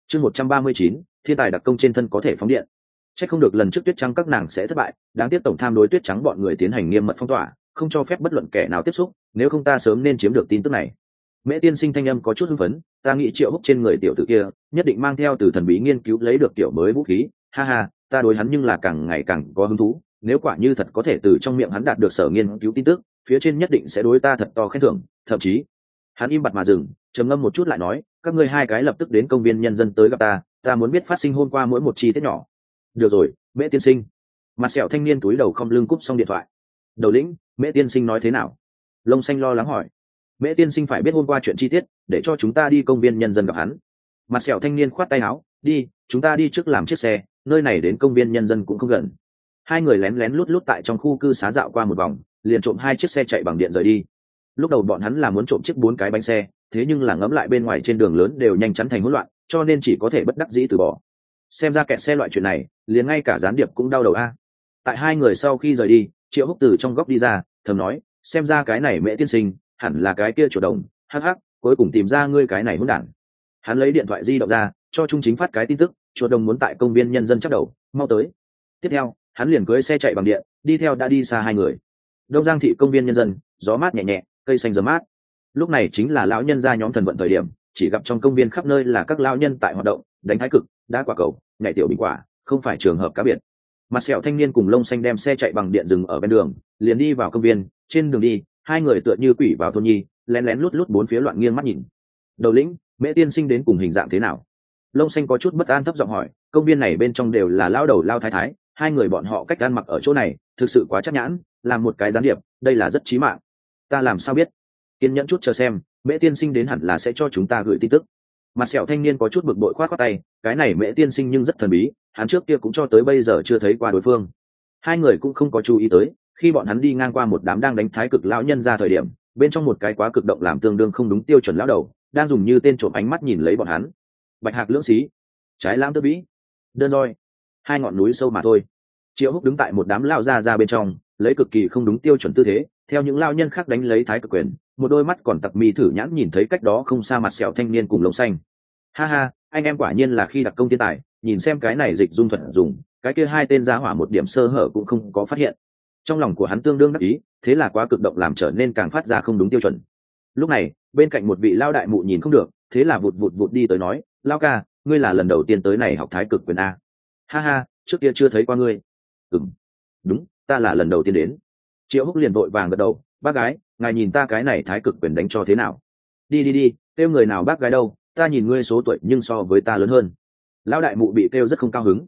chương 139, thiên tài đặc công trên thân có thể phóng điện. Chắc không được lần trước tuyết trắng các nàng sẽ thất bại, đáng tiếc tổng tham đối tuyết trắng bọn người tiến hành nghiêm mật phong tỏa, không cho phép bất luận kẻ nào tiếp xúc, nếu không ta sớm nên chiếm được tin tức này. Mễ tiên sinh thanh âm có chút hưng phấn, ta nghĩ Triệu Húc trên người tiểu tử kia nhất định mang theo từ thần bí nghiên cứu lấy được tiểu mới vũ khí, ha ha, ta đối hắn nhưng là càng ngày càng có hứng thú, nếu quả như thật có thể từ trong miệng hắn đạt được sở nghiên cứu tin tức, phía trên nhất định sẽ đối ta thật to khen thưởng, thậm chí. Hắn im bặt mà dừng, trầm ngâm một chút lại nói, các ngươi hai cái lập tức đến công viên nhân dân tới gặp ta muốn biết phát sinh hôm qua mỗi một chi tiết nhỏ. Được rồi, Mễ tiên sinh. Mặt sẹo thanh niên túi đầu không lưng cúp xong điện thoại. Đầu lĩnh, Mễ tiên sinh nói thế nào? Lông xanh lo lắng hỏi. Mễ tiên sinh phải biết hôm qua chuyện chi tiết, để cho chúng ta đi công viên nhân dân gặp hắn. Mặt sẹo thanh niên khoát tay áo, đi, chúng ta đi trước làm chiếc xe, nơi này đến công viên nhân dân cũng không gần. Hai người lén lén lút lút tại trong khu cư xá dạo qua một vòng, liền trộm hai chiếc xe chạy bằng điện rời đi. Lúc đầu bọn hắn là muốn trộm chiếc 4 cái bánh xe, thế nhưng là ngẫm lại bên ngoài trên đường lớn đều nhanh chóng thành hỗn loạn, cho nên chỉ có thể bất đắc dĩ từ bỏ. Xem ra kẹt xe loại chuyện này, liền ngay cả gián điệp cũng đau đầu a. Tại hai người sau khi rời đi, Triệu Húc từ trong góc đi ra, thầm nói, xem ra cái này Mễ tiên sinh, hẳn là cái kia chuột đồng, hắc hắc, cuối cùng tìm ra ngươi cái này hỗn đản. Hắn lấy điện thoại di động ra, cho Trung Chính phát cái tin tức, chuột đồng muốn tại công viên nhân dân chắc đầu, mau tới. Tiếp theo, hắn liền cưỡi xe chạy bằng điện, đi theo đã đi xa hai người. Đông Giang thị công viên nhân dân, gió mát nhẹ nhẹ, cây xanh rậm mát. Lúc này chính là lão nhân gia nhóm thần vận thời điểm, chỉ gặp trong công viên khắp nơi là các lão nhân tại hoạt động, đánh thái cực, đá quả cầu, nhảy tiểu bình quả, không phải trường hợp cá biệt. Mặt sẹo thanh niên cùng lông xanh đem xe chạy bằng điện dừng ở bên đường, liền đi vào công viên. Trên đường đi, hai người tựa như quỷ vào thôn nhi, lén lén lút lút bốn phía loạn nghiêng mắt nhìn. Đầu lĩnh, Mễ tiên sinh đến cùng hình dạng thế nào? Lông xanh có chút bất an thấp giọng hỏi, công viên này bên trong đều là lão đầu lao thái thái, hai người bọn họ cách ăn mặc ở chỗ này, thực sự quá chắc nhãn, làm một cái gián điệp, đây là rất chí mạng. Ta làm sao biết? Kiên nhẫn chút chờ xem, Mễ tiên sinh đến hẳn là sẽ cho chúng ta gửi tin tức. Mặt sẹo thanh niên có chút bực bội khoát khoát tay, cái này Mễ tiên sinh nhưng rất thần bí, hắn trước kia cũng cho tới bây giờ chưa thấy qua đối phương. Hai người cũng không có chú ý tới, khi bọn hắn đi ngang qua một đám đang đánh thái cực lão nhân ra thời điểm, bên trong một cái quá cực động làm tương đương không đúng tiêu chuẩn lão đầu, đang dùng như tên trộm ánh mắt nhìn lấy bọn hắn. Bạch hạc lưỡng xí, trái lam tơ bĩ, đơn roi, hai ngọn núi sâu mà thôi. Triệu Húc đứng tại một đám lão ra bên trong, lấy cực kỳ không đúng tiêu chuẩn tư thế, theo những lão nhân khác đánh lấy thái cực quyền, một đôi mắt còn tặc mi thử nhãn nhìn thấy cách đó không xa mặt sẹo thanh niên cùng lông xanh. Ha ha, anh em quả nhiên là khi đặc công thiên tài, nhìn xem cái này dịch dung thuật dùng, cái kia hai tên giá hỏa một điểm sơ hở cũng không có phát hiện. Trong lòng của hắn tương đương đắc ý, thế là quá cực động làm trở nên càng phát ra không đúng tiêu chuẩn. Lúc này, bên cạnh một vị lao đại mụ nhìn không được, thế là vụt vụt vụt đi tới nói, lao ca, ngươi là lần đầu tiên tới này học thái cực quyền a? Ha ha, trước kia chưa thấy qua ngươi. Đúng, ta là lần đầu tiên đến. Triệu Húc liền vội vàng gật đầu, bác gái, ngài nhìn ta cái này thái cực quyền đánh cho thế nào? Đi, kêu người nào bác gái đâu, ta nhìn ngươi số tuổi nhưng so với ta lớn hơn. Lão đại mụ bị kêu rất không cao hứng.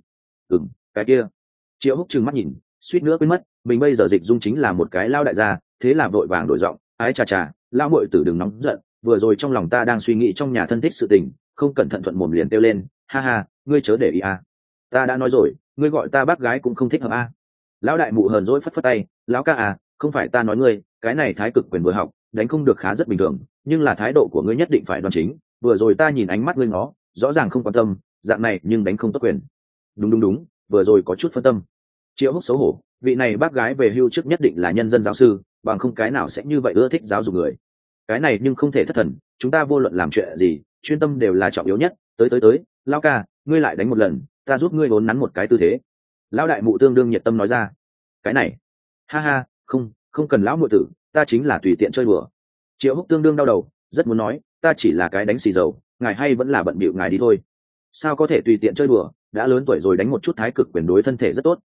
Cái kia. Triệu Húc trừng mắt nhìn, suýt nữa quên mất, mình bây giờ dịch dung chính là một cái lao đại gia, thế là vội vàng đổi giọng, ái chà chà, lao muội tử đừng nóng giận, vừa rồi trong lòng ta đang suy nghĩ trong nhà thân thích sự tình, không cẩn thận thuận mồm liền kêu lên, ha ha, ngươi chớ để ý à. Ta đã nói rồi, ngươi gọi ta bác gái cũng không thích hợp à. Lão đại mụ hờn dỗi phất phất tay, lão ca à, không phải ta nói ngươi, cái này thái cực quyền vừa học, đánh không được khá rất bình thường, nhưng là thái độ của ngươi nhất định phải đoan chính, vừa rồi ta nhìn ánh mắt ngươi ngó, rõ ràng không quan tâm, dạng này nhưng đánh không tốt quyền. Đúng, vừa rồi có chút phân tâm. Triệu Húc xấu hổ, vị này bác gái về hưu trước nhất định là nhân dân giáo sư, bằng không cái nào sẽ như vậy ưa thích giáo dục người. Cái này nhưng không thể thất thần, chúng ta vô luận làm chuyện gì, chuyên tâm đều là trọng yếu nhất. Tới, lão ca, ngươi lại đánh một lần, ta giúp ngươi vốn nắn một cái tư thế. Lão đại mụ tương đương nhiệt tâm nói ra. Cái này, ha ha, không cần lão muội tử, ta chính là tùy tiện chơi đùa. Triệu Húc tương đương đau đầu, rất muốn nói, ta chỉ là cái đánh xì dầu, ngài hay vẫn là bận bịu ngài đi thôi. Sao có thể tùy tiện chơi đùa, đã lớn tuổi rồi đánh một chút thái cực quyền đối thân thể rất tốt.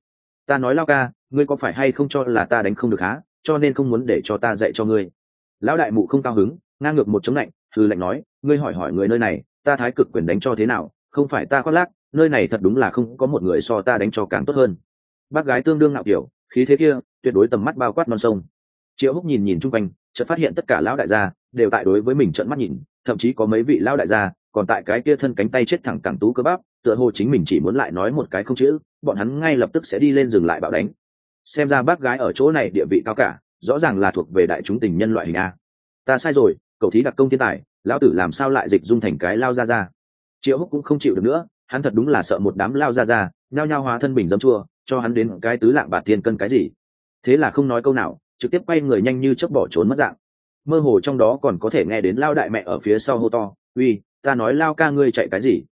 Ta nói lao ca, ngươi có phải hay không cho là ta đánh không được há, cho nên không muốn để cho ta dạy cho ngươi. Lão đại mụ không cao hứng, ngang ngược một chống lạnh, hừ lạnh nói, ngươi hỏi người nơi này, ta thái cực quyền đánh cho thế nào, không phải ta khoác lác, nơi này thật đúng là không có một người so ta đánh cho càng tốt hơn. Bác gái tương đương ngạo kiểu, khí thế kia, tuyệt đối tầm mắt bao quát non sông. Triệu Húc nhìn chung quanh, chợt phát hiện tất cả lão đại gia đều tại đối với mình trợn mắt nhìn, thậm chí có mấy vị lão đại gia còn tại cái kia thân cánh tay chết thẳng cẳng tú cơ bắp, tựa hồ chính mình chỉ muốn lại nói một cái không chữ, bọn hắn ngay lập tức sẽ đi lên dừng lại bạo đánh. Xem ra bác gái ở chỗ này địa vị cao cả, rõ ràng là thuộc về đại chúng tình nhân loại hình a. Ta sai rồi, cậu thí đặc công thiên tài, lão tử làm sao lại dịch dung thành cái lao ra. Triệu Húc cũng không chịu được nữa, hắn thật đúng là sợ một đám lao ra, nhao nhao hóa thân bình dấm chua, cho hắn đến cái tứ lạng bạc tiền cân cái gì. Thế là không nói câu nào, trực tiếp quay người nhanh như chớp bỏ trốn mất dạng. Mơ hồ trong đó còn có thể nghe đến lao đại mẹ ở phía sau hô to, uy, ta nói lao ca ngươi chạy cái gì,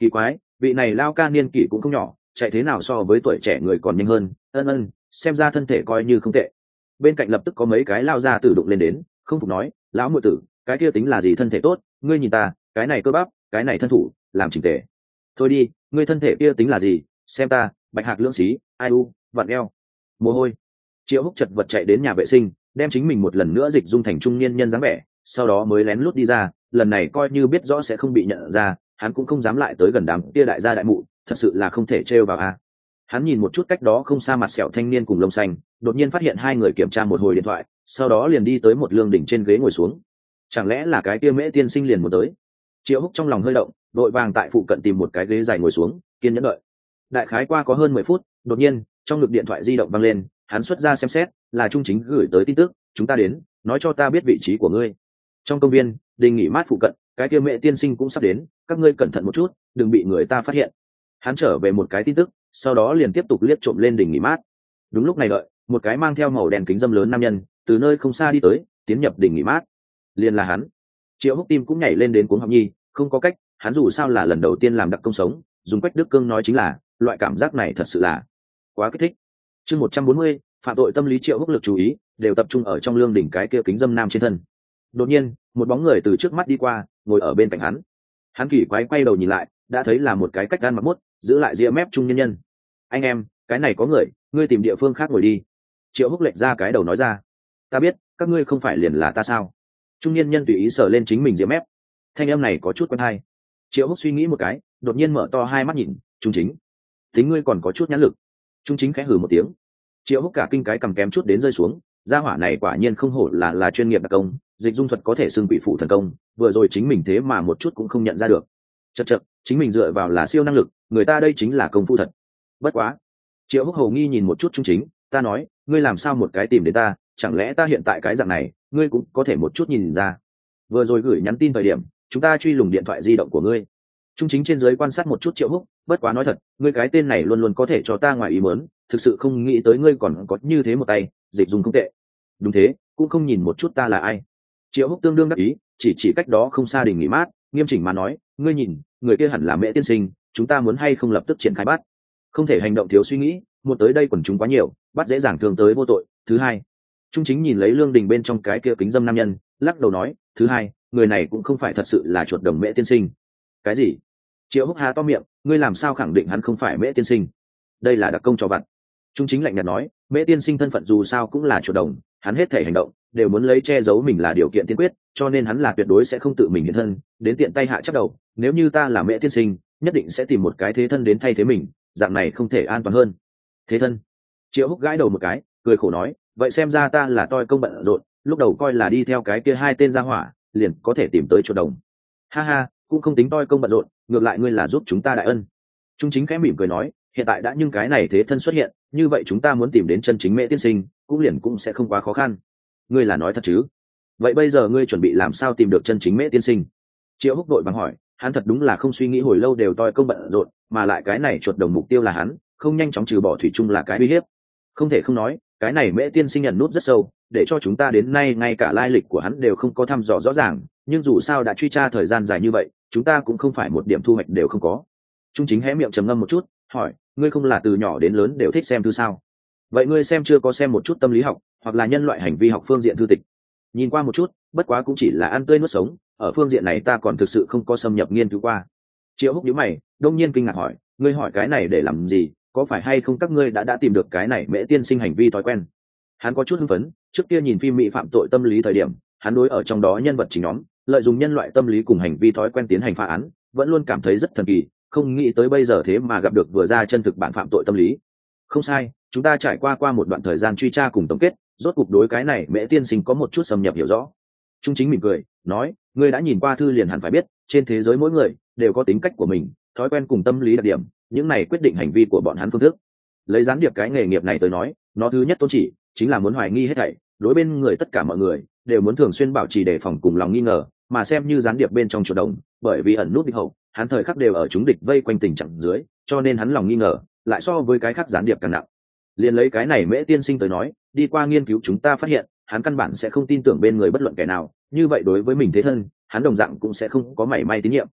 kỳ quái, vị này lao ca niên kỷ cũng không nhỏ, chạy thế nào so với tuổi trẻ người còn nhanh hơn. Xem ra thân thể coi như không tệ. Bên cạnh lập tức có mấy cái lao ra tử đụng lên đến, không phục nói, lão muội tử, cái kia tính là gì thân thể tốt, ngươi nhìn ta, cái này cơ bắp, cái này thân thủ, làm chỉnh tề. Thôi đi, ngươi thân thể kia tính là gì, xem ta, bạch hạc lưỡng xí, ai u, vặn eo, mồ hôi. Triệu Húc chật vật chạy đến nhà vệ sinh, đem chính mình một lần nữa dịch dung thành trung niên nhân dáng vẻ, sau đó mới lén lút đi ra. Lần này coi như biết rõ sẽ không bị nhận ra, hắn cũng không dám lại tới gần đám kia đại gia đại mụ, thật sự là không thể trêu vào a. Hắn nhìn một chút cách đó không xa mặt sẹo thanh niên cùng lông xanh, đột nhiên phát hiện hai người kiểm tra một hồi điện thoại, sau đó liền đi tới một lương đỉnh trên ghế ngồi xuống. Chẳng lẽ là cái kia Mễ tiên sinh liền muốn tới? Triệu Húc trong lòng hơi động, đội vàng tại phụ cận tìm một cái ghế dài ngồi xuống, kiên nhẫn đợi. Đại khái qua có hơn 10 phút, đột nhiên trong ngực điện thoại di động vang lên, hắn xuất ra xem xét, là Trung Chính gửi tới tin tức, chúng ta đến, nói cho ta biết vị trí của ngươi. Trong công viên, đình nghỉ mát phụ cận, cái kia Mễ tiên sinh cũng sắp đến, các ngươi cẩn thận một chút, đừng bị người ta phát hiện. Hắn trở về một cái tin tức, sau đó liền tiếp tục liếc trộm lên đình nghỉ mát. Đúng lúc này đợi, một cái mang theo màu đen kính dâm lớn nam nhân từ nơi không xa đi tới, tiến nhập đình nghỉ mát. Liền là hắn. Triệu Húc tim cũng nhảy lên đến cuống họng nhi, không có cách, hắn dù sao là lần đầu tiên làm đặc công sống, dùng Quách Đức Cương nói chính là, loại cảm giác này thật sự là quá kích thích. Chương 140, phạm tội tâm lý. Triệu Húc lực chú ý đều tập trung ở trong lương đỉnh cái kia kính dâm nam trên thân. Đột nhiên, một bóng người từ trước mắt đi qua, ngồi ở bên cạnh hắn. Hắn kỳ quái quay đầu nhìn lại, đã thấy là một cái cách gan mặc mốt, giữ lại ria mép trung nhân nhân. Anh em, cái này có người, ngươi tìm địa phương khác ngồi đi. Triệu Húc lệch ra cái đầu nói ra. Ta biết, các ngươi không phải liền là ta sao? Trung nhân nhân tùy ý sờ lên chính mình ria mép. Thanh âm này có chút quen tai. Triệu Húc suy nghĩ một cái, đột nhiên mở to hai mắt nhìn. Trung Chính, tính ngươi còn có chút nhãn lực. Trung Chính khẽ hừ một tiếng. Triệu Húc cả kinh cái cầm kém chút đến rơi xuống. Gia hỏa này quả nhiên không hổ là chuyên nghiệp đặc công, dịch dung thuật có thể xưng bị phụ thần công, vừa rồi chính mình thế mà một chút cũng không nhận ra được. Chậc, chính mình dựa vào là siêu năng lực, người ta đây chính là công phu thật. Bất quá. Triệu Húc hầu nghi nhìn một chút Trung Chính, ta nói, ngươi làm sao một cái tìm đến ta, chẳng lẽ ta hiện tại cái dạng này, ngươi cũng có thể một chút nhìn ra. Vừa rồi gửi nhắn tin thời điểm, chúng ta truy lùng điện thoại di động của ngươi. Trung Chính trên dưới quan sát một chút Triệu Húc, bất quá nói thật, ngươi cái tên này luôn luôn có thể cho ta ngoài ý muốn, thực sự không nghĩ tới ngươi còn có như thế một tay, dịch dùng không tệ. Đúng thế, cũng không nhìn một chút ta là ai. Triệu Húc tương đương đắc ý, chỉ cách đó không xa đình nghỉ mát, nghiêm chỉnh mà nói, ngươi nhìn, người kia hẳn là Mễ tiên sinh, chúng ta muốn hay không lập tức triển khai bắt. Không thể hành động thiếu suy nghĩ, một tới đây quần chúng quá nhiều, bắt dễ dàng thương tới vô tội. Thứ hai, Trung Chính nhìn lấy lương đình bên trong cái kia kính dâm nam nhân, lắc đầu nói, thứ hai, người này cũng không phải thật sự là chuột đồng Mễ tiên sinh. Cái gì? Triệu Húc há to miệng, ngươi làm sao khẳng định hắn không phải Mễ tiên sinh? Đây là đặc công cho vặt. Trung Chính lạnh nhạt nói, Mễ tiên sinh thân phận dù sao cũng là chuột đồng, hắn hết thể hành động đều muốn lấy che giấu mình là điều kiện tiên quyết, cho nên hắn là tuyệt đối sẽ không tự mình hiện thân, đến tiện tay hạ chắc đầu. Nếu như ta là Mễ tiên sinh, nhất định sẽ tìm một cái thế thân đến thay thế mình, dạng này không thể an toàn hơn. Thế thân? Triệu Húc gãi đầu một cái, cười khổ nói, vậy xem ra ta là toi công bận rộn, lúc đầu coi là đi theo cái kia hai tên gia hỏa, liền có thể tìm tới chuột đồng. Ha ha, cũng không tính toi công bận rộn, ngược lại ngươi là giúp chúng ta đại ân. Trung Chính khẽ mỉm cười nói, hiện tại đã nhưng cái này thế thân xuất hiện, như vậy chúng ta muốn tìm đến chân chính Mễ tiên sinh, cũng sẽ không quá khó khăn. Ngươi là nói thật chứ? Vậy bây giờ ngươi chuẩn bị làm sao tìm được chân chính Mễ tiên sinh? Triệu Húc đội bằng hỏi, hắn thật đúng là không suy nghĩ hồi lâu đều toi công bận rộn, mà lại cái này chuột đồng mục tiêu là hắn, không nhanh chóng trừ bỏ thủy chung là cái uy hiếp. Không thể không nói, cái này Mễ tiên sinh nhận nút rất sâu, để cho chúng ta đến nay ngay cả lai lịch của hắn đều không có thăm dò rõ ràng, nhưng dù sao đã truy tra thời gian dài như vậy, chúng ta cũng không phải một điểm thu hoạch đều không có. Trung Chính hé miệng trầm ngâm một chút, hỏi, ngươi không là từ nhỏ đến lớn đều thích xem thư sao? Vậy ngươi xem chưa có xem một chút tâm lý học hoặc là nhân loại hành vi học phương diện thư tịch? Nhìn qua một chút, bất quá cũng chỉ là ăn tươi nuốt sống, ở phương diện này ta còn thực sự không có xâm nhập nghiên cứu qua. Triệu Húc nhíu mày, đông nhiên kinh ngạc hỏi, ngươi hỏi cái này để làm gì? Có phải hay không các ngươi đã tìm được cái này Mễ tiên sinh hành vi thói quen? Hắn có chút hưng phấn, trước kia nhìn phim mỹ phạm tội tâm lý thời điểm, hắn đối ở trong đó nhân vật chính nhóm, lợi dụng nhân loại tâm lý cùng hành vi thói quen tiến hành phá án, vẫn luôn cảm thấy rất thần kỳ, không nghĩ tới bây giờ thế mà gặp được vừa ra chân thực bản phạm tội tâm lý. Không sai, chúng ta trải qua một đoạn thời gian truy tra cùng tổng kết, rốt cục đối cái này Mễ tiên sinh có một chút xâm nhập hiểu rõ. Trung Chính mỉm cười, nói, ngươi đã nhìn qua thư liền hẳn phải biết, trên thế giới mỗi người đều có tính cách của mình, thói quen cùng tâm lý đặc điểm, những này quyết định hành vi của bọn hắn phương thức. Lấy gián điệp cái nghề nghiệp này tới nói, nó thứ nhất tôn chỉ chính là muốn hoài nghi hết thảy, đối bên người tất cả mọi người đều muốn thường xuyên bảo trì đề phòng cùng lòng nghi ngờ, mà xem như gián điệp bên trong chuột đồng, bởi vì ẩn nút địch hậu, hắn thời khắc đều ở chúng địch vây quanh tình trạng dưới, cho nên hắn lòng nghi ngờ lại so với cái khác gián điệp càng nặng. Liền lấy cái này Mễ tiên sinh tới nói, đi qua nghiên cứu chúng ta phát hiện, hắn căn bản sẽ không tin tưởng bên người bất luận kẻ nào, như vậy đối với mình thế thân, hắn đồng dạng cũng sẽ không có mảy may tín nhiệm.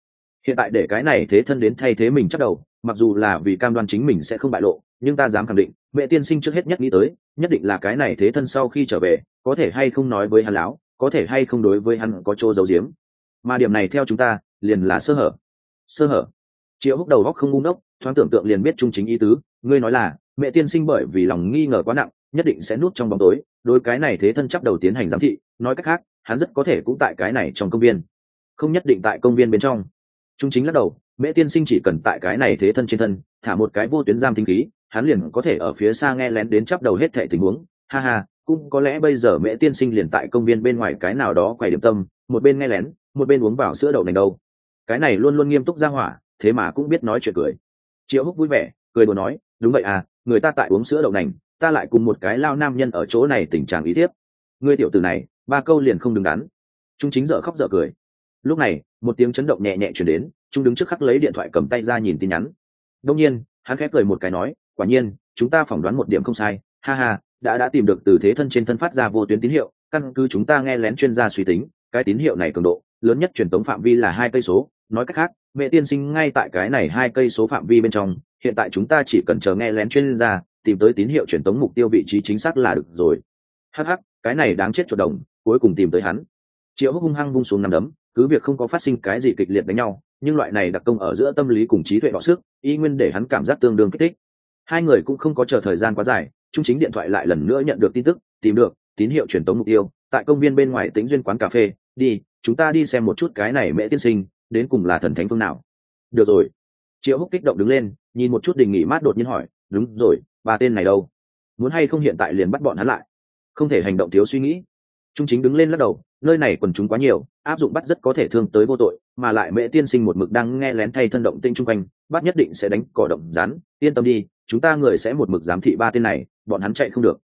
hiện tại để cái này thế thân đến thay thế mình chắc đầu, mặc dù là vì cam đoan chính mình sẽ không bại lộ, nhưng ta dám khẳng định Mẹ tiên sinh trước hết nhất nghĩ tới nhất định là cái này thế thân sau khi trở về có thể hay không nói với hắn láo, có thể hay không đối với hắn có chỗ giấu giếm, mà điểm này theo chúng ta liền là sơ hở. Sơ hở? Triệu Húc đầu góc không ngu ngốc, thoáng tưởng tượng liền biết trung chính ý tứ. Ngươi nói là Mẹ tiên sinh bởi vì lòng nghi ngờ quá nặng nhất định sẽ núp trong bóng tối đối cái này thế thân chắp đầu tiến hành giám thị, nói cách khác hắn rất có thể cũng tại cái này trong công viên, không nhất định tại công viên bên trong. Trung chính lắc đầu, Mẹ tiên sinh chỉ cần tại cái này thế thân trên thân thả một cái vô tuyến giam thính khí, hắn liền có thể ở phía xa nghe lén đến chắp đầu hết thảy tình huống. Ha ha, cũng có lẽ bây giờ Mẹ tiên sinh liền tại công viên bên ngoài cái nào đó quầy điểm tâm, một bên nghe lén một bên uống vào sữa đậu nành đâu. Cái này luôn luôn nghiêm túc ra hỏa thế mà cũng biết nói chuyện cười. Triệu Húc vui vẻ cười đùa nói, đúng vậy à, người ta tại uống sữa đậu nành, ta lại cùng một cái lao nam nhân ở chỗ này tình trạng ý tiếp. Ngươi tiểu tử này ba câu liền không đứng đắn. Trung chính dở khóc dở cười. Lúc này một tiếng chấn động nhẹ nhẹ chuyển đến, Trung đứng trước khắc lấy điện thoại cầm tay ra nhìn tin nhắn. Đông nhiên hắn khẽ cười một cái nói, quả nhiên chúng ta phỏng đoán một điểm không sai, ha ha, đã tìm được từ thế thân trên thân phát ra vô tuyến tín hiệu. Căn cứ chúng ta nghe lén chuyên gia suy tính, cái tín hiệu này cường độ lớn nhất truyền tống phạm vi là 2 cây số, nói cách khác Mẹ tiên sinh ngay tại cái này 2 cây số phạm vi bên trong. Hiện tại chúng ta chỉ cần chờ nghe lén chuyên gia tìm tới tín hiệu truyền tống mục tiêu vị trí chính xác là được rồi. Hắc, cái này đáng chết chuột đồng, cuối cùng tìm tới hắn. Triệu Húc hung hăng vung xuống nắm đấm, cứ việc không có phát sinh cái gì kịch liệt đánh nhau, nhưng loại này đặc công ở giữa tâm lý cùng trí tuệ đọ sức y nguyên để hắn cảm giác tương đương kích thích. Hai người cũng không có chờ thời gian quá dài, Trung chính điện thoại lại lần nữa nhận được tin tức, tìm được tín hiệu truyền tống mục tiêu tại công viên bên ngoài Tĩnh Duyên quán cà phê. Đi, chúng ta đi xem một chút cái này Mẹ tiên sinh đến cùng là thần thánh phương nào. Được rồi. Triệu Húc kích động đứng lên, nhìn một chút Đình Nghỉ Mát đột nhiên hỏi, đúng rồi, ba tên này đâu? Muốn hay không hiện tại liền bắt bọn hắn lại? Không thể hành động thiếu suy nghĩ. Trung chính đứng lên lắc đầu, nơi này quần chúng quá nhiều, áp dụng bắt rất có thể thương tới vô tội, mà lại Mẹ tiên sinh một mực đang nghe lén thay thân động tinh chung quanh, bắt nhất định sẽ đánh cỏ động rắn. Yên tâm đi, chúng ta người sẽ một mực giám thị ba tên này, bọn hắn chạy không được.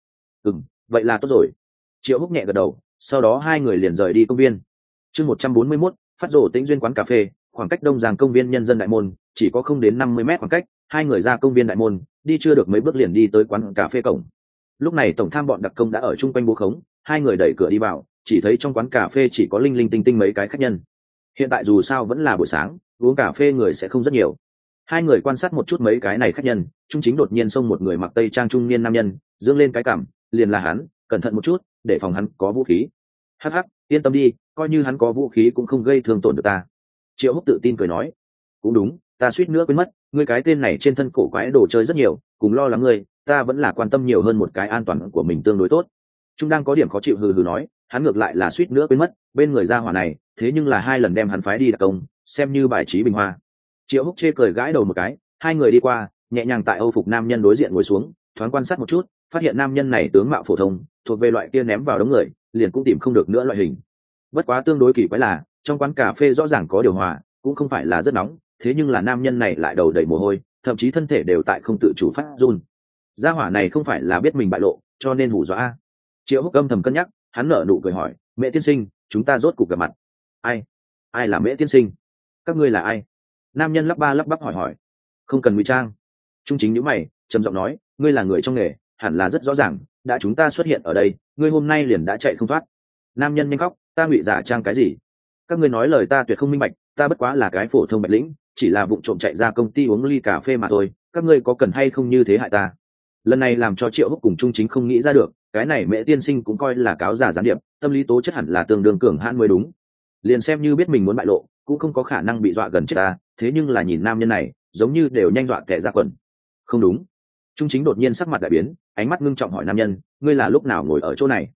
Vậy là tốt rồi. Triệu Húc nhẹ gật đầu, sau đó hai người liền rời đi công viên. Chương 141, phát rổ Tĩnh Duyên quán cà phê, khoảng cách Đông Giang công viên nhân dân đại môn chỉ có không đến 50 mét khoảng cách. Hai người ra công viên đại môn, đi chưa được mấy bước liền đi tới quán cà phê cổng. Lúc này tổng tham bọn đặc công đã ở chung quanh bố khống, hai người đẩy cửa đi vào, chỉ thấy trong quán cà phê chỉ có linh linh tinh tinh mấy cái khách nhân. Hiện tại dù sao vẫn là buổi sáng, uống cà phê người sẽ không rất nhiều. Hai người quan sát một chút mấy cái này khách nhân, Trung chính đột nhiên xông một người mặc tây trang trung niên nam nhân, dương lên cái cằm, liền là hắn, cẩn thận một chút, để phòng hắn có vũ khí. Hắc, yên tâm đi, coi như hắn có vũ khí cũng không gây thương tổn được ta. Triệu Húc tự tin cười nói, cũng đúng, ta suýt nữa quên mất, ngươi cái tên này trên thân cổ quái đồ chơi rất nhiều, cùng lo lắng ngươi, ta vẫn là quan tâm nhiều hơn một cái an toàn của mình tương đối tốt. Trung đang có điểm khó chịu hừ hừ nói, hắn ngược lại là suýt nữa quên mất, bên người gia hỏa này, thế nhưng là 2 lần đem hắn phái đi đặc công, xem như bài trí bình hoa. Triệu Húc chê cười gãi đầu một cái, hai người đi qua, nhẹ nhàng tại Âu phục nam nhân đối diện ngồi xuống, thoáng quan sát một chút, phát hiện nam nhân này tướng mạo phổ thông, thuộc về loại kia ném vào đống người, liền cũng tìm không được nữa loại hình. Bất quá tương đối kỳ quái là, trong quán cà phê rõ ràng có điều hòa, cũng không phải là rất nóng, thế nhưng là nam nhân này lại đầu đầy mồ hôi, thậm chí thân thể đều tại không tự chủ phát run. Gia hỏa này không phải là biết mình bại lộ, cho nên hù dọa. Triệu Húc âm thầm cân nhắc, hắn nở nụ cười hỏi, Mẹ tiên sinh, chúng ta rốt cuộc gặp mặt. Ai là Mẹ tiên sinh? Các ngươi là ai? Nam nhân lắp ba lắp bắp hỏi. Không cần ngụy trang. Trung chính nhíu mày, trầm giọng nói, ngươi là người trong nghề, hẳn là rất rõ ràng, đã chúng ta xuất hiện ở đây, ngươi hôm nay liền đã chạy không thoát. Nam nhân nhanh khóc, ta ngụy giả trang cái gì? Các ngươi nói lời ta tuyệt không minh bạch, ta bất quá là cái phổ thông bạch lĩnh, chỉ là vụng trộm chạy ra công ty uống ly cà phê mà thôi, các ngươi có cần hay không như thế hại ta? Lần này làm cho Triệu Húc cùng Trung chính không nghĩ ra được, cái này Mẹ tiên sinh cũng coi là cáo giả gián điệp, tâm lý tố chất hẳn là tương đương cường hãn mới đúng. Liền xem như biết mình muốn bại lộ, cũng không có khả năng bị dọa gần chết ta, thế nhưng là nhìn nam nhân này, giống như đều nhanh dọa kẻ ra quần. Không đúng. Trung chính đột nhiên sắc mặt đại biến, ánh mắt ngưng trọng hỏi nam nhân, ngươi là lúc nào ngồi ở chỗ này?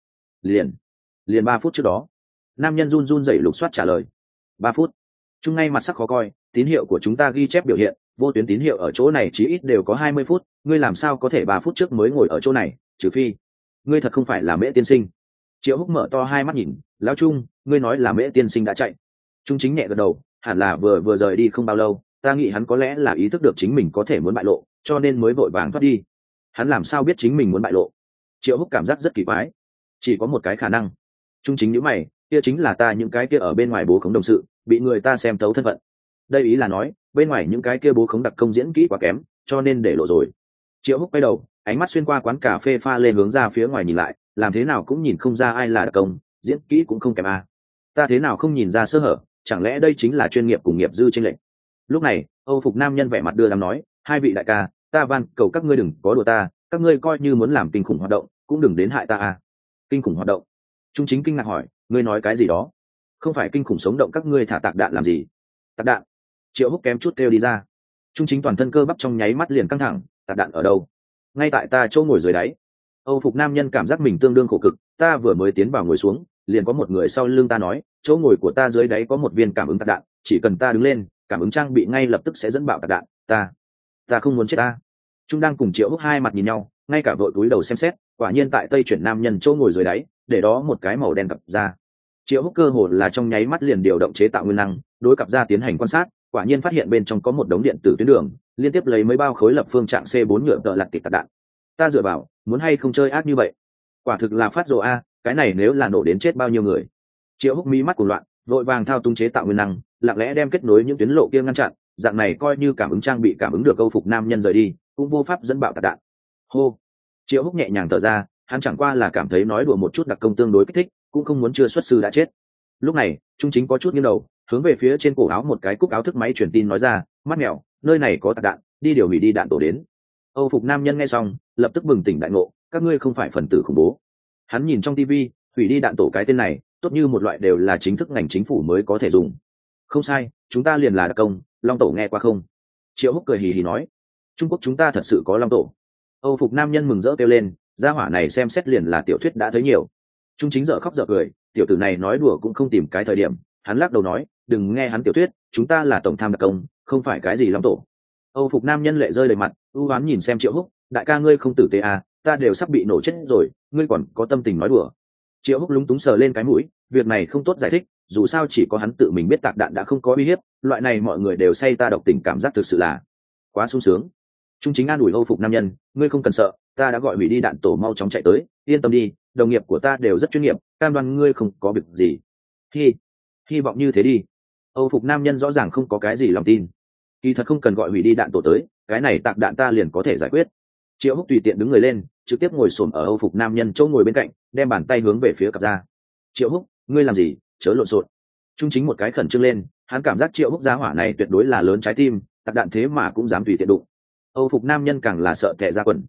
Liền 3 phút trước đó. Nam nhân run run rẩy lục soát trả lời. 3 phút. Trung ngay mặt sắc khó coi, tín hiệu của chúng ta ghi chép biểu hiện, vô tuyến tín hiệu ở chỗ này chí ít đều có 20 phút, ngươi làm sao có thể 3 phút trước mới ngồi ở chỗ này, trừ phi ngươi thật không phải là Mễ tiên sinh. Triệu Húc mở to hai mắt nhìn, lão Trung, ngươi nói là Mễ tiên sinh đã chạy. Trung chính nhẹ gật đầu, hẳn là vừa rời đi không bao lâu, ta nghĩ hắn có lẽ là ý thức được chính mình có thể muốn bại lộ, cho nên mới vội vàng thoát đi. Hắn làm sao biết chính mình muốn bại lộ? Triệu Húc cảm giác rất kỳ quái. Chỉ có một cái khả năng. Trung chính nhíu mày, kia chính là ta những cái kia ở bên ngoài bố khống đồng sự, bị người ta xem thấu thân phận. Đây ý là nói, bên ngoài những cái kia bố khống đặc công diễn kỹ quá kém, cho nên để lộ rồi. Triệu Húc quay đầu, ánh mắt xuyên qua quán cà phê pha lê hướng ra phía ngoài nhìn lại, làm thế nào cũng nhìn không ra ai là đặc công, diễn kỹ cũng không kém a. Ta thế nào không nhìn ra sơ hở, chẳng lẽ đây chính là chuyên nghiệp cùng nghiệp dư chênh lệch? Lúc này Âu phục nam nhân vẻ mặt đưa đám nói, hai vị đại ca, ta van cầu các ngươi đừng có đùa ta, các ngươi coi như muốn làm kinh khủng hoạt động cũng đừng đến hại ta à. Kinh khủng hoạt động? Trung chính kinh ngạc hỏi, ngươi nói cái gì đó? Không phải kinh khủng sống động các ngươi thả tạc đạn làm gì? Tạc đạn? Triệu Húc kém chút kêu đi ra. Trung chính toàn thân cơ bắp trong nháy mắt liền căng thẳng, tạc đạn ở đâu? Ngay tại ta chỗ ngồi dưới đáy. Âu phục nam nhân cảm giác mình tương đương khổ cực, ta vừa mới tiến vào ngồi xuống liền có một người sau lưng ta nói, chỗ ngồi của ta dưới đáy có một viên cảm ứng tạc đạn, chỉ cần ta đứng lên cảm ứng trang bị ngay lập tức sẽ dẫn bạo tạc đạn. Ta không muốn chết ta. Trung đang cùng Triệu Húc hai mặt nhìn nhau, ngay cả vội cúi đầu xem xét, quả nhiên tại tây chuyển nam nhân chỗ ngồi dưới đáy để đó một cái màu đen cặp ra. Triệu Húc cơ hồ là trong nháy mắt liền điều động chế tạo nguyên năng đối cặp ra tiến hành quan sát, quả nhiên phát hiện bên trong có một đống điện tử tuyến đường liên tiếp lấy mấy bao khối lập phương trạng C4 nhựa tợ lặt tịch tạc đạn. Ta dựa vào, muốn hay không chơi ác như vậy? Quả thực là phát rồ a, cái này nếu là nổ đến chết bao nhiêu người. Triệu Húc mí mắt cuồng loạn, vội vàng thao túng chế tạo nguyên năng, lặng lẽ đem kết nối những tuyến lộ kia ngăn chặn, dạng này coi như cảm ứng trang bị cảm ứng được Âu phục nam nhân rời đi cũng vô pháp dẫn bạo tạc đạn. Hô. Triệu Húc nhẹ nhàng thở ra, hắn chẳng qua là cảm thấy nói đùa một chút đặc công tương đối kích thích, cũng không muốn chưa xuất sư đã chết. Lúc này Trung chính có chút nghiêng đầu hướng về phía trên cổ áo một cái cúc áo thức máy truyền tin nói ra, mắt mèo, nơi này có tạc đạn, đi điều hủy đi đạn tổ đến. Âu phục nam nhân nghe xong lập tức bừng tỉnh đại ngộ, các ngươi không phải phần tử khủng bố. Hắn nhìn trong tivi, hủy đi đạn tổ cái tên này tốt như một loại đều là chính thức ngành chính phủ mới có thể dùng. Không sai, chúng ta liền là đặc công, long tổ nghe qua không? Triệu Húc cười hì hì nói, Trung Quốc chúng ta thật sự có long tổ. Âu phục nam nhân mừng rỡ kêu lên, gia hỏa này xem xét liền là tiểu thuyết đã thấy nhiều. Trung chính dở khóc dở cười, tiểu tử này nói đùa cũng không tìm cái thời điểm, hắn lắc đầu nói, đừng nghe hắn tiểu thuyết, chúng ta là tổng tham đặc công, không phải cái gì long tổ. Âu phục nam nhân lệ rơi đầy mặt, ưu oán nhìn xem Triệu Húc, đại ca ngươi không tử tế à, ta đều sắp bị nổ chết rồi, ngươi còn có tâm tình nói đùa. Triệu Húc lúng túng sờ lên cái mũi, việc này không tốt giải thích, dù sao chỉ có hắn tự mình biết tạc đạn đã không có uy hiếp, loại này mọi người đều say ta độc tình cảm giác thực sự là quá sung sướng. Trung chính an ủi Âu phục nam nhân, ngươi không cần sợ, ta đã gọi hủy đi đạn tổ mau chóng chạy tới, yên tâm đi, đồng nghiệp của ta đều rất chuyên nghiệp, cam đoan ngươi không có việc gì. Hy vọng như thế đi. Âu phục nam nhân rõ ràng không có cái gì lòng tin. Kỳ thật không cần gọi hủy đi đạn tổ tới, cái này tạc đạn ta liền có thể giải quyết. Triệu Húc tùy tiện đứng người lên, trực tiếp ngồi xổm ở Âu phục nam nhân chỗ ngồi bên cạnh, đem bàn tay hướng về phía cặp ra. Triệu Húc, ngươi làm gì, chớ lộn xộn. Trung chính một cái khẩn trương lên, hắn cảm giác Triệu Húc giá hỏa này tuyệt đối là lớn trái tim, tạc đạn thế mà cũng dám tùy tiện đụng. Âu phục nam nhân càng là sợ tệ ra quần,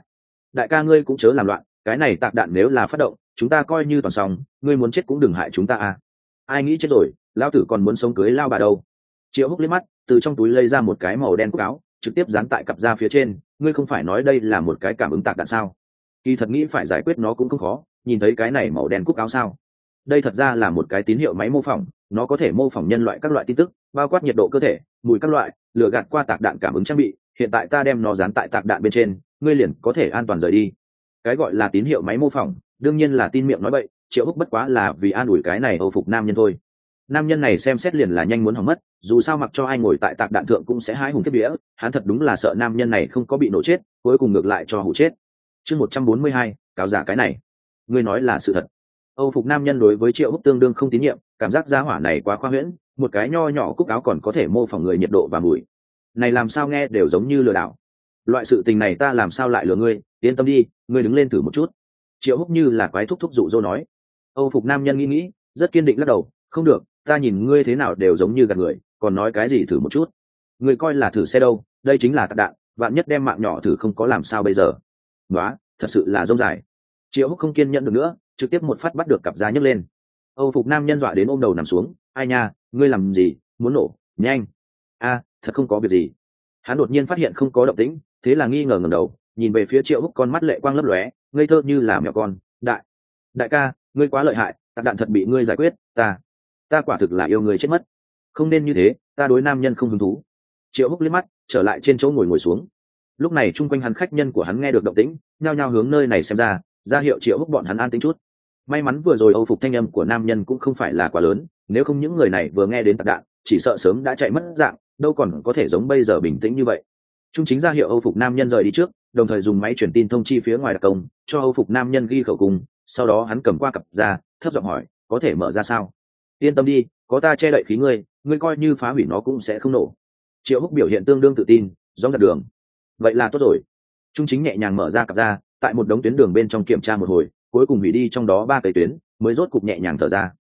đại ca ngươi cũng chớ làm loạn, cái này tạc đạn nếu là phát động chúng ta coi như toàn xong, ngươi muốn chết cũng đừng hại chúng ta à. Ai nghĩ chết rồi, lao tử còn muốn sống cưới lao bà đâu. Triệu Húc liếc mắt từ trong túi lấy ra một cái màu đen cúc áo, trực tiếp dán tại cặp da phía trên, ngươi không phải nói đây là một cái cảm ứng tạc đạn sao? Kỳ thật nghĩ phải giải quyết nó cũng không khó, nhìn thấy cái này màu đen cúc áo sao? Đây thật ra là một cái tín hiệu máy mô phỏng, nó có thể mô phỏng nhân loại các loại tin tức, bao quát nhiệt độ cơ thể, mùi các loại, lửa gạt qua tạc đạn cảm ứng trang bị, hiện tại ta đem nó dán tại tạc đạn bên trên, ngươi liền có thể an toàn rời đi. Cái gọi là tín hiệu máy mô phỏng, đương nhiên là tin miệng nói bậy, Triệu Húc bất quá là vì an ủi cái này Âu phục nam nhân thôi. Nam nhân này xem xét liền là nhanh muốn hỏng mất, dù sao mặc cho ai ngồi tại tạc đạn thượng cũng sẽ hái hùng kiếp vía, hắn thật đúng là sợ nam nhân này không có bị nổ chết, cuối cùng ngược lại cho hụ chết. Chương 142, cáo giả cái này, ngươi nói là sự thật. Âu phục nam nhân đối với Triệu Húc tương đương không tín nhiệm, cảm giác giá hỏa này quá khoa huyễn, một cái nho nhỏ cúc áo còn có thể mô phỏng người nhiệt độ và mùi, này làm sao nghe đều giống như lừa đảo. Loại sự tình này ta làm sao lại lừa ngươi, yên tâm đi, ngươi đứng lên thử một chút. Triệu Húc như là quái thúc thúc dụ dỗ nói. Âu phục nam nhân nghĩ rất kiên định lắc đầu, không được, ta nhìn ngươi thế nào đều giống như gạt người, còn nói cái gì thử một chút. Ngươi coi là thử xe đâu, đây chính là tạc đạn, vạn nhất đem mạng nhỏ thử không có làm sao bây giờ. Nóa, thật sự là rông dài. Triệu Húc không kiên nhẫn được nữa, trực tiếp một phát bắt được cặp da nhấc lên. Âu phục nam nhân dọa đến ôm đầu nằm xuống, ai nha, ngươi làm gì, muốn nổ, nhanh. A, thật không có việc gì. Hắn đột nhiên phát hiện không có động tĩnh, thế là nghi ngờ ngẩng đầu, nhìn về phía Triệu Húc, con mắt lệ quang lấp lóe, ngây thơ như là mèo con. Đại ca, ngươi quá lợi hại, tạc đạn thật bị ngươi giải quyết, ta quả thực là yêu ngươi chết mất. Không nên như thế, ta đối nam nhân không hứng thú. Triệu Húc liếc mắt trở lại trên chỗ ngồi xuống. Lúc này chung quanh hắn khách nhân của hắn nghe được động tĩnh, nhao nhao hướng nơi này xem ra hiệu Triệu Húc bọn hắn an tĩnh chút. May mắn vừa rồi Âu phục thanh âm của nam nhân cũng không phải là quá lớn, nếu không những người này vừa nghe đến tạc đạn chỉ sợ sớm đã chạy mất dạng, đâu còn có thể giống bây giờ bình tĩnh như vậy. Trung chính ra hiệu Âu phục nam nhân rời đi trước, đồng thời dùng máy truyền tin thông chi phía ngoài đặc công cho Âu phục nam nhân ghi khẩu cung, sau đó hắn cầm qua cặp ra thấp giọng hỏi, có thể mở ra sao? Yên tâm đi, có ta che đậy khí ngươi coi như phá hủy nó cũng sẽ không nổ. Triệu Húc biểu hiện tương đương tự tin, rõ ràng đường. Vậy là tốt rồi. Trung chính nhẹ nhàng mở ra cặp ra, tại một đống tuyến đường bên trong kiểm tra một hồi, cuối cùng hủy đi trong đó 3 cây tuyến, mới rốt cục nhẹ nhàng thở ra.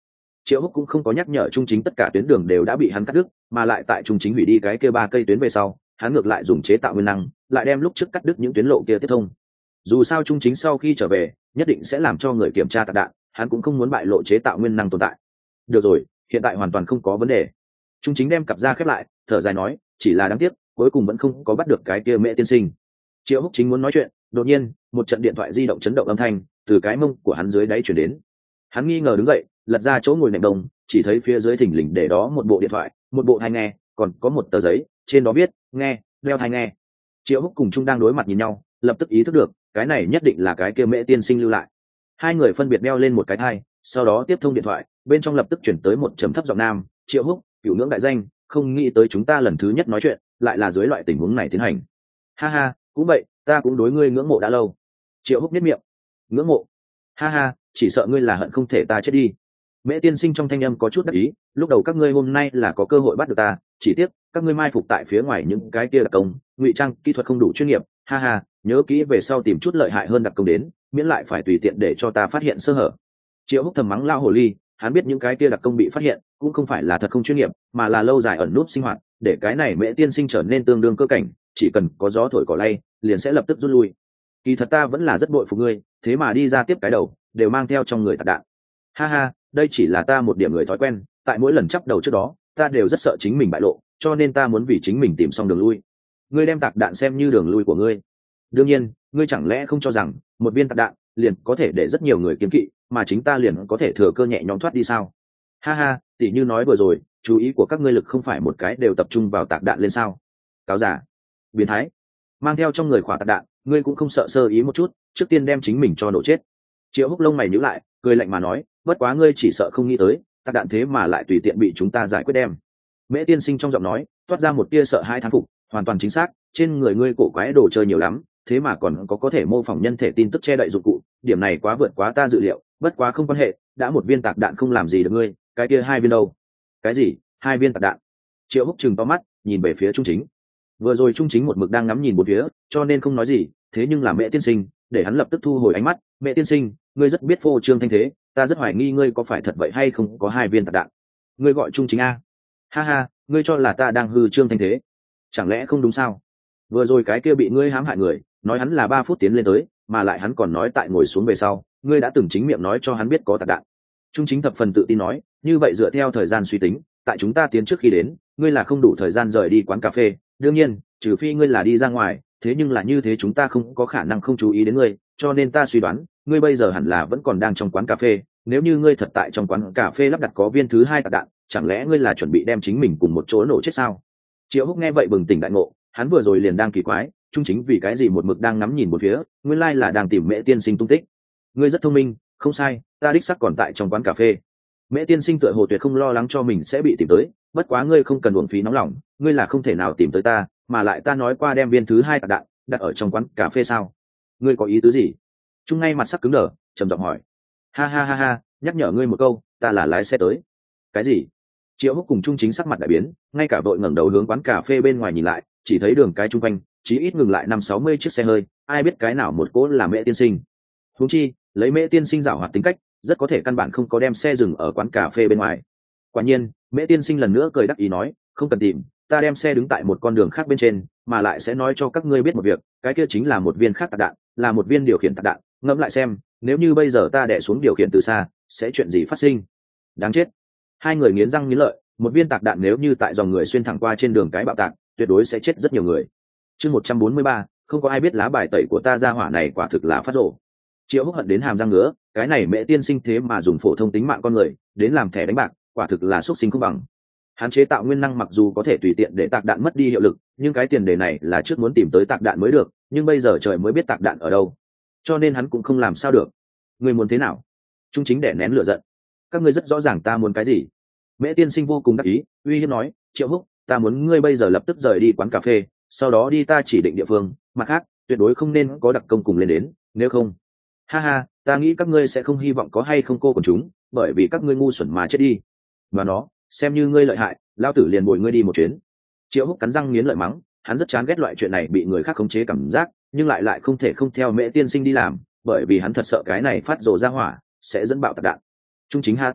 Triệu Húc cũng không có nhắc nhở Trung Chính tất cả tuyến đường đều đã bị hắn cắt đứt, mà lại tại Trung Chính hủy đi cái kia 3 cây tuyến về sau, hắn ngược lại dùng chế tạo nguyên năng, lại đem lúc trước cắt đứt những tuyến lộ kia tiếp thông. Dù sao Trung Chính sau khi trở về, nhất định sẽ làm cho người kiểm tra tạc đạn, hắn cũng không muốn bại lộ chế tạo nguyên năng tồn tại. Được rồi, hiện tại hoàn toàn không có vấn đề. Trung Chính đem cặp ra khép lại, thở dài nói, chỉ là đáng tiếc, cuối cùng vẫn không có bắt được cái kia Mễ tiên sinh. Triệu Húc chính muốn nói chuyện, đột nhiên, một trận điện thoại di động chấn động âm thanh từ cái mông của hắn dưới đáy chuyển đến. Hắn nghi ngờ đứng dậy, lật ra chỗ ngồi nệm đồng, chỉ thấy phía dưới thình lình để đó một bộ điện thoại, một bộ tai nghe, còn có một tờ giấy, trên đó viết, nghe, đeo tai nghe. Triệu Húc cùng Trung đang đối mặt nhìn nhau, lập tức ý thức được, cái này nhất định là cái kia Mễ tiên sinh lưu lại. Hai người phân biệt đeo lên một cái thai, sau đó tiếp thông điện thoại, bên trong lập tức chuyển tới một trầm thấp giọng nam, Triệu Húc, cửu ngưỡng đại danh, không nghĩ tới chúng ta lần thứ nhất nói chuyện, lại là dưới loại tình huống này tiến hành. Ha ha, cũng vậy, ta cũng đối ngươi ngưỡng mộ đã lâu. Triệu Húc nhếch miệng, ngưỡng mộ? Ha ha, chỉ sợ ngươi là hận không thể ta chết đi. Mễ tiên sinh trong thanh âm có chút đắc ý, lúc đầu các ngươi hôm nay là có cơ hội bắt được ta, chỉ tiếc các ngươi mai phục tại phía ngoài những cái kia đặc công, ngụy trang kỹ thuật không đủ chuyên nghiệp. Ha ha, nhớ kỹ về sau tìm chút lợi hại hơn đặc công đến, miễn lại phải tùy tiện để cho ta phát hiện sơ hở. Triệu Húc thầm mắng lao hồ ly, hắn biết những cái kia đặc công bị phát hiện cũng không phải là thật không chuyên nghiệp, mà là lâu dài ẩn núp sinh hoạt, để cái này Mễ tiên sinh trở nên tương đương cơ cảnh, chỉ cần có gió thổi cỏ lay, liền sẽ lập tức rút lui. Kỳ thật ta vẫn là rất bội phục ngươi, thế mà đi ra tiếp cái đầu đều mang theo trong người tạc đạn. Ha ha, đây chỉ là ta một điểm người thói quen, tại mỗi lần chắp đầu trước đó ta đều rất sợ chính mình bại lộ, cho nên ta muốn vì chính mình tìm xong đường lui. Ngươi đem tạc đạn xem như đường lui của ngươi. Đương nhiên, ngươi chẳng lẽ không cho rằng một viên tạc đạn liền có thể để rất nhiều người kiêng kỵ, mà chính ta liền có thể thừa cơ nhẹ nhõm thoát đi sao? Ha ha, tỉ như nói vừa rồi, chú ý của các ngươi lực không phải một cái đều tập trung vào tạc đạn lên sao? Cáo giả, biến thái, mang theo trong người khỏa tạc đạn, ngươi cũng không sợ sơ ý một chút, trước tiên đem chính mình cho nổ chết. Triệu Húc lông mày nhíu lại, cười lạnh mà nói, bất quá ngươi chỉ sợ không nghĩ tới, tạc đạn thế mà lại tùy tiện bị chúng ta giải quyết đem. Mễ tiên sinh trong giọng nói toát ra một tia sợ hai thán phục, hoàn toàn chính xác, trên người ngươi cổ quái đồ chơi nhiều lắm, thế mà còn có thể mô phỏng nhân thể tin tức che đậy dụng cụ, điểm này quá vượt quá ta dự liệu, bất quá không quan hệ, đã một viên tạc đạn không làm gì được ngươi, cái kia 2 viên đâu? Cái gì? 2 viên tạc đạn? Triệu Húc trừng to mắt, nhìn về phía Trung Chính. Vừa rồi Trung Chính một mực đang ngắm nhìn bốn phía, cho nên không nói gì, thế nhưng là Mễ tiên sinh, để hắn lập tức thu hồi ánh mắt. Mễ tiên sinh, ngươi rất biết phô trương thanh thế, ta rất hoài nghi ngươi có phải thật vậy hay không có 2 viên tạc đạn. Ngươi gọi Trung Chính a? Ha ha, ngươi cho là ta đang hư trương thanh thế? Chẳng lẽ không đúng sao? Vừa rồi cái kia bị ngươi hãm hại người, nói hắn là 3 phút tiến lên tới, mà lại hắn còn nói tại ngồi xuống về sau, ngươi đã từng chính miệng nói cho hắn biết có tạc đạn. Trung Chính thập phần tự tin nói, như vậy dựa theo thời gian suy tính, tại chúng ta tiến trước khi đến, ngươi là không đủ thời gian rời đi quán cà phê, đương nhiên, trừ phi ngươi là đi ra ngoài, thế nhưng là như thế chúng ta không có khả năng không chú ý đến ngươi, cho nên ta suy đoán, ngươi bây giờ hẳn là vẫn còn đang trong quán cà phê, nếu như ngươi thật tại trong quán cà phê lắp đặt có viên thứ 2 tạc đạn, chẳng lẽ ngươi là chuẩn bị đem chính mình cùng một chỗ nổ chết sao? Triệu Húc nghe vậy bừng tỉnh đại ngộ, hắn vừa rồi liền đang kỳ quái, Trung Chính vì cái gì một mực đang ngắm nhìn một phía, nguyên lai là đang tìm Mễ tiên sinh tung tích. Ngươi rất thông minh, không sai, ta đích xác còn tại trong quán cà phê. Mễ tiên sinh tựa hồ tuyệt không lo lắng cho mình sẽ bị tìm tới, bất quá ngươi không cần uổng phí nóng lòng, ngươi là không thể nào tìm tới ta, mà lại ta nói qua đem viên thứ 2 tạc đạn đặt ở trong quán cà phê sao? Ngươi có ý tứ gì? Trung ngay mặt sắc cứng đờ, trầm giọng hỏi. Ha ha ha ha, nhắc nhở ngươi một câu, ta là lái xe tới. Cái gì? Triệu Húc cùng Trung Chính sắc mặt đại biến, ngay cả vội ngẩng đầu hướng quán cà phê bên ngoài nhìn lại, chỉ thấy đường cái chung quanh chí ít ngừng lại 50-60 chiếc xe hơi, ai biết cái nào một cỗ là Mễ tiên sinh. Huống chi, lấy Mễ tiên sinh giảo hoạt tính cách, rất có thể căn bản không có đem xe dừng ở quán cà phê bên ngoài. Quả nhiên, Mễ tiên sinh lần nữa cười đắc ý nói, không cần tìm, ta đem xe đứng tại một con đường khác bên trên, mà lại sẽ nói cho các ngươi biết một việc, cái kia chính là một viên khác tạc đạn, là một viên điều khiển tạc đạn, ngẫm lại xem, nếu như bây giờ ta đè xuống điều khiển từ xa, sẽ chuyện gì phát sinh? Đáng chết. Hai người nghiến răng nghiến lợi, một viên tạc đạn nếu như tại dòng người xuyên thẳng qua trên đường cái bạo tạc, tuyệt đối sẽ chết rất nhiều người. Chương 143, không có ai biết lá bài tẩy của ta ra hỏa này quả thực là phát rồ. Triệu Húc hận đến hàm răng ngứa, cái này Mễ tiên sinh thế mà dùng phổ thông tính mạng con người đến làm thẻ đánh bạc, quả thực là xúc sinh không bằng. Hắn chế tạo nguyên năng mặc dù có thể tùy tiện để tạc đạn mất đi hiệu lực, nhưng cái tiền đề này là trước muốn tìm tới tạc đạn mới được, nhưng bây giờ trời mới biết tạc đạn ở đâu, cho nên hắn cũng không làm sao được. Ngươi muốn thế nào? Trung Chính đè nén lửa giận. Các ngươi rất rõ ràng ta muốn cái gì. Mễ tiên sinh vô cùng đắc ý, uy hiếp nói, Triệu Húc, ta muốn ngươi bây giờ lập tức rời đi quán cà phê, sau đó đi ta chỉ định địa phương, mặt khác tuyệt đối không nên có đặc công cùng lên đến, nếu không, ha ha, ta nghĩ các ngươi sẽ không hy vọng có hay không cô của chúng, bởi vì các ngươi ngu xuẩn mà chết đi. Và nó, xem như ngươi lợi hại, lao tử liền bồi ngươi đi một chuyến. Triệu Húc cắn răng nghiến lợi mắng, hắn rất chán ghét loại chuyện này bị người khác khống chế cảm giác, nhưng lại không thể không theo Mễ tiên sinh đi làm, bởi vì hắn thật sợ cái này phát rồ ra hỏa sẽ dẫn bạo tạc đạn. Trung Chính há to miệng,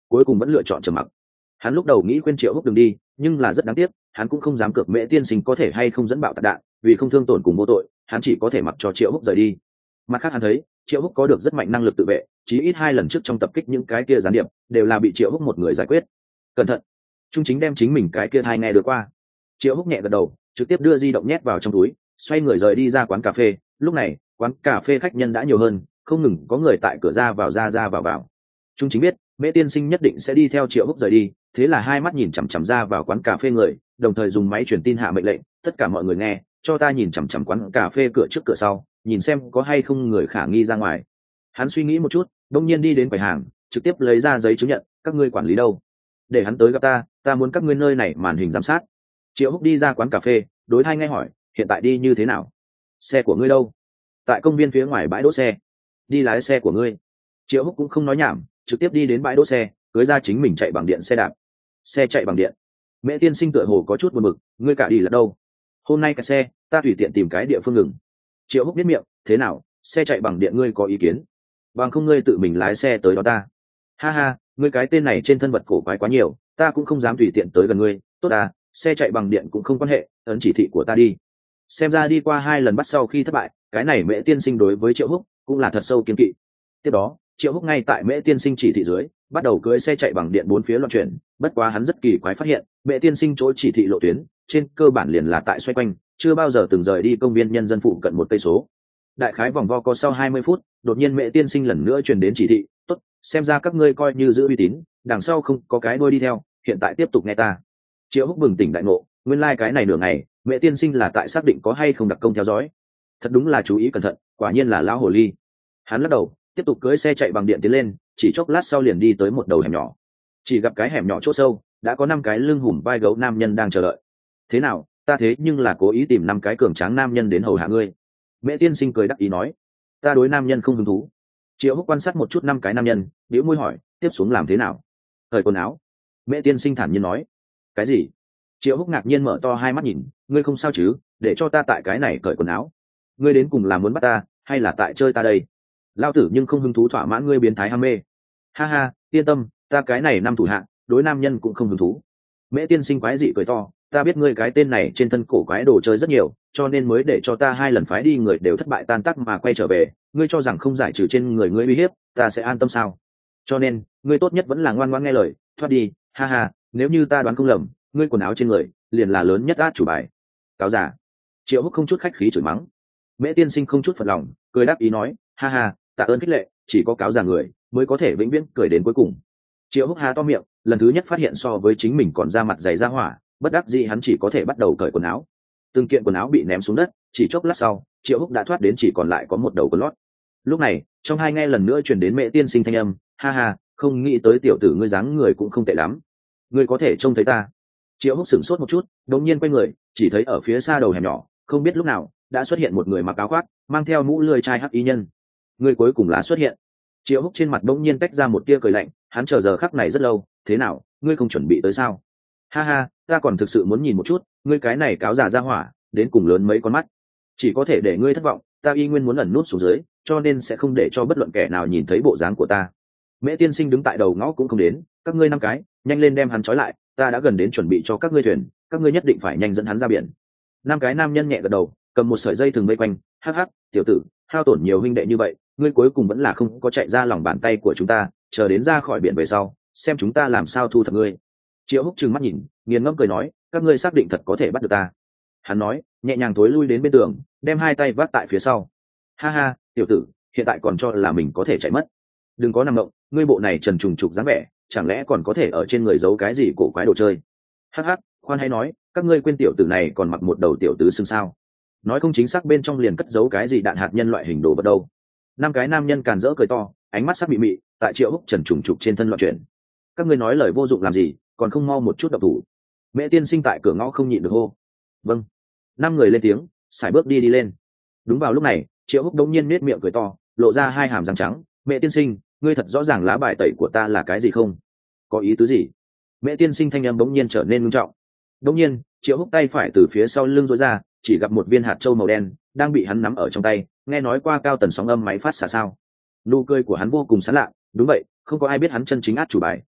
cuối cùng vẫn lựa chọn trầm mặc. Hắn lúc đầu nghĩ khuyên Triệu Húc đừng đi, nhưng là rất đáng tiếc, hắn cũng không dám cược Mễ tiên sinh có thể hay không dẫn bạo tạc đạn, vì không thương tổn cùng vô tội, hắn chỉ có thể mặc cho Triệu Húc rời đi. Mặt khác hắn thấy Triệu Húc có được rất mạnh năng lực tự vệ, chí ít 2 lần trước trong tập kích những cái kia gián điệp đều là bị Triệu Húc một người giải quyết. Cẩn thận. Trung chính đem chính mình cái kia thai nghe được qua. Triệu Húc nhẹ gật đầu, trực tiếp đưa di động nhét vào trong túi, xoay người rời đi ra quán cà phê. Lúc này quán cà phê khách nhân đã nhiều hơn, không ngừng có người tại cửa ra vào ra vào. Trung chính biết Mễ tiên sinh nhất định sẽ đi theo Triệu Húc rời đi, thế là hai mắt nhìn chằm chằm ra vào quán cà phê người, đồng thời dùng máy truyền tin hạ mệnh lệnh, tất cả mọi người nghe, cho ta nhìn chằm chằm quán cà phê cửa trước cửa sau, nhìn xem có hay không người khả nghi ra ngoài. Hắn suy nghĩ một chút, đông nhiên đi đến quầy hàng, trực tiếp lấy ra giấy chứng nhận, các ngươi quản lý đâu? Để hắn tới gặp ta muốn các ngươi nơi này màn hình giám sát. Triệu Húc đi ra quán cà phê, đối hai nghe hỏi, hiện tại đi như thế nào? Xe của ngươi đâu? Tại công viên phía ngoài bãi đỗ xe. Đi lái xe của ngươi. Triệu Húc cũng không nói nhảm, trực tiếp đi đến bãi đỗ xe, cưới ra chính mình chạy bằng điện xe đạp. Xe chạy bằng điện. Mễ tiên sinh tựa hồ có chút buồn bực, ngươi cả đi là đâu? Hôm nay cái xe, ta tùy tiện tìm cái địa phương ngừng. Triệu Húc biết miệng, thế nào, xe chạy bằng điện ngươi có ý kiến? Bằng không ngươi tự mình lái xe tới đó ta. Ha ha, ngươi cái tên này trên thân vật cổ quái quá nhiều, ta cũng không dám tùy tiện tới gần ngươi. Tốt à, xe chạy bằng điện cũng không quan hệ, ấn chỉ thị của ta đi. Xem ra đi qua 2 lần bắt sau khi thất bại, cái này Mễ tiên sinh đối với Triệu Húc cũng là thật sâu kiên kỵ. Tiếp đó Triệu Húc ngay tại Mễ tiên sinh chỉ thị dưới bắt đầu cưỡi xe chạy bằng điện 4 phía loạn chuyển. Bất quá hắn rất kỳ quái phát hiện Mễ tiên sinh chỗ chỉ thị lộ tuyến trên cơ bản liền là tại xoay quanh, chưa bao giờ từng rời đi công viên nhân dân phụ cận 1 cây số. Đại khái vòng vo có sau 20 phút, đột nhiên Mễ tiên sinh lần nữa truyền đến chỉ thị, tốt, xem ra các ngươi coi như giữ uy tín, đằng sau không có cái đuôi đi theo, hiện tại tiếp tục nghe ta. Triệu Húc bừng tỉnh đại ngộ, nguyên lai cái này nửa ngày Mễ tiên sinh là tại xác định có hay không đặc công theo dõi. Thật đúng là chú ý cẩn thận, quả nhiên là lão hồ ly. Hắn lắc đầu, tiếp tục cưỡi xe chạy bằng điện tiến lên, chỉ chốc lát sau liền đi tới một đầu hẻm nhỏ. Chỉ gặp cái hẻm nhỏ chỗ sâu đã có 5 cái lưng hùm vai gấu nam nhân đang chờ đợi. Thế nào, ta thế nhưng là cố ý tìm 5 cái cường tráng nam nhân đến hầu hạ ngươi. Mễ tiên sinh cười đắc ý nói, ta đối nam nhân không hứng thú. Triệu Húc quan sát một chút 5 cái nam nhân, bĩu môi hỏi, tiếp xuống làm thế nào? Cởi quần áo. Mễ tiên sinh thản nhiên nói. Cái gì? Triệu Húc ngạc nhiên mở to hai mắt nhìn, ngươi không sao chứ, để cho ta tại cái này cởi quần áo? Ngươi đến cùng là muốn bắt ta hay là tại chơi ta đây? Lao tử nhưng không hứng thú thỏa mãn ngươi biến thái ham mê. Ha ha, yên tâm, ta cái này 5 thủ hạ, đối nam nhân cũng không hứng thú. Mễ tiên sinh quái dị cười to, ta biết ngươi cái tên này trên thân cổ quái đồ chơi rất nhiều, cho nên mới để cho ta 2 lần phái đi người đều thất bại tan tác mà quay trở về, ngươi cho rằng không giải trừ trên người ngươi uy hiếp, ta sẽ an tâm sao? Cho nên, ngươi tốt nhất vẫn là ngoan ngoãn nghe lời, thoát đi. Ha ha, nếu như ta đoán không lầm, ngươi quần áo trên người liền là lớn nhất át chủ bài. Cáo giả. Triệu Húc không chút khách khí chửi mắng. Mễ tiên sinh không chút phật lòng, cười đáp ý nói, ha ha, tạ ơn khích lệ, chỉ có cáo giả người mới có thể vĩnh viễn cười đến cuối cùng. Triệu Húc há to miệng, lần thứ nhất phát hiện so với chính mình còn ra mặt dày ra hỏa, bất đắc dĩ hắn chỉ có thể bắt đầu cởi quần áo. Từng kiện quần áo bị ném xuống đất, chỉ chốc lát sau Triệu Húc đã thoát đến chỉ còn lại có một đầu quần lót. Lúc này trong hai nghe lần nữa truyền đến Mễ tiên sinh thanh âm, ha ha, không nghĩ tới tiểu tử ngươi dáng người cũng không tệ lắm, ngươi có thể trông thấy ta. Triệu Húc sửng sốt một chút, đột nhiên quay người, chỉ thấy ở phía xa đầu hẻm nhỏ, không biết lúc nào đã xuất hiện một người mặc áo khoác, mang theo mũ lưỡi chai hắc y nhân. Người cuối cùng là xuất hiện. Triệu Húc trên mặt bỗng nhiên tách ra một tia cười lạnh, hắn chờ giờ khắc này rất lâu, thế nào, ngươi không chuẩn bị tới sao? Ha ha, ta còn thực sự muốn nhìn một chút, ngươi cái này cáo giả ra hỏa, đến cùng lớn mấy con mắt. Chỉ có thể để ngươi thất vọng, ta y nguyên muốn ẩn nút xuống dưới, cho nên sẽ không để cho bất luận kẻ nào nhìn thấy bộ dáng của ta. Mễ tiên sinh đứng tại đầu ngõ cũng không đến, các ngươi 5 cái, nhanh lên đem hắn trói lại, ta đã gần đến chuẩn bị cho các ngươi thuyền, các ngươi nhất định phải nhanh dẫn hắn ra biển. 5 cái nam nhân nhẹ gật đầu, cầm một sợi dây thừng vây quanh, hắc hắc, tiểu tử, hao tổn nhiều huynh đệ như vậy, ngươi cuối cùng vẫn là không có chạy ra lòng bàn tay của chúng ta, chờ đến ra khỏi biển về sau, xem chúng ta làm sao thu thập ngươi. Triệu Húc trừng mắt nhìn, nghiền ngẫm cười nói, các ngươi xác định thật có thể bắt được ta? Hắn nói, nhẹ nhàng thối lui đến bên tường, đem 2 tay vác tại phía sau. Ha ha, tiểu tử, hiện tại còn cho là mình có thể chạy mất. Đừng có nằm động, ngươi bộ này trần trùng trục dáng vẻ, chẳng lẽ còn có thể ở trên người giấu cái gì cổ quái đồ chơi? Hắc hắc, khoan hay nói, các ngươi quên tiểu tử này còn mặc một đầu tiểu tứ xưng sao? Nói không chính xác bên trong liền cất giấu cái gì đạn hạt nhân loại hình đồ vật đâu. 5 cái nam nhân càn rỡ cười to, ánh mắt sắc mị mị, tại Triệu Húc trần trùng trục trên thân loạn chuyển. Các ngươi nói lời vô dụng làm gì, còn không mau một chút độc thủ. Mễ tiên sinh tại cửa ngõ không nhịn được hô. Vâng. 5 người lên tiếng, sải bước đi lên. Đúng vào lúc này, Triệu Húc đống nhiên nết miệng cười to, lộ ra 2 hàm răng trắng. Mễ tiên sinh, ngươi thật rõ ràng lá bài tẩy của ta là cái gì không? Có ý tứ gì? Mễ tiên sinh thanh âm bỗng nhiên trở nên nghiêm trọng. Đống nhiên, Triệu Húc tay phải từ phía sau lưng duỗi ra, chỉ gặp một viên hạt châu màu đen đang bị hắn nắm ở trong tay, nghe nói qua cao tần sóng âm máy phát xạ sao? Nụ cười của hắn vô cùng sán lạ, đúng vậy, không có ai biết hắn chân chính át chủ bài,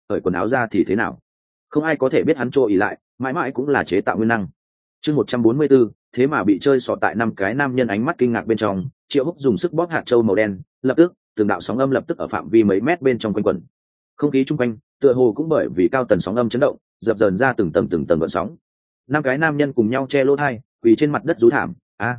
cởi quần áo ra thì thế nào? Không ai có thể biết hắn trô ỉ lại, mãi mãi cũng là chế tạo nguyên năng. Chương 144, thế mà bị chơi sọ tại năm cái nam nhân ánh mắt kinh ngạc bên trong, Triệu Húc dùng sức bóp hạt châu màu đen, lập tức, từng đạo sóng âm lập tức ở phạm vi mấy mét bên trong quanh quẩn. Không khí chung quanh, tựa hồ cũng bởi vì cao tần sóng âm chấn động, dập dờn ra từng tầng gợn sóng. Năm cái nam nhân cùng nhau che lỗ tai, quỳ trên mặt đất rú thảm.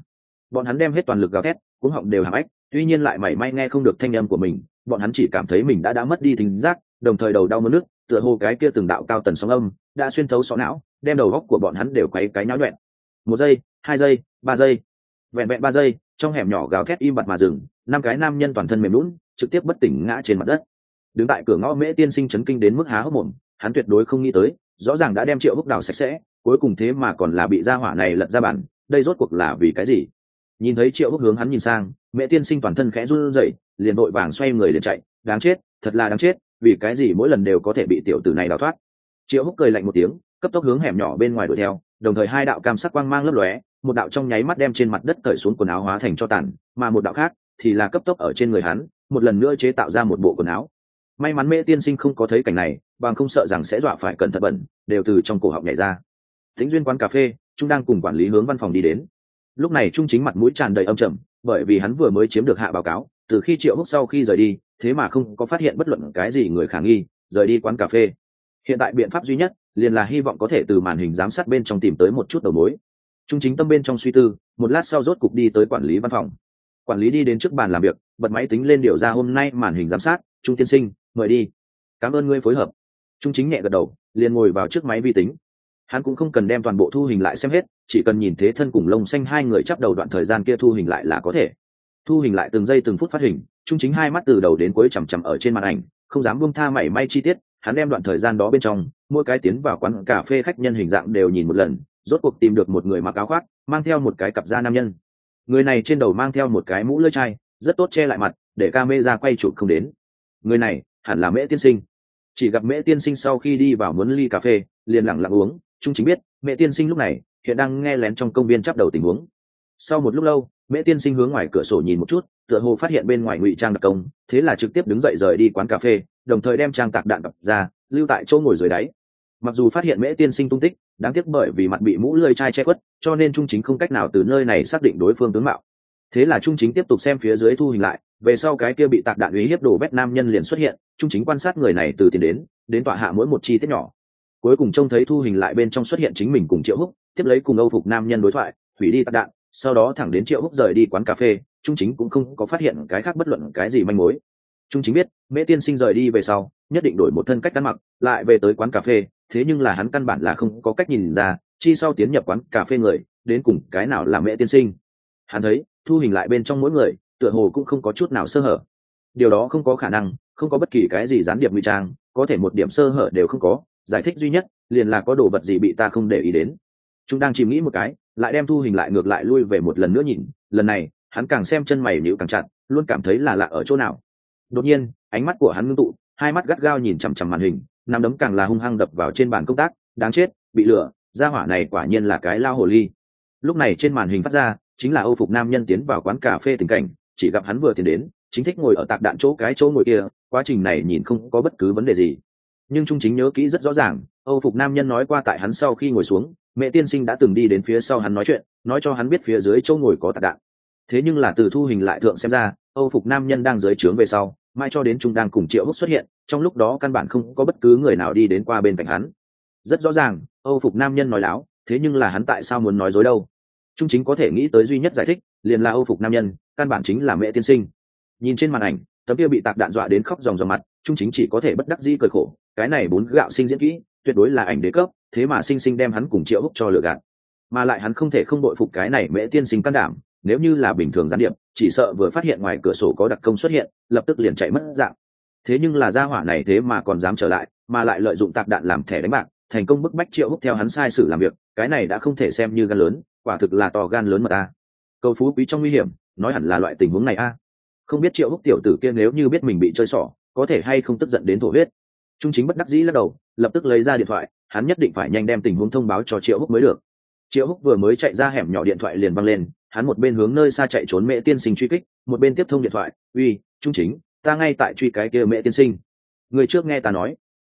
Bọn hắn đem hết toàn lực gào thét, cuống họng đều hàm ếch, tuy nhiên lại mảy may nghe không được thanh âm của mình, bọn hắn chỉ cảm thấy mình đã mất đi thính giác, đồng thời đầu đau muốn nức, tựa hồ cái kia từng đạo cao tần sóng âm đã xuyên thấu sọ não, đem đầu góc của bọn hắn đều quấy cái nhão nhọẹn. 1 giây, 2 giây, 3 giây, vẹn vẹn 3 giây, trong hẻm nhỏ gào thét im bặt mà dừng, năm cái nam nhân toàn thân mềm lún, trực tiếp bất tỉnh ngã trên mặt đất. Đứng tại cửa ngõ Mễ Tiên Sinh chấn kinh đến mức há hốc mồm, hắn tuyệt đối không nghĩ tới, rõ ràng đã đem Triệu Húc đào sạch sẽ, cuối cùng thế mà còn là bị gia hỏa này lật ra bản, đây rốt cuộc là vì cái gì? Nhìn thấy Triệu Húc hướng hắn nhìn sang, Mễ Tiên Sinh toàn thân khẽ run rẩy, liền vội vàng xoay người liền chạy, đáng chết, thật là đáng chết, vì cái gì mỗi lần đều có thể bị tiểu tử này đào thoát. Triệu Húc cười lạnh một tiếng, cấp tốc hướng hẻm nhỏ bên ngoài đuổi theo, đồng thời hai đạo cam sắc quang mang lấp lóe, một đạo trong nháy mắt đem trên mặt đất cởi xuống quần áo hóa thành tro tàn, mà một đạo khác thì là cấp tốc ở trên người hắn, một lần nữa chế tạo ra một bộ quần áo. May mắn Mễ Tiên Sinh không có thấy cảnh này, bằng không sợ rằng sẽ dọa phải cẩn thận bẩn, đều từ trong cổ họng nhảy ra. Tĩnh duyên quán cà phê, Trung đang cùng quản lý hướng văn phòng đi đến. Lúc này Trung chính mặt mũi tràn đầy âm trầm, bởi vì hắn vừa mới chiếm được hạ báo cáo, từ khi Triệu Húc sau khi rời đi, thế mà không có phát hiện bất luận cái gì người khả nghi, rời đi quán cà phê. Hiện tại biện pháp duy nhất liền là hy vọng có thể từ màn hình giám sát bên trong tìm tới một chút đầu mối. Trung chính tâm bên trong suy tư, một lát sau rốt cục đi tới quản lý văn phòng. Quản lý đi đến trước bàn làm việc, bật máy tính lên điều ra hôm nay màn hình giám sát. Trung tiên sinh, mời đi. Cảm ơn ngươi phối hợp. Trung chính nhẹ gật đầu, liền ngồi vào trước máy vi tính. Hắn cũng không cần đem toàn bộ thu hình lại xem hết, chỉ cần nhìn thế thân cùng lông xanh hai người chắp đầu đoạn thời gian kia thu hình lại là có thể. Thu hình lại từng giây từng phút phát hình, Trung chính hai mắt từ đầu đến cuối chằm chằm ở trên màn ảnh, không dám buông tha mảy may chi tiết. Hắn đem đoạn thời gian đó bên trong, mỗi cái tiến vào quán cà phê khách nhân hình dạng đều nhìn một lần, rốt cuộc tìm được một người mặc áo khoác, mang theo một cái cặp da nam nhân. Người này trên đầu mang theo một cái mũ lưỡi chai, rất tốt che lại mặt, để camera quay chụp không đến. Người này hẳn là Mễ tiên sinh. Chỉ gặp Mễ tiên sinh sau khi đi vào muốn ly cà phê, liền lặng lặng uống. Trung chính biết, Mễ tiên sinh lúc này hiện đang nghe lén trong công viên chắp đầu tình huống. Sau một lúc lâu, Mễ tiên sinh hướng ngoài cửa sổ nhìn một chút, tựa hồ phát hiện bên ngoài ngụy trang đặc công, thế là trực tiếp đứng dậy rời đi quán cà phê, đồng thời đem trang tạc đạn đập ra, lưu tại chỗ ngồi dưới đáy. Mặc dù phát hiện Mễ tiên sinh tung tích, đáng tiếc bởi vì mặt bị mũ lưỡi chai che khuất, cho nên Trung chính không cách nào từ nơi này xác định đối phương tướng mạo. Thế là Trung chính tiếp tục xem phía dưới thu hình lại, về sau cái kia bị tạc đạn uy hiếp đổ vét nam nhân liền xuất hiện, Trung chính quan sát người này từ tiền đến tọa hạ mỗi một chi tiết nhỏ. Cuối cùng trông thấy thu hình lại bên trong xuất hiện chính mình cùng Triệu Húc, tiếp lấy cùng Âu phục nam nhân đối thoại, hủy đi tạc đạn, sau đó thẳng đến Triệu Húc rời đi quán cà phê, Trung chính cũng không có phát hiện cái khác bất luận cái gì manh mối. Trung chính biết, Mễ tiên sinh rời đi về sau, nhất định đổi một thân cách ăn mặc, lại về tới quán cà phê, thế nhưng là hắn căn bản là không có cách nhìn ra, chi sau tiến nhập quán cà phê người, đến cùng cái nào là Mễ tiên sinh. Hắn thấy, thu hình lại bên trong mỗi người, tựa hồ cũng không có chút nào sơ hở. Điều đó không có khả năng, không có bất kỳ cái gì gián điệp ngụy trang, có thể một điểm sơ hở đều không có, giải thích duy nhất liền là có đồ vật gì bị ta không để ý đến. Chúng đang chìm nghĩ một cái, lại đem thu hình lại ngược lại lui về một lần nữa nhìn, lần này, hắn càng xem chân mày nhíu càng chặt, luôn cảm thấy là lạ ở chỗ nào. Đột nhiên, ánh mắt của hắn ngưng tụ, hai mắt gắt gao nhìn chằm chằm màn hình, nắm đấm càng là hung hăng đập vào trên bàn công tác, đáng chết, bị lừa, gia hỏa này quả nhiên là cái lao hồ ly. Lúc này trên màn hình phát ra, chính là Âu phục nam nhân tiến vào quán cà phê tình cảnh, chỉ gặp hắn vừa tiến đến, chính thích ngồi ở tạc đạn chỗ ngồi kia, quá trình này nhìn không có bất cứ vấn đề gì. Nhưng Trung chính nhớ kỹ rất rõ ràng, Âu phục nam nhân nói qua tại hắn sau khi ngồi xuống, Mẹ tiên sinh đã từng đi đến phía sau hắn nói chuyện, nói cho hắn biết phía dưới chỗ ngồi có tạc đạn. Thế nhưng là từ thu hình lại thượng xem ra, Âu phục nam nhân đang dưới trướng về sau, mãi cho đến Trung đang cùng Triệu Húc xuất hiện, trong lúc đó căn bản không có bất cứ người nào đi đến qua bên cạnh hắn. Rất rõ ràng, Âu phục nam nhân nói láo, thế nhưng là hắn tại sao muốn nói dối đâu? Trung chính có thể nghĩ tới duy nhất giải thích, liền là Âu phục nam nhân, căn bản chính là Mẹ tiên sinh. Nhìn trên màn ảnh, tấm kia bị tạc đạn dọa đến khóc ròng ròng mặt, Trung chính chỉ có thể bất đắc dĩ cười khổ, cái này bốn gạo sinh diễn kỹ, tuyệt đối là ảnh đế cấp, thế mà sinh sinh đem hắn cùng Triệu Húc cho lừa gạt. Mà lại hắn không thể không đội phục cái này Mẹ tiên sinh can đảm, nếu như là bình thường gián điệp, chỉ sợ vừa phát hiện ngoài cửa sổ có đặc công xuất hiện, lập tức liền chạy mất dạng. Thế nhưng là gia hỏa này thế mà còn dám trở lại, mà lại lợi dụng tạc đạn làm thẻ đánh bạc, thành công bức bách Triệu Húc theo hắn sai sử làm việc, cái này đã không thể xem như gan lớn, quả thực là to gan lớn mật a. Cầu phú quý trong nguy hiểm, nói hẳn là loại tình huống này a. Không biết Triệu Húc tiểu tử kia nếu như biết mình bị chơi xỏ, có thể hay không tức giận đến thổ huyết. Trung chính bất đắc dĩ lắc đầu, lập tức lấy ra điện thoại, hắn nhất định phải nhanh đem tình huống thông báo cho Triệu Húc mới được. Triệu Húc vừa mới chạy ra hẻm nhỏ, điện thoại liền văng lên, hắn một bên hướng nơi xa chạy trốn Mẹ tiên sinh truy kích, một bên tiếp thông điện thoại. Uy, Trung chính, ta ngay tại truy cái kia Mẹ tiên sinh. Người trước nghe ta nói.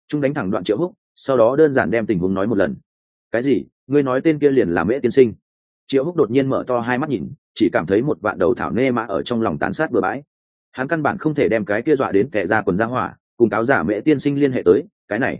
Trung đánh thẳng đoạn Triệu Húc, sau đó đơn giản đem tình huống nói một lần. Cái gì? Ngươi nói tên kia liền là Mễ tiên sinh? Triệu Húc đột nhiên mở to hai mắt nhìn, chỉ cảm thấy một vạn đầu thảo nê mã ở trong lòng tàn sát bừa bãi. Hắn căn bản không thể đem cái kia dọa đến kẻ ra quần ra hỏa, cùng cáo giả Mễ tiên sinh liên hệ tới.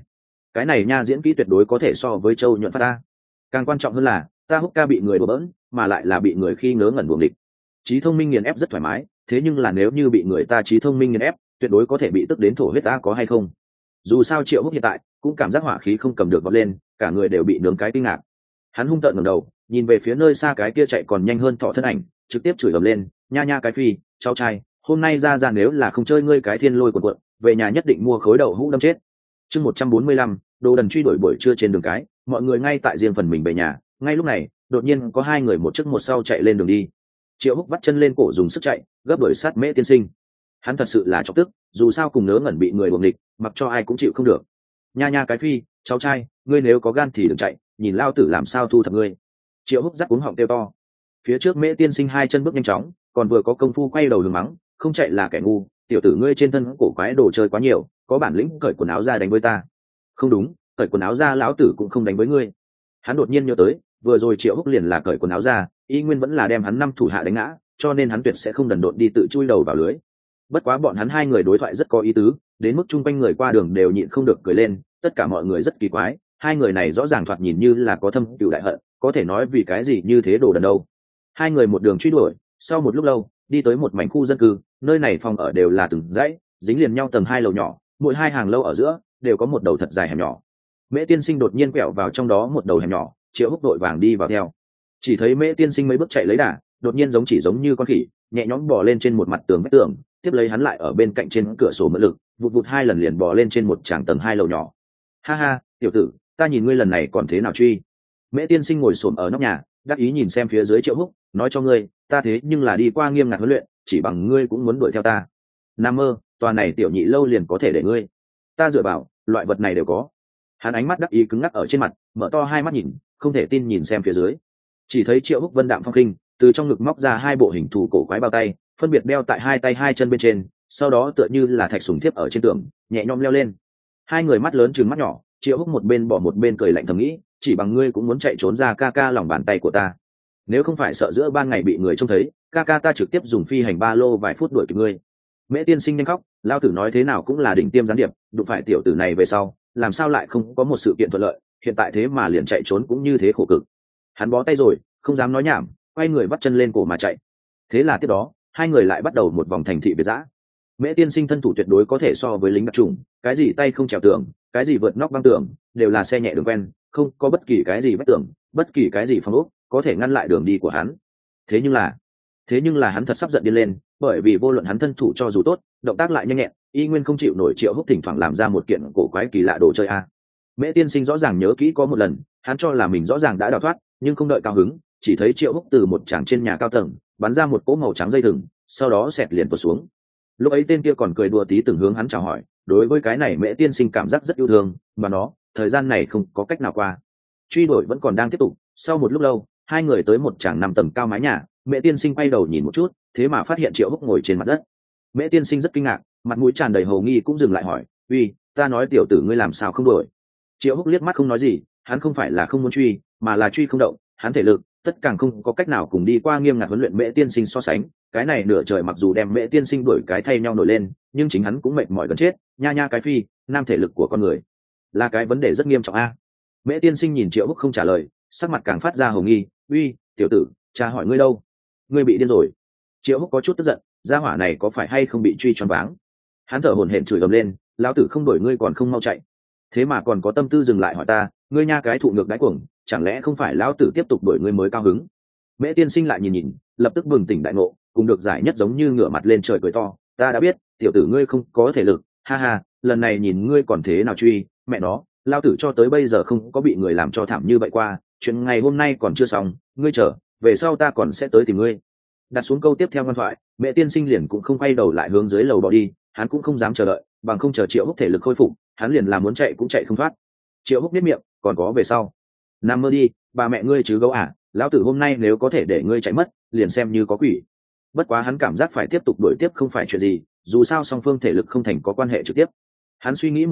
Cái này nha, diễn kỹ tuyệt đối có thể so với Châu Nhuận Phát ta. Càng quan trọng hơn là, ta Húc ca bị người đùa bỡn, mà lại là bị người khi ngớ ngẩn buồng địch. Trí thông minh nghiền ép rất thoải mái, thế nhưng là nếu như bị người ta trí thông minh nghiền ép, tuyệt đối có thể bị tức đến thổ huyết, ta có hay không? Dù sao Triệu Húc hiện tại cũng cảm giác hỏa khí không cầm được vọt lên, cả người đều bị nướng cái kinh ngạc. Hắn hung tợn ngẩng đầu, nhìn về phía nơi xa cái kia chạy còn nhanh hơn thỏ thân ảnh, trực tiếp chửi ầm lên, nha nha cái phi, cháu trai, hôm nay ra nếu là không chơi ngươi cái thiên lôi cuộn cuộn, về nhà nhất định mua khối đậu hũ đâm chết. Chương 145, Đồ Đần truy đuổi buổi trưa trên đường cái, mọi người ngay tại riêng phần mình về nhà. Ngay lúc này, đột nhiên có hai người một trước một sau chạy lên đường đi. Triệu Húc vắt chân lên cổ dùng sức chạy, gấp đuổi sát Mễ tiên sinh. Hắn thật sự là chọc tức, dù sao cùng nớ ngẩn bị người buồng địch, mặc cho ai cũng chịu không được. Nha nha cái phi, cháu trai, ngươi nếu có gan thì đừng chạy, nhìn lao tử làm sao thu thập ngươi. Triệu Húc giắt cuống họng kêu to. Phía trước Mễ tiên sinh hai chân bước nhanh chóng, còn vừa có công phu quay đầu hướng mắng, không chạy là kẻ ngu, tiểu tử ngươi trên thân cổ quái đồ chơi quá nhiều, có bản lĩnh cởi quần áo ra đánh với ta. Không đúng, cởi quần áo ra lão tử cũng không đánh với ngươi. Hắn đột nhiên nhớ tới, vừa rồi Triệu Húc liền là cởi quần áo ra, y nguyên vẫn là đem hắn năm thủ hạ đánh ngã, cho nên hắn tuyệt sẽ không đần độn đi tự chui đầu vào lưới. Bất quá bọn hắn hai người đối thoại rất có ý tứ, đến mức chung quanh người qua đường đều nhịn không được cười lên, tất cả mọi người rất kỳ quái, hai người này rõ ràng thoạt nhìn như là có thâm cừu đại hận, có thể nói vì cái gì như thế đồ đần đâu. Hai người một đường truy đuổi, sau một lúc lâu, đi tới một mảnh khu dân cư, nơi này phòng ở đều là từng dãy, dính liền nhau tầng hai lầu nhỏ, mỗi hai hàng lâu ở giữa đều có một đầu thật dài hẻm nhỏ. Mễ tiên sinh đột nhiên quẹo vào trong đó một đầu hẻm nhỏ, Triệu Húc đội vàng đi vào theo. Chỉ thấy Mễ tiên sinh mấy bước chạy lấy đà, đột nhiên giống như con khỉ, nhẹ nhõm bò lên trên một mặt tường vách tường, tiếp lấy hắn lại ở bên cạnh trên cửa sổ mượn lực, vụt vụt hai lần liền bò lên trên một tràng tầng hai lầu nhỏ. Ha ha, tiểu tử, ta nhìn ngươi lần này còn thế nào truy. Mễ tiên sinh ngồi xổm ở nóc nhà, đắc ý nhìn xem phía dưới Triệu Húc, nói cho ngươi, ta thế nhưng là đi qua nghiêm ngặt huấn luyện, chỉ bằng ngươi cũng muốn đuổi theo ta. Nam mơ, tòa này tiểu nhị lâu liền có thể để ngươi. Ta dựa vào, loại vật này đều có. Hắn ánh mắt đắc ý cứng ngắc ở trên mặt, mở to hai mắt nhìn, không thể tin nhìn xem phía dưới. Chỉ thấy Triệu Húc vân đạm phong khinh, từ trong ngực móc ra hai bộ hình thù cổ quái bao tay, phân biệt đeo tại hai tay hai chân bên trên, sau đó tựa như là thạch sùng thiếp ở trên tường, nhẹ nhõm leo lên. Hai người mắt lớn trừng mắt nhỏ, Triệu Húc một bên bỏ một bên cười lạnh thầm nghĩ, chỉ bằng ngươi cũng muốn chạy trốn ra ca ca lòng bàn tay của ta. Nếu không phải sợ giữa ban ngày bị người trông thấy, ca ca ta trực tiếp dùng phi hành ba lô vài phút đuổi kịp ngươi. Mễ tiên sinh nhanh khóc, lao tử nói thế nào cũng là đỉnh tiêm gián điệp, đụng phải tiểu tử này về sau, làm sao lại không có một sự kiện thuận lợi, hiện tại thế mà liền chạy trốn cũng như thế khổ cực. Hắn bó tay rồi, không dám nói nhảm, quay người bắt chân lên cổ mà chạy. Thế là tiếp đó, hai người lại bắt đầu một vòng thành thị Việt dã. Mễ tiên sinh thân thủ tuyệt đối có thể so với lính đặc trùng, cái gì tay không trèo tường, cái gì vượt nóc băng tường, đều là xe nhẹ đường quen, không có bất kỳ cái gì vách tường, bất kỳ cái gì phòng ốc có thể ngăn lại đường đi của hắn. Thế nhưng là hắn thật sắp giận điên lên, bởi vì vô luận hắn thân thủ cho dù tốt, động tác lại nhanh nhẹn, y nguyên không chịu nổi Triệu Húc thỉnh thoảng làm ra một kiện cổ quái kỳ lạ đồ chơi a. Mễ tiên sinh rõ ràng nhớ kỹ có một lần, hắn cho là mình rõ ràng đã đào thoát, nhưng không đợi cao hứng, chỉ thấy Triệu Húc từ một tràng trên nhà cao tầng bắn ra một cỗ màu trắng dây thừng, sau đó xẹt liền tuột xuống. Lúc ấy tên kia còn cười đùa tí từng hướng hắn chào hỏi, đối với cái này Mễ tiên sinh cảm giác rất yêu thương, mà nó, thời gian này không có cách nào qua. Truy đuổi vẫn còn đang tiếp tục, sau một lúc lâu, hai người tới một tràng 5 tầng cao mái nhà, Mễ tiên sinh quay đầu nhìn một chút, thế mà phát hiện Triệu Húc ngồi trên mặt đất. Mễ tiên sinh rất kinh ngạc, mặt mũi tràn đầy hồ nghi cũng dừng lại hỏi, uy, ta nói tiểu tử ngươi làm sao không đuổi. Triệu Húc liếc mắt không nói gì, hắn không phải là không muốn truy, mà là truy không động, hắn thể lực tất càng không có cách nào cùng đi qua nghiêm ngặt huấn luyện Mễ tiên sinh so sánh. Cái này nửa trời mặc dù đem Mễ tiên sinh đuổi cái thay nhau nổi lên, nhưng chính hắn cũng mệt mỏi gần chết. Nha nha cái phi, nam thể lực của con người là cái vấn đề rất nghiêm trọng a. Mễ tiên sinh nhìn Triệu Húc không trả lời, sắc mặt càng phát ra hồ nghi, uy, tiểu tử, cha hỏi ngươi đâu, ngươi bị điên rồi. Triệu Húc có chút tức giận, gia hỏa này có phải hay không bị truy choáng váng. Hắn thở hổn hển chửi ầm lên, lão tử không đuổi ngươi còn không mau chạy, thế mà còn có tâm tư dừng lại hỏi ta, ngươi nha cái thụ ngược đáy cuồng, chẳng lẽ không phải lão tử tiếp tục đuổi ngươi mới cao hứng. Mễ tiên sinh lại nhìn, lập tức bừng tỉnh đại ngộ, cùng được giải nhất giống như ngửa mặt lên trời cười to, ta đã biết, tiểu tử ngươi không có thể lực, ha ha, lần này nhìn ngươi còn thế nào truy, mẹ nó, lão tử cho tới bây giờ không có bị người làm cho thảm như vậy qua, chuyện ngày hôm nay còn chưa xong, ngươi chờ, về sau ta còn sẽ tới tìm ngươi. Đặt xuống câu tiếp theo ngoan thoại, Mễ tiên sinh liền cũng không quay đầu lại hướng dưới lầu bỏ đi, hắn cũng không dám chờ đợi, bằng không chờ Triệu Húc thể lực khôi phục, hắn liền làm muốn chạy cũng chạy không thoát. Triệu Húc biết miệng, còn có về sau. Nằm mơ đi, bà mẹ ngươi chứ gấu à, lão tử hôm nay nếu có thể để ngươi chạy mất, liền xem như có quỷ. Bất quá hắn cảm giác phải tiếp tục đuổi tiếp không phải chuyện gì, dù sao song phương thể lực không thành có quan hệ trực tiếp. Hắn suy nghĩ một cái,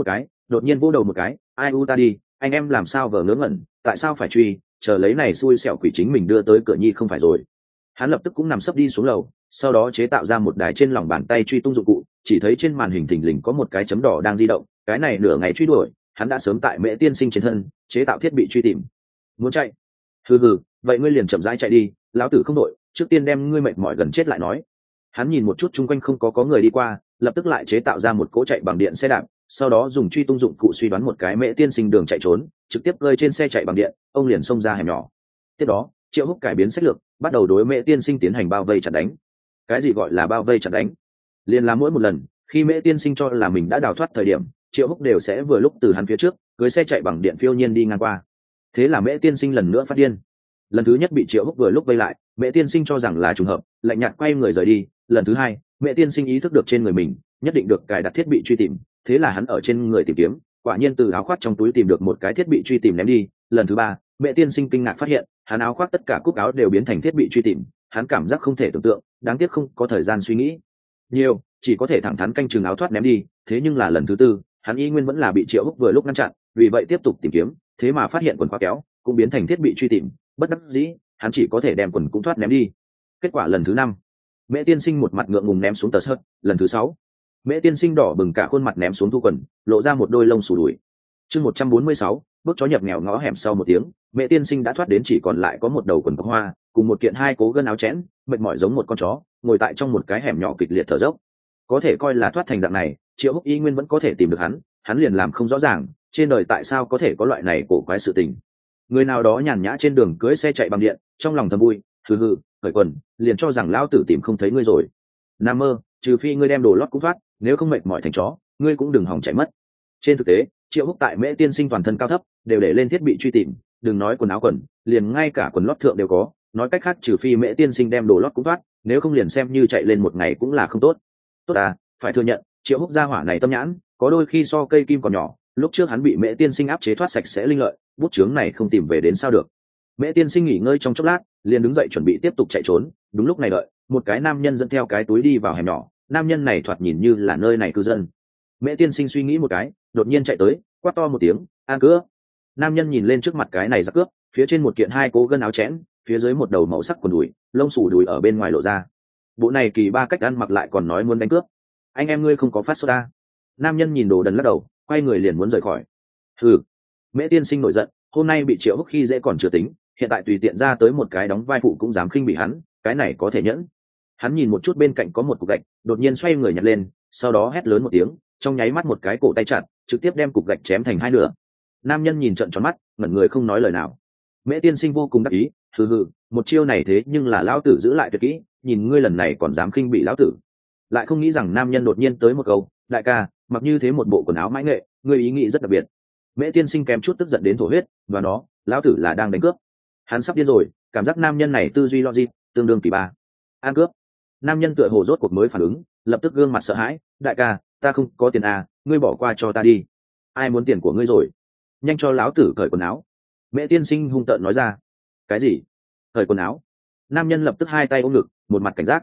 đột nhiên vỗ đầu một cái, ai u ta đi, anh em làm sao vờ ngớ ngẩn, tại sao phải truy, chờ lấy này xui xẻo quỷ chính mình đưa tới cửa nhi không phải rồi. Hắn lập tức cũng nằm sấp đi xuống lầu, sau đó chế tạo ra một đài trên lòng bàn tay truy tung dụng cụ, chỉ thấy trên màn hình thình lình có một cái chấm đỏ đang di động, cái này nửa ngày truy đuổi, hắn đã sớm tại Mễ Tiên Sinh trên thân chế tạo thiết bị truy tìm. Muốn chạy? Hừ hừ, vậy ngươi liền chậm rãi chạy đi, lão tử không đội, trước tiên đem ngươi mệt mỏi gần chết lại nói. Hắn nhìn một chút chung quanh không có người đi qua, lập tức lại chế tạo ra một cỗ chạy bằng điện xe đạp, sau đó dùng truy tung dụng cụ suy đoán một cái Mễ Tiên Sinh đường chạy trốn, trực tiếp gơi trên xe chạy bằng điện, ông liền xông ra hẻm nhỏ. Tiếp đó, Triệu Húc cải biến sách lược, bắt đầu đối Mễ Tiên Sinh tiến hành bao vây chặn đánh. Cái gì gọi là bao vây chặn đánh? Liền là mỗi một lần khi Mễ Tiên Sinh cho là mình đã đào thoát thời điểm, Triệu Húc đều sẽ vừa lúc từ hắn phía trước cưới xe chạy bằng điện phiêu nhiên đi ngang qua. Thế là Mễ Tiên Sinh lần nữa phát điên. Lần thứ nhất bị Triệu Húc vừa lúc vây lại, Mễ Tiên Sinh cho rằng là trùng hợp, lạnh nhạt quay người rời đi. Lần thứ hai, Mễ Tiên Sinh ý thức được trên người mình nhất định được cài đặt thiết bị truy tìm, thế là hắn ở trên người tìm kiếm, quả nhiên từ áo khoác trong túi tìm được một cái thiết bị truy tìm ném đi. Lần thứ ba, Mễ Tiên Sinh kinh ngạc phát hiện hắn áo khoác tất cả cúc áo đều biến thành thiết bị truy tìm, hắn cảm giác không thể tưởng tượng, đáng tiếc không có thời gian suy nghĩ nhiều, chỉ có thể thẳng thắn canh chừng áo thoát ném đi. Thế nhưng là lần thứ tư, hắn y nguyên vẫn là bị Triệu Húc vừa lúc ngăn chặn, vì vậy tiếp tục tìm kiếm, thế mà phát hiện quần khóa kéo cũng biến thành thiết bị truy tìm, bất đắc dĩ hắn chỉ có thể đem quần cũng thoát ném đi. Kết quả lần thứ năm, Mễ Tiên Sinh một mặt ngượng ngùng ném xuống tờ sợt. Lần thứ sáu, Mễ Tiên Sinh đỏ bừng cả khuôn mặt ném xuống thu quần, lộ ra một đôi lông xù đùi. Chương 146, bước chó nhập nghèo ngõ hẻm. Sau một tiếng, Mễ Tiên Sinh đã thoát đến chỉ còn lại có một đầu quần hoa cùng một kiện hai cố gân áo chẽn, mệt mỏi giống một con chó ngồi tại trong một cái hẻm nhỏ kịch liệt thở dốc. Có thể coi là thoát thành dạng này, Triệu Húc y nguyên vẫn có thể tìm được hắn liền làm không rõ ràng trên đời tại sao có thể có loại này cổ quái sự tình. Người nào đó nhàn nhã trên đường cưỡi xe chạy bằng điện, trong lòng thầm vui, hừ hừ, cởi quần, liền cho rằng lão tử tìm không thấy ngươi rồi. Nam mơ, trừ phi ngươi đem đồ lót cũng thoát, nếu không mệt mỏi thành chó, ngươi cũng đừng hòng chạy mất. Trên thực tế, Triệu Húc tại Mễ Tiên Sinh toàn thân cao thấp đều để lên thiết bị truy tìm, đừng nói quần áo quần, liền ngay cả quần lót thượng đều có, nói cách khác trừ phi Mễ Tiên Sinh đem đồ lót cũng thoát, nếu không liền xem như chạy lên một ngày cũng là không tốt. Tốt à, phải thừa nhận, Triệu Húc gia hỏa này tâm nhãn, có đôi khi so cây kim còn nhỏ, lúc trước hắn bị Mễ Tiên Sinh áp chế thoát sạch sẽ linh lợi, bút chướng này không tìm về đến sao được. Mễ Tiên Sinh nghỉ ngơi trong chốc lát, liền đứng dậy chuẩn bị tiếp tục chạy trốn. Đúng lúc này đợi, một cái nam nhân dẫn theo cái túi đi vào hẻm nhỏ, nam nhân này thoạt nhìn như là nơi này cư dân. Mễ Tiên Sinh suy nghĩ một cái, đột nhiên chạy tới, quát to một tiếng, "An cướp!" Nam nhân nhìn lên trước mặt cái này giặc cướp, phía trên một kiện hai cố gân áo chẽn, phía dưới một đầu màu sắc quần đùi, lông xù đùi ở bên ngoài lộ ra. Bộ này kỳ ba cách ăn mặc lại còn nói muốn đánh cướp. Anh em ngươi không có phát sốt ta? Nam nhân nhìn đồ đần lắc đầu, quay người liền muốn rời khỏi. Hừ. Mễ Tiên Sinh nổi giận, hôm nay bị Triệu Húc khi dễ còn chưa tính, hiện tại tùy tiện ra tới một cái đóng vai phụ cũng dám khinh bị hắn, cái này có thể nhẫn. Hắn nhìn một chút bên cạnh có một cục gạch, đột nhiên xoay người nhặt lên, sau đó hét lớn một tiếng, trong nháy mắt một cái cổ tay chặt, trực tiếp đem cục gạch chém thành hai nửa. Nam nhân nhìn trợn tròn mắt, ngẩn người không nói lời nào. Mễ Tiên Sinh vô cùng đắc ý, hừ hừ, một chiêu này thế nhưng là lão tử giữ lại tuyệt kỹ, nhìn ngươi lần này còn dám khinh bị lão tử. Lại không nghĩ rằng nam nhân đột nhiên tới một câu, đại ca, mặc như thế một bộ quần áo mãi nghệ, ngươi ý nghĩ rất đặc biệt. Mễ Tiên Sinh kèm chút tức giận đến thổ huyết, và đó, lão tử là đang đánh cướp. Hắn sắp điên rồi, cảm giác nam nhân này tư duy logic tương đương kỳ ba. Ăn cướp. Nam nhân tựa hồ rốt cuộc mới phản ứng, lập tức gương mặt sợ hãi, đại ca, ta không có tiền à, ngươi bỏ qua cho ta đi. Ai muốn tiền của ngươi rồi? Nhanh cho lão tử cởi quần áo. Mễ Tiên Sinh hung tợn nói ra. Cái gì? Cởi quần áo? Nam nhân lập tức hai tay ôm ngực, một mặt cảnh giác,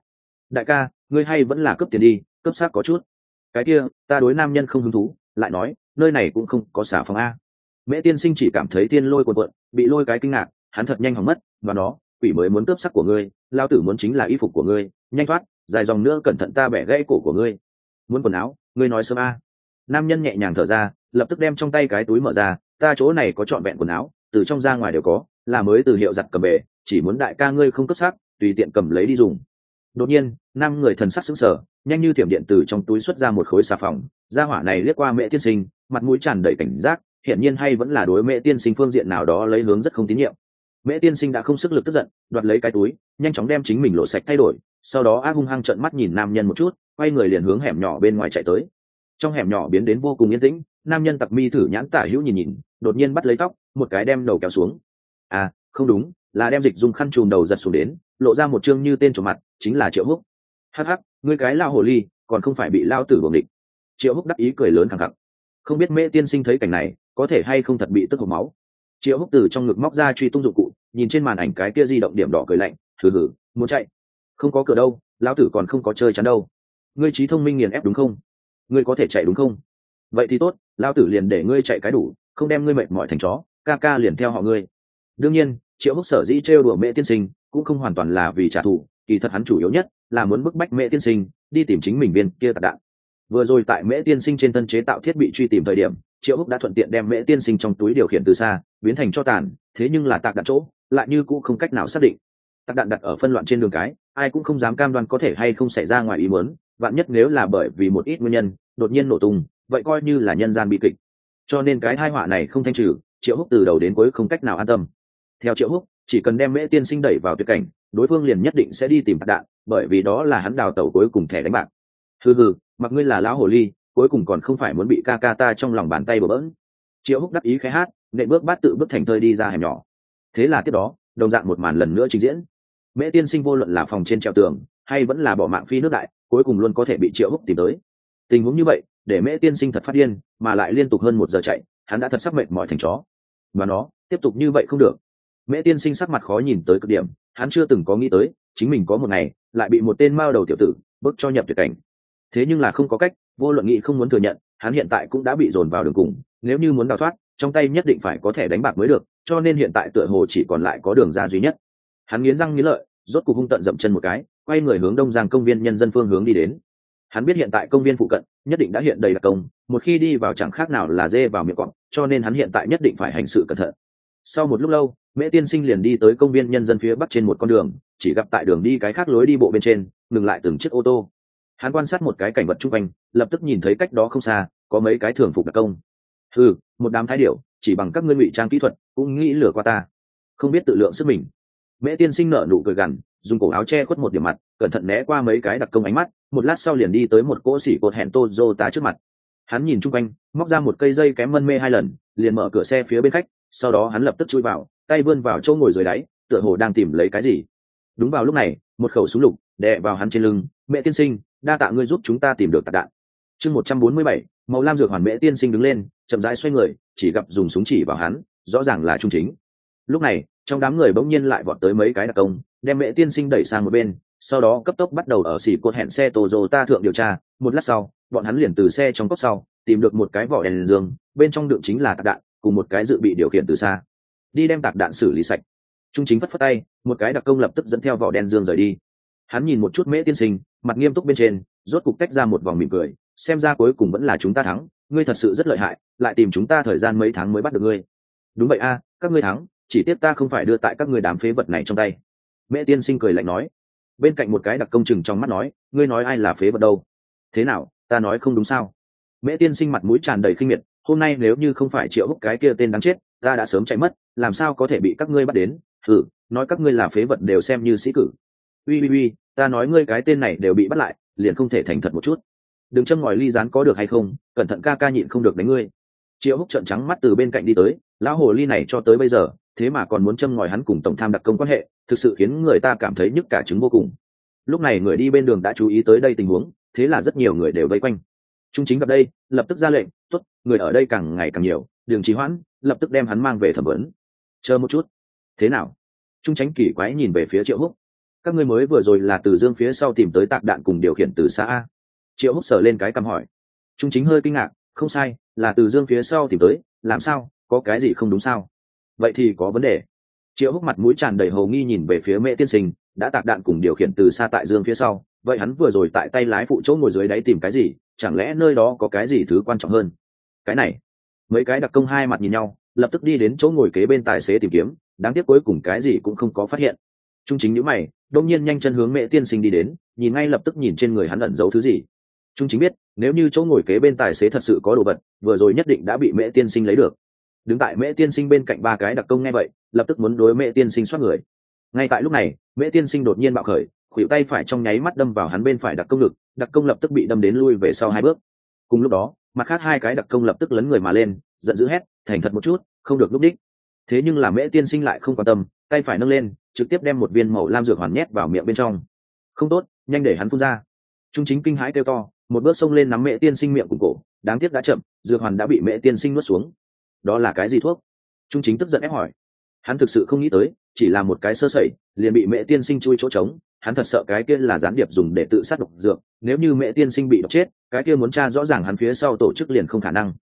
đại ca, ngươi hay vẫn là cướp tiền đi, cướp xác có chút. Cái kia, ta đối nam nhân không hứng thú, lại nói, nơi này cũng không có xả phòng a. Mễ Tiên Sinh chỉ cảm thấy tiên lôi cuộn cuộn, bị lôi cái kinh ngạc, hắn thật nhanh hỏng mất, và đó, quỷ mới muốn cướp sắc của ngươi, lao tử muốn chính là y phục của ngươi, nhanh thoát, dài dòng nữa cẩn thận ta bẻ gãy cổ của ngươi. Muốn quần áo, ngươi nói sớm a. Nam nhân nhẹ nhàng thở ra, lập tức đem trong tay cái túi mở ra, ta chỗ này có trọn vẹn quần áo, từ trong ra ngoài đều có, là mới từ hiệu giặt cầm về, chỉ muốn đại ca ngươi không cướp sắc, tùy tiện cầm lấy đi dùng. Đột nhiên, năm người thần sắc sững sờ, nhanh như thiểm điện từ trong túi xuất ra một khối xà phòng, gia hỏa này liếc qua Mễ Tiên Sinh, mặt mũi tràn đầy cảnh giác, hiển nhiên hay vẫn là đối Mễ Tiên Sinh phương diện nào đó lấy hướng rất không tín nhiệm. Mễ Tiên Sinh đã không sức lực tức giận, đoạt lấy cái túi, nhanh chóng đem chính mình lộ sạch thay đổi, sau đó ác hung hăng trợn mắt nhìn nam nhân một chút, quay người liền hướng hẻm nhỏ bên ngoài chạy tới. Trong hẻm nhỏ biến đến vô cùng yên tĩnh, nam nhân tặc mi thử nhãn tả hữu nhìn nhìn, đột nhiên bắt lấy tóc, một cái đem đầu kéo xuống. À, không đúng, là đem dịch dùng khăn trùm đầu giật xuống đến, lộ ra một trương như tên trộm mặt, chính là Triệu Húc. Hắc hắc, ngươi cái lao hồ ly, còn không phải bị lao tử buồng địch. Triệu Húc đắc ý cười lớn khẳng khặc. Không biết Mễ Tiên Sinh thấy cảnh này, có thể hay không thật bị tức hộc máu. Triệu Húc từ trong ngực móc ra truy tung dụng cụ, nhìn trên màn ảnh cái kia di động điểm đỏ cười lạnh, hừ hừ, muốn chạy? Không có cửa đâu, lão tử còn không có chơi chắn đâu. Ngươi trí thông minh nghiền ép đúng không? Ngươi có thể chạy đúng không? Vậy thì tốt, lao tử liền để ngươi chạy cái đủ, không đem ngươi mệt mỏi thành chó, ca ca liền theo họ ngươi. Đương nhiên Triệu Húc sở dĩ trêu đùa Mễ tiên sinh cũng không hoàn toàn là vì trả thù, kỳ thật hắn chủ yếu nhất là muốn bức bách Mễ tiên sinh đi tìm chính mình viên kia tạc đạn. Vừa rồi tại Mễ tiên sinh trên thân chế tạo thiết bị truy tìm thời điểm, Triệu Húc đã thuận tiện đem Mễ tiên sinh trong túi điều khiển từ xa biến thành cho tàn, thế nhưng là tạc đạn chỗ lại như cũng không cách nào xác định. Tạc đạn đặt ở phân loạn trên đường cái, ai cũng không dám cam đoan có thể hay không xảy ra ngoài ý muốn, vạn nhất nếu là bởi vì một ít nguyên nhân đột nhiên nổ tung, vậy coi như là nhân gian bi kịch. Cho nên cái tai họa này không thanh trừ, Triệu Húc từ đầu đến cuối không cách nào an tâm. Theo Triệu Húc, chỉ cần đem Mễ tiên sinh đẩy vào tuyệt cảnh, đối phương liền nhất định sẽ đi tìm tạc đạn, bởi vì đó là hắn đào tẩu cuối cùng thẻ đánh bạc. Hừ, mặc ngươi là lão hồ ly, cuối cùng còn không phải muốn bị ca ca ta trong lòng bàn tay bừa bỡn. Triệu Húc đắc ý khẽ hát, nện bước bát tự bước thành thơi đi ra hẻm nhỏ. Thế là tiếp đó đồng dạng một màn lần nữa trình diễn. Mễ tiên sinh vô luận là phòng trên treo tường hay vẫn là bỏ mạng phi nước đại, cuối cùng luôn có thể bị Triệu Húc tìm tới. Tình huống như vậy để Mễ tiên sinh thật phát điên, mà lại liên tục hơn 1 giờ chạy, hắn đã thật sắp mệt mỏi thành chó. Và nó tiếp tục như vậy không được. Mễ tiên sinh sắc mặt khó nhìn tới cực điểm, hắn chưa từng có nghĩ tới chính mình có một ngày lại bị một tên mao đầu tiểu tử bước cho nhập tuyệt cảnh. Thế nhưng là không có cách, vô luận nghị không muốn thừa nhận, hắn hiện tại cũng đã bị dồn vào đường cùng, nếu như muốn đào thoát, trong tay nhất định phải có thẻ đánh bạc mới được, cho nên hiện tại tựa hồ chỉ còn lại có đường ra duy nhất. Hắn nghiến răng nghiến lợi, rốt cục hung tận dậm chân một cái, quay người hướng Đông Giang công viên nhân dân phương hướng đi đến. Hắn biết hiện tại công viên phụ cận nhất định đã hiện đầy đặc công, một khi đi vào chẳng khác nào là dê vào miệng cọp, cho nên hắn hiện tại nhất định phải hành sự cẩn thận. Sau một lúc lâu, Mễ tiên sinh liền đi tới công viên nhân dân phía bắc trên một con đường, chỉ gặp tại đường đi cái khác lối đi bộ bên trên ngừng lại từng chiếc ô tô. Hắn quan sát một cái cảnh vật chung quanh, lập tức nhìn thấy cách đó không xa có mấy cái thường phục đặc công. Một đám thái điểu, chỉ bằng các ngươi ngụy trang kỹ thuật cũng nghĩ lừa qua ta, không biết tự lượng sức mình. Mễ tiên sinh nở nụ cười gằn, dùng cổ áo che khuất một điểm mặt, cẩn thận né qua mấy cái đặc công ánh mắt, một lát sau liền đi tới một cỗ xỉ cột hẹn Toyota trước mặt. Hắn nhìn chung quanh, móc ra một cây dây kém mân mê 2 lần, liền mở cửa xe phía bên khách, sau đó hắn lập tức chui vào, tay vươn vào chỗ ngồi dưới đáy, tựa hồ đang tìm lấy cái gì. Đúng vào lúc này, một khẩu súng lục đè vào hắn trên lưng. Mễ tiên sinh, đa tạ ngươi giúp chúng ta tìm được tạc đạn. Chương 147, màu lam dược hoàn. Mễ tiên sinh đứng lên, chậm rãi xoay người, chỉ gặp dùng súng chỉ vào hắn, rõ ràng là Trung Chính. Lúc này, trong đám người bỗng nhiên lại vọt tới mấy cái đặc công, đem Mễ tiên sinh đẩy sang một bên, sau đó cấp tốc bắt đầu ở xỉ cột hẹn xe Toyota thượng điều tra. Một lát sau, bọn hắn liền từ xe trong cốp sau tìm được một cái vỏ đèn dương, bên trong đựng chính là tạc đạn, cùng một cái dự bị điều khiển từ xa. Đi đem tạc đạn xử lý sạch. Trung Chính phất phất tay, một cái đặc công lập tức dẫn theo vỏ đen dương rời đi. Hắn nhìn một chút Mễ tiên sinh, mặt nghiêm túc bên trên rốt cục tách ra một vòng mỉm cười, xem ra cuối cùng vẫn là chúng ta thắng, ngươi thật sự rất lợi hại, lại tìm chúng ta thời gian mấy tháng mới bắt được ngươi. Đúng vậy a, các ngươi thắng, chỉ tiếc ta không phải đưa tại các ngươi đám phế vật này trong tay. Mễ tiên sinh cười lạnh nói. Bên cạnh một cái đặc công chừng trong mắt nói, ngươi nói ai là phế vật đâu? Thế nào, ta nói không đúng sao? Mễ tiên sinh mặt mũi tràn đầy khinh miệt, hôm nay nếu như không phải Triệu Húc cái kia tên đáng chết, ta đã sớm chạy mất, làm sao có thể bị các ngươi bắt đến? Nói các ngươi là phế vật đều xem như sĩ cử. Uy, ta nói ngươi cái tên này đều bị bắt lại, liền không thể thành thật một chút. Đừng châm ngòi ly gián có được hay không, cẩn thận ca ca nhịn không được đánh ngươi. Triệu Húc trợn trắng mắt từ bên cạnh đi tới, lão hồ ly này cho tới bây giờ, thế mà còn muốn châm ngòi hắn cùng tổng tham đặc công quan hệ, thực sự khiến người ta cảm thấy nhức cả trứng vô cùng. Lúc này người đi bên đường đã chú ý tới đây tình huống, thế là rất nhiều người đều vây quanh. Trung Chính gặp đây, lập tức ra lệnh, tốt, người ở đây càng ngày càng nhiều, đừng trì hoãn, lập tức đem hắn mang về thẩm vấn. Chờ một chút. Thế nào? Trung Chánh kỳ quái nhìn về phía Triệu Húc. Các ngươi mới vừa rồi là từ Dương phía sau tìm tới tạc đạn cùng điều khiển từ xa a? Triệu Húc sờ lên cái cằm hỏi. Trung Chính hơi kinh ngạc, không sai, là từ Dương phía sau tìm tới, làm sao, có cái gì không đúng sao? Vậy thì có vấn đề. Triệu Húc mặt mũi tràn đầy hồ nghi nhìn về phía Mễ tiên sinh, đã tạc đạn cùng điều khiển từ xa tại Dương phía sau, vậy hắn vừa rồi tại tay lái phụ chỗ ngồi dưới đáy tìm cái gì, chẳng lẽ nơi đó có cái gì thứ quan trọng hơn? Cái này, mấy cái đặc công hai mặt nhìn nhau, lập tức đi đến chỗ ngồi kế bên tài xế tìm kiếm, đáng tiếc cuối cùng cái gì cũng không có phát hiện. Trung Chính nhíu mày, đột nhiên nhanh chân hướng Mễ tiên sinh đi đến, nhìn ngay lập tức nhìn trên người hắn ẩn giấu thứ gì. Trung Chính biết, nếu như chỗ ngồi kế bên tài xế thật sự có đồ vật, vừa rồi nhất định đã bị Mễ tiên sinh lấy được. Đứng tại Mễ tiên sinh bên cạnh ba cái đặc công nghe vậy, lập tức muốn đối Mễ tiên sinh xoát người. Ngay tại lúc này, Mễ tiên sinh đột nhiên bạo khởi, khuỷu tay phải trong nháy mắt đâm vào hắn bên phải đặc công ngực, đặc công lập tức bị đâm đến lui về sau 2 bước. Cùng lúc đó, mặt khác 2 cái đặc công lập tức lấn người mà lên, giận dữ hét, thành thật một chút, không được lúc đích. Thế nhưng là Mễ tiên sinh lại không quan tâm, tay phải nâng lên, trực tiếp đem một viên màu lam dược hoàn nhét vào miệng bên trong. Không tốt, nhanh để hắn phun ra. Trung Chính kinh hãi kêu to, một bước xông lên nắm Mễ tiên sinh miệng cùng cổ, đáng tiếc đã chậm, dược hoàn đã bị Mễ tiên sinh nuốt xuống. Đó là cái gì thuốc? Trung Chính tức giận ép hỏi. Hắn thực sự không nghĩ tới, chỉ là một cái sơ sẩy liền bị Mễ tiên sinh chui chỗ trống, hắn thật sợ cái kia là gián điệp dùng để tự sát độc dược, nếu như Mễ tiên sinh bị độc chết, cái kia muốn tra rõ ràng hắn phía sau tổ chức liền không khả năng.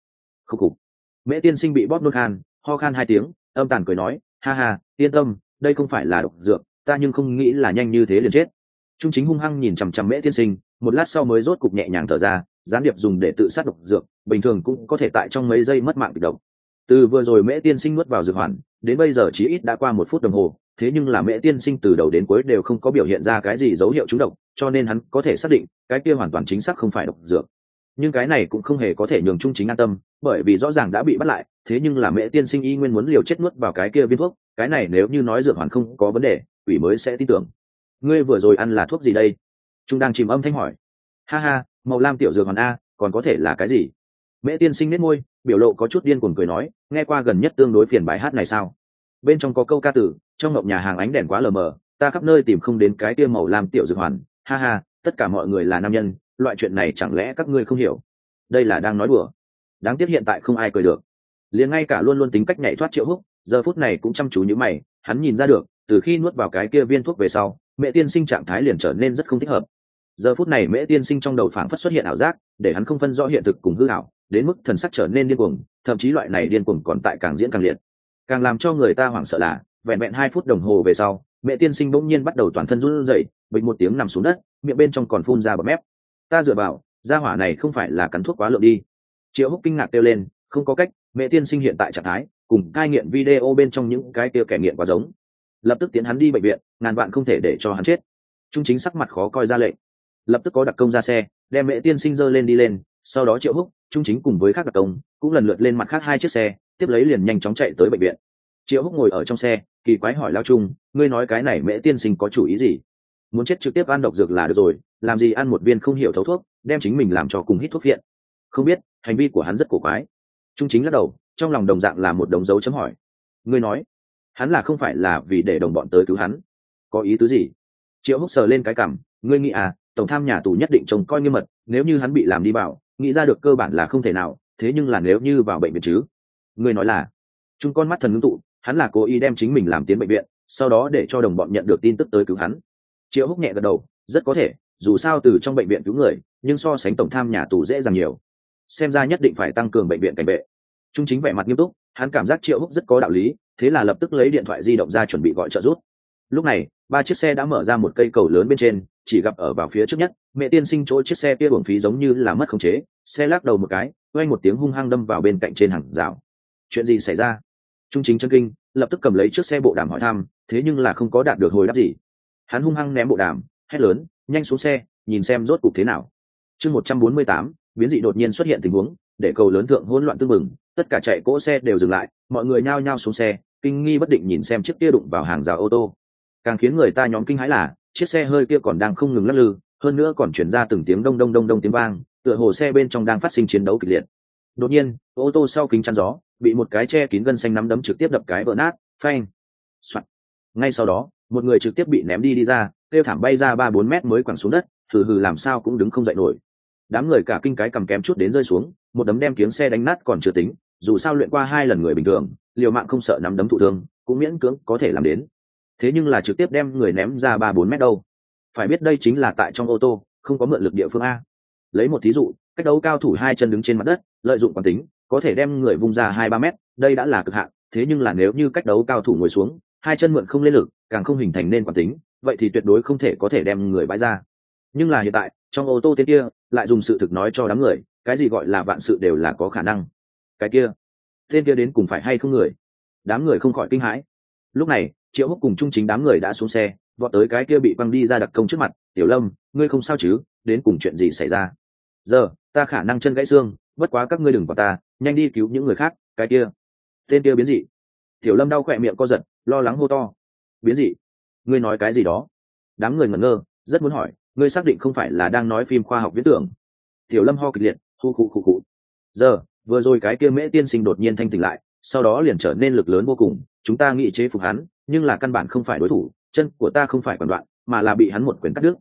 Khúc khục. Mễ tiên sinh bị bóp nôn khan, ho khan 2 tiếng, âm tàn cười nói, ha ha, yên tâm, đây không phải là độc dược, ta nhưng không nghĩ là nhanh như thế liền chết. Trung Chính hung hăng nhìn chằm chằm Mễ tiên sinh, một lát sau mới rốt cục nhẹ nhàng thở ra, gián điệp dùng để tự sát độc dược, bình thường cũng có thể tại trong mấy giây mất mạng kịch độc. Từ vừa rồi Mễ tiên sinh nuốt vào dược hoàn, đến bây giờ chỉ ít đã qua 1 phút đồng hồ, thế nhưng là Mễ tiên sinh từ đầu đến cuối đều không có biểu hiện ra cái gì dấu hiệu trúng độc, cho nên hắn có thể xác định cái kia hoàn toàn chính xác không phải độc dược. Nhưng cái này cũng không hề có thể nhường Trung Chính an tâm, bởi vì rõ ràng đã bị bắt lại, thế nhưng là Mễ tiên sinh y nguyên muốn liều chết nuốt vào cái kia viên thuốc, cái này nếu như nói dược hoàn không có vấn đề, quỷ mới sẽ tin tưởng. Ngươi vừa rồi ăn là thuốc gì đây? Trung đang chìm âm thanh hỏi. Ha ha, màu lam tiểu dược hoàn a, còn có thể là cái gì? Mễ tiên sinh nét môi, biểu lộ có chút điên cuồng cười nói, nghe qua gần nhất tương đối phiền bài hát này sao? Bên trong có câu ca từ, trong ngộng nhà hàng ánh đèn quá lờ mờ, ta khắp nơi tìm không đến cái kia màu lam tiểu dược hoàn, ha ha, tất cả mọi người là nam nhân, loại chuyện này chẳng lẽ các ngươi không hiểu? Đây là đang nói đùa. Đáng tiếc hiện tại không ai cười được. Liền ngay cả luôn luôn tính cách nhảy thoát Triệu Húc, giờ phút này cũng chăm chú như mày, hắn nhìn ra được, từ khi nuốt vào cái kia viên thuốc về sau, Mễ tiên sinh trạng thái liền trở nên rất không thích hợp. Giờ phút này Mễ tiên sinh trong đầu phảng phất xuất hiện ảo giác, để hắn không phân rõ hiện thực cùng hư ảo, đến mức thần sắc trở nên điên cuồng, thậm chí loại này điên cuồng còn tại càng diễn càng liệt. Càng làm cho người ta hoảng sợ là, vẹn vẹn 2 phút đồng hồ về sau, Mễ tiên sinh bỗng nhiên bắt đầu toàn thân run rẩy, bịch một tiếng nằm xuống đất, miệng bên trong còn phun ra bọt mép. Ta dựa vào, gia hỏa này không phải là cắn thuốc quá lượng đi. Triệu Húc kinh ngạc kêu lên, không có cách, Mễ tiên sinh hiện tại trạng thái cùng cai nghiện video bên trong những cái kia kẻ nghiện quá giống. Lập tức tiến hắn đi bệnh viện, ngàn vạn không thể để cho hắn chết. Trung Chính sắc mặt khó coi ra lệnh, lập tức có đặc công ra xe, đem Mễ tiên sinh dơ lên đi lên, sau đó Triệu Húc, Trung Chính cùng với các đặc công cũng lần lượt lên mặt khác 2 chiếc xe, tiếp lấy liền nhanh chóng chạy tới bệnh viện. Triệu Húc ngồi ở trong xe, kỳ quái hỏi Lao Trung, ngươi nói cái này Mễ tiên sinh có chủ ý gì? Muốn chết trực tiếp ăn độc dược là được rồi, làm gì ăn một viên không hiểu thấu thuốc, đem chính mình làm cho cùng hít thuốc viện? Không biết, hành vi của hắn rất cổ quái. Trung Chính lắc đầu, trong lòng đồng dạng là một đống dấu chấm hỏi. Ngươi nói, hắn là không phải là vì để đồng bọn tới cứu hắn? Có ý tứ gì? Triệu Húc sờ lên cái cằm, ngươi nghĩ à, tổng tham nhà tù nhất định trông coi nghiêm mật, nếu như hắn bị làm đi bảo, nghĩ ra được cơ bản là không thể nào, thế nhưng là nếu như vào bệnh viện chứ? Ngươi nói là? Trung con mắt thần ngưng tụ, hắn là cố ý đem chính mình làm tiến bệnh viện, sau đó để cho đồng bọn nhận được tin tức tới cứu hắn. Triệu Húc nhẹ gật đầu, rất có thể, dù sao từ trong bệnh viện cứu người, nhưng so sánh tổng tham nhà tù dễ dàng nhiều. Xem ra nhất định phải tăng cường bệnh viện cảnh vệ. Trung Chính vẻ mặt nghiêm túc, hắn cảm giác Triệu Húc rất có đạo lý, thế là lập tức lấy điện thoại di động ra chuẩn bị gọi trợ giúp. Lúc này 3 chiếc xe đã mở ra một cây cầu lớn bên trên, chỉ gặp ở vào phía trước nhất, Mẹ tiên sinh chỗ chiếc xe kia uổng phí giống như là mất khống chế, xe lắc đầu một cái, oanh một tiếng hung hăng đâm vào bên cạnh trên hàng rào. Chuyện gì xảy ra? Trung Chính chân kinh, lập tức cầm lấy chiếc xe bộ đàm hỏi thăm, thế nhưng là không có đạt được hồi đáp gì. Hắn hung hăng ném bộ đàm, hét lớn, nhanh xuống xe, nhìn xem rốt cục thế nào. Chương 148, biến dị đột nhiên xuất hiện tình huống, để cầu lớn thượng hỗn loạn tương mừng, tất cả chạy cỗ xe đều dừng lại, mọi người nhao nhao xuống xe, kinh nghi bất định nhìn xem chiếc kia đụng vào hàng rào ô tô. Càng khiến người ta nhóm kinh hãi là, chiếc xe hơi kia còn đang không ngừng lắc lư, hơn nữa còn truyền ra từng tiếng đông đông đông đông tiếng vang, tựa hồ xe bên trong đang phát sinh chiến đấu kịch liệt. Đột nhiên, ô tô sau kính chắn gió bị một cái che kín gân xanh nắm đấm trực tiếp đập cái vỡ nát, phanh. Soạn. Ngay sau đó, một người trực tiếp bị ném đi ra, kêu thảm bay ra 3-4 mét mới quẳng xuống đất, hừ hừ làm sao cũng đứng không dậy nổi. Đám người cả kinh cái cầm kém chút đến rơi xuống, một đấm đem kiếng xe đánh nát còn chưa tính, dù sao luyện qua 2 lần người bình thường, liều mạng không sợ nắm đấm thụ thương, cũng miễn cưỡng có thể làm đến. Thế nhưng là trực tiếp đem người ném ra 3-4 mét đâu. Phải biết đây chính là tại trong ô tô, không có mượn lực địa phương a. Lấy một thí dụ, cách đấu cao thủ 2 chân đứng trên mặt đất, lợi dụng quán tính, có thể đem người vung ra 2-3 mét, đây đã là cực hạn, thế nhưng là nếu như cách đấu cao thủ ngồi xuống, 2 chân mượn không lên lực, càng không hình thành nên quán tính, vậy thì tuyệt đối không thể có thể đem người bãi ra. Nhưng là hiện tại, trong ô tô tên kia lại dùng sự thực nói cho đám người, cái gì gọi là vạn sự đều là có khả năng. Cái kia, tên kia đến cùng phải hay không người? Đám người không khỏi kinh hãi. Lúc này, Triệu Húc cùng Trung Chính đám người đã xuống xe, vọt tới cái kia bị quăng đi ra đặc công trước mặt. Tiểu Lâm, ngươi không sao chứ? Đến cùng chuyện gì xảy ra? Giờ, ta khả năng chân gãy xương, bất quá các ngươi đừng vào ta, nhanh đi cứu những người khác. Cái kia, tên kia biến dị. Tiểu Lâm đau khỏe miệng co giật, lo lắng hô to. Biến dị? Ngươi nói cái gì đó? Đám người ngẩn ngơ, rất muốn hỏi, ngươi xác định không phải là đang nói phim khoa học viễn tưởng? Tiểu Lâm ho kịch liệt, hu khụ khụ khụ. Giờ, vừa rồi cái kia Mễ tiên sinh đột nhiên thanh tỉnh lại, sau đó liền trở nên lực lớn vô cùng, chúng ta nghĩ chế phục hắn, nhưng là căn bản không phải đối thủ, chân của ta không phải quản đoạn, mà là bị hắn một quyền cắt đứt,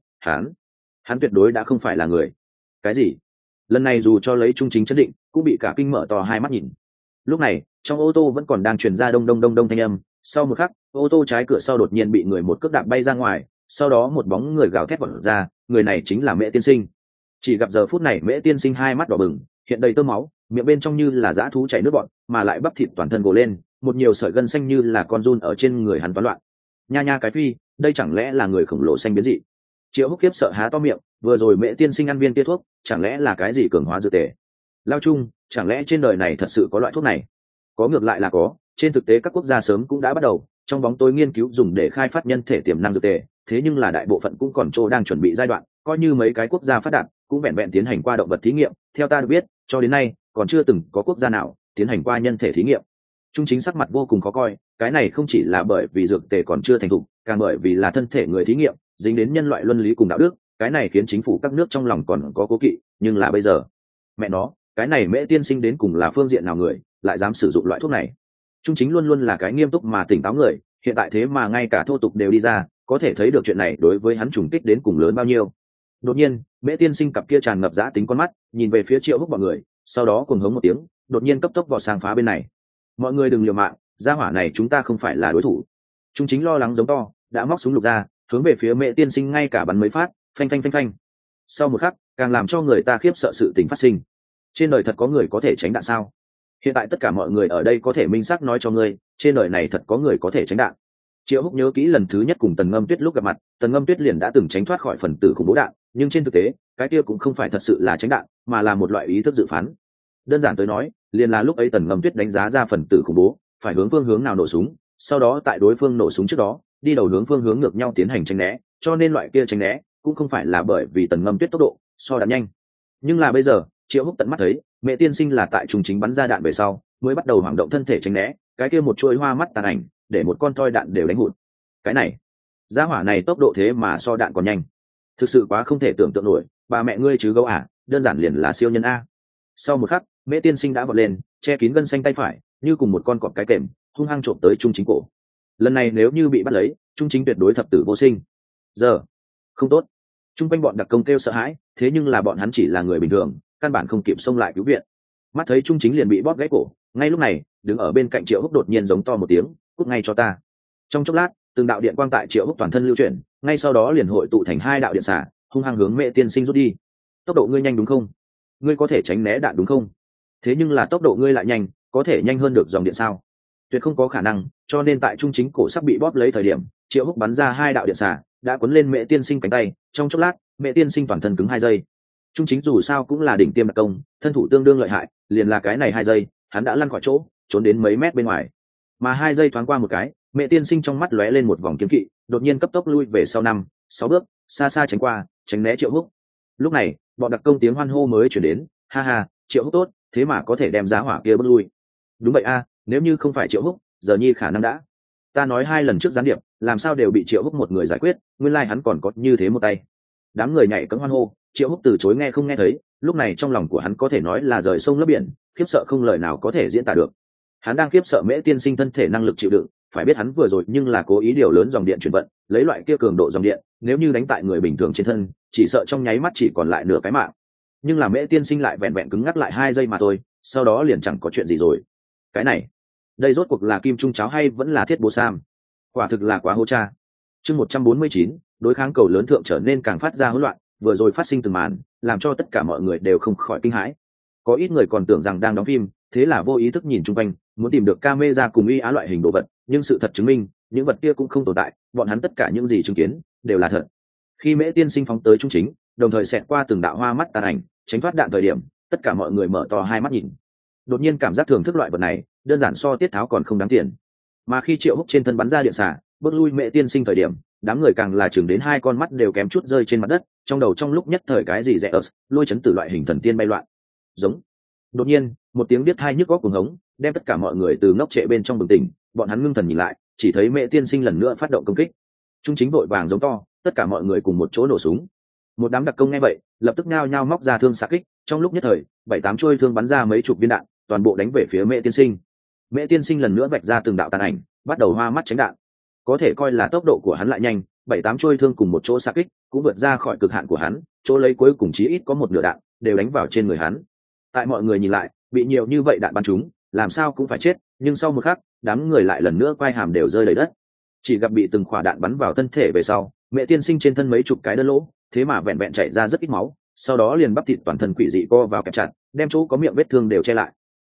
hắn tuyệt đối đã không phải là người. Cái gì? Lần này dù cho lấy Trung Chính chấn định, cũng bị cả kinh mở to hai mắt nhìn. Lúc này, trong ô tô vẫn còn đang truyền ra đông đông đông đông thanh âm, sau một khắc, ô tô trái cửa sau đột nhiên bị người một cước đạp bay ra ngoài, sau đó một bóng người gào thét vọt ra, người này chính là Mễ tiên sinh. Chỉ gặp giờ phút này Mễ tiên sinh hai mắt đỏ bừng, hiện đầy tơ máu, miệng bên trong như là dã thú chảy nước bọt, mà lại bắp thịt toàn thân gồ lên, một nhiều sợi gân xanh như là con giun ở trên người hắn toán loạn. Nha nha cái phi, đây chẳng lẽ là người khổng lồ xanh biến dị? Triệu Húc khiếp sợ há to miệng, vừa rồi Mễ tiên sinh ăn viên kia thuốc, chẳng lẽ là cái gì cường hóa dược tề? Lao Trung, chẳng lẽ trên đời này thật sự có loại thuốc này? Có, ngược lại là có, trên thực tế các quốc gia sớm cũng đã bắt đầu trong bóng tối nghiên cứu dùng để khai phát nhân thể tiềm năng dược tề, thế nhưng là đại bộ phận cũng còn đang chuẩn bị giai đoạn, coi như mấy cái quốc gia phát đạt cũng vẹn vẹn tiến hành qua động vật thí nghiệm, theo ta được biết cho đến nay còn chưa từng có quốc gia nào tiến hành qua nhân thể thí nghiệm. Trung Chính sắc mặt vô cùng khó coi, cái này không chỉ là bởi vì dược tề còn chưa thành thục, càng bởi vì là thân thể người thí nghiệm dính đến nhân loại luân lý cùng đạo đức, cái này khiến chính phủ các nước trong lòng còn có cố kỵ. Nhưng là bây giờ, mẹ nó, cái này Mễ tiên sinh đến cùng là phương diện nào người lại dám sử dụng loại thuốc này? Trung Chính luôn luôn là cái nghiêm túc mà tỉnh táo người, hiện tại thế mà ngay cả thô tục đều đi ra, có thể thấy được chuyện này đối với hắn trùng kích đến cùng lớn bao nhiêu. Đột nhiên Mễ tiên sinh cặp kia tràn ngập dã tính con mắt nhìn về phía Triệu Húc bọn người, sau đó cuồng hống một tiếng, đột nhiên cấp tốc vọt sang phá bên này. Mọi người đừng liều mạng, gia hỏa này chúng ta không phải là đối thủ. Trung Chính lo lắng giống to, đã móc súng lục ra, hướng về phía Mễ tiên sinh ngay cả bắn mấy phát, phanh phanh phanh phanh. Sau một khắc, càng làm cho người ta khiếp sợ sự tình phát sinh. Trên đời thật có người có thể tránh đạn sao? Hiện tại tất cả mọi người ở đây có thể minh xác nói cho ngươi, trên đời này thật có người có thể tránh đạn. Triệu Húc nhớ kỹ lần thứ nhất cùng Tần Ngâm Tuyết lúc gặp mặt, Tần Ngâm Tuyết liền đã từng tránh thoát khỏi phần tử khủng bố đạn, nhưng trên thực tế cái kia cũng không phải thật sự là tránh đạn, mà là một loại ý thức dự phán. Đơn giản tới nói, liền là lúc ấy Tần Ngâm Tuyết đánh giá ra phần tử khủng bố phải hướng phương hướng nào nổ súng, sau đó tại đối phương nổ súng trước đó đi đầu hướng phương hướng ngược nhau tiến hành tránh né, cho nên loại kia tránh né cũng không phải là bởi vì Tần Ngâm Tuyết tốc độ so đạn nhanh. Nhưng là bây giờ Triệu Húc tận mắt thấy Mẹ tiên sinh là tại Trung Chính bắn ra đạn về sau mới bắt đầu hoảng động thân thể tránh né, cái kia một chuỗi hoa mắt tàn ảnh để một con toi đạn đều đánh hụt. Cái này, gia hỏa này tốc độ thế mà so đạn còn nhanh, thực sự quá không thể tưởng tượng nổi. Bà mẹ ngươi chứ gấu à, đơn giản liền là siêu nhân a. Sau một khắc Mễ tiên sinh đã vọt lên, che kín gân xanh tay phải như cùng một con cọp cái kềm hung hăng trộm tới Trung Chính cổ. Lần này nếu như bị bắt lấy, Trung Chính tuyệt đối thập tử vô sinh. Giờ không tốt, chung quanh bọn đặc công kêu sợ hãi, thế nhưng là bọn hắn chỉ là người bình thường, căn bản không kịp xông lại cứu viện. Mắt thấy Trung Chính liền bị bóp gãy cổ, ngay lúc này đứng ở bên cạnh Triệu Húc đột nhiên giống to một tiếng, cút ngay cho ta. Trong chốc lát từng đạo điện quang tại Triệu Húc toàn thân lưu chuyển, ngay sau đó liền hội tụ thành hai đạo điện xả, hung hăng hướng Mẹ tiên sinh rút đi. Tốc độ ngươi nhanh đúng không? Ngươi có thể tránh né đạn đúng không? Thế nhưng là tốc độ ngươi lại nhanh, có thể nhanh hơn được dòng điện sao? Tuyệt không có khả năng. Cho nên tại Trung Chính cổ sắp bị bóp lấy thời điểm, Triệu Húc bắn ra hai đạo điện xả đã cuốn lên Mẹ tiên sinh cánh tay, trong chốc lát Mẹ tiên sinh toàn thân cứng 2 giây. Trung Chính dù sao cũng là đỉnh tiêm đặc công, thân thủ tương đương lợi hại, liền là cái này 2 giây hắn đã lăn khỏi chỗ, trốn đến mấy mét bên ngoài. Mà 2 giây thoáng qua một cái, Mẹ tiên sinh trong mắt lóe lên một vòng kiếm kỵ, đột nhiên cấp tốc lui về sau 5-6 bước, xa xa tránh qua, tránh né Triệu Húc. Lúc này bọn đặc công tiếng hoan hô mới chuyển đến, ha ha, Triệu Húc tốt, thế mà có thể đem giá hỏa kia bước lui. Đúng vậy a, nếu như không phải Triệu Húc, giờ nhi khả năng đã. Ta nói 2 lần trước gián điệp làm sao đều bị Triệu Húc một người giải quyết, nguyên lai hắn còn có như thế một tay. Đám người nhảy cẫng hoan hô, Triệu Húc từ chối nghe không nghe thấy, lúc này trong lòng của hắn có thể nói là rời sông lấp biển, khiếp sợ không lời nào có thể diễn tả được. Hắn đang khiếp sợ Mễ tiên sinh thân thể năng lực chịu đựng, phải biết hắn vừa rồi nhưng là cố ý điều lớn dòng điện chuyển vận, lấy loại kia cường độ dòng điện, nếu như đánh tại người bình thường trên thân, chỉ sợ trong nháy mắt chỉ còn lại nửa cái mạng. Nhưng là Mễ tiên sinh lại vẹn vẹn cứng ngắc lại 2 giây mà thôi, sau đó liền chẳng có chuyện gì rồi. Cái này, đây rốt cuộc là kim trung cháo hay vẫn là thiết bố sam? Quả thực là quá hô cha. Chương 149, đối kháng cầu lớn thượng trở nên càng phát ra hỗn loạn, vừa rồi phát sinh từng màn, làm cho tất cả mọi người đều không khỏi kinh hãi. Có ít người còn tưởng rằng đang đóng phim, thế là vô ý thức nhìn chung quanh, muốn tìm được camera cùng y á loại hình đồ vật, nhưng sự thật chứng minh, những vật kia cũng không tồn tại, bọn hắn tất cả những gì chứng kiến đều là thật. Khi Mễ tiên sinh phóng tới Trung Chính, đồng thời xẹt qua từng đạo hoa mắt tàn ảnh, tránh thoát đạn thời điểm, tất cả mọi người mở to hai mắt nhìn. Đột nhiên cảm giác thưởng thức loại vật này, đơn giản so tiết tháo còn không đáng tiền. Mà khi Triệu Húc trên thân bắn ra điện xả, bước lui Mễ tiên sinh thời điểm, đám người càng là chừng đến 2 con mắt đều kém chút rơi trên mặt đất, trong đầu trong lúc nhất thời cái gì rẻ ớt, lôi chấn tử loại hình thần tiên bay loạn. Giống. Đột nhiên, một tiếng biết tai nhức óc cuồng hống, đem tất cả mọi người từ ngốc trệ bên trong bừng tỉnh, bọn hắn ngưng thần nhìn lại, chỉ thấy Mễ tiên sinh lần nữa phát động công kích. Trung Chính vội vàng giống to, tất cả mọi người cùng một chỗ nổ súng. Một đám đặc công nghe vậy, lập tức nhao nhao móc ra thương xạ kích, trong lúc nhất thời, 7-8 chuôi thương bắn ra mấy chục viên đạn, toàn bộ đánh về phía Mễ tiên sinh. Mễ tiên sinh lần nữa vạch ra từng đạo tàn ảnh, bắt đầu hoa mắt tránh đạn. Có thể coi là tốc độ của hắn lại nhanh, 7-8 chuôi thương cùng một chỗ xạ kích, cũng vượt ra khỏi cực hạn của hắn, chỗ lấy cuối cùng chí ít có một nửa đạn đều đánh vào trên người hắn. Tại mọi người nhìn lại, bị nhiều như vậy đạn bắn trúng, làm sao cũng phải chết, nhưng sau một khắc, đám người lại lần nữa quay hàm đều rơi đầy đất. Chỉ gặp bị từng quả đạn bắn vào thân thể về sau, Mễ tiên sinh trên thân mấy chục cái đơn lỗ, thế mà vẹn vẹn chảy ra rất ít máu, sau đó liền bắp thịt toàn thân quỷ dị co vào kẹp chặt, đem chỗ có miệng vết thương đều che lại.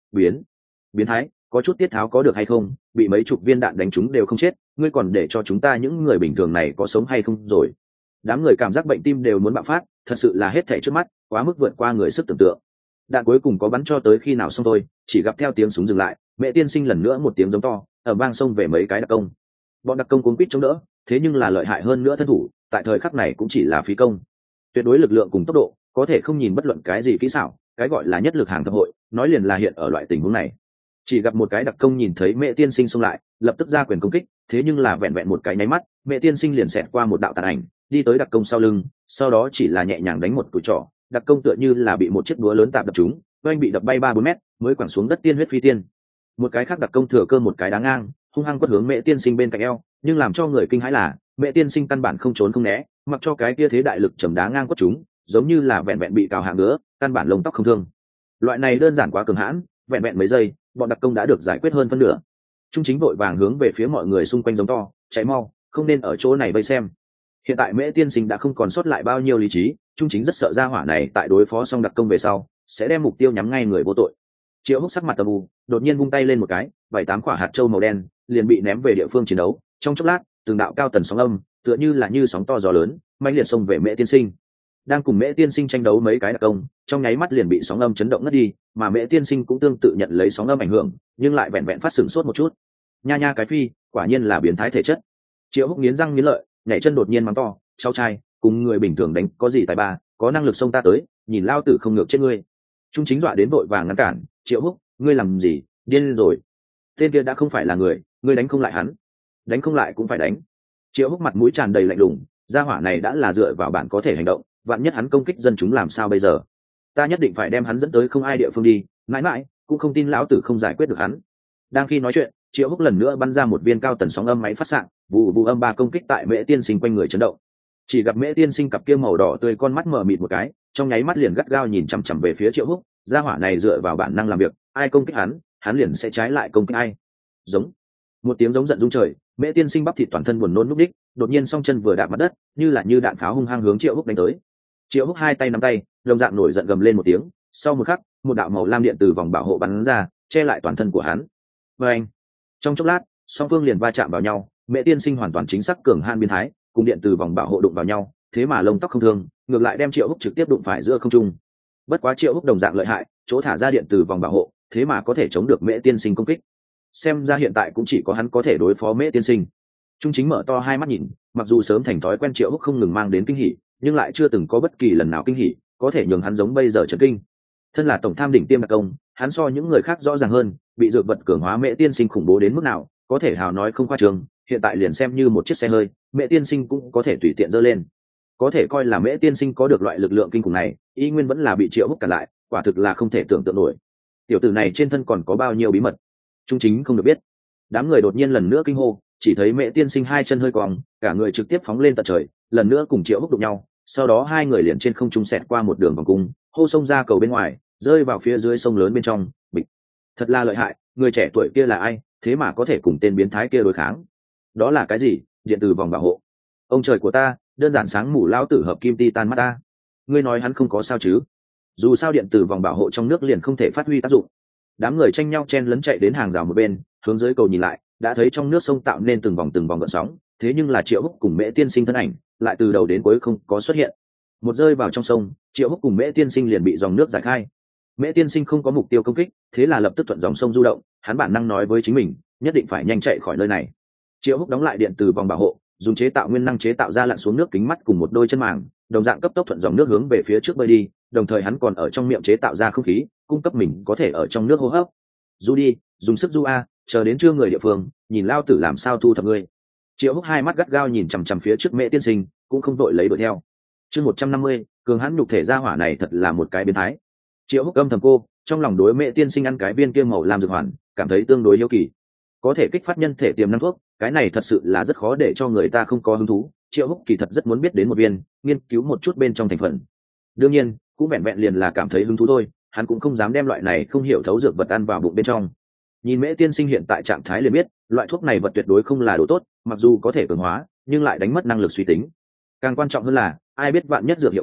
Biến thái, có chút tiết tháo có được hay không? Bị mấy chục viên đạn đánh trúng đều không chết, ngươi còn để cho chúng ta những người bình thường này có sống hay không rồi? Đám người cảm giác bệnh tim đều muốn bạo phát, thật sự là hết thảy trước mắt quá mức vượt qua người sức tưởng tượng. Đạn cuối cùng có bắn cho tới khi nào xong thôi, chỉ gặp theo tiếng súng dừng lại, Mẹ Tiên Sinh lần nữa một tiếng giống to, ở vang xông về mấy cái đặc công. Bọn đặc công cuống quýt chống đỡ, thế nhưng là lợi hại hơn nữa thân thủ, tại thời khắc này cũng chỉ là phí công. Tuyệt đối lực lượng cùng tốc độ, có thể không nhìn bất luận cái gì kỹ xảo, cái gọi là nhất lực hàng thập hội, nói liền là hiện ở loại tình huống này. Chỉ gặp một cái đặc công nhìn thấy Mẹ Tiên Sinh xông lại, lập tức ra quyền công kích, thế nhưng là vẹn vẹn một cái nháy mắt, Mẹ Tiên Sinh liền xẹt qua một đạo tàn ảnh, đi tới đặc công sau lưng, sau đó chỉ là nhẹ nhàng đánh một cú trỏ, đặc công tựa như là bị một chiếc búa lớn tạp đập trúng, oanh bị đập bay 3-4 mét, mới quẳng xuống đất tiên huyết phi tiên. Một cái khác đặc công thừa cơ một cái đá ngang, hung hăng quất hướng Mẹ Tiên Sinh bên cạnh eo, nhưng làm cho người kinh hãi là Mẹ Tiên Sinh căn bản không trốn không né, mặc cho cái kia thế đại lực chầm đá ngang quất chúng, giống như là vẹn vẹn bị cào hạ ngứa, căn bản lông tóc không thương. Loại này đơn giản quá cường hãn, vẹn vẹn mấy giây, bọn đặc công đã được giải quyết hơn phân nửa. Trung chính vội vàng hướng về phía mọi người xung quanh giống to, chạy mau, không nên ở chỗ này vây xem. Hiện tại Mễ Tiên Sinh đã không còn sót lại bao nhiêu lý trí, Trung chính rất sợ ra hỏa này tại đối phó xong đặc công về sau sẽ đem mục tiêu nhắm ngay người vô tội. Triệu Húc sắc mặt âm u, đột nhiên vung tay lên một cái, 7-8 quả hạt châu màu đen liền bị ném về địa phương chiến đấu. Trong chốc lát, từng đạo cao tần sóng âm, tựa như là như sóng to gió lớn, mãnh liệt xông về Mễ Tiên Sinh. Đang cùng Mễ Tiên Sinh tranh đấu mấy cái đặc công, trong nháy mắt liền bị sóng âm chấn động ngất đi, mà Mễ Tiên Sinh cũng tương tự nhận lấy sóng âm ảnh hưởng, nhưng lại vẹn vẹn phát sửng sốt một chút. Nha cái phi, quả nhiên là biến thái thể chất. Triệu Húc nghiến răng nghiến lợi, nhảy chân đột nhiên mắng to, cháu trai, cùng người bình thường đánh có gì tài ba, có năng lực xông ta tới, nhìn lao tử không ngược chết ngươi. Trung chính dọa đến vội vàng ngăn cản, Triệu Húc, ngươi làm gì, điên rồi. Tên kia đã không phải là người, ngươi đánh không lại hắn. Đánh không lại cũng phải đánh. Triệu Húc mặt mũi tràn đầy lạnh lùng, gia hỏa này đã là dựa vào bản có thể hành động, vạn nhất hắn công kích dân chúng làm sao bây giờ? Ta nhất định phải đem hắn dẫn tới không ai địa phương đi, mãi mãi cũng không tin lão tử không giải quyết được hắn. Đang khi nói chuyện, Triệu Húc lần nữa bắn ra một viên cao tần sóng âm máy phát xạ, vụ âm 3 công kích tại Mễ Tiên Sinh quanh người chấn động. Chỉ gặp Mễ Tiên Sinh cặp kia màu đỏ tươi con mắt mở mịt một cái, trong nháy mắt liền gắt gao nhìn chằm chằm về phía Triệu Húc, gia hỏa này dựa vào bản năng làm việc, ai công kích hắn liền sẽ trái lại công kích ai. Giống một tiếng giống giận rung trời, Mễ Tiên Sinh bắp thịt toàn thân buồn nôn núp đích, đột nhiên song chân vừa đạp mặt đất, như đạn pháo hung hăng hướng Triệu Húc đánh tới. Triệu Húc hai tay nắm tay, đồng dạng nổi giận gầm lên một tiếng, sau một khắc, một đạo màu lam điện từ vòng bảo hộ bắn ra, che lại toàn thân của hắn. Và anh, trong chốc lát, song phương liền va chạm vào nhau, Mễ Tiên Sinh hoàn toàn chính xác cường han biến thái, cùng điện từ vòng bảo hộ đụng vào nhau, thế mà lông tóc không thương, ngược lại đem Triệu Húc trực tiếp đụng phải giữa không trung. Bất quá Triệu Húc đồng dạng lợi hại, chỗ thả ra điện từ vòng bảo hộ, thế mà có thể chống được Mễ Tiên Sinh công kích. Xem ra hiện tại cũng chỉ có hắn có thể đối phó Mễ Tiên Sinh. Trung chính mở to hai mắt nhìn, mặc dù sớm thành thói quen Triệu Húc không ngừng mang đến kinh hỉ, nhưng lại chưa từng có bất kỳ lần nào kinh hỉ có thể nhường hắn giống bây giờ chấn kinh. Thân là tổng tham đỉnh tiêm đặc công, hắn so những người khác rõ ràng hơn, bị dược vật cường hóa Mễ Tiên Sinh khủng bố đến mức nào, có thể hào nói không khoa trương, hiện tại liền xem như một chiếc xe hơi, Mễ Tiên Sinh cũng có thể tùy tiện dơ lên. Có thể coi là Mễ Tiên Sinh có được loại lực lượng kinh khủng này, y nguyên vẫn là bị Triệu Húc cản lại, quả thực là không thể tưởng tượng nổi. Tiểu tử này trên thân còn có bao nhiêu bí mật, Trung chính không được biết. Đám người đột nhiên lần nữa kinh hô, chỉ thấy Mễ Tiên Sinh hai chân hơi cong, cả người trực tiếp phóng lên tận trời, lần nữa cùng Triệu Húc đụng nhau, sau đó hai người liền trên không trung xẹt qua một đường vòng cung, hô sông ra cầu bên ngoài, rơi vào phía dưới sông lớn bên trong. Bịch. Thật là lợi hại, người trẻ tuổi kia là ai, thế mà có thể cùng tên biến thái kia đối kháng? Đó là cái gì? Điện từ vòng bảo hộ? Ông trời của ta, đơn giản sáng mù lão tử hợp kim titan mắt ta. Ngươi nói hắn không có sao chứ? Dù sao điện từ vòng bảo hộ trong nước liền không thể phát huy tác dụng. Đám người tranh nhau chen lấn chạy đến hàng rào một bên, hướng dưới cầu nhìn lại, đã thấy trong nước sông tạo nên từng vòng gợn sóng, thế nhưng là Triệu Húc cùng Mễ Tiên Sinh thân ảnh lại từ đầu đến cuối không có xuất hiện. Một rơi vào trong sông, Triệu Húc cùng Mễ Tiên Sinh liền bị dòng nước giải khai. Mễ Tiên Sinh không có mục tiêu công kích, thế là lập tức thuận dòng sông du động, hắn bản năng nói với chính mình, nhất định phải nhanh chạy khỏi nơi này. Triệu Húc đóng lại điện từ vòng bảo hộ, dùng chế tạo nguyên năng chế tạo ra lặn xuống nước kính mắt cùng một đôi chân màng, đồng dạng cấp tốc thuận dòng nước hướng về phía trước bơi đi, đồng thời hắn còn ở trong miệng chế tạo ra không khí, cung cấp mình có thể ở trong nước hô hấp. Du đi, dùng sức du a, chờ đến trưa người địa phương, nhìn lao tử làm sao thu thập ngươi. Triệu Húc hai mắt gắt gao nhìn chằm chằm phía trước Mễ Tiên Sinh, cũng không vội lấy đuổi theo. Chương 150, cường hãn nhục thể gia hỏa này thật là một cái biến thái. Triệu Húc âm thầm cô, trong lòng đối Mễ Tiên Sinh ăn cái viên kia màu làm dược hoàn, cảm thấy tương đối hiếu kỳ. Có thể kích phát nhân thể tiềm năng thuốc, cái này thật sự là rất khó để cho người ta không có hứng thú. Triệu Húc kỳ thật rất muốn biết đến một viên, nghiên cứu một chút bên trong thành phần. Đương nhiên, cũng vẹn vẹn liền là cảm thấy hứng thú thôi, hắn cũng không dám đem loại này không hiểu thấu dược vật ăn vào bụng bên trong. Nhìn Mễ Tiên Sinh hiện tại trạng thái liền biết, loại thuốc này vật tuyệt đối không là đồ tốt, mặc dù có thể cường hóa, nhưng lại đánh mất năng lực suy tính. Càng quan trọng hơn là, ai biết vạn nhất dược hiệu qua,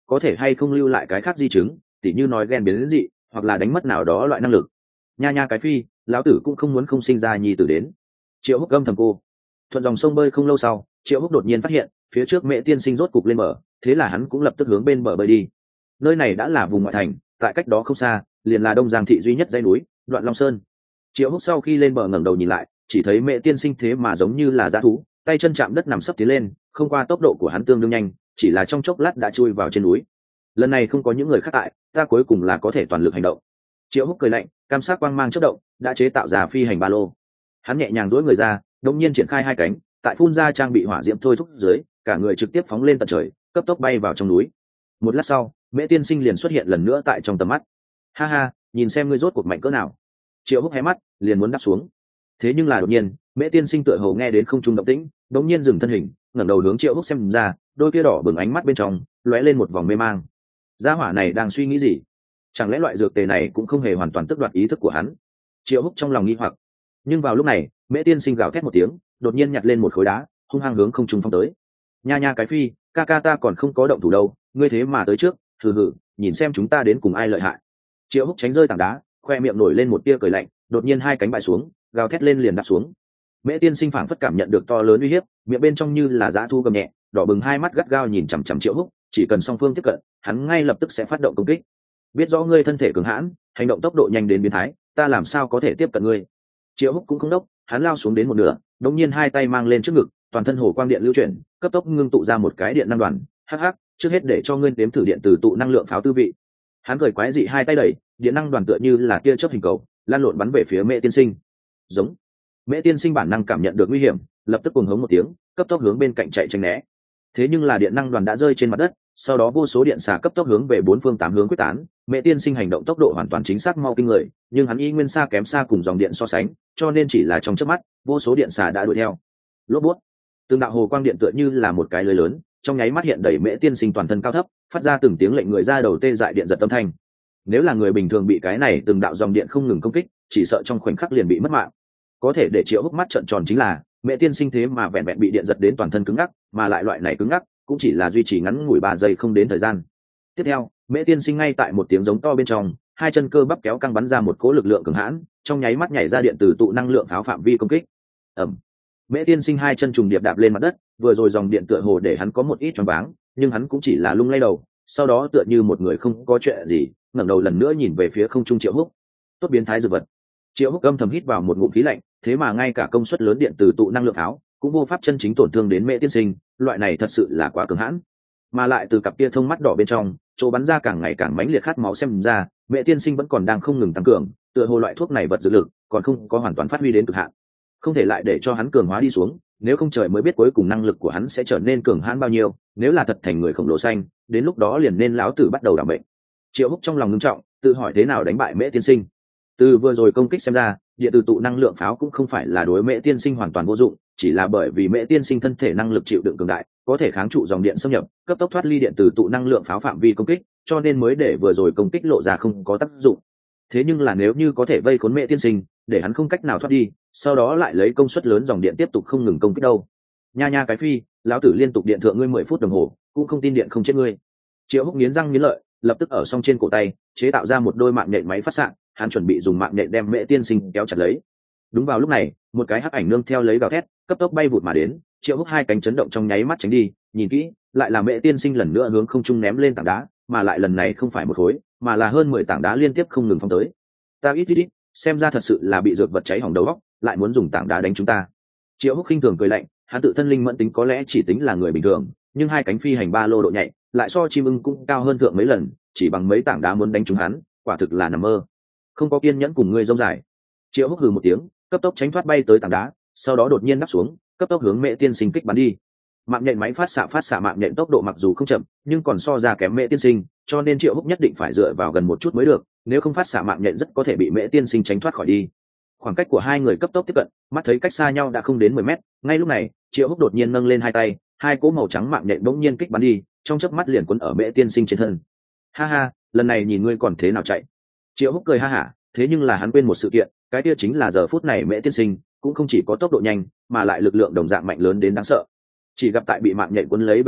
có thể hay không lưu lại cái khác di chứng, tỉ như nói ghen biến đến dị hoặc là đánh mất nào đó loại năng lực. Nha nha cái phi, lão tử cũng không muốn không sinh ra nhi tử đến. Triệu Húc gâm thầm cô. Thuận dòng sông bơi không lâu sau, Triệu Húc đột nhiên phát hiện phía trước Mễ tiên sinh rốt cục lên bờ, thế là hắn cũng lập tức hướng bên bờ bơi đi. Nơi này đã là vùng ngoại thành, tại cách đó không xa liền là Đông Giang thị duy nhất dãy núi Đoạn Long Sơn. Triệu Húc sau khi lên bờ ngẩng đầu nhìn lại, chỉ thấy Mễ tiên sinh thế mà giống như là dã thú, tay chân chạm đất nằm sấp tiến lên, không qua tốc độ của hắn tương đương nhanh, chỉ là trong chốc lát đã chui vào trên núi. Lần này không có những người khác tại, ta cuối cùng là có thể toàn lực hành động. Triệu Húc cười lạnh, cam sắc quang mang chớp động, đã chế tạo ra phi hành ba lô. Hắn nhẹ nhàng duỗi người ra, đột nhiên triển khai hai cánh, tại phun ra trang bị hỏa diễm thôi thúc dưới, cả người trực tiếp phóng lên tận trời, cấp tốc bay vào trong núi. Một lát sau, Mễ tiên sinh liền xuất hiện lần nữa tại trong tầm mắt. Ha ha, nhìn xem ngươi rốt cuộc mạnh cỡ nào. Triệu Húc hé mắt, liền muốn đáp xuống. Thế nhưng là đột nhiên, Mễ tiên sinh tựa hồ nghe đến không trung động tĩnh, đột nhiên dừng thân hình, ngẩng đầu hướng Triệu Húc xem ra, đôi kia đỏ bừng ánh mắt bên trong lóe lên một vòng mê mang. Gia hỏa này đang suy nghĩ gì? Chẳng lẽ loại dược tề này cũng không hề hoàn toàn tước đoạt ý thức của hắn? Triệu Húc trong lòng nghi hoặc. Nhưng vào lúc này, Mễ tiên sinh gào thét một tiếng, đột nhiên nhặt lên một khối đá, hung hăng hướng không trung phóng tới. Nha nha cái phi, ca ca ta còn không có động thủ đâu, ngươi thế mà tới trước, hừ hừ, nhìn xem chúng ta đến cùng ai lợi hại. Triệu Húc tránh rơi tảng đá, khoe miệng nổi lên một tia cười lạnh, đột nhiên hai cánh bại xuống, gào thét lên liền đáp xuống. Mễ tiên sinh phảng phất cảm nhận được to lớn uy hiếp, miệng bên trong như là dã thu gầm nhẹ, đỏ bừng hai mắt gắt gao nhìn chằm chằm Triệu Húc, chỉ cần song phương tiếp cận, hắn ngay lập tức sẽ phát động công kích. Biết rõ ngươi thân thể cường hãn, hành động tốc độ nhanh đến biến thái, ta làm sao có thể tiếp cận ngươi? Triệu Húc cũng không đốc, hắn lao xuống đến một nửa, đột nhiên hai tay mang lên trước ngực, toàn thân hồ quang điện lưu chuyển, cấp tốc ngưng tụ ra một cái điện năng đoàn. Hắc hắc, trước hết để cho ngươi đếm thử điện từ tụ năng lượng pháo tư vị. Hắn cười quái dị hai tay đẩy, điện năng đoàn tựa như là tia chớp hình cầu, lan lộn bắn về phía Mễ tiên sinh. Giống. Mễ tiên sinh bản năng cảm nhận được nguy hiểm, lập tức cuồng hống một tiếng, cấp tốc hướng bên cạnh chạy tránh né. Thế nhưng là điện năng đoàn đã rơi trên mặt đất, sau đó vô số điện xà cấp tốc hướng về bốn phương tám hướng quyết tán. Mễ tiên sinh hành động tốc độ hoàn toàn chính xác mau kinh người, nhưng hắn y nguyên xa kém xa cùng dòng điện so sánh, cho nên chỉ là trong chớp mắt, vô số điện xà đã đuổi theo. Lốp bút. Từng đạo hồ quang điện tựa như là một cái lưới lớn, trong nháy mắt hiện đầy Mễ tiên sinh toàn thân cao thấp, phát ra từng tiếng lệnh người ra đầu tê dại điện giật âm thanh. Nếu là người bình thường bị cái này từng đạo dòng điện không ngừng công kích, chỉ sợ trong khoảnh khắc liền bị mất mạng. Có thể để Triệu Húc mắt trợn tròn chính là Mễ tiên sinh thế mà vẹn vẹn bị điện giật đến toàn thân cứng ngắc, mà lại loại này cứng ngắc cũng chỉ là duy trì ngắn ngủi 3 giây không đến thời gian. Tiếp theo, Mễ tiên sinh ngay tại một tiếng giống to bên trong, hai chân cơ bắp kéo căng bắn ra một cỗ lực lượng cường hãn, trong nháy mắt nhảy ra điện từ tụ năng lượng pháo phạm vi công kích. Ầm. Mễ tiên sinh hai chân trùng điệp đạp lên mặt đất, vừa rồi dòng điện tựa hồ để hắn có một ít choáng váng, nhưng hắn cũng chỉ là lung lay đầu, sau đó tựa như một người không có chuyện gì, ngẩng đầu lần nữa nhìn về phía không trung Triệu Húc. Tốt biến thái dược vật. Triệu Húc âm thầm hít vào một ngụm khí lạnh, thế mà ngay cả công suất lớn điện từ tụ năng lượng pháo cũng vô pháp chân chính tổn thương đến Mễ tiên sinh, loại này thật sự là quá cường hãn. Mà lại từ cặp kia thông mắt đỏ bên trong, chỗ bắn ra càng ngày càng mãnh liệt khát máu xem ra, Mễ tiên sinh vẫn còn đang không ngừng tăng cường, tựa hồ loại thuốc này vật dược lực còn không có hoàn toàn phát huy đến cực hạn. Không thể lại để cho hắn cường hóa đi xuống, nếu không trời mới biết cuối cùng năng lực của hắn sẽ trở nên cường hãn bao nhiêu, nếu là thật thành người khổng lồ xanh, đến lúc đó liền nên lão tử bắt đầu đảm bệnh. Triệu Húc trong lòng ngưng trọng, tự hỏi thế nào đánh bại Mễ tiên sinh. Từ vừa rồi công kích xem ra, điện từ tụ năng lượng pháo cũng không phải là đối Mễ tiên sinh hoàn toàn vô dụng, chỉ là bởi vì Mễ tiên sinh thân thể năng lực chịu đựng cường đại, có thể kháng trụ dòng điện xâm nhập, cấp tốc thoát ly điện từ tụ năng lượng pháo phạm vi công kích, cho nên mới để vừa rồi công kích lộ ra không có tác dụng. Thế nhưng là nếu như có thể vây khốn Mễ tiên sinh, để hắn không cách nào thoát đi, sau đó lại lấy công suất lớn dòng điện tiếp tục không ngừng công kích đâu. Nha nha cái phi, lão tử liên tục điện thượng ngươi 10 phút đồng hồ, cũng không tin điện không chết ngươi. Triệu Húc nghiến răng nghiến lợi, lập tức ở song trên cổ tay chế tạo ra một đôi mạng nhện máy phát xạ, hắn chuẩn bị dùng mạng nhện đem Mễ tiên sinh kéo chặt lấy. Đúng vào lúc này, một cái hắc ảnh nương theo lấy gào thét, cấp tốc bay vụt mà đến. Triệu Húc hai cánh chấn động trong nháy mắt tránh đi, nhìn kỹ, lại là Mễ tiên sinh lần nữa hướng không trung ném lên tảng đá, mà lại lần này không phải một khối, mà là hơn 10 tảng đá liên tiếp không ngừng phóng tới. Ta ít, xem ra thật sự là bị dược vật cháy hỏng đầu óc, lại muốn dùng tảng đá đánh chúng ta. Triệu Húc khinh thường cười lạnh, hắn tự thân linh mẫn tính có lẽ chỉ tính là người bình thường, nhưng hai cánh phi hành ba lô độ nhạy lại so chim ưng cũng cao hơn thượng mấy lần, chỉ bằng mấy tảng đá muốn đánh trúng hắn, quả thực là nằm mơ. Không có kiên nhẫn cùng ngươi rông dài. Triệu Húc hừ một tiếng, cấp tốc tránh thoát bay tới tảng đá, sau đó đột nhiên đáp xuống, cấp tốc hướng Mễ tiên sinh kích bắn đi. Mạng nhện máy phát xạ mạng nhện tốc độ mặc dù không chậm, nhưng còn so ra kém Mễ tiên sinh, cho nên Triệu Húc nhất định phải dựa vào gần một chút mới được, nếu không phát xạ mạng nhện rất có thể bị Mễ tiên sinh tránh thoát khỏi đi. Khoảng cách của hai người cấp tốc tiếp cận, mắt thấy cách xa nhau đã không đến 10 mét, ngay lúc này, Triệu Húc đột nhiên nâng lên hai tay, hai cỗ màu trắng mạng nhện bỗng nhiên kích bắn đi, trong chớp mắt liền cuốn ở Mễ tiên sinh trên thân. Ha ha, lần này nhìn ngươi còn thế nào chạy. Triệu Húc cười ha hả, thế nhưng là hắn quên một sự kiện, cái kia chính là giờ phút này Mễ tiên sinh cũng không chỉ có tốc độ nhanh, mà lại lực lượng đồng dạng mạnh lớn đến đáng sợ. Chỉ gặp tại bị mạng nhện cuốn lấy về sau,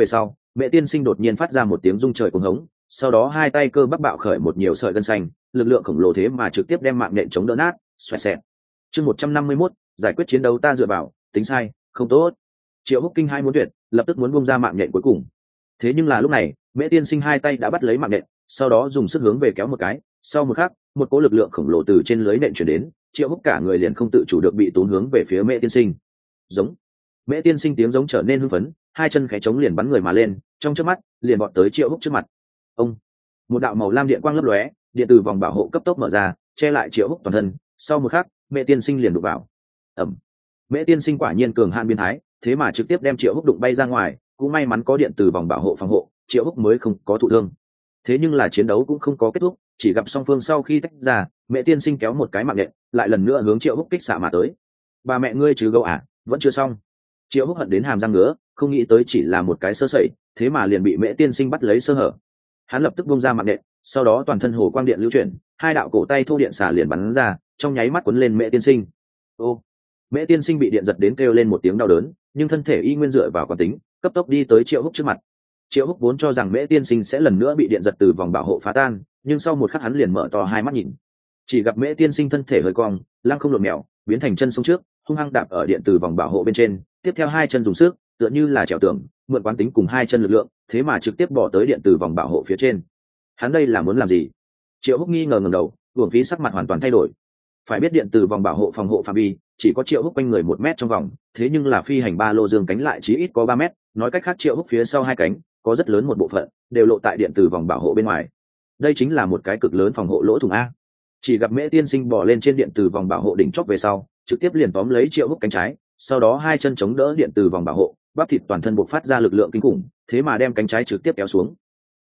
Mẹ tiên sinh đột nhiên phát ra một tiếng rung trời cuồng hống, sau đó hai tay cơ bắp bạo khởi một nhiều sợi gân xanh, lực lượng khổng lồ thế mà trực tiếp đem mạng nhện chống đỡ nát, xoẹt xẹt. Chương 151, giải quyết chiến đấu ta dựa vào, tính sai, không tốt. Triệu Húc kinh hai muốn tuyệt, lập tức muốn buông ra mạng nhện cuối cùng. Thế nhưng là lúc này, Mẹ tiên sinh hai tay đã bắt lấy mạng nhện, sau đó dùng sức hướng về kéo một cái, sau một khắc, một cỗ lực lượng khổng lồ từ trên lưới nện chuyển đến, Triệu Húc cả người liền không tự chủ được bị tốn hướng về phía Mẹ tiên sinh. Giống. Mẹ tiên sinh tiếng giống trở nên hưng phấn, hai chân khẽ chống liền bắn người mà lên, trong chớp mắt, liền vọt tới Triệu Húc trước mặt. Ông. Một đạo màu lam điện quang lấp lóe, điện từ vòng bảo hộ cấp tốc mở ra, che lại Triệu Húc toàn thân, sau một khắc, Mẹ tiên sinh liền đụng vào. Ầm. Mẹ tiên sinh quả nhiên cường hạn biến thái, thế mà trực tiếp đem Triệu Húc đụng bay ra ngoài, cũng may mắn có điện từ vòng bảo hộ phòng hộ, Triệu Húc mới không có thụ thương. Thế nhưng là chiến đấu cũng không có kết thúc, chỉ gặp song phương sau khi tách ra, Mẹ tiên sinh kéo một cái mạng nhện, lại lần nữa hướng Triệu Húc kích xạ mà tới. Bà mẹ ngươi chứ gấu à, vẫn chưa xong. Triệu Húc hận đến hàm răng ngứa, không nghĩ tới chỉ là một cái sơ sẩy, thế mà liền bị Mẹ tiên sinh bắt lấy sơ hở. Hắn lập tức buông ra mạng nhện, sau đó toàn thân hồ quang điện lưu chuyển, hai đạo cổ tay thô điện xả liền bắn ra, trong nháy mắt cuốn lên Mẹ tiên sinh. Ô. Mẹ tiên sinh bị điện giật đến kêu lên một tiếng đau đớn, nhưng thân thể y nguyên dựa vào quán tính, cấp tốc đi tới Triệu Húc trước mặt. Triệu Húc vốn cho rằng Mẹ tiên sinh sẽ lần nữa bị điện giật từ vòng bảo hộ phá tan, nhưng sau một khắc hắn liền mở to hai mắt nhìn. Chỉ gặp Mẹ tiên sinh thân thể hơi cong, lăng không lộn mèo, biến thành chân xuống trước, hung hăng đạp ở điện từ vòng bảo hộ bên trên, tiếp theo hai chân dùng sức, tựa như là trèo tường, mượn quán tính cùng hai chân lực lượng, thế mà trực tiếp bỏ tới điện từ vòng bảo hộ phía trên. Hắn đây là muốn làm gì? Triệu Húc nghi ngờ ngẩng đầu, uổng phí sắc mặt hoàn toàn thay đổi. Phải biết điện từ vòng bảo hộ phòng hộ phạm vi chỉ có Triệu Húc quanh người 1 mét trong vòng, thế nhưng là phi hành ba lô dương cánh lại chí ít có 3 mét, nói cách khác Triệu Húc phía sau hai cánh có rất lớn một bộ phận đều lộ tại điện từ vòng bảo hộ bên ngoài. Đây chính là một cái cực lớn phòng hộ lỗ thủng a. Chỉ gặp Mễ tiên sinh bò lên trên điện từ vòng bảo hộ đỉnh chóp về sau, trực tiếp liền tóm lấy Triệu Húc cánh trái, sau đó hai chân chống đỡ điện từ vòng bảo hộ, bắp thịt toàn thân bộc phát ra lực lượng kinh khủng, thế mà đem cánh trái trực tiếp kéo xuống.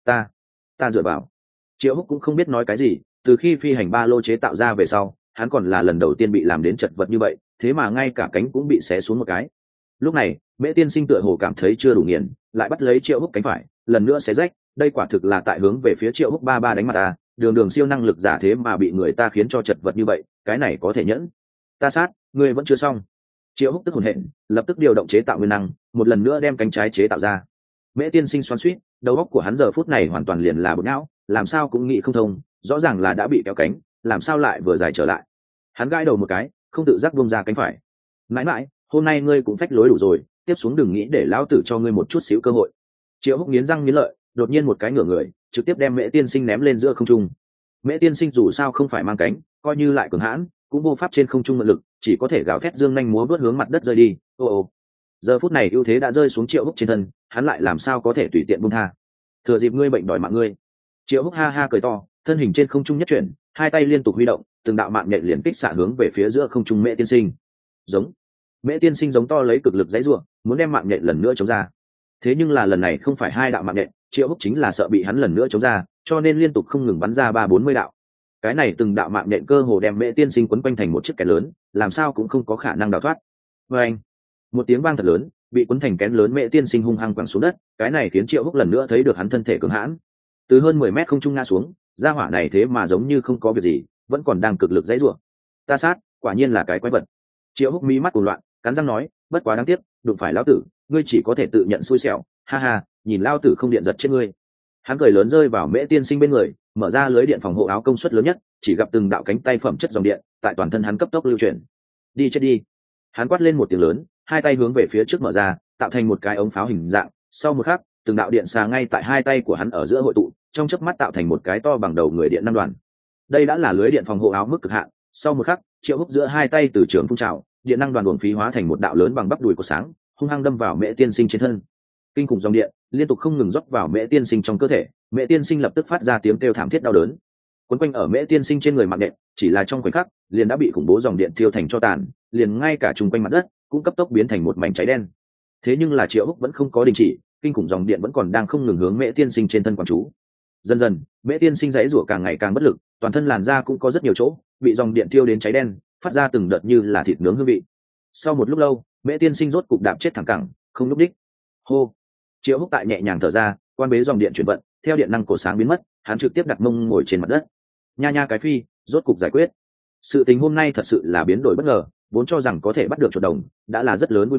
Ta dựa vào. Triệu Húc cũng không biết nói cái gì, từ khi phi hành ba lô chế tạo ra về sau, hắn còn là lần đầu tiên bị làm đến chật vật như vậy, thế mà ngay cả cánh cũng bị xé xuống một cái. Lúc này, Mễ tiên sinh tựa hồ cảm thấy chưa đủ nghiền, lại bắt lấy Triệu Húc cánh phải, lần nữa xé rách, đây quả thực là tại hướng về phía Triệu Húc ba đánh mặt ta, đường siêu năng lực giả thế mà bị người ta khiến cho chật vật như vậy, cái này có thể nhẫn. Ta sát, ngươi vẫn chưa xong. Triệu Húc tức hồn hện, lập tức điều động chế tạo nguyên năng, một lần nữa đem cánh trái chế tạo ra. Mễ tiên sinh xoắn xuýt, đầu óc của hắn giờ phút này hoàn toàn liền là bột não, làm sao cũng nghĩ không thông, rõ ràng là đã bị kéo cánh, làm sao lại vừa dài trở lại. Hắn gãi đầu một cái, không tự giác buông ra cánh phải. Mãi mãi, hôm nay ngươi cũng phách lối đủ rồi, tiếp xuống đừng nghĩ để lão tử cho ngươi một chút xíu cơ hội. Triệu Húc nghiến răng nghiến lợi, đột nhiên một cái ngửa người, trực tiếp đem Mễ tiên sinh ném lên giữa không trung. Mễ tiên sinh dù sao không phải mang cánh, coi như lại cường hãn, cũng vô pháp trên không trung mượn lực, chỉ có thể gào thét dương nhanh múa vớt hướng mặt đất rơi đi. Ô. Giờ phút này ưu thế đã rơi xuống Triệu Húc trên thân, hắn lại làm sao có thể tùy tiện buông tha. Thừa dịp ngươi bệnh đòi mạng ngươi. Triệu Húc ha ha cười to, thân hình trên không trung nhất chuyển, hai tay liên tục huy động, từng đạo mạng nhện liền kích xạ hướng về phía giữa không trung Mễ tiên sinh. Giống. Mễ tiên sinh giống to lấy cực lực dãy rủa, muốn đem mạng nhện lần nữa chống ra. Thế nhưng là lần này không phải hai đạo mạng nhện, Triệu Húc chính là sợ bị hắn lần nữa chống ra, cho nên liên tục không ngừng bắn ra 30-40 đạo. Cái này từng đạo mạng nhện cơ hồ đem Mễ tiên sinh quấn quanh thành một chiếc kén lớn, làm sao cũng không có khả năng đào thoát. Oeng! Một tiếng vang thật lớn, bị quấn thành kén lớn Mễ tiên sinh hung hăng quẳng xuống đất, cái này khiến Triệu Húc lần nữa thấy được hắn thân thể cường hãn. Từ hơn 10 mét không trung ngã xuống, gia hỏa này thế mà giống như không có việc gì, vẫn còn đang cực lực dãy rủa. Ta sát, quả nhiên là cái quái vật. Triệu Húc mí mắt cuồng loạn, cắn răng nói, bất quá đáng tiếc, đụng phải lão tử, ngươi chỉ có thể tự nhận xui xẻo, ha ha, nhìn lão tử không điện giật chết ngươi. Hắn cười lớn rơi vào Mễ tiên sinh bên người, mở ra lưới điện phòng hộ áo công suất lớn nhất, chỉ gặp từng đạo cánh tay phẩm chất dòng điện tại toàn thân hắn cấp tốc lưu chuyển. Đi chết đi. Hắn quát lên một tiếng lớn, hai tay hướng về phía trước mở ra, tạo thành một cái ống pháo hình dạng, sau một khắc, từng đạo điện xà ngay tại hai tay của hắn ở giữa hội tụ, trong chớp mắt tạo thành một cái to bằng đầu người điện năm đoàn. Đây đã là lưới điện phòng hộ áo mức cực hạn, sau một khắc, Triệu Húc giữa hai tay từ trường phun trào, điện năng đoàn uổng phí hóa thành một đạo lớn bằng bắp đùi của sáng, hung hăng đâm vào Mễ tiên sinh trên thân. Kinh khủng dòng điện liên tục không ngừng rót vào Mễ tiên sinh trong cơ thể, Mễ tiên sinh lập tức phát ra tiếng kêu thảm thiết đau đớn. Quấn quanh ở Mễ tiên sinh trên người mạng nện, chỉ là trong khoảnh khắc, liền đã bị khủng bố dòng điện thiêu thành tro tàn, liền ngay cả chung quanh mặt đất cũng cấp tốc biến thành một mảnh cháy đen. Thế nhưng là Triệu Húc vẫn không có đình chỉ, kinh khủng dòng điện vẫn còn đang không ngừng hướng Mễ tiên sinh trên thân quán chú. Dần dần, Mễ tiên sinh giãy giụa càng ngày càng bất lực, toàn thân làn da cũng có rất nhiều chỗ bị dòng điện thiêu đến cháy đen, phát ra từng đợt như là thịt nướng hương vị. Sau một lúc lâu, Mễ tiên sinh rốt cục đạp chết thẳng cẳng, không lúc đích. Hô. Triệu Húc tại nhẹ nhàng thở ra, quan bế dòng điện chuyển vận, theo điện năng cổ sáng biến mất, hắn trực tiếp đặt mông ngồi trên mặt đất. Nha cái phi, rốt cục giải quyết. Sự tình hôm nay thật sự là biến đổi bất ngờ, vốn cho rằng có thể bắt được chuột đồng đã là rất lớn vui mừng,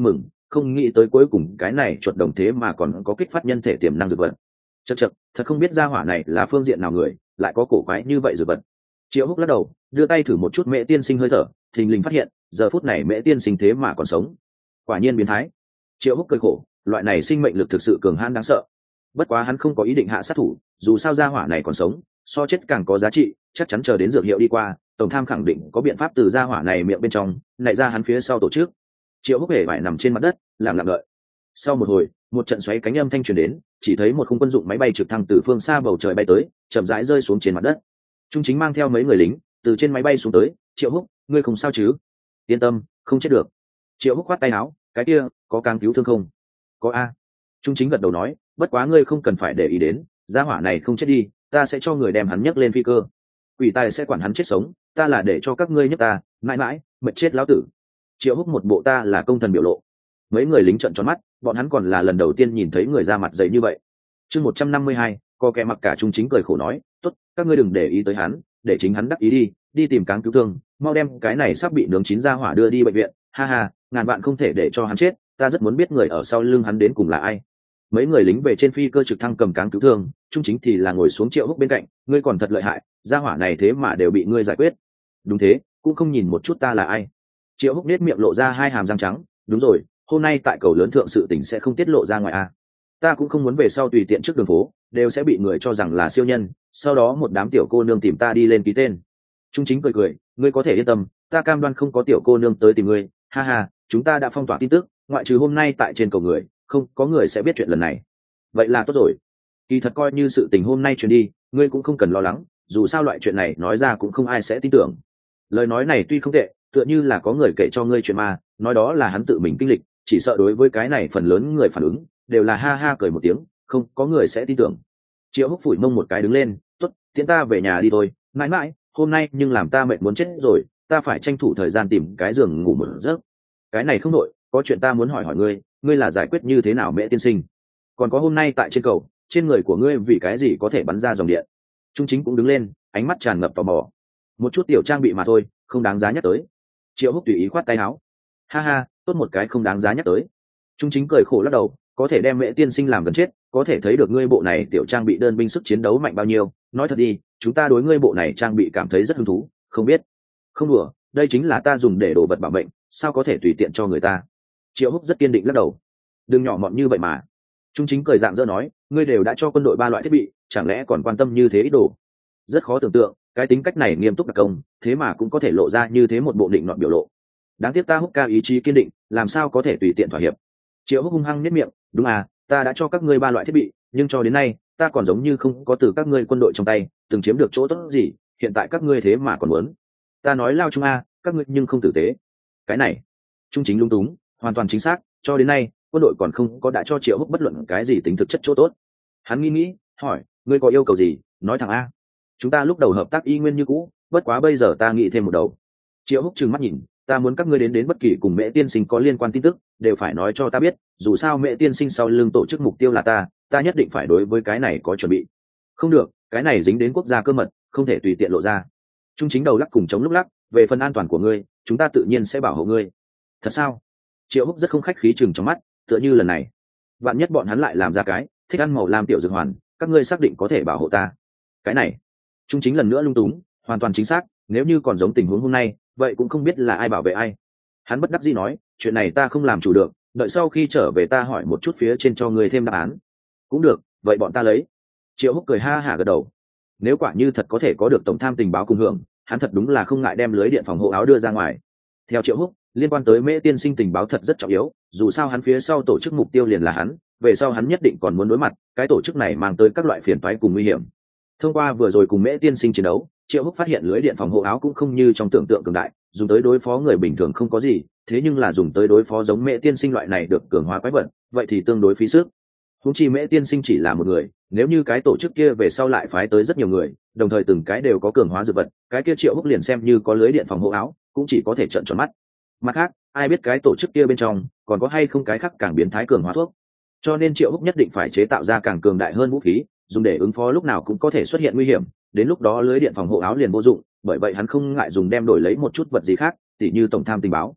không nghĩ tới cuối cùng cái này chuột đồng thế mà còn có kích phát nhân thể tiềm năng dược vật. Chậc chậc, thật không biết gia hỏa này là phương diện nào người, lại có cổ quái như vậy dược vật. Triệu Húc lắc đầu, đưa tay thử một chút Mễ tiên sinh hơi thở, thình lình phát hiện, giờ phút này Mễ tiên sinh thế mà còn sống. Quả nhiên biến thái. Triệu Húc cười khổ, loại này sinh mệnh lực thực sự cường hãn đáng sợ. Bất quá hắn không có ý định hạ sát thủ, dù sao gia hỏa này còn sống, so chết càng có giá trị, chắc chắn chờ đến dược hiệu đi qua, tổng tham khẳng định có biện pháp từ gia hỏa này miệng bên trong, nảy ra hắn phía sau tổ chức. Triệu Húc hề phải nằm trên mặt đất, lặng lặng đợi. Sau một hồi, một trận xoáy cánh âm thanh truyền đến, chỉ thấy một khung quân dụng máy bay trực thăng từ phương xa bầu trời bay tới, chậm rãi rơi xuống trên mặt đất. Trung chính mang theo mấy người lính từ trên máy bay xuống tới. Triệu Húc, ngươi không sao chứ? Yên tâm, không chết được. Triệu Húc khoát tay áo, cái kia có càng cứu thương không? Có a. Trung chính gật đầu nói, bất quá ngươi không cần phải để ý đến, gia hỏa này không chết đi, ta sẽ cho người đem hắn nhấc lên phi cơ. Quỷ tài sẽ quản hắn chết sống, ta là để cho các ngươi nhấc ta, mãi mãi mệt chết lão tử. Triệu Húc một bộ ta là công thần biểu lộ. Mấy người lính trợn tròn mắt, bọn hắn còn là lần đầu tiên nhìn thấy người ra mặt dày như vậy. Chương 152, có kẻ mặc cả. Trung chính cười khổ nói, tốt, các ngươi đừng để ý tới hắn, để chính hắn đắc ý đi, đi tìm cáng cứu thương, mau đem cái này sắp bị nướng chín ra hỏa đưa đi bệnh viện. Ha ha, ngàn vạn không thể để cho hắn chết, ta rất muốn biết người ở sau lưng hắn đến cùng là ai. Mấy người lính về trên phi cơ trực thăng cầm cáng cứu thương, Trung chính thì là ngồi xuống Triệu Húc bên cạnh, ngươi còn thật lợi hại, gia hỏa này thế mà đều bị ngươi giải quyết. Đúng thế, cũng không nhìn một chút ta là ai. Triệu Húc nét miệng lộ ra hai hàm răng trắng, đúng rồi, hôm nay tại cầu lớn thượng sự tình sẽ không tiết lộ ra ngoài a. Ta cũng không muốn về sau tùy tiện trước đường phố đều sẽ bị người cho rằng là siêu nhân, sau đó một đám tiểu cô nương tìm ta đi lên ký tên. Trung chính cười cười, ngươi có thể yên tâm, ta cam đoan không có tiểu cô nương tới tìm ngươi. Ha ha, chúng ta đã phong tỏa tin tức, ngoại trừ hôm nay tại trên cầu người, không có người sẽ biết chuyện lần này. Vậy là tốt rồi. Kỳ thật coi như sự tình hôm nay truyền đi, ngươi cũng không cần lo lắng, dù sao loại chuyện này nói ra cũng không ai sẽ tin tưởng. Lời nói này tuy không tệ, tựa như là có người kể cho ngươi chuyện ma, nói đó là hắn tự mình kinh lịch, chỉ sợ đối với cái này phần lớn người phản ứng đều là ha ha cười một tiếng, không có người sẽ tin tưởng. Triệu Húc phủi mông một cái đứng lên, tốt, tiễn ta về nhà đi thôi, mãi mãi hôm nay nhưng làm ta mệt muốn chết rồi, ta phải tranh thủ thời gian tìm cái giường ngủ một giấc. Cái này không đội, có chuyện ta muốn hỏi hỏi ngươi, ngươi là giải quyết như thế nào Mễ tiên sinh? Còn có hôm nay tại trên cầu, trên người của ngươi vì cái gì có thể bắn ra dòng điện? Trung chính cũng đứng lên, ánh mắt tràn ngập tò mò. Một chút tiểu trang bị mà thôi, không đáng giá nhắc tới. Triệu Húc tùy ý khoát tay áo, ha ha, tốt một cái không đáng giá nhắc tới. Trung chính cười khổ lắc đầu, có thể đem Mễ tiên sinh làm gần chết, có thể thấy được ngươi bộ này tiểu trang bị đơn binh sức chiến đấu mạnh bao nhiêu. Nói thật đi, chúng ta đối ngươi bộ này trang bị cảm thấy rất hứng thú, không biết. Không đùa, đây chính là ta dùng để đồ vật bảo mệnh, sao có thể tùy tiện cho người ta. Triệu Húc rất kiên định lắc đầu, đừng nhỏ mọn như vậy mà. Trung chính cười dạng dỡ nói, ngươi đều đã cho quân đội 3 loại thiết bị, chẳng lẽ còn quan tâm như thế ít đồ? Rất khó tưởng tượng, cái tính cách này nghiêm túc đặc công, thế mà cũng có thể lộ ra như thế một bộ định nọt biểu lộ. Đáng tiếc ta Húc ca ý chí kiên định, làm sao có thể tùy tiện thỏa hiệp. Triệu Húc hung hăng nhếch miệng, đúng à, ta đã cho các ngươi 3 loại thiết bị, nhưng cho đến nay ta còn giống như không có từ các ngươi quân đội trong tay từng chiếm được chỗ tốt gì, hiện tại các ngươi thế mà còn muốn. Ta nói lao chung a, các ngươi nhưng không tử tế. Cái này, Trung chính lung túng, hoàn toàn chính xác, cho đến nay quân đội còn không có đã cho Triệu Húc bất luận cái gì tính thực chất chỗ tốt. Hắn nghĩ, hỏi, ngươi có yêu cầu gì, nói thẳng a. Chúng ta lúc đầu hợp tác y nguyên như cũ, bất quá bây giờ ta nghĩ thêm một đầu. Triệu Húc trừng mắt nhìn, ta muốn các ngươi đến bất kỳ cùng Mễ tiên sinh có liên quan tin tức đều phải nói cho ta biết, dù sao Mễ tiên sinh sau lưng tổ chức mục tiêu là ta nhất định phải đối với cái này có chuẩn bị. Không được, cái này dính đến quốc gia cơ mật, không thể tùy tiện lộ ra. Trung chính đầu lắc cùng chống lúc lắc, về phần an toàn của ngươi, chúng ta tự nhiên sẽ bảo hộ ngươi. Thật sao? Triệu Húc rất không khách khí chừng trong mắt, tựa như lần này vạn nhất bọn hắn lại làm ra cái thích ăn màu lam tiểu dược hoàn, các ngươi xác định có thể bảo hộ ta. Cái này, Trung chính lần nữa lung túng, hoàn toàn chính xác, nếu như còn giống tình huống hôm nay, vậy cũng không biết là ai bảo vệ ai. Hắn bất đắc dĩ nói, chuyện này ta không làm chủ được, đợi sau khi trở về ta hỏi một chút phía trên cho ngươi thêm đáp án. Cũng được, vậy bọn ta lấy. Triệu Húc cười ha hả gật đầu. Nếu quả như thật có thể có được tổng tham tình báo cùng hưởng, hắn thật đúng là không ngại đem lưới điện phòng hộ áo đưa ra ngoài. Theo Triệu Húc, liên quan tới Mễ tiên sinh tình báo thật rất trọng yếu, dù sao hắn phía sau tổ chức mục tiêu liền là hắn, về sau hắn nhất định còn muốn đối mặt cái tổ chức này mang tới các loại phiền toái cùng nguy hiểm. Thông qua vừa rồi cùng Mễ tiên sinh chiến đấu, Triệu Húc phát hiện lưới điện phòng hộ áo cũng không như trong tưởng tượng cường đại, dùng tới đối phó người bình thường không có gì, thế nhưng là dùng tới đối phó giống Mễ tiên sinh loại này được cường hóa quái vật, vậy thì tương đối phí sức. Huống chi Mễ tiên sinh chỉ là một người, nếu như cái tổ chức kia về sau lại phái tới rất nhiều người, đồng thời từng cái đều có cường hóa dược vật, cái kia Triệu Húc liền xem như có lưới điện phòng hộ áo, cũng chỉ có thể trợn tròn mắt. Mặt khác, ai biết cái tổ chức kia bên trong còn có hay không cái khác càng biến thái cường hóa thuốc. Cho nên Triệu Húc nhất định phải chế tạo ra càng cường đại hơn vũ khí, dùng để ứng phó lúc nào cũng có thể xuất hiện nguy hiểm, đến lúc đó lưới điện phòng hộ áo liền vô dụng, bởi vậy hắn không ngại dùng đem đổi lấy một chút vật gì khác, tỉ như tổng tham tình báo.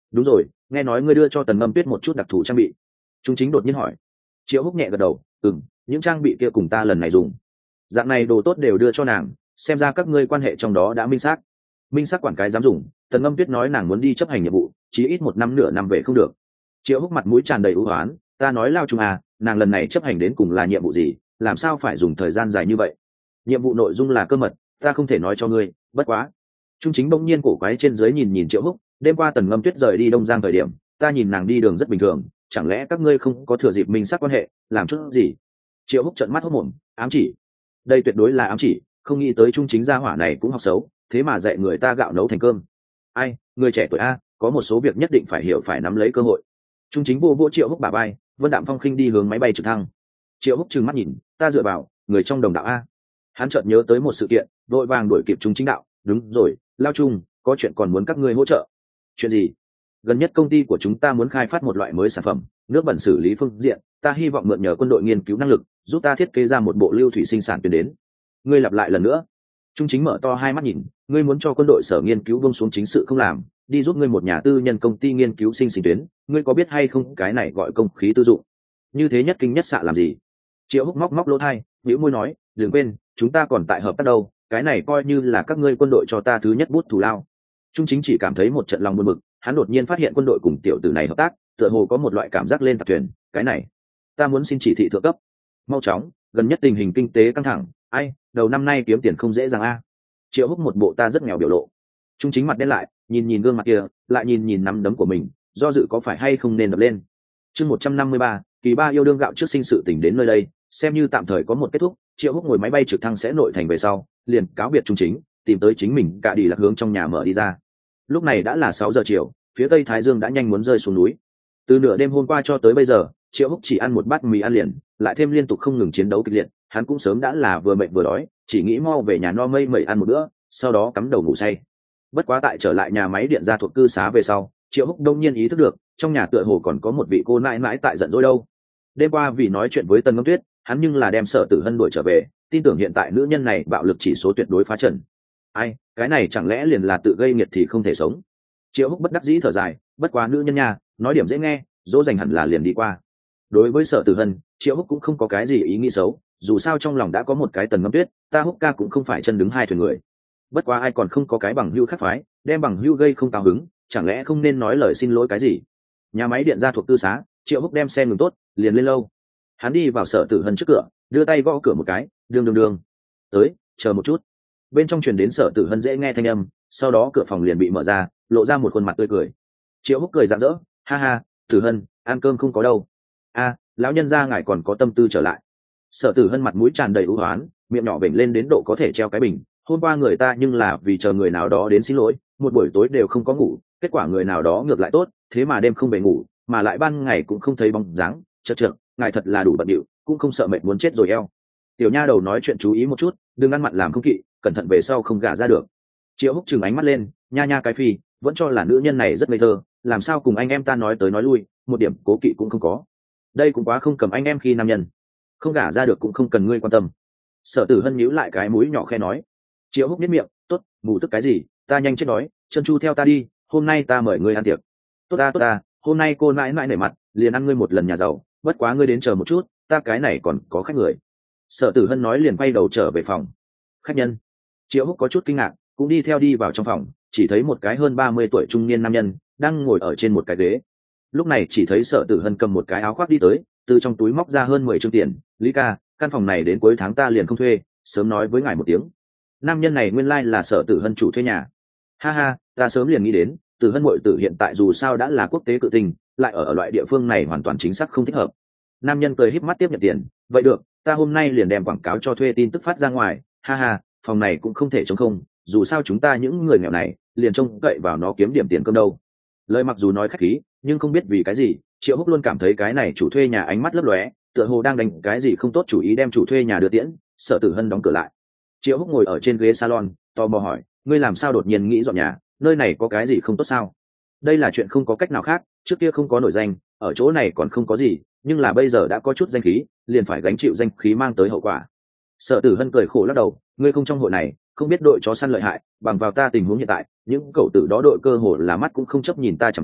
đúng rồi, nghe nói ngươi đưa cho Tần Ngâm Tuyết một chút đặc thù trang bị. Trung Chính đột nhiên hỏi. Triệu Húc nhẹ gật đầu, những trang bị kia cùng ta lần này dùng, dạng này đồ tốt đều đưa cho nàng, xem ra các ngươi quan hệ trong đó đã minh xác. Minh xác quản cái dám dùng, Tần Ngâm Tuyết nói nàng muốn đi chấp hành nhiệm vụ, chí ít 1 năm nửa năm về không được. Triệu Húc mặt mũi tràn đầy ưu hoán, ta nói Lao Trung à, nàng lần này chấp hành đến cùng là nhiệm vụ gì, làm sao phải dùng thời gian dài như vậy? Nhiệm vụ nội dung là cơ mật, ta không thể nói cho ngươi, bất quá. Trung Chính bỗng nhiên cổ quái trên dưới nhìn nhìn Triệu Húc, đêm qua Tần Ngâm Tuyết rời đi Đông Giang thời điểm, ta nhìn nàng đi đường rất bình thường, chẳng lẽ các ngươi không có thừa dịp minh xác quan hệ, làm chút gì? Triệu Húc trợn mắt hốt mồm, ám chỉ. Đây tuyệt đối là ám chỉ, không nghĩ tới Trung Chính gia hỏa này cũng học xấu, thế mà dạy người ta gạo nấu thành cơm. Ai, người trẻ tuổi a, có một số việc nhất định phải hiểu, phải nắm lấy cơ hội. Trung Chính vô vỗ Triệu Húc bả vai, Vân Đạm Phong khinh đi hướng máy bay trực thăng. Triệu Húc trừng mắt nhìn, ta dựa vào, người trong đồng đạo a. Hắn chợt nhớ tới một sự kiện, vội vàng đuổi kịp Trung Chính đạo, đúng rồi, Lao Trung, có chuyện còn muốn các ngươi hỗ trợ. Chuyện gì? Gần nhất công ty của chúng ta muốn khai phát một loại mới sản phẩm, nước bẩn xử lý phương diện, ta hy vọng mượn nhờ quân đội nghiên cứu năng lực, giúp ta thiết kế ra một bộ lưu thủy sinh sản tuyến đến. Ngươi lặp lại lần nữa. Trung Chính mở to hai mắt nhìn, ngươi muốn cho quân đội sở nghiên cứu buông xuống chính sự không làm, đi giúp ngươi một nhà tư nhân công ty nghiên cứu sinh tuyến, ngươi có biết hay không cái này gọi công khí tư dụng? Như thế nhất kinh nhất xạ làm gì? Triệu Húc móc lỗ tai, bĩu môi nói, đừng quên, chúng ta còn tại hợp tác đâu, cái này coi như là các ngươi quân đội cho ta thứ nhất bút thù lao. Trung Chính chỉ cảm thấy một trận lòng buồn bực, hắn đột nhiên phát hiện quân đội cùng tiểu tử này hợp tác, tựa hồ có một loại cảm giác lên tạc thuyền, cái này, ta muốn xin chỉ thị thượng cấp. Mau chóng, gần nhất tình hình kinh tế căng thẳng, ai, đầu năm nay kiếm tiền không dễ dàng a. Triệu Húc một bộ ta rất nghèo biểu lộ. Trung Chính mặt đen lại, nhìn gương mặt kia, lại nhìn nắm đấm của mình, do dự có phải hay không nên đập lên. Chương 153, kỳ ba yêu đương gạo trước sinh sự tình đến nơi đây, xem như tạm thời có một kết thúc. Triệu Húc ngồi máy bay trực thăng sẽ nội thành về sau, liền cáo biệt Trung Chính, tìm tới chính mình cả đi lạc hướng trong nhà mở đi ra. Lúc này đã là 6 giờ chiều, phía tây thái dương đã nhanh muốn rơi xuống núi. Từ nửa đêm hôm qua cho tới bây giờ, Triệu Húc chỉ ăn một bát mì ăn liền, lại thêm liên tục không ngừng chiến đấu kịch liệt, hắn cũng sớm đã là vừa mệt vừa đói, chỉ nghĩ mau về nhà no mây mẩy ăn một bữa, sau đó cắm đầu ngủ say. Bất quá tại trở lại nhà máy điện gia thuộc cư xá về sau, Triệu Húc đông nhiên ý thức được, trong nhà tựa hồ còn có một vị cô nãi nãi tại giận dỗi đâu. Đêm qua vì nói chuyện với Tần Ngâm Tuyết, hắn nhưng là đem Sở Tử Hân đuổi trở về, tin tưởng hiện tại nữ nhân này bạo lực chỉ số tuyệt đối phá trần. Ai, cái này chẳng lẽ liền là tự gây nghiệt thì không thể sống? Triệu Húc bất đắc dĩ thở dài, bất quá nữ nhân nha, nói điểm dễ nghe, dỗ dành hẳn là liền đi qua. Đối với Sở Tử Hân, Triệu Húc cũng không có cái gì ý nghĩ xấu, dù sao trong lòng đã có một cái Tần Ngâm Tuyết, ta Húc ca cũng không phải chân đứng hai thuyền người. Bất quá ai còn không có cái bằng hữu khác phái, đem bằng hữu gây không cao hứng, chẳng lẽ không nên nói lời xin lỗi cái gì? Nhà máy điện gia thuộc tư xá, Triệu Húc đem xe ngừng tốt, liền lên lâu. Hắn đi vào Sở Tử Hân trước cửa, đưa tay gõ cửa một cái, đương. Tới, chờ một chút. Bên trong truyền đến Sở Tử Hân dễ nghe thanh âm, sau đó cửa phòng liền bị mở ra, lộ ra một khuôn mặt tươi cười. Triệu Húc cười rạng rỡ, ha ha, Tử Hân, ăn cơm không có đâu. A, lão nhân gia ngài còn có tâm tư trở lại. Sở Tử Hân mặt mũi tràn đầy ưu hoán, miệng nhỏ vểnh lên đến độ có thể treo cái bình. Hôm qua người ta nhưng là vì chờ người nào đó đến xin lỗi, một buổi tối đều không có ngủ, kết quả người nào đó ngược lại tốt, thế mà đêm không về ngủ, mà lại ban ngày cũng không thấy bóng dáng, chật, ngài thật là đủ bận điệu, cũng không sợ mệt muốn chết rồi eo. Tiểu nha đầu nói chuyện chú ý một chút, đừng ăn mặn làm không kỵ, cẩn thận về sau không gả ra được. Triệu Húc trừng ánh mắt lên, nha cái phi, vẫn cho là nữ nhân này rất ngây thơ, làm sao cùng anh em ta nói tới nói lui, một điểm cố kỵ cũng không có. Đây cũng quá không cầm anh em khi nam nhân, không gả ra được cũng không cần ngươi quan tâm. Sở Tử Hân nhíu lại cái mũi nhỏ khe nói. Triệu Húc nhếch miệng, tốt, mù tức cái gì, ta nhanh chết đói, chân chu theo ta đi, hôm nay ta mời ngươi ăn tiệc. Tốt ta, hôm nay cô nãi nãi nể mặt, liền ăn ngươi một lần nhà giàu, bất quá ngươi đến chờ một chút, ta cái này còn có khách người. Sở Tử Hân nói liền quay đầu trở về phòng. Khách nhân. Triệu Húc có chút kinh ngạc, cũng đi theo đi vào trong phòng, chỉ thấy một cái hơn 30 tuổi trung niên nam nhân đang ngồi ở trên một cái ghế. Lúc này chỉ thấy Sở Tử Hân cầm một cái áo khoác đi tới, từ trong túi móc ra hơn 10 trương tiền, Lý ca, căn phòng này đến cuối tháng ta liền không thuê, sớm nói với ngài một tiếng. Nam nhân này nguyên lai là Sở Tử Hân chủ thuê nhà. Ha ha, ta sớm liền nghĩ đến, Tử Hân muội tử hiện tại dù sao đã là quốc tế cự tinh, lại ở loại địa phương này hoàn toàn chính xác không thích hợp. Nam nhân cười híp mắt tiếp nhận tiền, vậy được, ta hôm nay liền đem quảng cáo cho thuê tin tức phát ra ngoài, ha ha, phòng này cũng không thể trống không, dù sao chúng ta những người nghèo này liền trông cậy vào nó kiếm điểm tiền cơm đâu. Lời mặc dù nói khách khí, nhưng không biết vì cái gì, Triệu Húc luôn cảm thấy cái này chủ thuê nhà ánh mắt lấp lóe, tựa hồ đang đánh cái gì không tốt chủ ý đem chủ thuê nhà đưa tiễn. Sở Tử Hân đóng cửa lại. Triệu Húc ngồi ở trên ghế salon, tò mò hỏi, ngươi làm sao đột nhiên nghĩ dọn nhà, nơi này có cái gì không tốt sao? Đây là chuyện không có cách nào khác, trước kia không có nổi danh, ở chỗ này còn không có gì, nhưng là bây giờ đã có chút danh khí, liền phải gánh chịu danh khí mang tới hậu quả. Sở Tử Hân cười khổ lắc đầu, ngươi không trong hội này, không biết đội chó săn lợi hại, bằng vào ta tình huống hiện tại, những cậu tử đó đội cơ hồ là mắt cũng không chấp nhìn ta chằm chằm,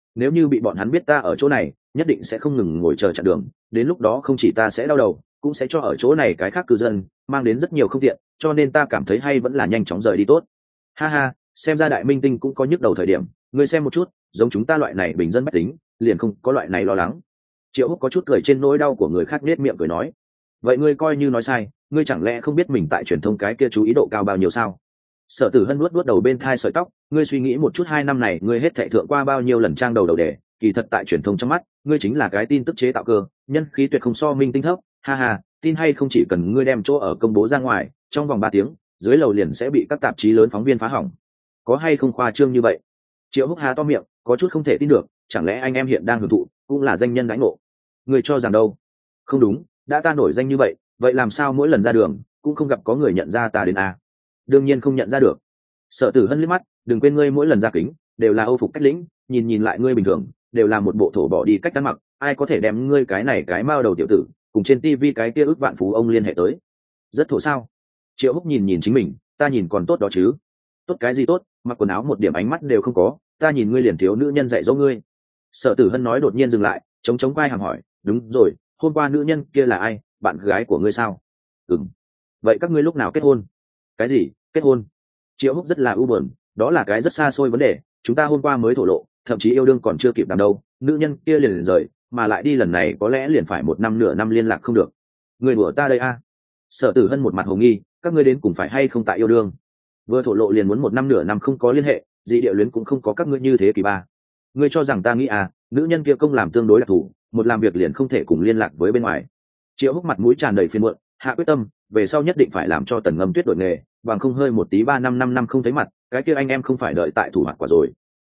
nếu như bị bọn hắn biết ta ở chỗ này nhất định sẽ không ngừng ngồi chờ chặn đường, đến lúc đó không chỉ ta sẽ đau đầu, cũng sẽ cho ở chỗ này cái khác cư dân mang đến rất nhiều không tiện, cho nên ta cảm thấy hay vẫn là nhanh chóng rời đi tốt. Ha ha, xem ra đại minh tinh cũng có nhức đầu thời điểm, ngươi xem một chút, giống chúng ta loại này bình dân bách tính liền không có loại này lo lắng. Triệu Húc có chút cười trên nỗi đau của người khác, nết miệng cười nói, vậy ngươi coi như nói sai, ngươi chẳng lẽ không biết mình tại truyền thông cái kia chú ý độ cao bao nhiêu sao? Sở Tử Hân nuốt nuốt đầu bên thai sợi tóc, ngươi suy nghĩ một chút, 2 năm này ngươi hết thệ thượng qua bao nhiêu lần trang đầu đề, kỳ thật tại truyền thông trong mắt ngươi chính là cái tin tức chế tạo cơ, nhân khí tuyệt không so minh tinh thấp. Ha ha, tin hay không, chỉ cần ngươi đem chỗ ở công bố ra ngoài, trong vòng 3 tiếng dưới lầu liền sẽ bị các tạp chí lớn phóng viên phá hỏng. Có hay không khoa trương như vậy? Triệu Húc há to miệng, có chút không thể tin được, chẳng lẽ anh em hiện đang hưởng thụ cũng là danh nhân đãi ngộ? Ngươi cho rằng đâu? Không đúng, đã ta nổi danh như vậy, vậy làm sao mỗi lần ra đường cũng không gặp có người nhận ra ta đến a? Đương nhiên không nhận ra được. Sở Tử Hân liếc mắt, đừng quên ngươi mỗi lần ra kính đều là Âu phục cách lĩnh, nhìn nhìn lại ngươi bình thường đều là một bộ thổ bỏ đi cách ăn mặc, ai có thể đem ngươi cái này cái mao đầu tiểu tử cùng trên tivi cái kia ước vạn phú ông liên hệ tới? Rất thổ sao? Triệu Húc nhìn nhìn chính mình, ta nhìn còn tốt đó chứ? Tốt cái gì tốt, mặc quần áo một điểm ánh mắt đều không có, ta nhìn ngươi liền thiếu nữ nhân dạy dỗ ngươi. Sở Tử Hân nói đột nhiên dừng lại, chống vai hàm hỏi, đúng rồi, hôm qua nữ nhân kia là ai, bạn gái của ngươi sao? Ừm. Vậy các ngươi lúc nào kết hôn? Cái gì kết hôn? Triệu Húc rất là u buồn, đó là cái rất xa xôi vấn đề, chúng ta hôm qua mới thổ lộ, thậm chí yêu đương còn chưa kịp làm đâu, nữ nhân kia liền rời, mà lại đi lần này có lẽ liền phải 1 năm nửa năm liên lạc không được. Người đùa ta đây a? Sở Tử Hân một mặt hồ nghi, các ngươi đến cùng phải hay không tại yêu đương? Vừa thổ lộ liền muốn 1 năm nửa năm không có liên hệ, dị địa luyến cũng không có các ngươi như thế kỳ ba. Ngươi cho rằng ta nghĩ à? Nữ nhân kia công làm tương đối đặc thù, một làm việc liền không thể cùng liên lạc với bên ngoài. Triệu Húc mặt mũi tràn đầy phiền muộn, hạ quyết tâm về sau nhất định phải làm cho Tần Ngâm Tuyết đổi nghề, bằng không hơi một tí 3 năm 5 năm không thấy mặt, cái kia anh em không phải đợi tại thủ hoạt quả rồi.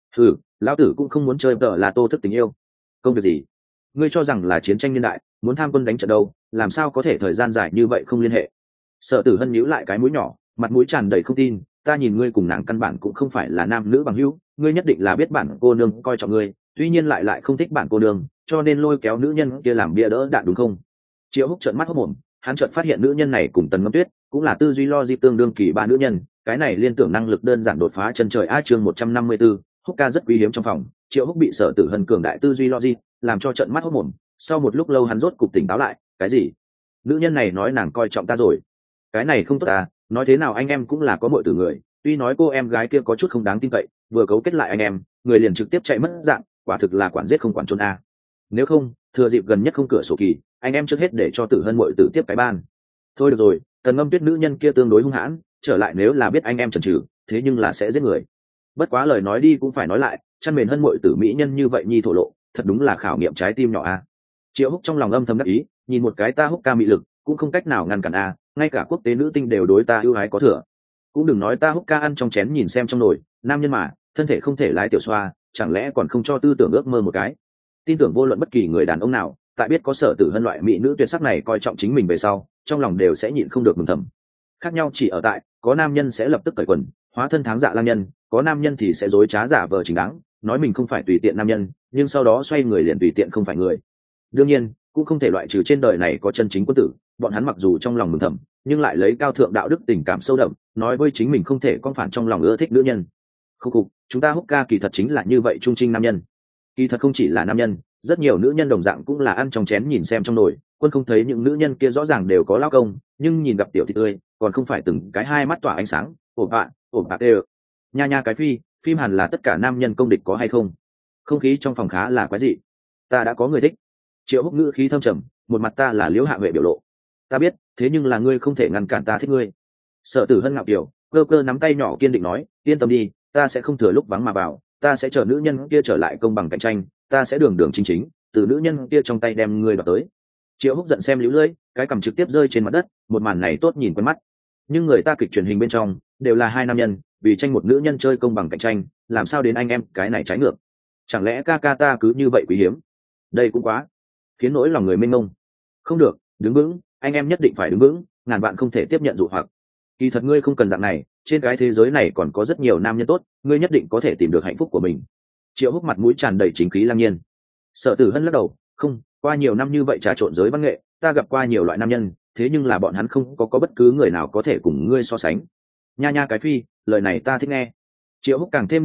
Lão tử cũng không muốn chơi tờ là tô thức tình yêu. Công việc gì? Ngươi cho rằng là chiến tranh niên đại muốn tham quân đánh trận đâu, làm sao có thể thời gian dài như vậy không liên hệ? Sở Tử Hân nhíu lại cái mũi nhỏ, mặt mũi tràn đầy không tin, ta nhìn ngươi cùng nàng căn bản cũng không phải là nam nữ bằng hữu, ngươi nhất định là biết bản cô nương coi trọng ngươi, tuy nhiên lại không thích bản cô nương, cho nên lôi kéo nữ nhân kia làm bia đỡ đạn đúng không? Triệu Húc trợn mắt hốt mồm, hắn chợt phát hiện nữ nhân này cùng Tần Ngâm Tuyết cũng là tư duy logic tương đương kỳ ba nữ nhân, cái này liên tưởng năng lực đơn giản đột phá chân trời. Chương 154, Húc ca rất quý hiếm trong phòng. Triệu Húc bị Sở Tử Hân cường đại tư duy logic làm cho trợn mắt hốt mồm, sau một lúc lâu hắn rốt cục tỉnh táo lại, cái gì? Nữ nhân này nói nàng coi trọng ta rồi? Cái này không tốt à, nói thế nào anh em cũng là có muội tử người, tuy nói cô em gái kia có chút không đáng tin cậy, vừa cấu kết lại anh em, người liền trực tiếp chạy mất dạng, quả thực là quản giết không quản trốn a. Nếu không, thừa dịp gần nhất không cửa sổ kỳ, anh em trước hết để cho Tử Hân muội tử tiếp cái ban. Thôi được rồi, Tần Ngâm Tuyết nữ nhân kia tương đối hung hãn, trở lại nếu là biết anh em chần chừ, thế nhưng là sẽ giết người. Bất quá lời nói đi cũng phải nói lại, chăn mền Hân muội tử mỹ nhân như vậy nhi thổ lộ, thật đúng là khảo nghiệm trái tim nhỏ a. Triệu Húc trong lòng âm thầm đắc ý, nhìn một cái ta Húc ca mị lực, cũng không cách nào ngăn cản a, ngay cả quốc tế nữ tinh đều đối ta ưu ái có thừa. Cũng đừng nói ta Húc ca ăn trong chén nhìn xem trong nồi, nam nhân mà, thân thể không thể lái tiểu xoa, chẳng lẽ còn không cho tư tưởng ước mơ một cái? Tin tưởng vô luận bất kỳ người đàn ông nào, tại biết có Sở Tử Hân loại mỹ nữ tuyệt sắc này coi trọng chính mình về sau, trong lòng đều sẽ nhịn không được mừng thầm. Khác nhau chỉ ở tại, có nam nhân sẽ lập tức cởi quần, hóa thân tháng dạ lang nhân, có nam nhân thì sẽ dối trá giả vờ chính đáng, nói mình không phải tùy tiện nam nhân, nhưng sau đó xoay người liền tùy tiện không phải người. Đương nhiên, cũng không thể loại trừ trên đời này có chân chính quân tử, bọn hắn mặc dù trong lòng mừng thầm, nhưng lại lấy cao thượng đạo đức tình cảm sâu đậm, nói với chính mình không thể con phản trong lòng ưa thích nữ nhân. Không phục, chúng ta Húc ca kỳ thật chính là như vậy trung trinh nam nhân. Kỳ thật không chỉ là nam nhân, rất nhiều nữ nhân đồng dạng cũng là ăn trong chén nhìn xem trong nồi, quân không thấy những nữ nhân kia rõ ràng đều có lao công, nhưng nhìn gặp tiểu thị tươi, còn không phải từng cái hai mắt tỏa ánh sáng, ổn bạ tê. Nha nha cái phim Hàn là tất cả nam nhân công địch có hay không? Không khí trong phòng khá là quái dị. Ta đã có người thích. Triệu Húc ngữ khí thâm trầm, một mặt ta là Liễu Hạ Huệ biểu lộ. Ta biết, thế nhưng là ngươi không thể ngăn cản ta thích ngươi. Sở Tử Hân ngạo kiều, cơ nắm tay nhỏ kiên định nói, yên tâm đi, ta sẽ không thừa lúc vắng mà vào, ta sẽ chờ nữ nhân kia trở lại công bằng cạnh tranh, ta sẽ đường đường chính chính từ nữ nhân kia trong tay đem ngươi đoạt tới. Triệu Húc giận xem liễu lưỡi, cái cằm trực tiếp rơi trên mặt đất, một màn này tốt nhìn quen mắt. Nhưng người ta kịch truyền hình bên trong đều là hai nam nhân, vì tranh một nữ nhân chơi công bằng cạnh tranh, làm sao đến anh em cái này trái ngược? Chẳng lẽ ca ca ta cứ như vậy quý hiếm? Đây cũng quá khiến nỗi lòng người mênh mông. Không được, đứng vững, anh em nhất định phải đứng vững, ngàn vạn không thể tiếp nhận dụ hoặc. Kỳ thật ngươi không cần dạng này, trên cái thế giới này còn có rất nhiều nam nhân tốt, ngươi nhất định có thể tìm được hạnh phúc của mình. Triệu Húc mặt mũi tràn đầy chính khí lang nhiên. Sở Tử Hân lắc đầu, không, qua nhiều năm như vậy trà trộn giới văn nghệ, ta gặp qua nhiều loại nam nhân, thế nhưng là bọn hắn không có bất cứ người nào có thể cùng ngươi so sánh. Nha nha cái lời này ta thích nghe. Triệu Húc càng thêm đắc ý,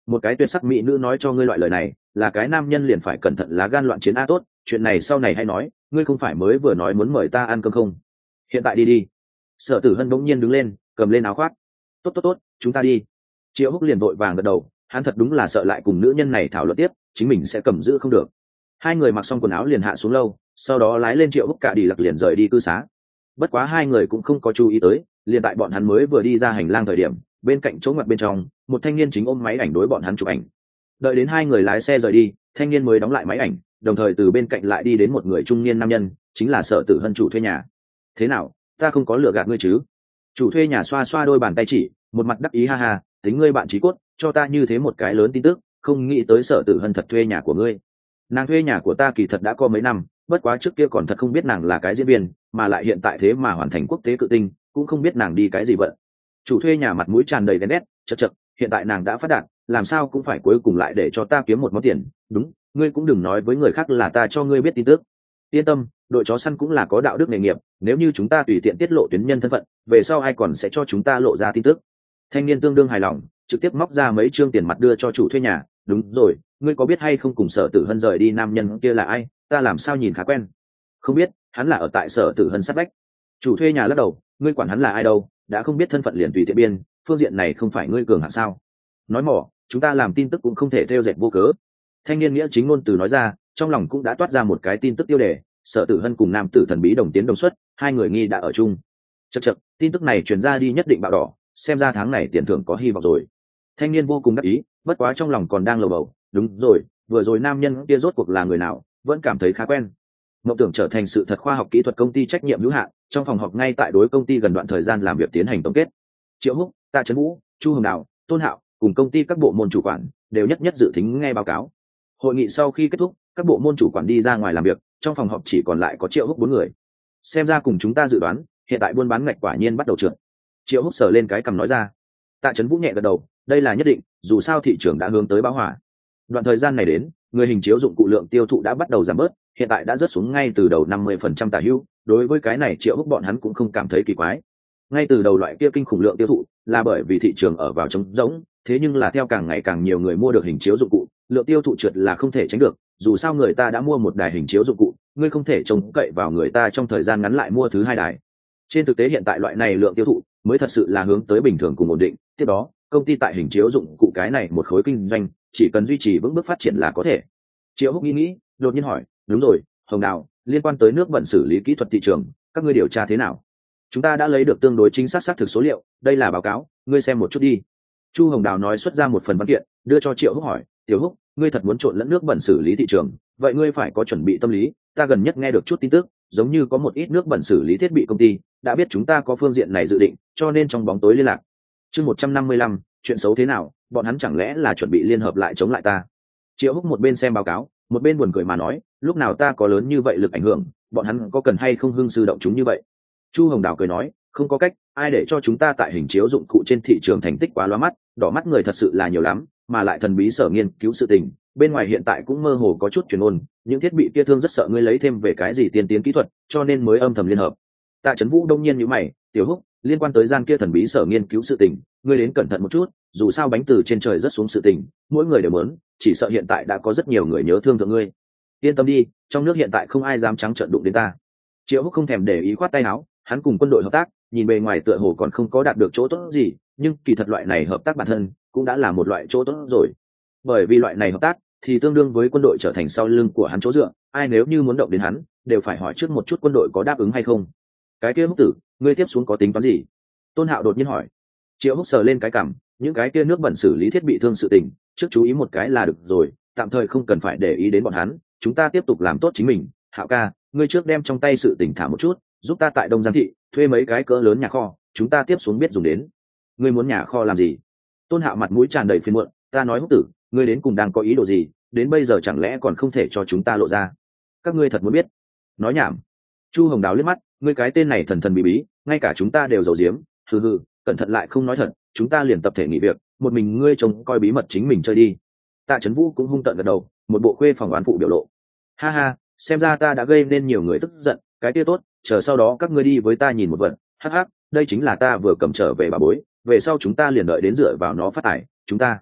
một cái tuyệt sắc mỹ nữ nói cho ngươi loại lời này, là cái nam nhân liền phải cẩn thận lá gan loạn chiến. A tốt, chuyện này sau này hay nói, ngươi không phải mới vừa nói muốn mời ta ăn cơm không? Hiện tại đi đi. Sở Tử Hân bỗng nhiên đứng lên, cầm lên áo khoác. Tốt tốt tốt, chúng ta đi. Triệu Húc liền vội vàng gật đầu, hắn thật đúng là sợ lại cùng nữ nhân này thảo luận tiếp, chính mình sẽ cầm giữ không được. Hai người mặc xong quần áo liền hạ xuống lâu, sau đó lái lên Triệu Húc cả đi lặc liền rời đi cư xá. Bất quá hai người cũng không có chú ý tới, liền tại bọn hắn mới vừa đi ra hành lang thời điểm, bên cạnh chỗ ngoặt bên trong, một thanh niên chính ôm máy ảnh đối bọn hắn chụp ảnh. Đợi đến hai người lái xe rời đi, thanh niên mới đóng lại máy ảnh, đồng thời từ bên cạnh lại đi đến một người trung niên nam nhân, chính là Sở Tử Hân chủ thuê nhà. Thế nào, ta không có lừa gạt ngươi chứ? Chủ thuê nhà xoa xoa đôi bàn tay chỉ, một mặt đắc ý ha ha, tính ngươi bạn chí cốt, cho ta như thế một cái lớn tin tức, không nghĩ tới Sở Tử Hân thật thuê nhà của ngươi. Nàng thuê nhà của ta kỳ thật đã có mấy năm, bất quá trước kia còn thật không biết nàng là cái diễn viên, mà lại hiện tại thế mà hoàn thành quốc tế cự tinh, cũng không biết nàng đi cái gì vậy. Chủ thuê nhà mặt mũi tràn đầy ghen ghét, chật chật, hiện tại nàng đã phát đạt, làm sao cũng phải cuối cùng lại để cho ta kiếm một món tiền. Đúng, ngươi cũng đừng nói với người khác là ta cho ngươi biết tin tức. Yên tâm, đội chó săn cũng là có đạo đức nghề nghiệp, nếu như chúng ta tùy tiện tiết lộ tuyến nhân thân phận, về sau ai còn sẽ cho chúng ta lộ ra tin tức. Thanh niên tương đương hài lòng, trực tiếp móc ra mấy trương tiền mặt đưa cho chủ thuê nhà. Đúng rồi, ngươi có biết hay không cùng Sở Tử Hân rời đi nam nhân kia là ai? Ta làm sao nhìn khá quen. Không biết, hắn là ở tại Sở Tử Hân sát vách. Chủ thuê nhà lắc đầu, ngươi quản hắn là ai đâu, đã không biết thân phận liền tùy tiện biên, phương diện này không phải ngươi cường hạng sao? Nói mỏ, chúng ta làm tin tức cũng không thể theo dệt vô cớ. Thanh niên nghĩa chính ngôn từ nói ra, trong lòng cũng đã toát ra một cái tin tức tiêu đề, Sở Tử Hân cùng nam tử thần bí đồng tiến đồng xuất, hai người nghi đã ở chung. Chậc chậc, tin tức này truyền ra đi nhất định bạo đỏ, xem ra tháng này tiền thưởng có hy vọng rồi. Thanh niên vô cùng đắc ý, bất quá trong lòng còn đang lầu bầu, đúng rồi, vừa rồi nam nhân kia rốt cuộc là người nào, vẫn cảm thấy khá quen. Mộng tưởng trở thành sự thật khoa học kỹ thuật công ty trách nhiệm hữu hạn, trong phòng họp ngay tại đối công ty gần đoạn thời gian làm việc tiến hành tổng kết. Triệu Húc, Tạ Trấn Vũ, Chu Hồng Đào, Tôn Hạo cùng công ty các bộ môn chủ quản đều nhất nhất dự thính nghe báo cáo. Hội nghị sau khi kết thúc, các bộ môn chủ quản đi ra ngoài làm việc, trong phòng họp chỉ còn lại có Triệu Húc 4 người. Xem ra cùng chúng ta dự đoán, hiện tại buôn bán ngạch quả nhiên bắt đầu trượt. Triệu Húc sờ lên cái cằm nói ra. Tạ Trấn Vũ nhẹ gật đầu, đây là nhất định, dù sao thị trường đã hướng tới bão hòa. Đoạn thời gian này đến, người hình chiếu dụng cụ lượng tiêu thụ đã bắt đầu giảm bớt, hiện tại đã rớt xuống ngay từ đầu 50% tả hữu. Đối với cái này Triệu Húc bọn hắn cũng không cảm thấy kỳ quái. Ngay từ đầu loại kia kinh khủng lượng tiêu thụ là bởi vì thị trường ở vào trống rỗng, thế nhưng là theo càng ngày càng nhiều người mua được hình chiếu dụng cụ, lượng tiêu thụ trượt là không thể tránh được. Dù sao người ta đã mua một đài hình chiếu dụng cụ, ngươi không thể trông cậy vào người ta trong thời gian ngắn lại mua thứ hai đài. Trên thực tế hiện tại loại này lượng tiêu thụ mới thật sự là hướng tới bình thường cùng ổn định. Tiếp đó, công ty tại hình chiếu dụng cụ cái này một khối kinh doanh, chỉ cần duy trì vững bước phát triển là có thể. Triệu Húc nghĩ, đột nhiên hỏi, đúng rồi, Hồng Đào, liên quan tới nước vận xử lý kỹ thuật thị trường, các ngươi điều tra thế nào? Chúng ta đã lấy được tương đối chính xác thực số liệu, đây là báo cáo, ngươi xem một chút đi. Chu Hồng Đào nói xuất ra một phần văn kiện, đưa cho Triệu Húc hỏi, Tiểu Húc, ngươi thật muốn trộn lẫn nước bẩn xử lý thị trường, vậy ngươi phải có chuẩn bị tâm lý. Ta gần nhất nghe được chút tin tức, giống như có một ít nước bẩn xử lý thiết bị công ty đã biết chúng ta có phương diện này dự định, cho nên trong bóng tối liên lạc. Chương 155, chuyện xấu thế nào, bọn hắn chẳng lẽ là chuẩn bị liên hợp lại chống lại ta? Triệu Húc một bên xem báo cáo, một bên buồn cười mà nói, lúc nào ta có lớn như vậy lực ảnh hưởng, bọn hắn có cần hay không hưng sư động chúng như vậy? Chu Hồng Đào cười nói, không có cách, ai để cho chúng ta tại hình chiếu dụng cụ trên thị trường thành tích quá lóa mắt, đỏ mắt người thật sự là nhiều lắm, mà lại thần bí sở nghiên cứu sự tình, bên ngoài hiện tại cũng mơ hồ có chút truyền ôn, những thiết bị kia thương rất sợ ngươi lấy thêm về cái gì tiên tiến kỹ thuật, cho nên mới âm thầm liên hợp. Tạ Trấn Vũ đông nhiên nhíu mày, Tiểu Húc, liên quan tới gian kia thần bí sở nghiên cứu sự tình, ngươi đến cẩn thận một chút, dù sao bánh từ trên trời rớt xuống sự tình, mỗi người đều muốn, chỉ sợ hiện tại đã có rất nhiều người nhớ thương thượng ngươi. Yên tâm đi, trong nước hiện tại không ai dám trắng trợn đụng đến ta. Triệu Húc không thèm để ý khoát tay áo, hắn cùng quân đội hợp tác, nhìn bề ngoài tựa hồ còn không có đạt được chỗ tốt gì, nhưng kỳ thật loại này hợp tác bản thân cũng đã là một loại chỗ tốt rồi. Bởi vì loại này hợp tác thì tương đương với quân đội trở thành sau lưng của hắn chỗ dựa, ai nếu như muốn động đến hắn, đều phải hỏi trước một chút quân đội có đáp ứng hay không. Cái kia Húc tử, ngươi tiếp xuống có tính toán gì? Tôn Hạo đột nhiên hỏi. Triệu Húc sờ lên cái cằm, những cái kia nước bẩn xử lý thiết bị thương sự tình, trước chú ý một cái là được rồi, tạm thời không cần phải để ý đến bọn hắn, chúng ta tiếp tục làm tốt chính mình. Hạo ca, ngươi trước đem trong tay sự tình thả một chút, giúp ta tại Đông Giang thị thuê mấy cái cỡ lớn nhà kho, chúng ta tiếp xuống biết dùng đến. Ngươi muốn nhà kho làm gì? Tôn Hạo mặt mũi tràn đầy phiền muộn, ta nói Húc tử, ngươi đến cùng đang có ý đồ gì, đến bây giờ chẳng lẽ còn không thể cho chúng ta lộ ra? Các ngươi thật muốn biết? Nói nhảm. Chu Hồng Đào liếc mắt, ngươi cái tên này thần thần bí bí, ngay cả chúng ta đều giấu giếm, hừ hừ, cẩn thận lại không nói thật, chúng ta liền tập thể nghỉ việc, một mình ngươi trông coi bí mật chính mình chơi đi. Tạ Trấn Vũ cũng hung tợn gật đầu, một bộ khuê phòng oán phụ biểu lộ. Ha ha, xem ra ta đã gây nên nhiều người tức giận, cái kia tốt, chờ sau đó các ngươi đi với ta nhìn một vật. Hắc hắc, đây chính là ta vừa cầm trở về bà bối, về sau chúng ta liền đợi đến dựa vào nó phát tài, chúng ta.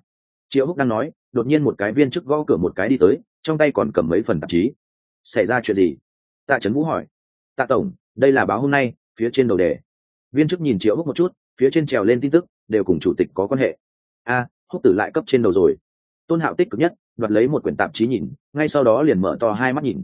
Triệu Húc đang nói, đột nhiên một cái viên chức gõ cửa một cái đi tới, trong tay còn cầm mấy phần tạp chí. Xảy ra chuyện gì? Tạ Trấn Vũ hỏi. Tạ tổng, đây là báo hôm nay, phía trên đầu đề. Viên chức nhìn Triệu Húc một chút, phía trên trèo lên tin tức đều cùng chủ tịch có quan hệ. A, Húc tử lại cấp trên đầu rồi. Tôn Hạo tích cực nhất, đoạt lấy một quyển tạp chí nhìn, ngay sau đó liền mở to hai mắt nhìn.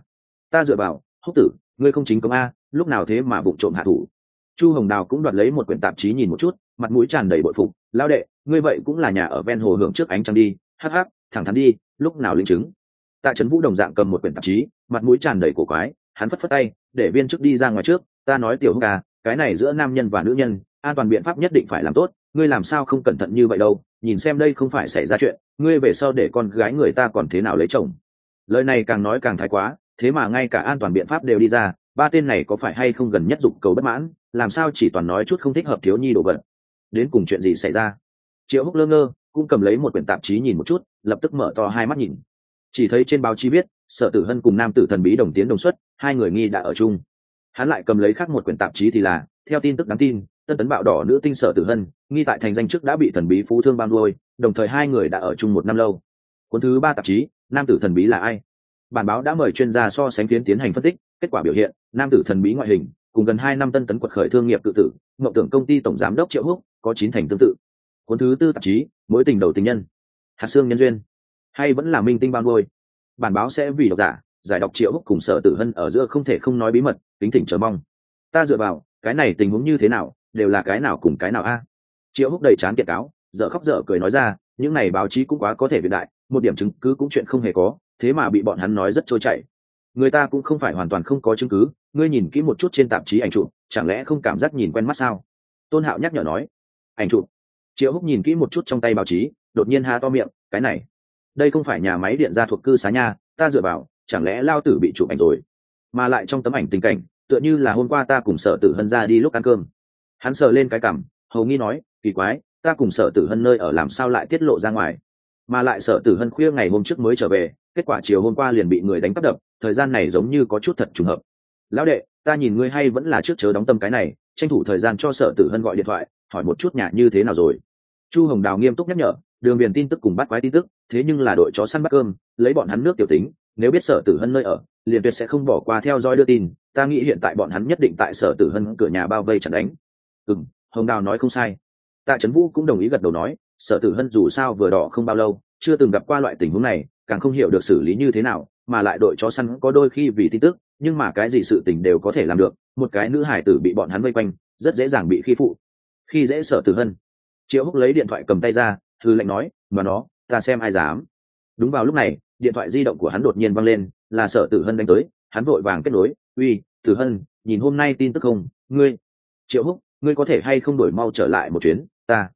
Ta dựa vào, Húc tử, ngươi không chính công a, lúc nào thế mà vụng trộm hạ thủ. Chu Hồng Đào cũng đoạt lấy một quyển tạp chí nhìn một chút, mặt mũi tràn đầy bội phục. Lão đệ, ngươi vậy cũng là nhà ở ven hồ hưởng trước ánh trăng đi, hắc hắc, thẳng thắn đi, lúc nào linh chứng. Tạ Trấn Vũ đồng dạng cầm một quyển tạp chí, mặt mũi tràn đầy cổ quái, hắn phất phất tay, để viên chức đi ra ngoài trước. Ta nói Tiểu Húc à, cái này giữa nam nhân và nữ nhân, an toàn biện pháp nhất định phải làm tốt, ngươi làm sao không cẩn thận như vậy đâu, nhìn xem đây không phải xảy ra chuyện, ngươi về sau để con gái người ta còn thế nào lấy chồng. Lời này càng nói càng thái quá, thế mà ngay cả an toàn biện pháp đều đi ra, ba tên này có phải hay không gần nhất dục cầu bất mãn, làm sao chỉ toàn nói chút không thích hợp thiếu nhi đồ vật. Đến cùng chuyện gì xảy ra? Triệu Húc lơ ngơ, cũng cầm lấy một quyển tạp chí nhìn một chút, lập tức mở to hai mắt nhìn. Chỉ thấy trên báo chí viết, Sở Tử Hân cùng nam tử thần bí đồng tiến đồng xuất, hai người nghi đã ở chung. Hắn lại cầm lấy khác một quyển tạp chí thì là, theo tin tức đáng tin, Tân Tấn Bạo Đỏ nữ tinh Sở Tử Hân, nghi tại thành danh trước đã bị thần bí phú thương ban nuôi, đồng thời hai người đã ở chung một năm lâu. Cuốn thứ 3 tạp chí, nam tử thần bí là ai? Bản báo đã mời chuyên gia so sánh phiến tiến hành phân tích, kết quả biểu hiện, nam tử thần bí ngoại hình, cùng gần 2 năm Tân Tấn quật khởi thương nghiệp tự tử, mộng tưởng công ty tổng giám đốc Triệu Húc, có 9 thành tương tự. Cuốn thứ 4 tạp chí, mối tình đầu tình nhân, hạt xương nhân duyên, hay vẫn là minh tinh ban nuôi. Bản báo sẽ vì độc giả giải đọc Triệu Húc cùng Sở Tử Hân ở giữa không thể không nói bí mật, kính thỉnh chờ mong. Ta dựa vào, cái này tình huống như thế nào, đều là cái nào cùng cái nào a? Triệu Húc đầy chán kiện cáo, dở khóc dở cười nói ra, những này báo chí cũng quá có thể viện đại, một điểm chứng cứ cũng chuyện không hề có, thế mà bị bọn hắn nói rất trôi chảy. Người ta cũng không phải hoàn toàn không có chứng cứ, ngươi nhìn kỹ một chút trên tạp chí ảnh chụp, chẳng lẽ không cảm giác nhìn quen mắt sao? Tôn Hạo nhắc nhở nói. Ảnh chụp? Triệu Húc nhìn kỹ một chút trong tay báo chí, đột nhiên há to miệng, cái này, đây không phải nhà máy điện gia thuộc cư xá nha, ta dựa vào, chẳng lẽ lao tử bị chụp ảnh rồi? Mà lại trong tấm ảnh tình cảnh, tựa như là hôm qua ta cùng Sở Tử Hân ra đi lúc ăn cơm. Hắn sờ lên cái cằm, hầu nghi nói, kỳ quái, ta cùng Sở Tử Hân nơi ở làm sao lại tiết lộ ra ngoài? Mà lại Sở Tử Hân khuya ngày hôm trước mới trở về, kết quả chiều hôm qua liền bị người đánh cắp đập, thời gian này giống như có chút thật trùng hợp. Lão đệ, ta nhìn ngươi hay vẫn là trước chớ đóng tâm cái này, tranh thủ thời gian cho Sở Tử Hân gọi điện thoại, hỏi một chút nhà như thế nào rồi. Chu Hồng Đào nghiêm túc nhắc nhở, đường viền tin tức cùng bắt quái tin tức, thế nhưng là đội chó săn bắt cơm, lấy bọn hắn nước tiểu tính, nếu biết Sở Tử Hân nơi ở, liền tuyệt sẽ không bỏ qua theo dõi đưa tin. Ta nghĩ hiện tại bọn hắn nhất định tại Sở Tử Hân cửa nhà bao vây chặn đánh. Hồng Đào nói không sai. Tạ Trấn Vũ cũng đồng ý gật đầu nói, Sở Tử Hân dù sao vừa đỏ không bao lâu, chưa từng gặp qua loại tình huống này, càng không hiểu được xử lý như thế nào, mà lại đội chó săn có đôi khi vì tin tức, nhưng mà cái gì sự tình đều có thể làm được, một cái nữ hải tử bị bọn hắn vây quanh, rất dễ dàng bị khi phụ. Khi dễ Sở Tử Hân. Triệu Húc lấy điện thoại cầm tay ra, hừ lạnh nói, mà nó, ta xem ai dám. Đúng vào lúc này, điện thoại di động của hắn đột nhiên vang lên, là Sở Tử Hân đánh tới, hắn vội vàng kết nối, uy, Tử Hân, nhìn hôm nay tin tức không, ngươi. Triệu Húc, ngươi có thể hay không đổi mau trở lại một chuyến,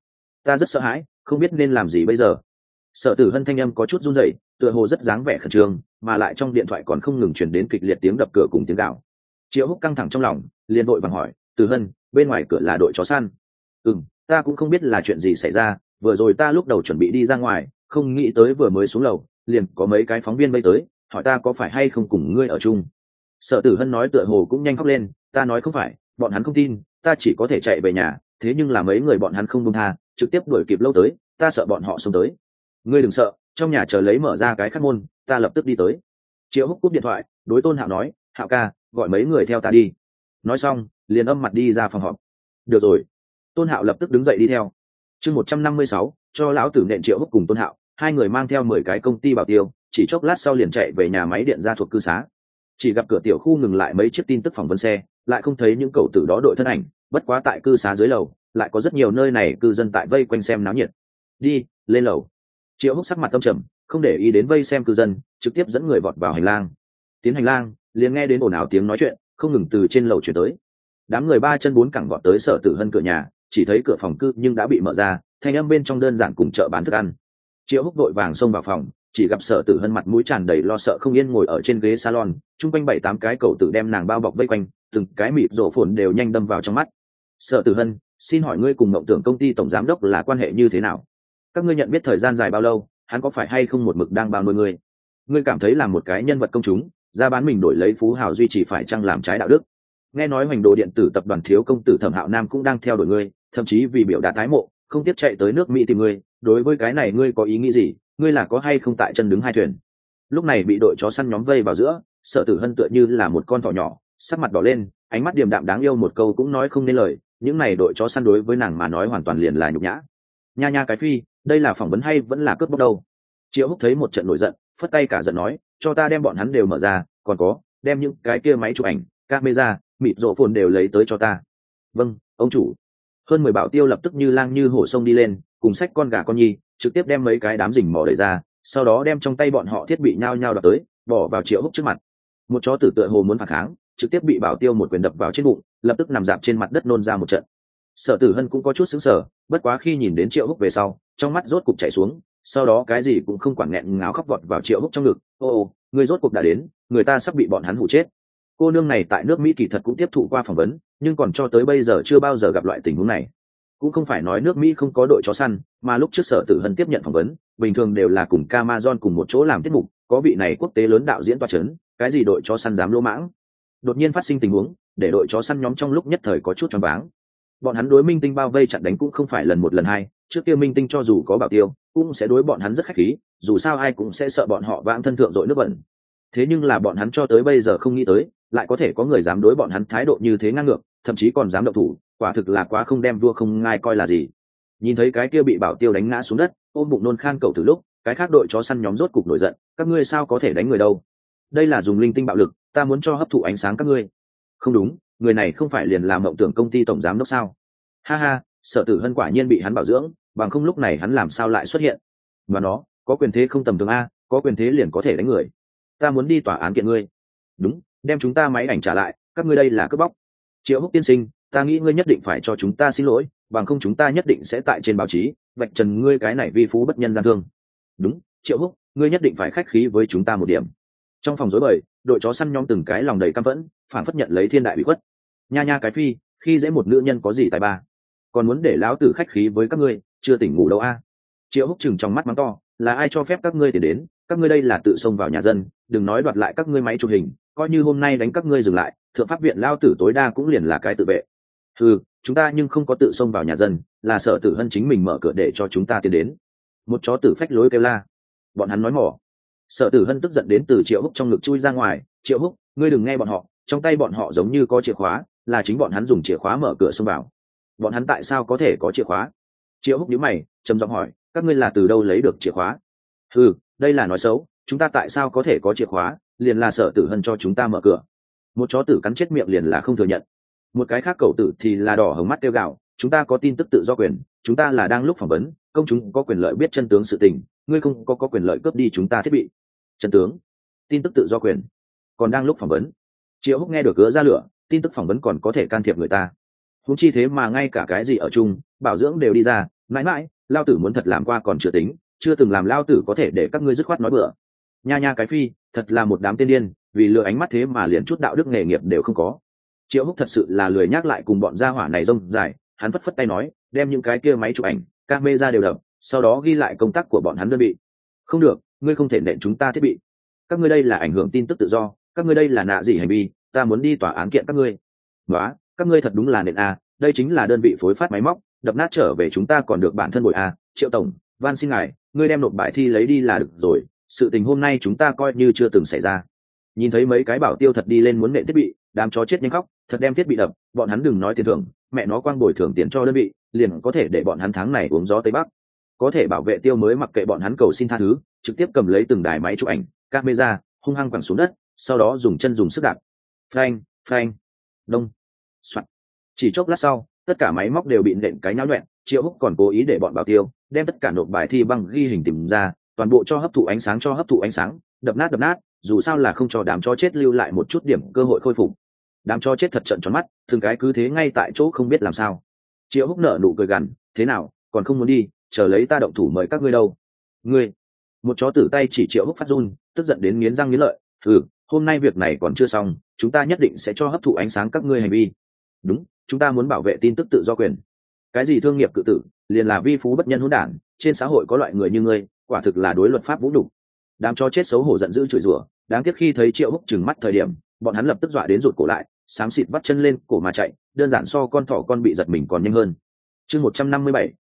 ta rất sợ hãi, không biết nên làm gì bây giờ. Sở Tử Hân thanh âm có chút run rẩy, tựa hồ rất dáng vẻ khẩn trương, mà lại trong điện thoại còn không ngừng truyền đến kịch liệt tiếng đập cửa cùng tiếng gào. Triệu Húc căng thẳng trong lòng, liền vội vàng hỏi, Tử Hân, bên ngoài cửa là đội chó săn? Ta cũng không biết là chuyện gì xảy ra, vừa rồi ta lúc đầu chuẩn bị đi ra ngoài, không nghĩ tới vừa mới xuống lầu, liền có mấy cái phóng viên bay tới, hỏi ta có phải hay không cùng ngươi ở chung. Sở Tử Hân nói tựa hồ cũng nhanh khóc lên, ta nói không phải, bọn hắn không tin, ta chỉ có thể chạy về nhà, thế nhưng là mấy người bọn hắn không buông tha, trực tiếp đuổi kịp lâu tới, ta sợ bọn họ xông tới. Ngươi đừng sợ, trong nhà chờ lấy mở ra cái khắc môn, ta lập tức đi tới. Triệu Húc cúp điện thoại, đối Tôn Hạo nói, Hạo ca, gọi mấy người theo ta đi. Nói xong, liền âm mặt đi ra phòng họp. Được rồi. Tôn Hạo lập tức đứng dậy đi theo. Chương 156, cho lão tử nện Triệu Húc cùng Tôn Hạo, hai người mang theo 10 cái công ty bảo tiêu, chỉ chốc lát sau liền chạy về nhà máy điện gia thuộc cư xá. Chỉ gặp cửa tiểu khu ngừng lại mấy chiếc tin tức phỏng vấn xe, lại không thấy những cậu tử đó đội thân ảnh, bất quá tại cư xá dưới lầu, lại có rất nhiều nơi này cư dân tại vây quanh xem náo nhiệt. Đi, lên lầu. Triệu Húc sắc mặt tâm trầm, không để ý đến vây xem cư dân, trực tiếp dẫn người vọt vào hành lang. Tiến hành lang, liền nghe đến ồn ào tiếng nói chuyện, không ngừng từ trên lầu chuyển tới. Đám người ba chân bốn cẳng vọt tới Sở Tử Hân cửa nhà, chỉ thấy cửa phòng cư nhưng đã bị mở ra, thanh âm bên trong đơn giản cùng chợ bán thức ăn. Triệu Húc đội vàng xông vào phòng, chỉ gặp Sở Tử Hân mặt mũi tràn đầy lo sợ không yên ngồi ở trên ghế salon, chung quanh 7-8 cái cậu tử đem nàng bao bọc vây quanh, từng cái mịt rổ phồn đều nhanh đâm vào trong mắt. Sở Tử Hân, xin hỏi ngươi cùng mộng tưởng công ty tổng giám đốc là quan hệ như thế nào? Các ngươi nhận biết thời gian dài bao lâu, hắn có phải hay không một mực đang bao nuôi ngươi? Ngươi cảm thấy là một cái nhân vật công chúng, ra bán mình đổi lấy phú hào duy trì phải chăng làm trái đạo đức? Nghe nói Hoành Đồ điện tử tập đoàn thiếu công tử Thẩm Hạo Nam cũng đang theo đuổi ngươi, thậm chí vì biểu đạt ái mộ, không tiếp chạy tới nước Mỹ tìm ngươi, đối với cái này ngươi có ý nghĩ gì? Ngươi là có hay không tại chân đứng hai thuyền? Lúc này bị đội chó săn nhóm vây vào giữa, Sở Tử Hân tựa như là một con thỏ nhỏ, sắc mặt đỏ lên, ánh mắt điềm đạm đáng yêu, một câu cũng nói không nên lời. Những này đội chó săn đối với nàng mà nói hoàn toàn liền là nhục nhã. Nha nha cái phi, đây là phỏng vấn hay vẫn là cướp bóc đâu? Triệu Húc thấy một trận nổi giận, phất tay cả giận nói, cho ta đem bọn hắn đều mở ra, còn có, đem những cái kia máy chụp ảnh, camera, mịt rộ phồn đều lấy tới cho ta. Vâng, ông chủ. Hơn 10 bảo tiêu lập tức như lang như hổ sông đi lên, cùng xách con gà con nhi, trực tiếp đem mấy cái đám rình mò đẩy ra, sau đó đem trong tay bọn họ thiết bị nhao nhao đập tới, bỏ vào Triệu Húc trước mặt. Một chó tử tựa hồ muốn phản kháng, trực tiếp bị bảo tiêu một quyền đập vào trên bụng, lập tức nằm dạp trên mặt đất nôn ra một trận. Sở Tử Hân cũng có chút sững sờ, bất quá khi nhìn đến Triệu Húc về sau, trong mắt rốt cục chảy xuống, sau đó cái gì cũng không quản, nghẹn ngáo khóc vọt vào Triệu Húc trong ngực. Ô, người rốt cuộc đã đến, người ta sắp bị bọn hắn hủ chết. Cô nương này tại nước Mỹ kỳ thật cũng tiếp thụ qua phỏng vấn, nhưng còn cho tới bây giờ chưa bao giờ gặp loại tình huống này. Cũng không phải nói nước Mỹ không có đội chó săn, mà lúc trước Sở Tử Hân tiếp nhận phỏng vấn, bình thường đều là cùng Amazon cùng một chỗ làm tiết mục, có vị này quốc tế lớn đạo diễn toa chấn, cái gì đội chó săn dám lỗ mãng. Đột nhiên phát sinh tình huống, để đội chó săn nhóm trong lúc nhất thời có chút choáng váng. Bọn hắn đối minh tinh bao vây chặn đánh cũng không phải lần một lần hai, trước kia minh tinh cho dù có bảo tiêu cũng sẽ đối bọn hắn rất khách khí, dù sao ai cũng sẽ sợ bọn họ vãng thân thượng dội nước bẩn. Thế nhưng là bọn hắn cho tới bây giờ không nghĩ tới, lại có thể có người dám đối bọn hắn thái độ như thế ngang ngược, thậm chí còn dám động thủ, quả thực là quá không đem vua không ngai coi là gì. Nhìn thấy cái kia bị bảo tiêu đánh ngã xuống đất, ôm bụng nôn khan cầu từ lúc, cái khác đội chó săn nhóm rốt cục nổi giận, các ngươi sao có thể đánh người đâu? Đây là dùng linh tinh bạo lực, ta muốn cho hấp thụ ánh sáng các ngươi. Không đúng, người này không phải liền là Mộng Tưởng công ty tổng giám đốc sao? Ha ha, Sở Tử Hân quả nhiên bị hắn bảo dưỡng, bằng không lúc này hắn làm sao lại xuất hiện? Mà nó, có quyền thế không tầm thường a, có quyền thế liền có thể đánh người. Ta muốn đi tòa án kiện ngươi. Đúng, đem chúng ta máy ảnh trả lại, các ngươi đây là cướp bóc. Triệu Húc tiên sinh, ta nghĩ ngươi nhất định phải cho chúng ta xin lỗi, bằng không chúng ta nhất định sẽ tại trên báo chí vạch trần ngươi cái này vi phú bất nhân gian thương. Đúng, Triệu Húc, ngươi nhất định phải khách khí với chúng ta một điểm. Trong phòng rối bời, đội chó săn nhóm từng cái lòng đầy căm phẫn, phản phất nhận lấy thiên đại bị khuất. Nha nha cái phi, khi dễ một nữ nhân có gì tài ba, còn muốn để lão tử khách khí với các ngươi, chưa tỉnh ngủ đâu a? Triệu Húc chừng trong mắt mắng to, là ai cho phép các ngươi tiền đến? Các ngươi đây là tự xông vào nhà dân, đừng nói đoạt lại các ngươi máy chụp hình, coi như hôm nay đánh các ngươi dừng lại, thượng pháp viện lao tử tối đa cũng liền là cái tự vệ. Ừ, chúng ta nhưng không có tự xông vào nhà dân, là Sở Tử Hân chính mình mở cửa để cho chúng ta tiến đến. Một chó tử phách lối kêu la. Bọn hắn nói mỏ. Sở Tử Hân tức giận đến từ Triệu Húc trong ngực chui ra ngoài. Triệu Húc, ngươi đừng nghe bọn họ, trong tay bọn họ giống như có chìa khóa, là chính bọn hắn dùng chìa khóa mở cửa xông vào. Bọn hắn tại sao có thể có chìa khóa? Triệu Húc nhíu mày, trầm giọng hỏi, các ngươi là từ đâu lấy được chìa khóa? Ừ, đây là nói xấu, chúng ta tại sao có thể có chìa khóa, liền là Sở Tử Hân cho chúng ta mở cửa. Một chó tử cắn chết miệng liền là không thừa nhận. Một cái khác cậu tử thì là đỏ hồng mắt kêu gào, chúng ta có tin tức tự do quyền, chúng ta là đang lúc phỏng vấn, công chúng có quyền lợi biết chân tướng sự tình, ngươi không có quyền lợi cướp đi chúng ta thiết bị. Chân tướng, tin tức tự do quyền, còn đang lúc phỏng vấn. Triệu Húc nghe được cứa ra lửa, tin tức phỏng vấn còn có thể can thiệp người ta, huống chi thế mà ngay cả cái gì ở chung bảo dưỡng đều đi ra, mãi mãi lao tử muốn thật làm qua còn chưa tính, chưa từng làm lao tử có thể để các ngươi dứt khoát nói bừa. Nha nha cái phi, thật là một đám tên điên, vì lừa ánh mắt thế mà liền chút đạo đức nghề nghiệp đều không có. Triệu Húc thật sự là lười nhắc lại cùng bọn gia hỏa này rông dài, hắn phất phất tay nói, đem những cái kia máy chụp ảnh, camera đều đập, sau đó ghi lại công tác của bọn hắn đơn vị. Không được, ngươi không thể nện chúng ta thiết bị. Các ngươi đây là ảnh hưởng tin tức tự do, các ngươi đây là nạ gì hành vi, ta muốn đi tòa án kiện các ngươi. Nóa, các ngươi thật đúng là nện a, đây chính là đơn vị phối phát máy móc, đập nát trở về chúng ta còn được bản thân bồi a. Triệu tổng, van xin ngài, ngươi đem nộp bài thi lấy đi là được rồi, sự tình hôm nay chúng ta coi như chưa từng xảy ra. Nhìn thấy mấy cái bảo tiêu thật đi lên muốn nện thiết bị, đám chó chết nhanh khóc, thật đem thiết bị đập, bọn hắn đừng nói tiền thưởng, mẹ nó quang bồi thường tiền cho đơn vị, liền có thể để bọn hắn tháng này uống gió tây bắc. Có thể bảo vệ tiêu mới mặc kệ bọn hắn cầu xin tha thứ, trực tiếp cầm lấy từng đài máy chụp ảnh, camera, hung hăng quẳng xuống đất, sau đó dùng chân dùng sức đạp. Phanh, phanh, đông, soạt. Chỉ chốc lát sau, tất cả máy móc đều bị nện cái nhão nhoẹn. Triệu Húc còn cố ý để bọn bảo tiêu đem tất cả nộp bài thi băng ghi hình tìm ra, toàn bộ cho hấp thụ ánh sáng, đập nát, dù sao là không cho đám chó chết lưu lại một chút điểm cơ hội khôi phục. Đám chó chết thật trận tròn mắt, từng cái cứ thế ngay tại chỗ không biết làm sao. Triệu Húc nở nụ cười gằn, thế nào, còn không muốn đi, chờ lấy ta động thủ mời các ngươi đâu. Ngươi, một chó tử tay chỉ Triệu Húc phát run, tức giận đến nghiến răng nghiến lợi. Hôm nay việc này còn chưa xong, chúng ta nhất định sẽ cho hấp thụ ánh sáng các ngươi hành vi. Đúng, chúng ta muốn bảo vệ tin tức tự do quyền. Cái gì thương nghiệp cự tử, liền là vi phú bất nhân hỗn đản, trên xã hội có loại người như ngươi, quả thực là đối luật pháp vũ nhục. Đám chó chết xấu hổ giận dữ chửi rủa, đáng tiếc khi thấy Triệu Húc trừng mắt thời điểm, bọn hắn lập tức dọa đến rụt cổ lại, xám xịt vắt chân lên cổ mà chạy, đơn giản so con thỏ con bị giật mình còn nhanh hơn. Chương 157,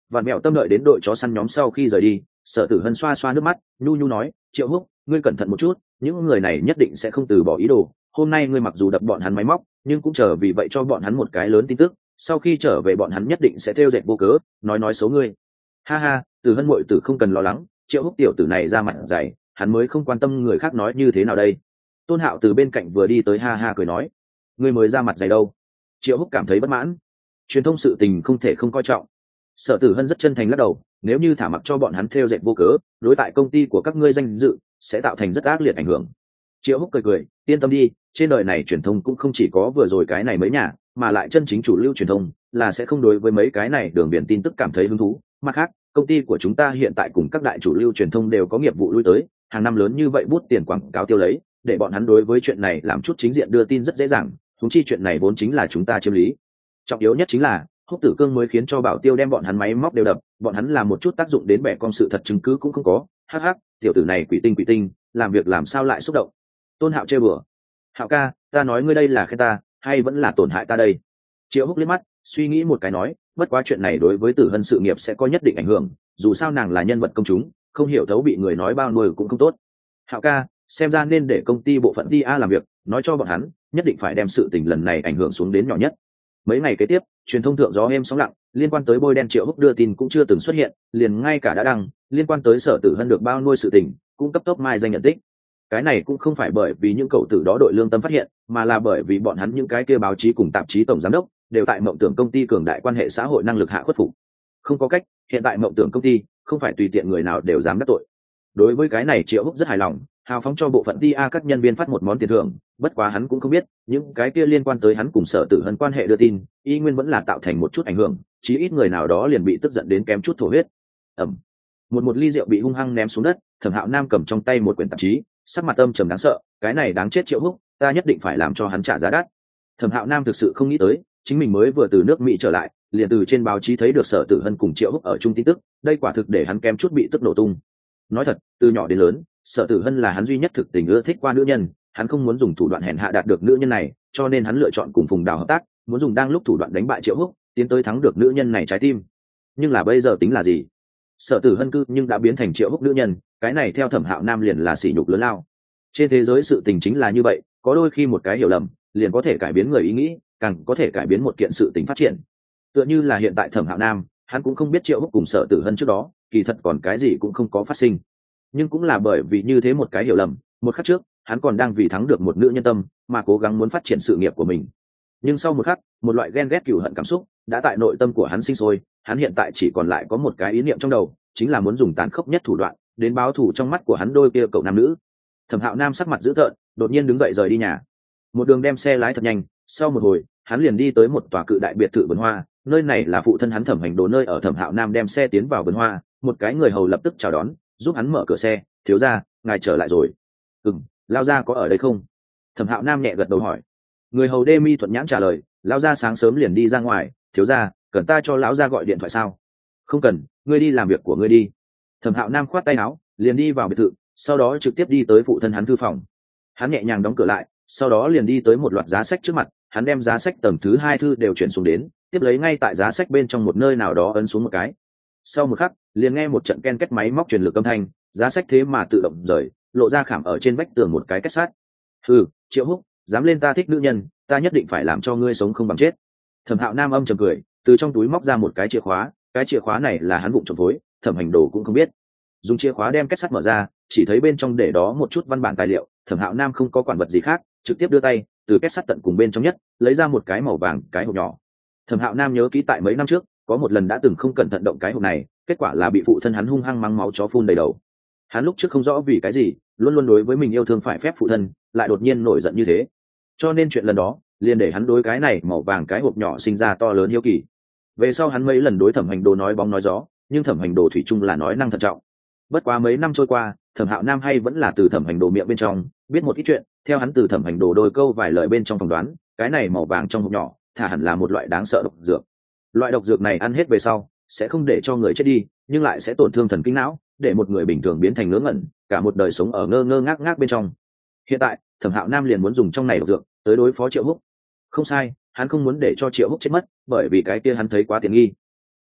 vạn mẹo tâm đợi đến đội chó săn nhóm sau khi rời đi, Sở Tử Hân xoa xoa nước mắt, nhu nhu nói, Triệu Húc, ngươi cẩn thận một chút, những người này nhất định sẽ không từ bỏ ý đồ. Hôm nay ngươi mặc dù đập bọn hắn máy móc, nhưng cũng chờ vì vậy cho bọn hắn một cái lớn tin tức, sau khi trở về bọn hắn nhất định sẽ theo dệt vô cớ, nói xấu ngươi. Ha ha, Tử Hân muội tử không cần lo lắng, Triệu Húc tiểu tử này ra mặt dày, hắn mới không quan tâm người khác nói như thế nào đây. Tôn Hạo từ bên cạnh vừa đi tới ha ha cười nói, ngươi mới ra mặt dày đâu. Triệu Húc cảm thấy bất mãn, truyền thông sự tình không thể không coi trọng. Sở Tử Hân rất chân thành lắc đầu, nếu như thả mặc cho bọn hắn theo dệt vô cớ, đối tại công ty của các ngươi danh dự sẽ tạo thành rất ác liệt ảnh hưởng. Triệu Húc cười, yên tâm đi, trên đời này truyền thông cũng không chỉ có vừa rồi cái này mấy nhà, mà lại chân chính chủ lưu truyền thông là sẽ không đối với mấy cái này đường biển tin tức cảm thấy hứng thú. Mặt khác, công ty của chúng ta hiện tại cùng các đại chủ lưu truyền thông đều có nghiệp vụ lui tới, hàng năm lớn như vậy bút tiền quảng cáo tiêu lấy, để bọn hắn đối với chuyện này làm chút chính diện đưa tin rất dễ dàng. Huống chi chuyện này vốn chính là chúng ta chiếm lý. Trọng yếu nhất chính là Húc Tử Cương mới khiến cho Bảo Tiêu đem bọn hắn máy móc đều đập, bọn hắn làm một chút tác dụng đến bẻ con sự thật chứng cứ cũng không có. Hắc hắc, tiểu tử này quỷ tinh, làm việc làm sao lại xúc động. Tôn Hạo trêu bừa, Hạo ca, ta nói ngươi đây là khen ta hay vẫn là tổn hại ta đây? Triệu Húc liếc mắt suy nghĩ một cái nói, bất quá chuyện này đối với Tử Hân sự nghiệp sẽ có nhất định ảnh hưởng, dù sao nàng là nhân vật công chúng, không hiểu thấu bị người nói bao nuôi cũng không tốt. Hạo ca, xem ra nên để công ty bộ phận TA làm việc, nói cho bọn hắn nhất định phải đem sự tình lần này ảnh hưởng xuống đến nhỏ nhất. Mấy ngày kế tiếp, truyền thông thượng gió êm sóng lặng, liên quan tới bôi đen Triệu Húc đưa tin cũng chưa từng xuất hiện, liền ngay cả đã đăng liên quan tới Sở Tử Hân được bao nuôi sự tình cũng cấp tốc mai danh nhận tích. Cái này cũng không phải bởi vì những cậu tử đó đội lương tâm phát hiện, mà là bởi vì bọn hắn những cái kia báo chí cùng tạp chí tổng giám đốc đều tại mộng tưởng công ty cường đại quan hệ xã hội năng lực hạ khuất phục. Không có cách, hiện tại mộng tưởng công ty không phải tùy tiện người nào đều dám đắc tội. Đối với cái này Triệu Húc rất hài lòng, hào phóng cho bộ phận TA các nhân viên phát một món tiền thưởng, bất quá hắn cũng không biết những cái kia liên quan tới hắn cùng Sở Tử Hân quan hệ đưa tin y nguyên vẫn là tạo thành một chút ảnh hưởng, chí ít người nào đó liền bị tức giận đến kém chút thổ huyết. Một ly rượu bị hung hăng ném xuống đất, Thẩm Hạo Nam cầm trong tay một quyển tạp chí, sắc mặt âm trầm đáng sợ, cái này đáng chết Triệu Húc, ta nhất định phải làm cho hắn trả giá đắt. Thẩm Hạo Nam thực sự không nghĩ tới, chính mình mới vừa từ nước Mỹ trở lại, liền từ trên báo chí thấy được Sở Tử Hân cùng Triệu Húc ở chung tin tức, đây quả thực để hắn kém chút bị tức nổ tung. Nói thật, từ nhỏ đến lớn, Sở Tử Hân là hắn duy nhất thực tình ưa thích qua nữ nhân, hắn không muốn dùng thủ đoạn hèn hạ đạt được nữ nhân này, cho nên hắn lựa chọn cùng Phùng Đào hợp tác, muốn dùng đang lúc thủ đoạn đánh bại Triệu Húc, tiến tới thắng được nữ nhân này trái tim. Nhưng là bây giờ tính là gì? Sở Tử Hân cư nhưng đã biến thành Triệu Húc nữ nhân, cái này theo Thẩm Hạo Nam liền là sỉ nhục lớn lao. Trên thế giới sự tình chính là như vậy, có đôi khi một cái hiểu lầm liền có thể cải biến người ý nghĩ, càng có thể cải biến một kiện sự tình phát triển. Tựa như là hiện tại Thẩm Hạo Nam, hắn cũng không biết Triệu Húc cùng Sở Tử Hân trước đó kỳ thật còn cái gì cũng không có phát sinh, nhưng cũng là bởi vì như thế một cái hiểu lầm, một khắc trước hắn còn đang vì thắng được một nữ nhân tâm mà cố gắng muốn phát triển sự nghiệp của mình, nhưng sau một khắc một loại ghen ghét cừu hận cảm xúc đã tại nội tâm của hắn sinh sôi, hắn hiện tại chỉ còn lại có một cái ý niệm trong đầu, chính là muốn dùng tàn khốc nhất thủ đoạn đến báo thù trong mắt của hắn đôi kia cậu nam nữ. Thẩm Hạo Nam sắc mặt dữ tợn, đột nhiên đứng dậy rời đi nhà, một đường đem xe lái thật nhanh, sau một hồi hắn liền đi tới một tòa cự đại biệt thự vườn hoa, nơi này là phụ thân hắn Thẩm Hành Đồ nơi ở. Thẩm Hạo Nam đem xe tiến vào vườn hoa, một cái người hầu lập tức chào đón, giúp hắn mở cửa xe. Thiếu gia, ngài trở lại rồi. Lao gia có ở đây không? Thẩm Hạo Nam nhẹ gật đầu hỏi. Người hầu Đê Mi thuận nhãn trả lời, Lao gia sáng sớm liền đi ra ngoài. Thiếu gia, cần ta cho lão gia gọi điện thoại sao? Không cần, ngươi đi làm việc của ngươi đi. Thẩm Hạo Nam khoát tay áo, liền đi vào biệt thự, sau đó trực tiếp đi tới phụ thân hắn thư phòng. Hắn nhẹ nhàng đóng cửa lại, sau đó liền đi tới một loạt giá sách trước mặt, hắn đem giá sách tầng thứ 2 thư đều chuyển xuống đến, tiếp lấy ngay tại giá sách bên trong một nơi nào đó ấn xuống một cái. Sau một khắc, liền nghe một trận ken két máy móc truyền lực âm thanh, giá sách thế mà tự động rời, lộ ra khảm ở trên vách tường một cái kết sắt. Triệu Húc, dám lên ta thích nữ nhân, ta nhất định phải làm cho ngươi sống không bằng chết. Thẩm Hạo Nam âm trầm cười, từ trong túi móc ra một cái chìa khóa này là hắn vụng trộm phối, Thẩm Hành Đồ cũng không biết. Dùng chìa khóa đem kết sắt mở ra, chỉ thấy bên trong để đó một chút văn bản tài liệu. Thẩm Hạo Nam không có quản vật gì khác, trực tiếp đưa tay từ kết sắt tận cùng bên trong nhất lấy ra một cái màu vàng cái hộp nhỏ. Thẩm Hạo Nam nhớ kỹ tại mấy năm trước có một lần đã từng không cẩn thận động cái hộp này, kết quả là bị phụ thân hắn hung hăng mắng máu chó phun đầy đầu. Hắn lúc trước không rõ vì cái gì luôn luôn đối với mình yêu thương phải phép phụ thân, lại đột nhiên nổi giận như thế, cho nên chuyện lần đó liền để hắn đối cái này màu vàng cái hộp nhỏ sinh ra to lớn hiếu kỳ. Về sau hắn mấy lần đối Thẩm Hành Đồ nói bóng nói gió, nhưng Thẩm Hành Đồ thủy chung là nói năng thận trọng. Bất quá mấy năm trôi qua, Thẩm Hạo Nam hay vẫn là từ Thẩm Hành Đồ miệng bên trong biết một ít chuyện, theo hắn từ Thẩm Hành Đồ đôi câu vài lời bên trong phỏng đoán, cái này màu vàng trong hộp nhỏ thả hẳn là một loại đáng sợ độc dược. Loại độc dược này ăn hết về sau sẽ không để cho người chết đi, nhưng lại sẽ tổn thương thần kinh não, để một người bình thường biến thành ngớ ngẩn, cả một đời sống ở ngơ ngơ ngác ngác bên trong. Hiện tại Thẩm Hạo Nam liền muốn dùng trong này độc dược tới đối phó Triệu Húc. Không sai, hắn không muốn để cho Triệu Húc chết mất, bởi vì cái kia hắn thấy quá tiện nghi.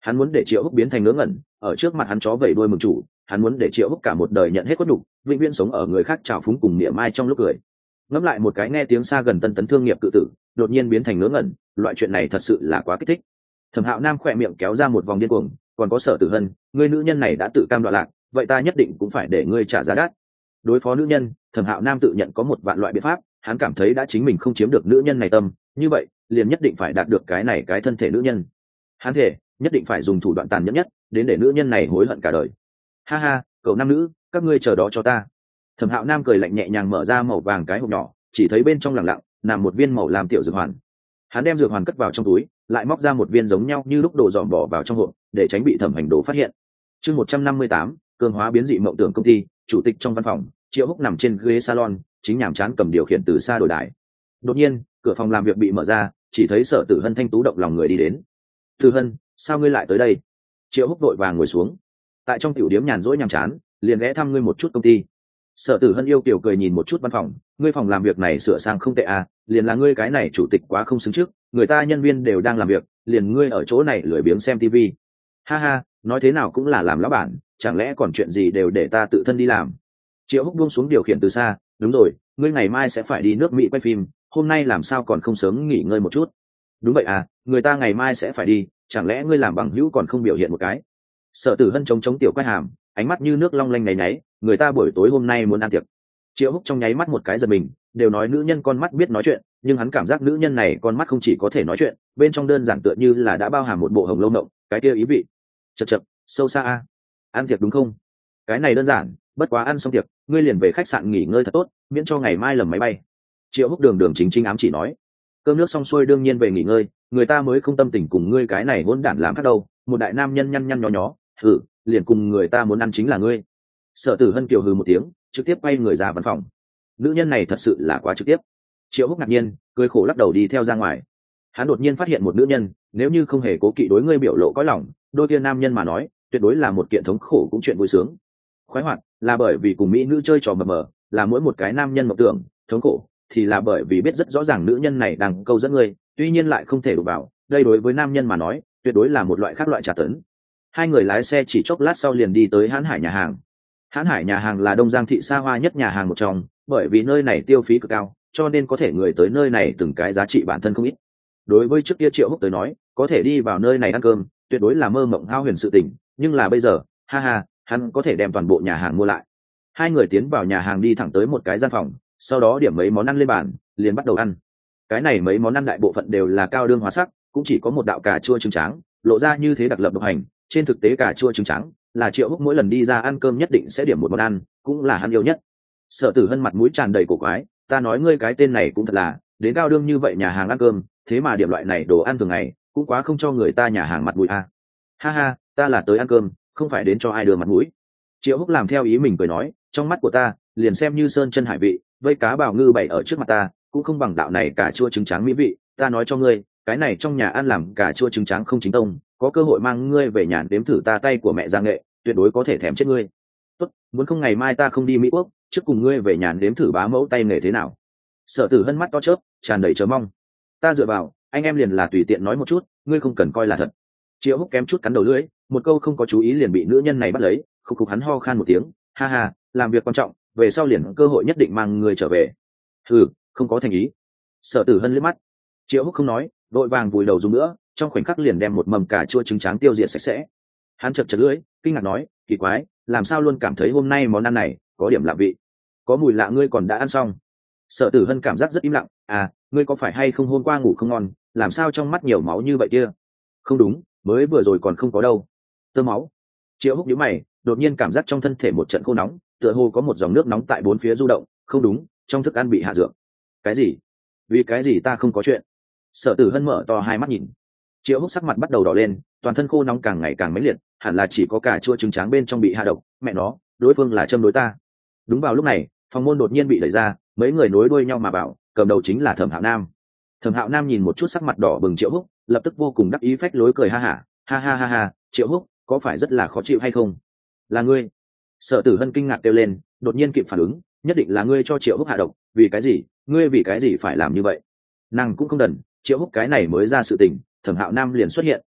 Hắn muốn để Triệu Húc biến thành ngớ ngẩn, ở trước mặt hắn chó vẩy đuôi mừng chủ, hắn muốn để Triệu Húc cả một đời nhận hết khuất nhục, vĩnh viễn sống ở người khác trào phúng cùng niệm ai trong lúc cười. Ngẫm lại một cái nghe tiếng xa gần tân tấn thương nghiệp cự tử, đột nhiên biến thành ngớ ngẩn, loại chuyện này thật sự là quá kích thích. Thẩm Hạo Nam khỏe miệng kéo ra một vòng điên cuồng, còn có Sở Tử Hân, ngươi nữ nhân này đã tự cam đoạn lạc, vậy ta nhất định cũng phải để ngươi trả giá đắt. Đối phó nữ nhân, Thẩm Hạo Nam tự nhận có một vạn loại biện pháp, hắn cảm thấy đã chính mình không chiếm được nữ nhân này tâm, như vậy liền nhất định phải đạt được cái này cái thân thể nữ nhân. Hắn thể nhất định phải dùng thủ đoạn tàn nhẫn nhất đến để nữ nhân này hối hận cả đời. Ha ha, cậu nam nữ, các ngươi chờ đó cho ta. Thẩm Hạo Nam cười lạnh nhẹ nhàng mở ra màu vàng cái hộp nhỏ, chỉ thấy bên trong lặng lặng nằm một viên màu làm tiểu dược hoàn. Hắn đem dược hoàn cất vào trong túi, lại móc ra một viên giống nhau như lúc đồ dòm bỏ vào trong hộp để tránh bị Thẩm Hành Đồ phát hiện. Chương 158, cường hóa biến dị mộng tưởng công ty, chủ tịch trong văn phòng, Triệu Húc nằm trên ghế salon, chính nhàm chán cầm điều khiển từ xa đổi đài. Đột nhiên, cửa phòng làm việc bị mở ra, chỉ thấy Sở Tử Hân thanh tú động lòng người đi đến. Tử Hân, sao ngươi lại tới đây? Triệu Húc vội vàng ngồi xuống. Tại trong tiểu điếm nhàn rỗi nhàm chán, liền ghé thăm ngươi một chút công ty. Sở Tử Hân yêu kiều cười nhìn một chút văn phòng, ngươi phòng làm việc này sửa sang không tệ à, liền là ngươi cái này chủ tịch quá không xứng trước, người ta nhân viên đều đang làm việc, liền ngươi ở chỗ này lười biếng xem tivi. Ha ha, nói thế nào cũng là làm lão bản, chẳng lẽ còn chuyện gì đều để ta tự thân đi làm. Triệu Húc buông xuống điều khiển từ xa, đúng rồi, ngươi ngày mai sẽ phải đi nước Mỹ quay phim, hôm nay làm sao còn không sớm nghỉ ngơi một chút? Đúng vậy à, người ta ngày mai sẽ phải đi, chẳng lẽ ngươi làm bằng hữu còn không biểu hiện một cái? Sở Tử Hân chống tiểu quay hàm, ánh mắt như nước long lanh nháy nháy, người ta buổi tối hôm nay muốn ăn tiệc. Triệu Húc trong nháy mắt một cái giật mình, đều nói nữ nhân con mắt biết nói chuyện, nhưng hắn cảm giác nữ nhân này con mắt không chỉ có thể nói chuyện, bên trong đơn giản tựa như là đã bao hàm một bộ hồng lâu mộng, cái kia ý vị. Chậc chậc, sâu xa a. Ăn tiệc đúng không? Cái này đơn giản, bất quá ăn xong tiệc, ngươi liền về khách sạn nghỉ ngơi thật tốt, miễn cho ngày mai lầm máy bay. Triệu Húc đường đường chính chính ám chỉ nói. Cơm nước xong xuôi đương nhiên về nghỉ ngơi, người ta mới không tâm tình cùng ngươi cái này hỗn đản làm khác đâu, một đại nam nhân nhăn nhăn nhó nhó, liền cùng người ta muốn ăn chính là ngươi. Sở Tử Hân kiều hừ một tiếng, trực tiếp quay người ra văn phòng. Nữ nhân này thật sự là quá trực tiếp. Triệu Húc ngạc nhiên, cười khổ lắc đầu đi theo ra ngoài. Hắn đột nhiên phát hiện một nữ nhân, nếu như không hề cố kỵ đối ngươi biểu lộ cõi lòng, đôi kia nam nhân mà nói, tuyệt đối là một kiện thống khổ cũng chuyện vui sướng. Khoái hoạt là bởi vì cùng mỹ nữ chơi trò mờ mờ, là mỗi một cái nam nhân mộng tưởng, thống khổ thì là bởi vì biết rất rõ ràng nữ nhân này đang câu dẫn ngươi, tuy nhiên lại không thể đụng vào, đây đối với nam nhân mà nói, tuyệt đối là một loại khác loại trà tấn. Hai người lái xe chỉ chốc lát sau liền đi tới Hán Hải nhà hàng. Hán Hải nhà hàng là Đông Giang thị xa hoa nhất nhà hàng một trong, bởi vì nơi này tiêu phí cực cao, cho nên có thể người tới nơi này từng cái giá trị bản thân không ít. Đối với trước kia Triệu Húc tới nói, có thể đi vào nơi này ăn cơm, tuyệt đối là mơ mộng hao huyền sự tình, nhưng là bây giờ, ha ha, hắn có thể đem toàn bộ nhà hàng mua lại. Hai người tiến vào nhà hàng đi thẳng tới một cái gian phòng, sau đó điểm mấy món ăn lên bàn, liền bắt đầu ăn. Cái này mấy món ăn đại bộ phận đều là cao đương hóa sắc, cũng chỉ có một đạo cà chua trứng trắng, lộ ra như thế đặc lập độc hành. Trên thực tế cà chua trứng trắng là Triệu Húc mỗi lần đi ra ăn cơm nhất định sẽ điểm một món ăn, cũng là hắn yêu nhất. Sở Tử Hân mặt mũi tràn đầy cổ quái, ta nói ngươi cái tên này cũng thật là, đến cao đương như vậy nhà hàng ăn cơm, thế mà điểm loại này đồ ăn thường ngày, cũng quá không cho người ta nhà hàng mặt mũi a. Ha ha, ta là tới ăn cơm, không phải đến cho ai đưa mặt mũi. Triệu Húc làm theo ý mình cười nói, trong mắt của ta, liền xem như sơn chân hải vị, vây cá bào ngư bày ở trước mặt ta, cũng không bằng đạo này cà chua trứng trắng mỹ vị. Ta nói cho ngươi, cái này trong nhà ăn làm cà chua trứng trắng không chính tông, có cơ hội mang ngươi về nhà đếm thử ta tay của mẹ Giang Nghệ, tuyệt đối có thể thèm chết ngươi. Tốt, muốn không ngày mai ta không đi Mỹ Quốc, trước cùng ngươi về nhà đếm thử bá mẫu tay nghề thế nào. Sở Tử Hân mắt to chớp, tràn đầy chờ mong. Ta dựa vào, anh em liền là tùy tiện nói một chút, ngươi không cần coi là thật. Triệu Húc kém chút cắn đầu lưỡi, một câu không có chú ý liền bị nữ nhân này bắt lấy, khục khục hắn ho khan một tiếng, ha ha, làm việc quan trọng, về sau liền cơ hội nhất định mang người trở về. Không có thành ý. Sở Tử Hân liếc mắt. Triệu Húc không nói, đội vàng vùi đầu dùng nữa, trong khoảnh khắc liền đem một mầm cà chua trứng trắng tiêu diệt sạch sẽ. Hắn chật lưỡi, kinh ngạc nói, kỳ quái, làm sao luôn cảm thấy hôm nay món ăn này có điểm lạ vị, có mùi lạ, ngươi còn đã ăn xong. Sở Tử Hân cảm giác rất im lặng, ngươi có phải hay không hôm qua ngủ không ngon, làm sao trong mắt nhiều máu như vậy kia? Không đúng, mới vừa rồi còn không có đâu. Tơ máu. Triệu Húc nhíu mày, đột nhiên cảm giác trong thân thể một trận khô nóng, tựa hồ có một dòng nước nóng tại bốn phía du động, không đúng, trong thức ăn bị hạ dược. Cái gì? Vì cái gì ta không có chuyện? Sở Tử Hân mở to hai mắt nhìn. Triệu Húc sắc mặt bắt đầu đỏ lên, toàn thân khô nóng càng ngày càng mãnh liệt, hẳn là chỉ có cà chua trứng trắng bên trong bị hạ độc, mẹ nó, đối phương là châm đối ta. Đúng vào lúc này, phòng môn đột nhiên bị đẩy ra, mấy người nối đuôi nhau mà vào, cầm đầu chính là Thẩm Hạo Nam. Thẩm Hạo Nam nhìn một chút sắc mặt đỏ bừng Triệu Húc, lập tức vô cùng đắc ý phách lối cười ha hả, ha, Triệu Húc, có phải rất là khó chịu hay không? Là ngươi. Sở Tử Hân kinh ngạc kêu lên, đột nhiên kịp phản ứng, nhất định là ngươi cho Triệu Húc hạ độc, vì cái gì? Ngươi vì cái gì phải làm như vậy? Nàng cũng không đần, Triệu Húc cái này mới ra sự tình, Thẩm Hạo Nam liền xuất hiện,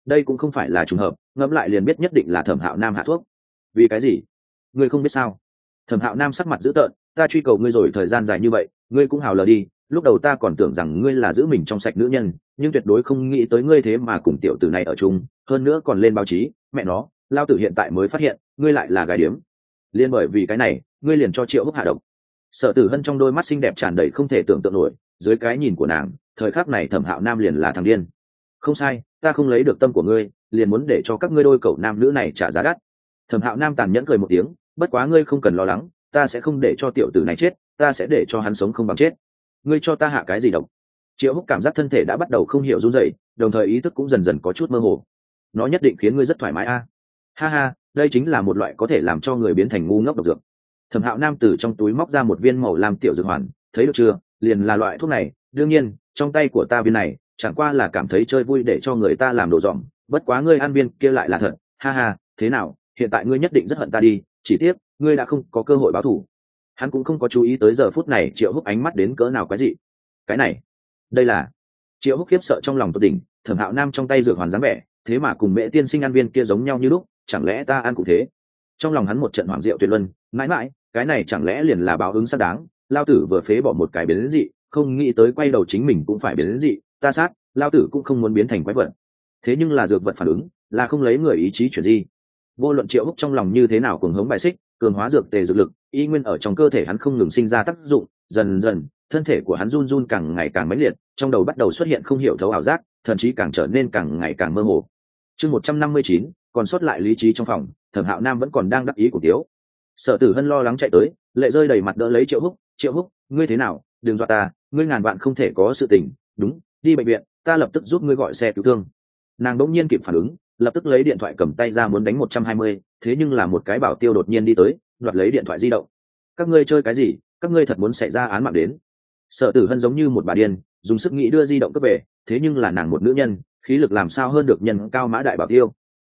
đây cũng không phải là trùng hợp, ngẫm lại liền biết nhất định là Thẩm Hạo Nam hạ thuốc. Vì cái gì? Ngươi không biết sao? Thẩm Hạo Nam sắc mặt dữ tợn, ta truy cầu ngươi rồi thời gian dài như vậy, ngươi cũng hào lờ đi, lúc đầu ta còn tưởng rằng ngươi là giữ mình trong sạch nữ nhân, nhưng tuyệt đối không nghĩ tới ngươi thế mà cùng tiểu tử này ở chung, hơn nữa còn lên báo chí, mẹ nó, lao tử hiện tại mới phát hiện, ngươi lại là gái điếm. Liên bởi vì cái này, ngươi liền cho Triệu Húc hạ độc. Sở Tử Hân trong đôi mắt xinh đẹp tràn đầy không thể tưởng tượng nổi, dưới cái nhìn của nàng, thời khắc này Thẩm Hạo Nam liền là thằng điên. Không sai, ta không lấy được tâm của ngươi, liền muốn để cho các ngươi đôi cậu nam nữ này trả giá đắt. Thẩm Hạo Nam tàn nhẫn cười một tiếng, bất quá ngươi không cần lo lắng, ta sẽ không để cho tiểu tử này chết, ta sẽ để cho hắn sống không bằng chết. Ngươi cho ta hạ cái gì độc? Triệu Húc cảm giác thân thể đã bắt đầu không hiểu run rẩy, đồng thời ý thức cũng dần dần có chút mơ hồ. Nó nhất định khiến ngươi rất thoải mái a. Ha ha, đây chính là một loại có thể làm cho người biến thành ngu ngốc độc dược. Thẩm Hạo Nam từ trong túi móc ra một viên màu lam tiểu dược hoàn, thấy được chưa, liền là loại thuốc này, đương nhiên, trong tay của ta viên này, chẳng qua là cảm thấy chơi vui để cho người ta làm đồ dỏm, bất quá ngươi ăn viên kia lại là thật, ha ha, thế nào, hiện tại ngươi nhất định rất hận ta đi, chỉ tiếc, ngươi đã không có cơ hội báo thù. Hắn cũng không có chú ý tới giờ phút này Triệu Húc ánh mắt đến cỡ nào quái dị. Cái này, đây là Triệu Húc khiếp sợ trong lòng tột đỉnh, Thẩm Hạo Nam trong tay dược hoàn dáng vẻ, thế mà cùng Mễ tiên sinh ăn viên kia giống nhau như lúc, chẳng lẽ ta ăn cũng thế? Trong lòng hắn một trận hoảng diệu tuyệt luân, mãi mãi, cái này chẳng lẽ liền là báo ứng xác đáng, lao tử vừa phế bỏ một cái biến dị, không nghĩ tới quay đầu chính mình cũng phải biến dị, ta sát, lao tử cũng không muốn biến thành quái vật. Thế nhưng là dược vật phản ứng, là không lấy người ý chí chuyển di. Vô luận Triệu Húc trong lòng như thế nào cuồng hống bài xích, cường hóa dược tề dược lực, y nguyên ở trong cơ thể hắn không ngừng sinh ra tác dụng, dần dần, thân thể của hắn run run càng ngày càng mãnh liệt, trong đầu bắt đầu xuất hiện không hiểu thấu ảo giác, thậm chí càng trở nên càng ngày càng mơ hồ. Chương 159, còn sót lại lý trí trong phòng, Thẩm Hạo Nam vẫn còn đang đắc ý của tiếu. Sở Tử Hân lo lắng chạy tới, lệ rơi đầy mặt đỡ lấy Triệu Húc, "Triệu Húc, ngươi thế nào? Đừng dọa ta, ngươi ngàn vạn không thể có sự tình, đúng, đi bệnh viện, ta lập tức giúp ngươi gọi xe cứu thương." Nàng đỗng nhiên kịp phản ứng, lập tức lấy điện thoại cầm tay ra muốn đánh 120, thế nhưng là một cái bảo tiêu đột nhiên đi tới, đoạt lấy điện thoại di động. "Các ngươi chơi cái gì? Các ngươi thật muốn xảy ra án mạng đến?" Sở Tử Hân giống như một bà điên, dùng sức nghĩ đưa di động cướp về, thế nhưng là nàng một nữ nhân, khí lực làm sao hơn được nhân cao mã đại bảo tiêu.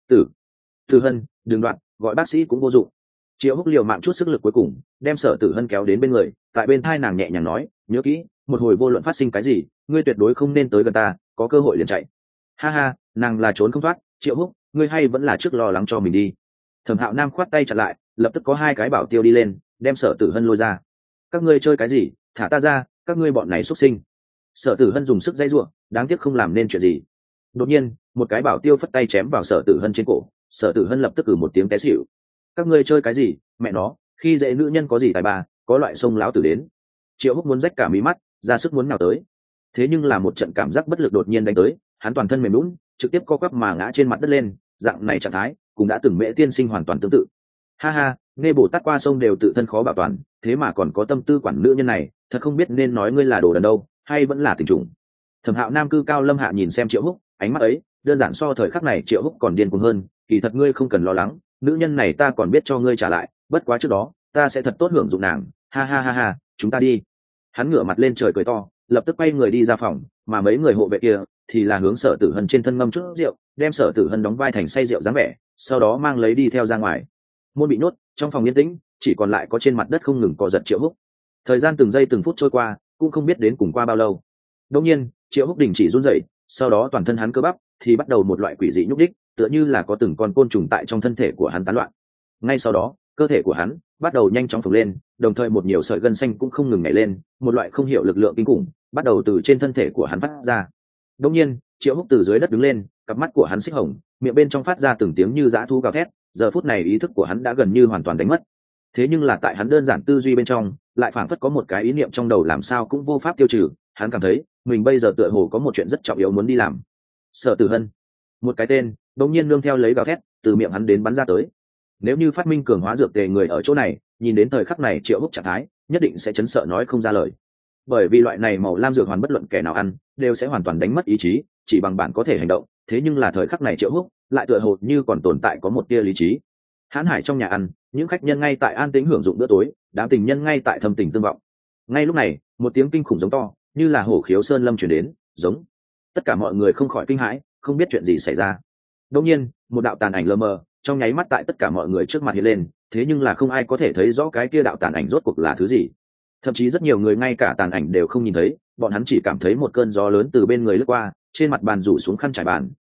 Tử Hân, đừng đoạn, gọi bác sĩ cũng vô dụng. Triệu Húc liều mạng chút sức lực cuối cùng, đem Sở Tử Hân kéo đến bên người, tại bên thai nàng nhẹ nhàng nói, "Nhớ kỹ, một hồi vô luận phát sinh cái gì, ngươi tuyệt đối không nên tới gần ta, có cơ hội liền chạy." Ha ha, nàng là trốn không thoát, Triệu Húc, ngươi hay vẫn là trước lo lắng cho mình đi. Thẩm Hạo Nam khoát tay chặn lại, lập tức có hai cái bảo tiêu đi lên, đem Sở Tử Hân lôi ra. "Các ngươi chơi cái gì? Thả ta ra, các ngươi bọn này xuất sinh." Sở Tử Hân dùng sức dây giụa, đáng tiếc không làm nên chuyện gì. Đột nhiên, một cái bảo tiêu phất tay chém vào Sở Tử Hân trên cổ, Sở Tử Hân lập tức một tiếng té xỉu. "Các ngươi chơi cái gì? Mẹ nó, khi dễ nữ nhân có gì tài ba, có loại sông láo tử đến." Triệu Húc muốn rách cả mí mắt, ra sức muốn nào tới. Thế nhưng là một trận cảm giác bất lực đột nhiên đánh tới, hắn toàn thân mềm lún, trực tiếp co quắp mà ngã trên mặt đất lên, dạng này trạng thái cũng đã từng Mễ tiên sinh hoàn toàn tương tự. Ha ha, nghe Bồ Tát qua sông đều tự thân khó bảo toàn, thế mà còn có tâm tư quản nữ nhân này, thật không biết nên nói ngươi là đồ đần đâu, hay vẫn là tình trùng. Thẩm Hạo Nam cư cao lâm hạ nhìn xem Triệu Húc, ánh mắt ấy, đơn giản so thời khắc này Triệu Húc còn điên cuồng hơn, kỳ thật ngươi không cần lo lắng, nữ nhân này ta còn biết cho ngươi trả lại, bất quá trước đó, ta sẽ thật tốt hưởng dụng nàng, ha ha ha ha, chúng ta đi. Hắn ngửa mặt lên trời cười to, lập tức quay người đi ra phòng, mà mấy người hộ vệ kia thì là hướng Sở Tử Hân trên thân ngâm chút rượu, đem Sở Tử Hân đóng vai thành say rượu dáng vẻ, sau đó mang lấy đi theo ra ngoài. Môn bị nhốt, trong phòng yên tĩnh, chỉ còn lại có trên mặt đất không ngừng cọ giật Triệu Húc. Thời gian từng giây từng phút trôi qua, cũng không biết đến cùng qua bao lâu. Đột nhiên, Triệu Húc đình chỉ run rẩy, sau đó toàn thân hắn cơ bắp thì bắt đầu một loại quỷ dị nhúc đích, tựa như là có từng con côn trùng tại trong thân thể của hắn tán loạn. Ngay sau đó, cơ thể của hắn bắt đầu nhanh chóng phồng lên, đồng thời một nhiều sợi gân xanh cũng không ngừng nhảy lên, một loại không hiểu lực lượng kinh khủng bắt đầu từ trên thân thể của hắn phát ra. Đột nhiên, Triệu Húc từ dưới đất đứng lên, cặp mắt của hắn xích hồng, miệng bên trong phát ra từng tiếng như dã thú gào thét, giờ phút này ý thức của hắn đã gần như hoàn toàn đánh mất. Thế nhưng là tại hắn đơn giản tư duy bên trong, lại phảng phất có một cái ý niệm trong đầu làm sao cũng vô pháp tiêu trừ, hắn cảm thấy mình bây giờ tựa hồ có một chuyện rất trọng yếu muốn đi làm. Sở Tử Hân, một cái tên đột nhiên nương theo lấy gào thét từ miệng hắn đến bắn ra tới. Nếu như phát minh cường hóa dược tề người ở chỗ này nhìn đến thời khắc này Triệu Húc trạng thái, nhất định sẽ chấn sợ nói không ra lời. Bởi vì loại này màu lam dược hoàn bất luận kẻ nào ăn đều sẽ hoàn toàn đánh mất ý chí, chỉ bằng bản có thể hành động, thế nhưng là thời khắc này Triệu Húc lại tựa hồ như còn tồn tại có một tia lý trí. Hán hải trong nhà ăn, những khách nhân ngay tại an tĩnh hưởng dụng bữa tối, đám tình nhân ngay tại thâm tình tương vọng. Ngay lúc này, một tiếng kinh khủng giống to như là hổ khiếu sơn lâm truyền đến, giống. Tất cả mọi người không khỏi kinh hãi, không biết chuyện gì xảy ra. Đột nhiên, một đạo tàn ảnh lờ mờ trong nháy mắt tại tất cả mọi người trước mặt hiện lên, thế nhưng là không ai có thể thấy rõ cái kia đạo tàn ảnh rốt cuộc là thứ gì. Thậm chí rất nhiều người ngay cả tàn ảnh đều không nhìn thấy, bọn hắn chỉ cảm thấy một cơn gió lớn từ bên người lướt qua, trên mặt bàn rủ xuống khăn trải bàn,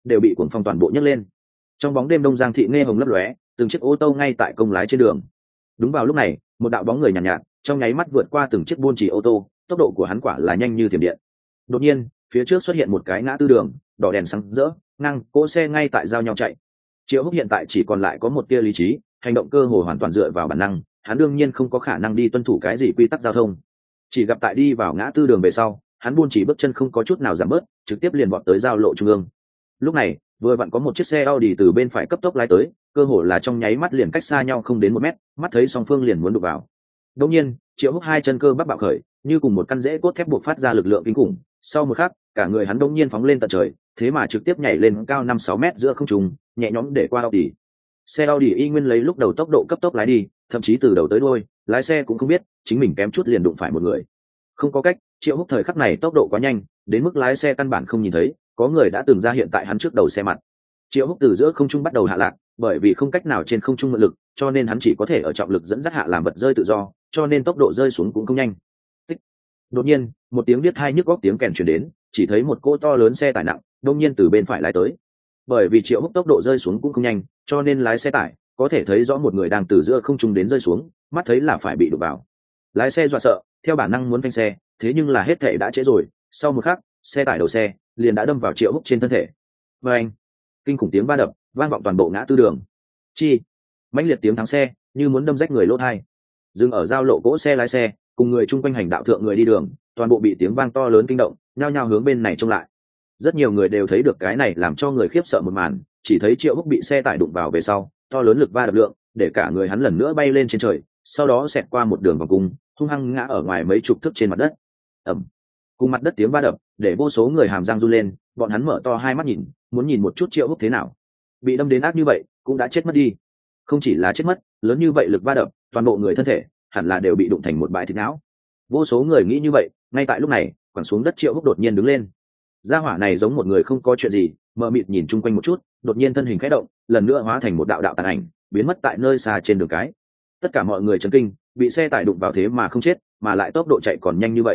đều bị cuồng phong toàn bộ nhấc lên. Trong bóng đêm Đông Giang thị nghe hồng lấp lóe, từng chiếc ô tô ngay tại công lái trên đường. Đúng vào lúc này, một đạo bóng người nhàn nhạt, trong nháy mắt vượt qua từng chiếc buôn chỉ ô tô, tốc độ của hắn quả là nhanh như thiểm điện. Đột nhiên, phía trước xuất hiện một cái ngã tư đường, đỏ đèn sáng rỡ, ngang cỗ xe ngay tại giao nhau chạy. Triệu Húc hiện tại chỉ còn lại có một tia lý trí, hành động cơ hồ hoàn toàn dựa vào bản năng, hắn đương nhiên không có khả năng đi tuân thủ cái gì quy tắc giao thông. Chỉ gặp tại đi vào ngã tư đường về sau, hắn buôn chỉ bước chân không có chút nào giảm bớt, trực tiếp liền vọt tới giao lộ trung ương. Lúc này, vừa vặn có một chiếc xe Audi từ bên phải cấp tốc lái tới, cơ hồ là trong nháy mắt liền cách xa nhau không đến 1 mét, mắt thấy song phương liền muốn đụng vào. Đột nhiên, Triệu Húc hai chân cơ bắp bạo khởi, như cùng một căn rễ cốt thép buộc phát ra lực lượng kinh khủng, sau một khắc, cả người hắn đột nhiên phóng lên tận trời, thế mà trực tiếp nhảy lên cao 5-6 mét giữa không trung, nhẹ nhõm để qua Audi. Xe Audi y nguyên lấy lúc đầu tốc độ cấp tốc lái đi, thậm chí từ đầu tới đuôi, lái xe cũng không biết, chính mình kém chút liền đụng phải một người. Không có cách, Triệu Húc thời khắc này tốc độ quá nhanh, đến mức lái xe căn bản không nhìn thấy, có người đã từng ra hiện tại hắn trước đầu xe mặt. Triệu Húc từ giữa không trung bắt đầu hạ lạc, bởi vì không cách nào trên không trung mượn lực, cho nên hắn chỉ có thể ở trọng lực dẫn dắt hạ làm vật rơi tự do, cho nên tốc độ rơi xuống cũng không nhanh. Tích. Đột nhiên, một tiếng biết hai nhức góc tiếng kèn truyền đến, chỉ thấy một cỗ to lớn xe tải nặng, đột nhiên từ bên phải lái tới. Bởi vì Triệu Húc tốc độ rơi xuống cũng không nhanh, cho nên lái xe tải có thể thấy rõ một người đang từ giữa không trung đến rơi xuống, mắt thấy là phải bị đụng vào. Lái xe dọa sợ, theo bản năng muốn phanh xe, thế nhưng là hết thảy đã trễ rồi, sau một khắc, xe tải đầu xe liền đã đâm vào Triệu Húc trên thân thể. Và anh, kinh khủng tiếng va đập vang vọng toàn bộ ngã tư đường. Chi, mãnh liệt tiếng thắng xe như muốn đâm rách người lỗ tai. Dừng ở giao lộ cỗ xe lái xe cùng người chung quanh hành đạo thượng người đi đường, toàn bộ bị tiếng vang to lớn kinh động, nhao nhao hướng bên này trông lại. Rất nhiều người đều thấy được cái này làm cho người khiếp sợ một màn, chỉ thấy Triệu Húc bị xe tải đụng vào về sau, to lớn lực va đập lượng, để cả người hắn lần nữa bay lên trên trời, sau đó xẹt qua một đường vòng cung, hung hăng ngã ở ngoài mấy chục thước trên mặt đất. Ầm. Cùng mặt đất tiếng va đập, để vô số người hàm răng run lên, bọn hắn mở to hai mắt nhìn, muốn nhìn một chút Triệu Húc thế nào. Bị đâm đến ác như vậy, cũng đã chết mất đi. Không chỉ là chết mất, lớn như vậy lực va đập, toàn bộ người thân thể hẳn là đều bị đụng thành một bãi thịt não. Vô số người nghĩ như vậy, ngay tại lúc này, quẳng xuống đất Triệu Húc đột nhiên đứng lên. Gia hỏa này giống một người không có chuyện gì, mờ mịt nhìn chung quanh một chút, đột nhiên thân hình khẽ động, lần nữa hóa thành một đạo đạo tàn ảnh, biến mất tại nơi xa trên đường cái. Tất cả mọi người chấn kinh, bị xe tải đụng vào thế mà không chết, mà lại tốc độ chạy còn nhanh như vậy,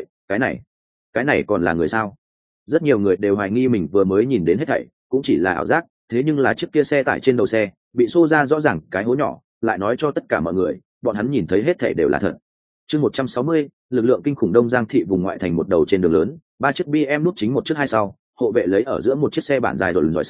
cái này còn là người sao? Rất nhiều người đều hoài nghi mình vừa mới nhìn đến hết thảy cũng chỉ là ảo giác, thế nhưng là chiếc kia xe tải trên đầu xe bị xô ra rõ ràng cái hố nhỏ, lại nói cho tất cả mọi người, bọn hắn nhìn thấy hết thảy đều là thật. Chương 160, lực lượng kinh khủng Đông Giang thị vùng ngoại thành một đầu trên đường lớn, 3 chiếc BM nút chính một trước hai sau, hộ vệ lấy ở giữa một chiếc xe bản dài rồi dõi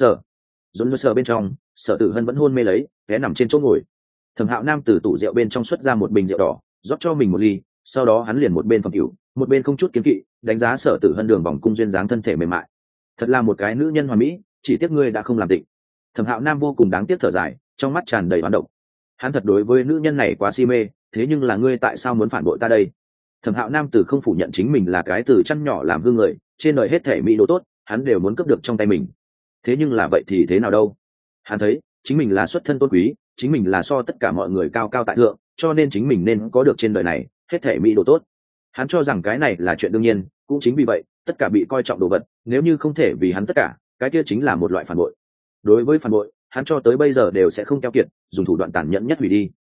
sở bên trong, Sở Tử Hân vẫn hôn mê lấy, té nằm trên chỗ ngồi. Thẩm Hạo Nam từ tủ rượu bên trong xuất ra một bình rượu đỏ, rót cho mình một ly, sau đó hắn liền một bên phẩm cửu, một bên không chút kiến kỵ đánh giá Sở Tử Hân đường vòng cung duyên dáng thân thể mềm mại. Thật là một cái nữ nhân hoàn mỹ, chỉ tiếc ngươi đã không làm định. Thẩm Hạo Nam vô cùng đáng tiếc thở dài, trong mắt tràn đầy oán độc. Hắn thật đối với nữ nhân này quá si mê, thế nhưng là ngươi tại sao muốn phản bội ta đây? Thẩm Hạo Nam từ không phủ nhận chính mình là cái từ chăn nhỏ làm hư người, trên đời hết thể mỹ đồ tốt, hắn đều muốn cướp được trong tay mình. Thế nhưng là vậy thì thế nào đâu? Hắn thấy chính mình là xuất thân tôn quý, chính mình là so tất cả mọi người cao cao tại thượng, cho nên chính mình nên có được trên đời này hết thể mỹ đồ tốt. Hắn cho rằng cái này là chuyện đương nhiên, cũng chính vì vậy, tất cả bị coi trọng đồ vật, nếu như không thể vì hắn tất cả, cái kia chính là một loại phản bội. Đối với phản bội, hắn cho tới bây giờ đều sẽ không keo kiệt, dùng thủ đoạn tàn nhẫn nhất hủy đi.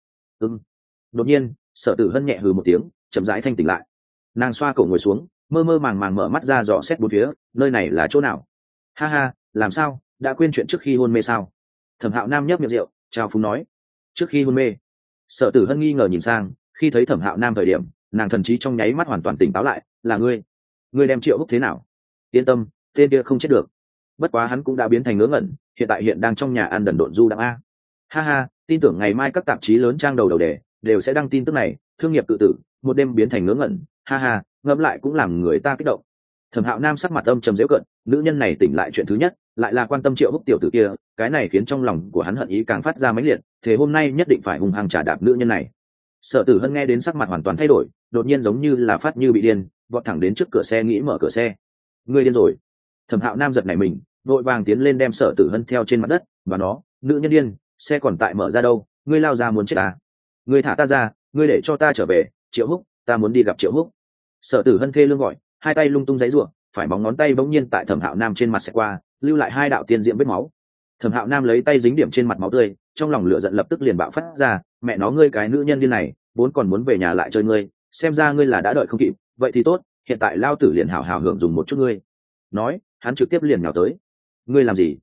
Đột nhiên, Sở Tử Hân nhẹ hừ một tiếng, chậm rãi thanh tỉnh lại. Nàng xoa cổ ngồi xuống, mơ mơ màng màng mở mắt ra dò xét bốn phía, nơi này là chỗ nào? Ha ha, làm sao, đã quên chuyện trước khi hôn mê sao? Thẩm Hạo Nam nhấp miệng rượu, chào phúng nói. Trước khi hôn mê? Sở Tử Hân nghi ngờ nhìn sang, khi thấy Thẩm Hạo Nam thời điểm, nàng thần trí trong nháy mắt hoàn toàn tỉnh táo lại. Là ngươi đem Triệu Húc thế nào? Yên tâm, tên kia không chết được. Bất quá hắn cũng đã biến thành ngớ ngẩn, hiện đang trong nhà ăn đần độn du đặng a. Ha ha, tin tưởng ngày mai các tạp chí lớn trang đầu đề đều sẽ đăng tin tức này, thương nghiệp tự tử, một đêm biến thành ngớ ngẩn. Ha ha, ngẫm lại cũng làm người ta kích động. Thẩm Hạo Nam sắc mặt âm trầm giễu cợt, nữ nhân này tỉnh lại chuyện thứ nhất lại là quan tâm Triệu Húc tiểu tử kia, cái này khiến trong lòng của hắn hận ý càng phát ra mãnh liệt, thế hôm nay nhất định phải hung hăng trả đạp nữ nhân này. Sở Tử Hân nghe đến sắc mặt hoàn toàn thay đổi, đột nhiên giống như là phát như bị điên, vọt thẳng đến trước cửa xe nghĩ mở cửa xe. Ngươi điên rồi? Thẩm Hạo Nam giật nảy mình, vội vàng tiến lên đem Sở Tử Hân theo trên mặt đất, và nó, nữ nhân điên, xe còn tại mở ra đâu, ngươi lao ra muốn chết à? Ngươi thả ta ra, ngươi để cho ta trở về, Triệu Húc, ta muốn đi gặp Triệu Húc. Sở Tử Hân thê lương gọi, hai tay lung tung giãy giụa, phải bóng ngón tay bỗng nhiên tại Thẩm Hạo Nam trên mặt xẹt qua, lưu lại hai đạo tiên diễm vết máu. Thẩm Hạo Nam lấy tay dính điểm trên mặt máu tươi, trong lòng lửa giận lập tức liền bạo phát ra, mẹ nó ngươi cái nữ nhân điên này, vốn còn muốn về nhà lại chơi ngươi, xem ra ngươi là đã đợi không kịp, vậy thì tốt, hiện tại lao tử liền hảo hảo hưởng dùng một chút ngươi. Nói, hắn trực tiếp liền nhào tới. Ngươi làm gì?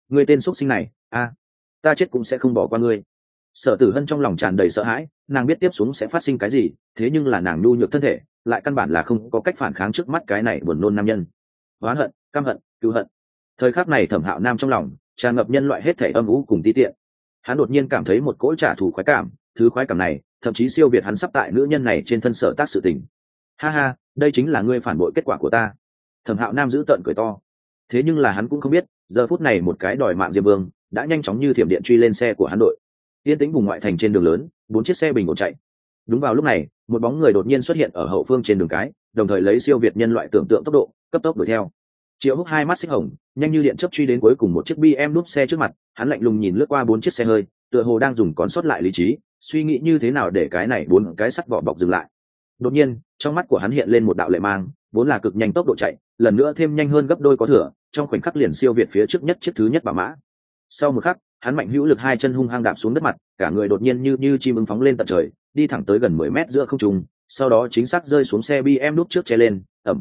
Ngươi tên xuất sinh này, ta chết cũng sẽ không bỏ qua ngươi. Sở Tử Hân trong lòng tràn đầy sợ hãi, nàng biết tiếp xuống sẽ phát sinh cái gì, thế nhưng là nàng nhu nhược thân thể lại căn bản là không có cách phản kháng trước mắt cái này buồn nôn nam nhân. Oán hận, căm hận, cứu hận. Thời khắc này Thẩm Hạo Nam trong lòng tràn ngập nhân loại hết thảy âm u cùng ti tiện. Hắn đột nhiên cảm thấy một cỗ trả thù khoái cảm, thứ khoái cảm này thậm chí siêu việt hắn sắp tại nữ nhân này trên thân sở tác sự tình. Ha ha, đây chính là ngươi phản bội kết quả của ta. Thẩm Hạo Nam giữ tợn cười to. Thế nhưng là hắn cũng không biết, giờ phút này một cái đòi mạng Diêm Vương đã nhanh chóng như thiểm điện truy lên xe của hắn đội. Yên tĩnh vùng ngoại thành trên đường lớn, 4 chiếc xe bình ổn chạy. Đúng vào lúc này, một bóng người đột nhiên xuất hiện ở hậu phương trên đường cái, đồng thời lấy siêu việt nhân loại tưởng tượng tốc độ, cấp tốc đuổi theo. Triệu Húc hai mắt xích hồng, nhanh như điện chớp truy đến cuối cùng một chiếc BMW núp xe trước mặt, hắn lạnh lùng nhìn lướt qua 4 chiếc xe hơi, tựa hồ đang dùng còn sót lại lý trí, suy nghĩ như thế nào để cái này 4 cái sắt vỏ bọc dừng lại. Đột nhiên, trong mắt của hắn hiện lên một đạo lệ mang, vốn là cực nhanh tốc độ chạy, lần nữa thêm nhanh hơn gấp đôi có thừa, trong khoảnh khắc liền siêu việt phía trước nhất chiếc thứ nhất bảo mã. Sau một khắc, hắn mạnh hữu lực hai chân hung hăng đạp xuống đất mặt, cả người đột nhiên như chim ưng phóng lên tận trời, đi thẳng tới gần 10 mét giữa không trung, sau đó chính xác rơi xuống xe BMW núp trước che lên, ầm.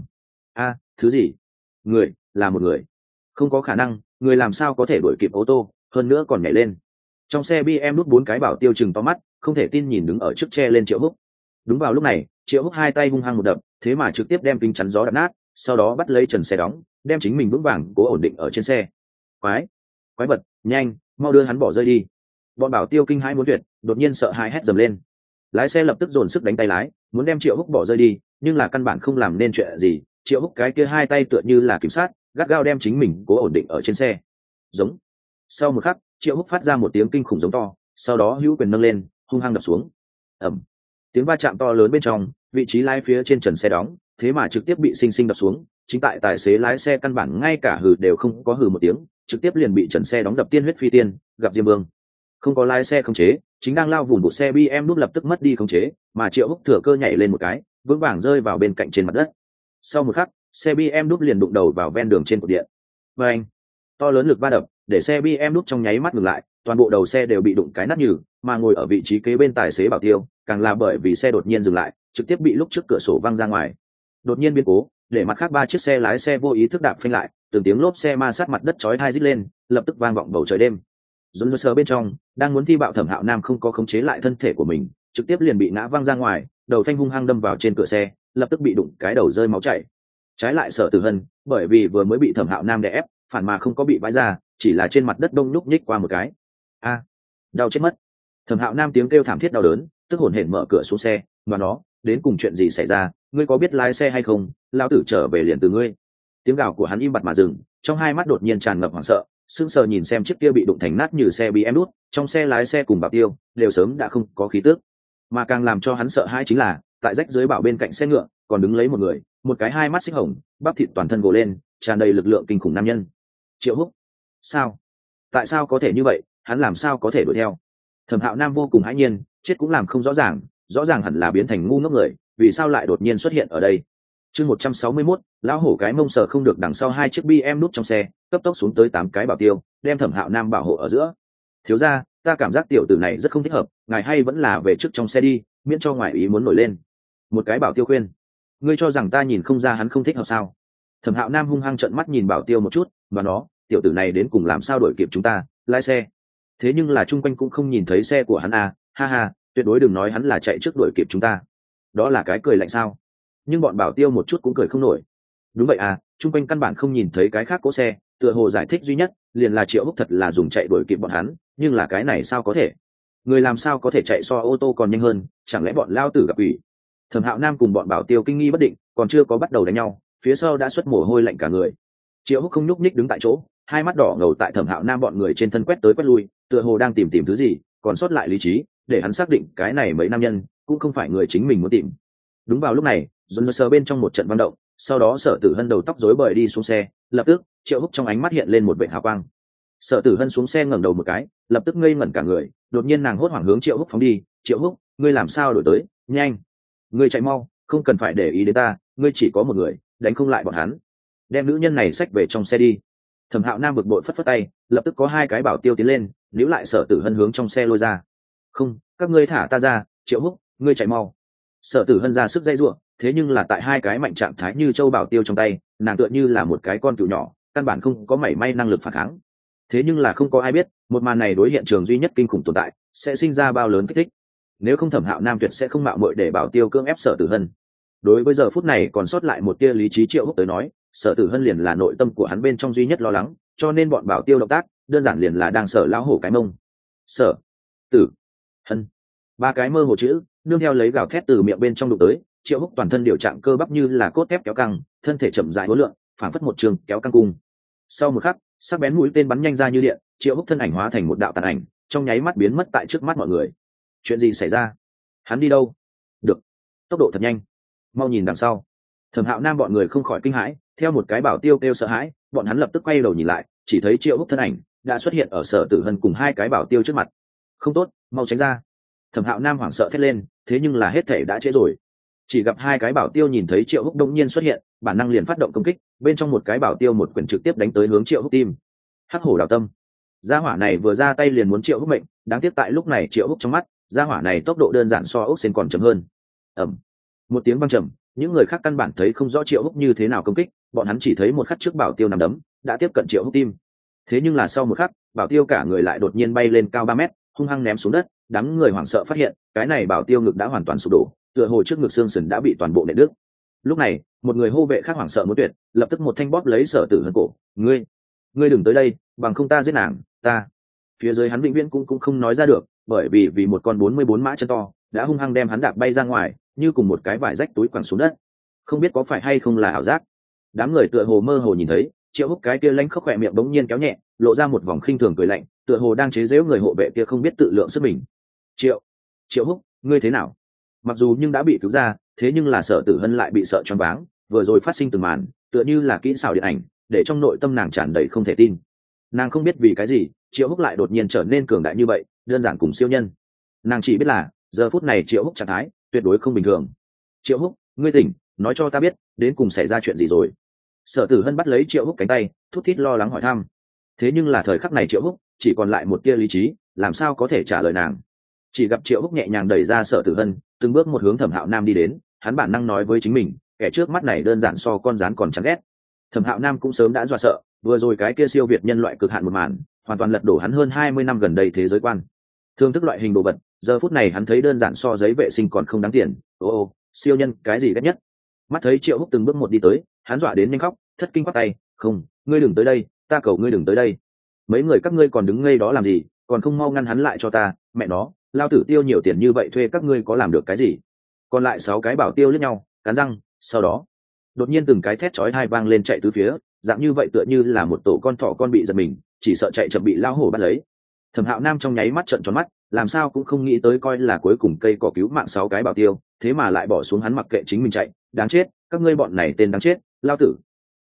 Thứ gì? Người, là một người. Không có khả năng, người làm sao có thể đuổi kịp ô tô, hơn nữa còn nhảy lên. Trong xe BMW núp 4 cái bảo tiêu chừng to mắt, không thể tin nhìn đứng ở trước che lên Triệu Húc. Đúng vào lúc này, Triệu Húc hai tay hung hăng một đập, thế mà trực tiếp đem kính chắn gió đập nát, sau đó bắt lấy trần xe đóng, đem chính mình vững vàng cố ổn định ở trên xe. Quái vật, nhanh, mau đưa hắn bỏ rơi đi. Bọn bảo tiêu kinh hãi muốn tuyệt, đột nhiên sợ hãi hét dầm lên. Lái xe lập tức dồn sức đánh tay lái, muốn đem Triệu Húc bỏ rơi đi, nhưng là căn bản không làm nên chuyện gì. Triệu Húc cái kia hai tay tựa như là kiểm sát, gắt gao đem chính mình cố ổn định ở trên xe. Giống. Sau một khắc, Triệu Húc phát ra một tiếng kinh khủng giống to, sau đó hữu quyền nâng lên, hung hăng đập xuống. Ầm. Tiếng va chạm to lớn bên trong, vị trí lái phía trên trần xe đóng, thế mà trực tiếp bị sinh sinh đập xuống. Chính tại tài xế lái xe căn bản ngay cả hừ đều không có hừ một tiếng, trực tiếp liền bị trần xe đóng đập tiên huyết phi tiên, gặp Diêm Vương. Không có lái xe khống chế, chính đang lao vùng một xe BMW núp lập tức mất đi khống chế, mà Triệu Húc thừa cơ nhảy lên một cái, vững vàng rơi vào bên cạnh trên mặt đất. Sau một khắc, xe BMW núp liền đụng đầu vào ven đường trên cột điện. Và anh, to lớn lực va đập, để xe BMW núp trong nháy mắt ngừng lại, toàn bộ đầu xe đều bị đụng cái nát nhừ, mà ngồi ở vị trí kế bên tài xế Bảo Tiêu, càng là bởi vì xe đột nhiên dừng lại, trực tiếp bị lúc trước cửa sổ văng ra ngoài. Đột nhiên biến cố, để mặt khác 3 chiếc xe lái xe vô ý thức đạp phanh lại, từng tiếng lốp xe ma sát mặt đất chói tai rít lên, lập tức vang vọng bầu trời đêm. Dồn sờ bên trong, đang muốn thi bạo Thẩm Hạo Nam không có khống chế lại thân thể của mình, trực tiếp liền bị ngã văng ra ngoài, đầu phanh hung hăng đâm vào trên cửa xe, lập tức bị đụng cái đầu rơi máu chảy. Trái lại Sở Tử Hân, bởi vì vừa mới bị Thẩm Hạo Nam đè ép, phản mà không có bị vãi ra, chỉ là trên mặt đất đông nhúc nhích qua một cái. Đau chết mất. Thẩm Hạo Nam tiếng kêu thảm thiết đau đớn, tức hổn hển mở cửa xuống xe, mà nó, đến cùng chuyện gì xảy ra, ngươi có biết lái xe hay không, lão tử trở về liền từ ngươi. Tiếng gào của hắn im bặt mà dừng, trong hai mắt đột nhiên tràn ngập hoảng sợ, sững sờ nhìn xem chiếc kia bị đụng thành nát như xe BMW nút, trong xe lái xe cùng Bảo Tiêu đều sớm đã không có khí tức. Mà càng làm cho hắn sợ hãi chính là, tại rách dưới bảo bên cạnh xe ngựa, còn đứng lấy một người, một cái hai mắt xích hồng, bắp thịt toàn thân gồ lên, tràn đầy lực lượng kinh khủng nam nhân. Triệu Húc. Sao? Tại sao có thể như vậy, hắn làm sao có thể đuổi theo? Thẩm Hạo Nam vô cùng hãi nhiên, chết cũng làm không rõ ràng hẳn là biến thành ngu ngốc người, vì sao lại đột nhiên xuất hiện ở đây? Chương 161, lão hổ cái mông sờ không được đằng sau 2 chiếc BMW nút trong xe, cấp tốc xuống tới 8 cái bảo tiêu, đem Thẩm Hạo Nam bảo hộ ở giữa. Thiếu gia, ta cảm giác tiểu tử này rất không thích hợp, ngài hay vẫn là về trước trong xe đi, miễn cho ngoại ý muốn nổi lên. Một cái bảo tiêu khuyên. Ngươi cho rằng ta nhìn không ra hắn không thích hợp sao? Thẩm Hạo Nam hung hăng trợn mắt nhìn bảo tiêu một chút, và nó, tiểu tử này đến cùng làm sao đuổi kịp chúng ta, lái xe. Thế nhưng là chung quanh cũng không nhìn thấy xe của hắn à, ha ha, tuyệt đối đừng nói hắn là chạy trước đuổi kịp chúng ta. Đó là cái cười lạnh sao? Nhưng bọn bảo tiêu một chút cũng cười không nổi. Đúng vậy à, chung quanh căn bản không nhìn thấy cái khác cỗ xe, tựa hồ giải thích duy nhất liền là Triệu Húc thật là dùng chạy đuổi kịp bọn hắn, nhưng là cái này sao có thể? Người làm sao có thể chạy so ô tô còn nhanh hơn, chẳng lẽ bọn lao tử gặp ủy? Thẩm Hạo Nam cùng bọn bảo tiêu kinh nghi bất định, còn chưa có bắt đầu đánh nhau, phía sau đã xuất mồ hôi lạnh cả người. Triệu Húc không nhúc nhích đứng tại chỗ, hai mắt đỏ ngầu tại Thẩm Hạo Nam bọn người trên thân quét tới quét lui, tựa hồ đang tìm thứ gì, còn sót lại lý trí, để hắn xác định cái này mấy nam nhân cũng không phải người chính mình muốn tìm. Đúng vào lúc này, dồn sờ bên trong một trận vận động, sau đó Sở Tử Hân đầu tóc rối bời đi xuống xe, lập tức Triệu Húc trong ánh mắt hiện lên một vệt hào quang. Sở Tử Hân xuống xe ngẩng đầu một cái, lập tức ngây ngẩn cả người, đột nhiên nàng hốt hoảng hướng Triệu Húc phóng đi. Triệu Húc, ngươi làm sao đổi tới? Nhanh, ngươi chạy mau, không cần phải để ý đến ta, ngươi chỉ có một người, đánh không lại bọn hắn. Đem nữ nhân này xách về trong xe đi. Thẩm Hạo Nam bực bội phất phất tay, lập tức có 2 cái bảo tiêu tiến lên, níu lại Sở Tử Hân hướng trong xe lôi ra. Không, các ngươi thả ta ra, Triệu Húc, ngươi chạy mau. Sở Tử Hân ra sức dây giụa, thế nhưng là tại 2 cái mạnh trạng thái như châu bảo tiêu trong tay, nàng tựa như là một cái con cừu nhỏ, căn bản không có mảy may năng lực phản kháng. thế nhưng là không có ai biết một màn này đối hiện trường duy nhất kinh khủng tồn tại sẽ sinh ra bao lớn kích thích. Nếu không Thẩm Hạo Nam tuyệt sẽ không mạo muội để Bảo Tiêu cưỡng ép Sở Tử Hân. Đối với giờ phút này còn sót lại một tia lý trí Triệu Húc tới nói, Sở Tử Hân liền là nội tâm của hắn bên trong duy nhất lo lắng, cho nên bọn Bảo Tiêu động tác đơn giản liền là đang sở lão hổ cái mông. Sở Tử Hân, ba cái mơ hồ chữ nương theo lấy gào thét từ miệng bên trong đụng tới. Triệu Húc toàn thân điều trạng cơ bắp như là cốt thép kéo căng, thân thể chậm rãi uốn lượn, phảng phất một trường kéo căng cung. Sau một khắc, sắc bén mũi tên bắn nhanh ra như điện, Triệu Húc thân ảnh hóa thành một đạo tàn ảnh, trong nháy mắt biến mất tại trước mắt mọi người. Chuyện gì xảy ra? Hắn đi đâu? Được, tốc độ thật nhanh, mau nhìn đằng sau. Thẩm Hạo Nam bọn người không khỏi kinh hãi, theo một cái Bảo Tiêu kêu sợ hãi, bọn hắn lập tức quay đầu nhìn lại, chỉ thấy Triệu Húc thân ảnh đã xuất hiện ở Sở Tử Hân cùng hai cái Bảo Tiêu trước mặt. Không tốt, mau tránh ra! Thẩm Hạo Nam hoảng sợ thét lên, thế nhưng là hết thể đã trễ rồi. Chỉ gặp hai cái Bảo Tiêu nhìn thấy Triệu Húc đột nhiên xuất hiện, bản năng liền phát động công kích, bên trong một cái Bảo Tiêu một quyền trực tiếp đánh tới hướng Triệu Húc tim. Hắc hổ đào tâm, gia hỏa này vừa ra tay liền muốn Triệu Húc mệnh, đáng tiếc tại lúc này Triệu Húc trong mắt, gia hỏa này tốc độ đơn giản so ốc sen còn chậm hơn. Ầm, một tiếng vang trầm, những người khác căn bản thấy không rõ Triệu Húc như thế nào công kích, bọn hắn chỉ thấy một khắc trước Bảo Tiêu nằm đấm đã tiếp cận Triệu Húc tim. Thế nhưng là sau một khắc, Bảo Tiêu cả người lại đột nhiên bay lên cao 3 mét, hung hăng ném xuống đất. Đám người hoảng sợ phát hiện, cái này Bảo Tiêu ngực đã hoàn toàn sụp đổ, tựa hồ trước ngực xương sườn đã bị toàn bộ nện đứt. Lúc này, một người hô vệ khác hoảng sợ muốn tuyệt, lập tức một thanh bóp lấy Sở Tử Hân cổ. Ngươi đừng tới đây, bằng không ta giết nàng, ta. Phía dưới hắn vĩnh viễn cũng không nói ra được, bởi vì một con 44 mã chân to đã hung hăng đem hắn đạp bay ra ngoài, như cùng một cái vải rách túi quẳng xuống đất. Không biết có phải hay không là ảo giác. Đám người tựa hồ mơ hồ nhìn thấy, Triệu Húc cái kia lanh khóc khỏe miệng bỗng nhiên kéo nhẹ, lộ ra một vòng khinh thường cười lạnh, tựa hồ đang chế giễu người hộ vệ kia không biết tự lượng sức mình. Triệu Húc, ngươi thế nào? Mặc dù nhưng đã bị cứu ra, thế nhưng là Sở Tử Hân lại bị sợ choáng váng, vừa rồi phát sinh từng màn tựa như là kỹ xảo điện ảnh, để trong nội tâm nàng tràn đầy không thể tin. Nàng không biết vì cái gì Triệu Húc lại đột nhiên trở nên cường đại như vậy, đơn giản cùng siêu nhân. Nàng chỉ biết là giờ phút này Triệu Húc trạng thái tuyệt đối không bình thường. Triệu Húc, ngươi tỉnh, nói cho ta biết đến cùng xảy ra chuyện gì rồi. Sở Tử Hân bắt lấy Triệu Húc cánh tay, thút thít lo lắng hỏi thăm. Thế nhưng là thời khắc này Triệu Húc chỉ còn lại một tia lý trí, làm sao có thể trả lời nàng. Chỉ gặp Triệu Húc nhẹ nhàng đẩy ra Sở Tử Hân, từng bước một hướng Thẩm Hạo Nam đi đến. Hắn bản năng nói với chính mình, kẻ trước mắt này đơn giản so con rắn còn chán ghét. Thẩm Hạo Nam cũng sớm đã dọa sợ, vừa rồi cái kia siêu việt nhân loại cực hạn một màn hoàn toàn lật đổ hắn hơn 20 năm gần đây thế giới quan. Thương thức loại hình đồ vật, giờ phút này hắn thấy đơn giản so giấy vệ sinh còn không đáng tiền. Siêu nhân cái gì ghét nhất. Mắt thấy Triệu Húc từng bước một đi tới, hắn dọa đến nhanh khóc, thất kinh quát tay, không, ngươi đừng tới đây, ta cầu ngươi đừng tới đây. Mấy người các ngươi còn đứng ngây đó làm gì, còn không mau ngăn hắn lại cho ta, mẹ nó, lao tử tiêu nhiều tiền như vậy thuê các ngươi có làm được cái gì. Còn lại 6 cái Bảo Tiêu liếc nhau, cắn răng, sau đó đột nhiên từng cái thét chói tai vang lên chạy tứ phía, dạng như vậy tựa như là một tổ con thỏ con bị giật mình, chỉ sợ chạy chậm bị lao hổ bắt lấy. Thẩm Hạo Nam trong nháy mắt trợn tròn mắt, làm sao cũng không nghĩ tới coi là cuối cùng cây cỏ cứu mạng 6 cái Bảo Tiêu, thế mà lại bỏ xuống hắn mặc kệ chính mình chạy, đáng chết, các ngươi bọn này tên đáng chết, lao tử.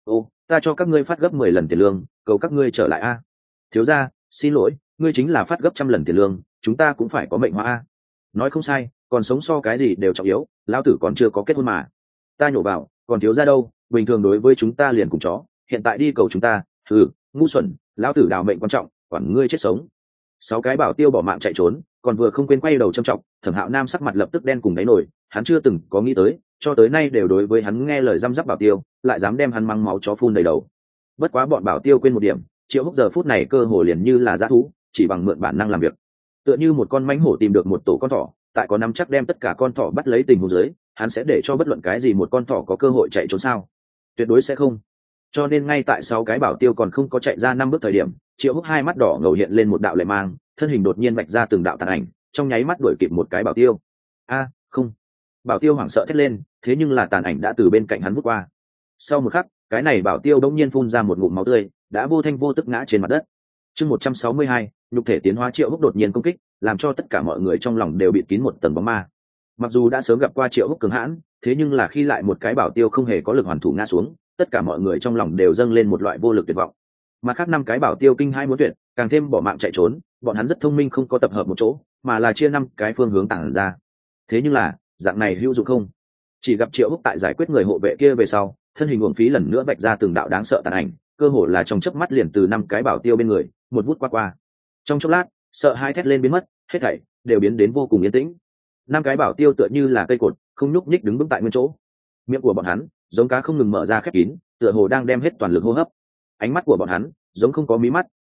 Ta cho các ngươi phát gấp 10 lần tiền lương, cầu các ngươi trở lại a. Thiếu gia, xin lỗi, ngươi chính là phát gấp 100 lần tiền lương, chúng ta cũng phải có mệnh hóa a. Nói không sai, còn sống so cái gì đều trọng yếu, lao tử còn chưa có kết hôn mà. Ta nhổ vào, còn thiếu gia đâu, bình thường đối với chúng ta liền cùng chó, hiện tại đi cầu chúng ta, ngu xuẩn, lão tử đào mệnh quan trọng, quản ngươi chết sống. 6 cái Bảo Tiêu bỏ mạng chạy trốn, còn vừa không quên quay đầu châm trọng. Thẩm Hạo Nam sắc mặt lập tức đen cùng đáy nổi, hắn chưa từng có nghĩ tới, cho tới nay đều đối với hắn nghe lời răm rắp Bảo Tiêu, lại dám đem hắn mắng máu chó phun đầy đầu. Bất quá bọn Bảo Tiêu quên một điểm, Triệu Húc giờ phút này cơ hồ liền như là dã thú, chỉ bằng mượn bản năng làm việc, tựa như một con mãnh hổ tìm được một tổ con thỏ, tại có nắm chắc đem tất cả con thỏ bắt lấy tình huống dưới, hắn sẽ để cho bất luận cái gì một con thỏ có cơ hội chạy trốn sao? Tuyệt đối sẽ không. Cho nên ngay tại 6 cái Bảo Tiêu còn không có chạy ra 5 bước thời điểm, Triệu Húc hai mắt đỏ ngầu hiện lên một đạo lệ mang, thân hình đột nhiên vạch ra từng đạo tàn ảnh, trong nháy mắt đuổi kịp một cái Bảo Tiêu. Không! Bảo Tiêu hoảng sợ thét lên, thế nhưng là tàn ảnh đã từ bên cạnh hắn vút qua. Sau một khắc, cái này Bảo Tiêu đống nhiên phun ra một ngụm máu tươi, đã vô thanh vô tức ngã trên mặt đất. Chương 162, nhục thể tiến hóa. Triệu Húc đột nhiên công kích, làm cho tất cả mọi người trong lòng đều bịt kín một tầng bóng ma. Mặc dù đã sớm gặp qua Triệu Húc cường hãn, thế nhưng là khi lại một cái Bảo Tiêu không hề có lực hoàn thủ ngã xuống, tất cả mọi người trong lòng đều dâng lên một loại vô lực tuyệt vọng. Mà khác 5 cái Bảo Tiêu kinh hai muốn tuyệt, càng thêm bỏ mạng chạy trốn, bọn hắn rất thông minh không có tập hợp một chỗ, mà là chia 5 cái phương hướng tản ra. Thế nhưng là, dạng này hữu dụng không? Chỉ gặp Triệu Húc tại giải quyết người hộ vệ kia về sau, thân hình uổng phí lần nữa vạch ra từng đạo đáng sợ tàn ảnh, cơ hồ là trong chớp mắt liền từ 5 cái Bảo Tiêu bên người, một vút qua. Trong chốc lát, sợ hai thét lên biến mất, hết thảy đều biến đến vô cùng yên tĩnh. 5 cái Bảo Tiêu tựa như là cây cột, không nhúc nhích đứng vững tại nguyên chỗ. Miệng của bọn hắn giống cá không ngừng mở ra khép kín, tựa hồ đang đem hết toàn lực hô hấp. Ánh mắt của bọn hắn giống không có mí mắt,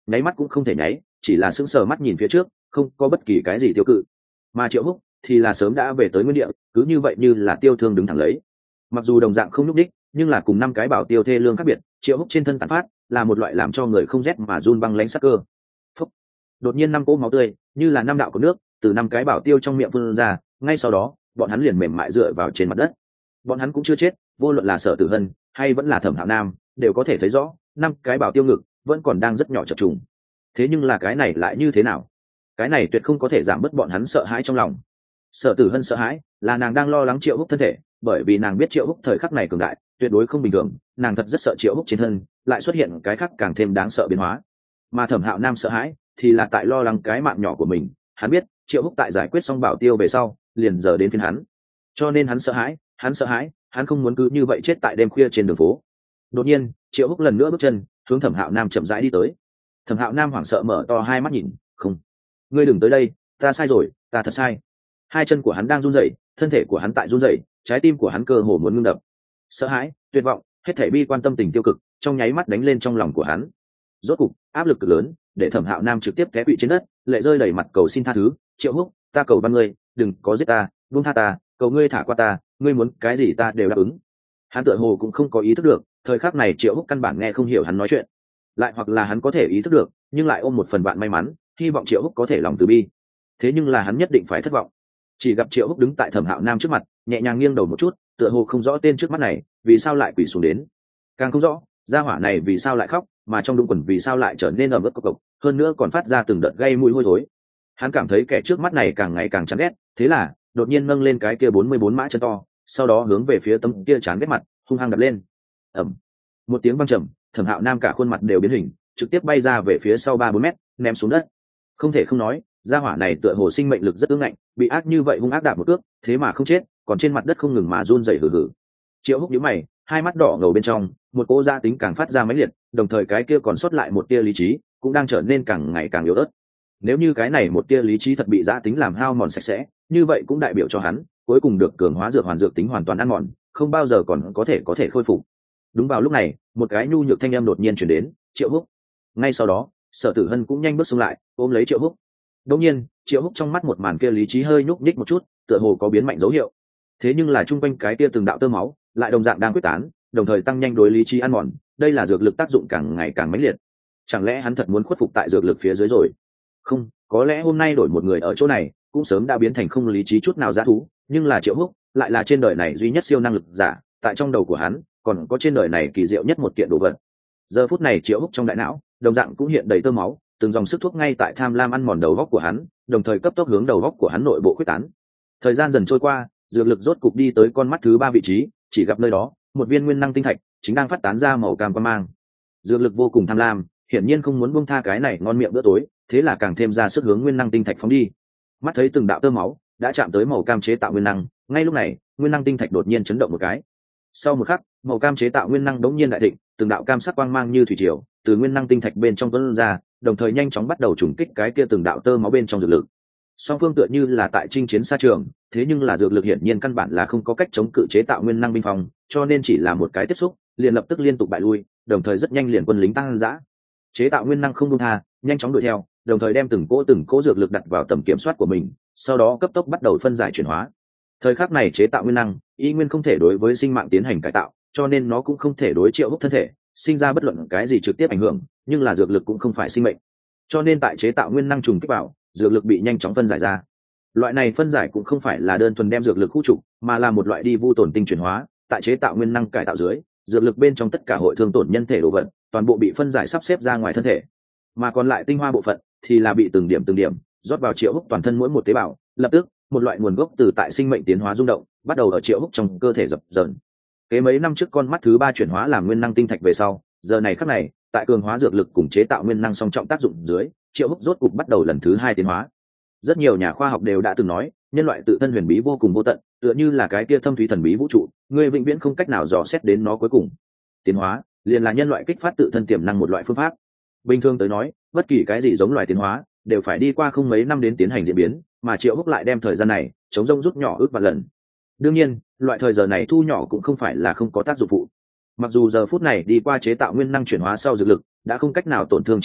nháy mắt cũng không thể nháy, chỉ là sững sờ mắt nhìn phía trước, không có bất kỳ cái gì tiêu cự. Mà Triệu Húc thì là sớm đã về tới nguyên địa, cứ như vậy như là tiêu thương đứng thẳng lấy. Mặc dù đồng dạng không nhúc đích, nhưng là cùng năm cái bảo tiêu thê lương khác biệt, Triệu Húc trên thân tàn phát là một loại làm cho người không rét mà run băng lãnh sắc cơ. Phúc. Đột nhiên năm cỗ máu tươi như là năm đạo của nước từ năm cái bảo tiêu trong miệng phun ra, ngay sau đó bọn hắn liền mềm mại dựa vào trên mặt đất. Bọn hắn cũng chưa chết, vô luận là Sở Tử Hân hay vẫn là Thẩm Hạo Nam đều có thể thấy rõ năm cái bảo tiêu ngực vẫn còn đang rất nhỏ chập trùng. Thế nhưng là cái này lại như thế nào? Cái này tuyệt không có thể giảm bớt bọn hắn sợ hãi trong lòng. Sở Tử Hân sợ hãi là nàng đang lo lắng Triệu Húc thân thể, bởi vì nàng biết Triệu Húc thời khắc này cường đại tuyệt đối không bình thường, nàng thật rất sợ Triệu Húc trên thân lại xuất hiện cái khác càng thêm đáng sợ biến hóa. Mà Thẩm Hạo Nam sợ hãi thì là tại lo lắng cái mạng nhỏ của mình, hắn biết Triệu Húc tại giải quyết xong bảo tiêu về sau liền giờ đến phiên hắn, cho nên hắn sợ hãi, hắn không muốn cứ như vậy chết tại đêm khuya trên đường phố. Đột nhiên Triệu Húc lần nữa bước chân hướng Thẩm Hạo Nam chậm rãi đi tới. Thẩm Hạo Nam hoảng sợ mở to hai mắt nhìn, không, ngươi đừng tới đây, ta sai rồi, ta thật sai. Hai chân của hắn đang run rẩy, thân thể của hắn tại run rẩy, trái tim của hắn cơ hồ muốn ngưng đập. Sợ hãi, tuyệt vọng, hết thảy bi quan tâm tình tiêu cực trong nháy mắt đánh lên trong lòng của hắn. Rốt cục áp lực cực lớn để Thẩm Hạo Nam trực tiếp té quỵ trên đất, lệ rơi đầy mặt cầu xin tha thứ. Triệu Húc, ta cầu van ngươi, đừng có giết ta, buông tha ta, cầu ngươi thả qua ta, ngươi muốn cái gì ta đều đáp ứng. Hắn tựa hồ cũng không có ý thức được thời khắc này Triệu Húc căn bản nghe không hiểu hắn nói chuyện, lại hoặc là hắn có thể ý thức được nhưng lại ôm một phần bạn may mắn, hy vọng Triệu Húc có thể lòng từ bi. Thế nhưng là hắn nhất định phải thất vọng. Chỉ gặp Triệu Húc đứng tại Thẩm Hạo Nam trước mặt, nhẹ nhàng nghiêng đầu một chút, tựa hồ không rõ tên trước mắt này vì sao lại quỳ xuống đến, càng không rõ gia hỏa này vì sao lại khóc, mà trong đúng quần vì sao lại trở nên ẩm ướt cộc cộc, hơn nữa còn phát ra từng đợt gây mùi hôi thối. Hắn cảm thấy kẻ trước mắt này càng ngày càng chán ghét, thế là đột nhiên nâng lên cái kia 44 mã chân to, sau đó hướng về phía tấm kia chán ghét mặt hung hăng đập lên. Ầm. Một tiếng vang trầm, Thẩm Hạo Nam cả khuôn mặt đều biến hình, trực tiếp bay ra về phía sau 3-4 mét, ném xuống đất. Không thể không nói, gia hỏa này tựa hồ sinh mệnh lực rất ương ngạnh, bị ác như vậy hung ác đạp một cước, thế mà không chết, còn trên mặt đất không ngừng mà run rẩy hừ hừ. Triệu Húc nhíu mày, hai mắt đỏ ngầu bên trong, một cỗ gia tính càng phát ra mãnh liệt, đồng thời cái kia còn sót lại một tia lý trí, cũng đang trở nên càng ngày càng yếu ớt. Nếu như cái này một tia lý trí thật bị gia tính làm hao mòn sạch sẽ, như vậy cũng đại biểu cho hắn cuối cùng được cường hóa dược hoàn dược tính hoàn toàn ăn mòn, không bao giờ còn có thể khôi phục. Đúng vào lúc này, một cái nhu nhược thanh âm đột nhiên truyền đến, Triệu Húc. Ngay sau đó, Sở Tử Hân cũng nhanh bước xông lại, ôm lấy Triệu Húc. Đột nhiên, Triệu Húc trong mắt một màn kia lý trí hơi nhúc nhích một chút, tựa hồ có biến mạnh dấu hiệu. Thế nhưng là trung quanh cái kia từng đạo tơ máu lại đồng dạng đang quyết tán, đồng thời tăng nhanh đối lý trí ăn mòn, đây là dược lực tác dụng càng ngày càng mãnh liệt. Chẳng lẽ hắn thật muốn khuất phục tại dược lực phía dưới rồi? Không, có lẽ hôm nay đổi một người ở chỗ này, cũng sớm đã biến thành không lý trí chút nào dã thú, nhưng là Triệu Húc lại là trên đời này duy nhất siêu năng lực giả, tại trong đầu của hắn còn có trên đời này kỳ diệu nhất một kiện đồ vật. Giờ phút này Triệu Húc trong đại não đồng dạng cũng hiện đầy tơ máu, từng dòng sức thuốc ngay tại tham lam ăn mòn đầu góc của hắn, đồng thời cấp tốc hướng đầu góc của hắn nội bộ quyết tán. Thời gian dần trôi qua, dược lực rốt cục đi tới con mắt thứ 3 vị trí, chỉ gặp nơi đó một viên nguyên năng tinh thạch chính đang phát tán ra màu cam quang mang. Dược lực vô cùng tham lam, hiển nhiên không muốn buông tha cái này ngon miệng bữa tối, thế là càng thêm ra sức hướng nguyên năng tinh thạch phóng đi. Mắt thấy từng đạo tơ máu đã chạm tới màu cam chế tạo nguyên năng, ngay lúc này nguyên năng tinh thạch đột nhiên chấn động một cái. Sau một khắc, màu cam chế tạo nguyên năng đống nhiên đại thịnh, từng đạo cam sắc quang mang như thủy triều từ nguyên năng tinh thạch bên trong tuôn ra, đồng thời nhanh chóng bắt đầu trùng kích cái kia từng đạo tơ máu bên trong dược lực. Song phương tựa như là tại chinh chiến xa trường, thế nhưng là dược lực hiển nhiên căn bản là không có cách chống cự chế tạo nguyên năng binh phòng, cho nên chỉ là một cái tiếp xúc liền lập tức liên tục bại lui, đồng thời rất nhanh liền quân lính tăng dã. Chế tạo nguyên năng không buông tha, nhanh chóng đuổi theo, đồng thời đem từng cỗ dược lực đặt vào tầm kiểm soát của mình, sau đó cấp tốc bắt đầu phân giải chuyển hóa. Thời khắc này chế tạo nguyên năng y nguyên không thể đối với sinh mạng tiến hành cải tạo, cho nên nó cũng không thể đối Triệu Húc thân thể sinh ra bất luận cái gì trực tiếp ảnh hưởng, nhưng là dược lực cũng không phải sinh mệnh, cho nên tại chế tạo nguyên năng trùng kích vào, dược lực bị nhanh chóng phân giải ra. Loại này phân giải cũng không phải là đơn thuần đem dược lực khu trục, mà là một loại đi vu tổn tinh chuyển hóa, tại chế tạo nguyên năng cải tạo dưới, dược lực bên trong tất cả hội thương tổn nhân thể đồ vật toàn bộ bị phân giải sắp xếp ra ngoài thân thể, mà còn lại tinh hoa bộ phận thì là bị từng điểm rót vào Triệu Húc toàn thân mỗi một tế bào. Lập tức một loại nguồn gốc từ tại sinh mệnh tiến hóa rung động bắt đầu ở Triệu Húc trong cơ thể dập dờn. Kế mấy năm trước con mắt thứ 3 chuyển hóa làm nguyên năng tinh thạch về sau, giờ này khắc này tại cường hóa dược lực cùng chế tạo nguyên năng song trọng tác dụng dưới, Triệu Húc rốt cục bắt đầu lần thứ 2 tiến hóa. Rất nhiều nhà khoa học đều đã từng nói, nhân loại tự thân huyền bí vô cùng vô tận, tựa như là cái kia thâm thúy thần bí vũ trụ, người vĩnh viễn không cách nào dò xét đến nó cuối cùng. Tiến hóa liền là nhân loại kích phát tự thân tiềm năng một loại phương pháp. Bình thường tới nói, bất kỳ cái gì giống loài tiến hóa đều phải đi qua không mấy năm đến tiến hành diễn biến, mà Triệu Húc lại đem thời gian này chống rông rút nhỏ ước vạn lần. Đương nhiên, loại thời giờ này thu nhỏ cũng không phải là không có tác dụng phụ. Mặc dù giờ phút này đi qua chế tạo nguyên năng chuyển hóa sau dược lực đã không cách nào tổn thương Triệu Húc,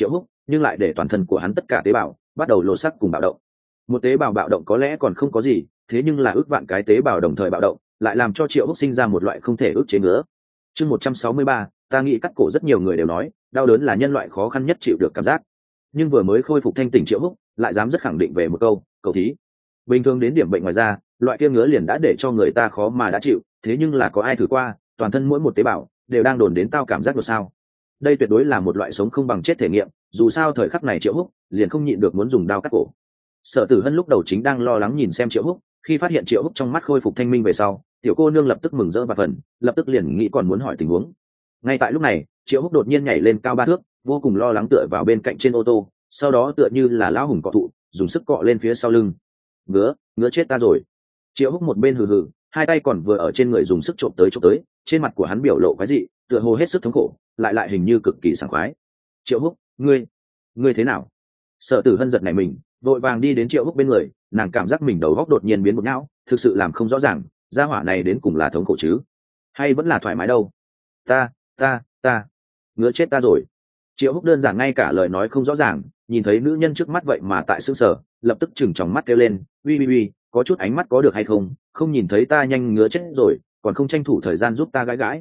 nhưng lại để toàn thân của hắn tất cả tế bào bắt đầu lột sắc cùng bạo động. Một tế bào bạo động có lẽ còn không có gì, thế nhưng là ước vạn cái tế bào đồng thời bạo động lại làm cho Triệu Húc sinh ra một loại không thể ức chế nữa. Chương 163, ta nghĩ cắt cổ rất nhiều người đều nói đau đớn là nhân loại khó khăn nhất chịu được cảm giác, nhưng vừa mới khôi phục thanh tỉnh Triệu Húc lại dám rất khẳng định về một câu cầu thí. Bình thường đến điểm bệnh ngoài da, loại kia ngứa liền đã để cho người ta khó mà đã chịu, thế nhưng là có ai thử qua toàn thân mỗi một tế bào đều đang đồn đến tao cảm giác được sao? Đây tuyệt đối là một loại sống không bằng chết thể nghiệm, dù sao thời khắc này Triệu Húc liền không nhịn được muốn dùng đao cắt cổ. Sở Tử Hân lúc đầu chính đang lo lắng nhìn xem Triệu Húc, khi phát hiện Triệu Húc trong mắt khôi phục thanh minh về sau, tiểu cô nương lập tức mừng rỡ và phần, lập tức liền nghĩ còn muốn hỏi tình huống. Ngay tại lúc này, Triệu Húc đột nhiên nhảy lên cao 3 thước, vô cùng lo lắng tựa vào bên cạnh trên ô tô, sau đó tựa như là lão hùng cọ thụ, dùng sức cọ lên phía sau lưng. Ngứa chết ta rồi. Triệu Húc một bên hừ hừ, hai tay còn vừa ở trên người dùng sức trộm tới, trên mặt của hắn biểu lộ quái dị, tựa hồ hết sức thống khổ, lại hình như cực kỳ sảng khoái. Triệu Húc, ngươi thế nào? Sở Tử Hân giật nảy mình, vội vàng đi đến Triệu Húc bên người, nàng cảm giác mình đầu óc đột nhiên biến một não, thực sự làm không rõ ràng, gia hỏa này đến cùng là thống khổ chứ, hay vẫn là thoải mái đâu? Ta, ngứa chết ta rồi. Triệu Húc đơn giản ngay cả lời nói không rõ ràng, nhìn thấy nữ nhân trước mắt vậy mà tại sững sờ, lập tức chừng tròng mắt kêu lên, uy, có chút ánh mắt có được hay không? Không nhìn thấy ta nhanh ngứa chết rồi, còn không tranh thủ thời gian giúp ta gãi.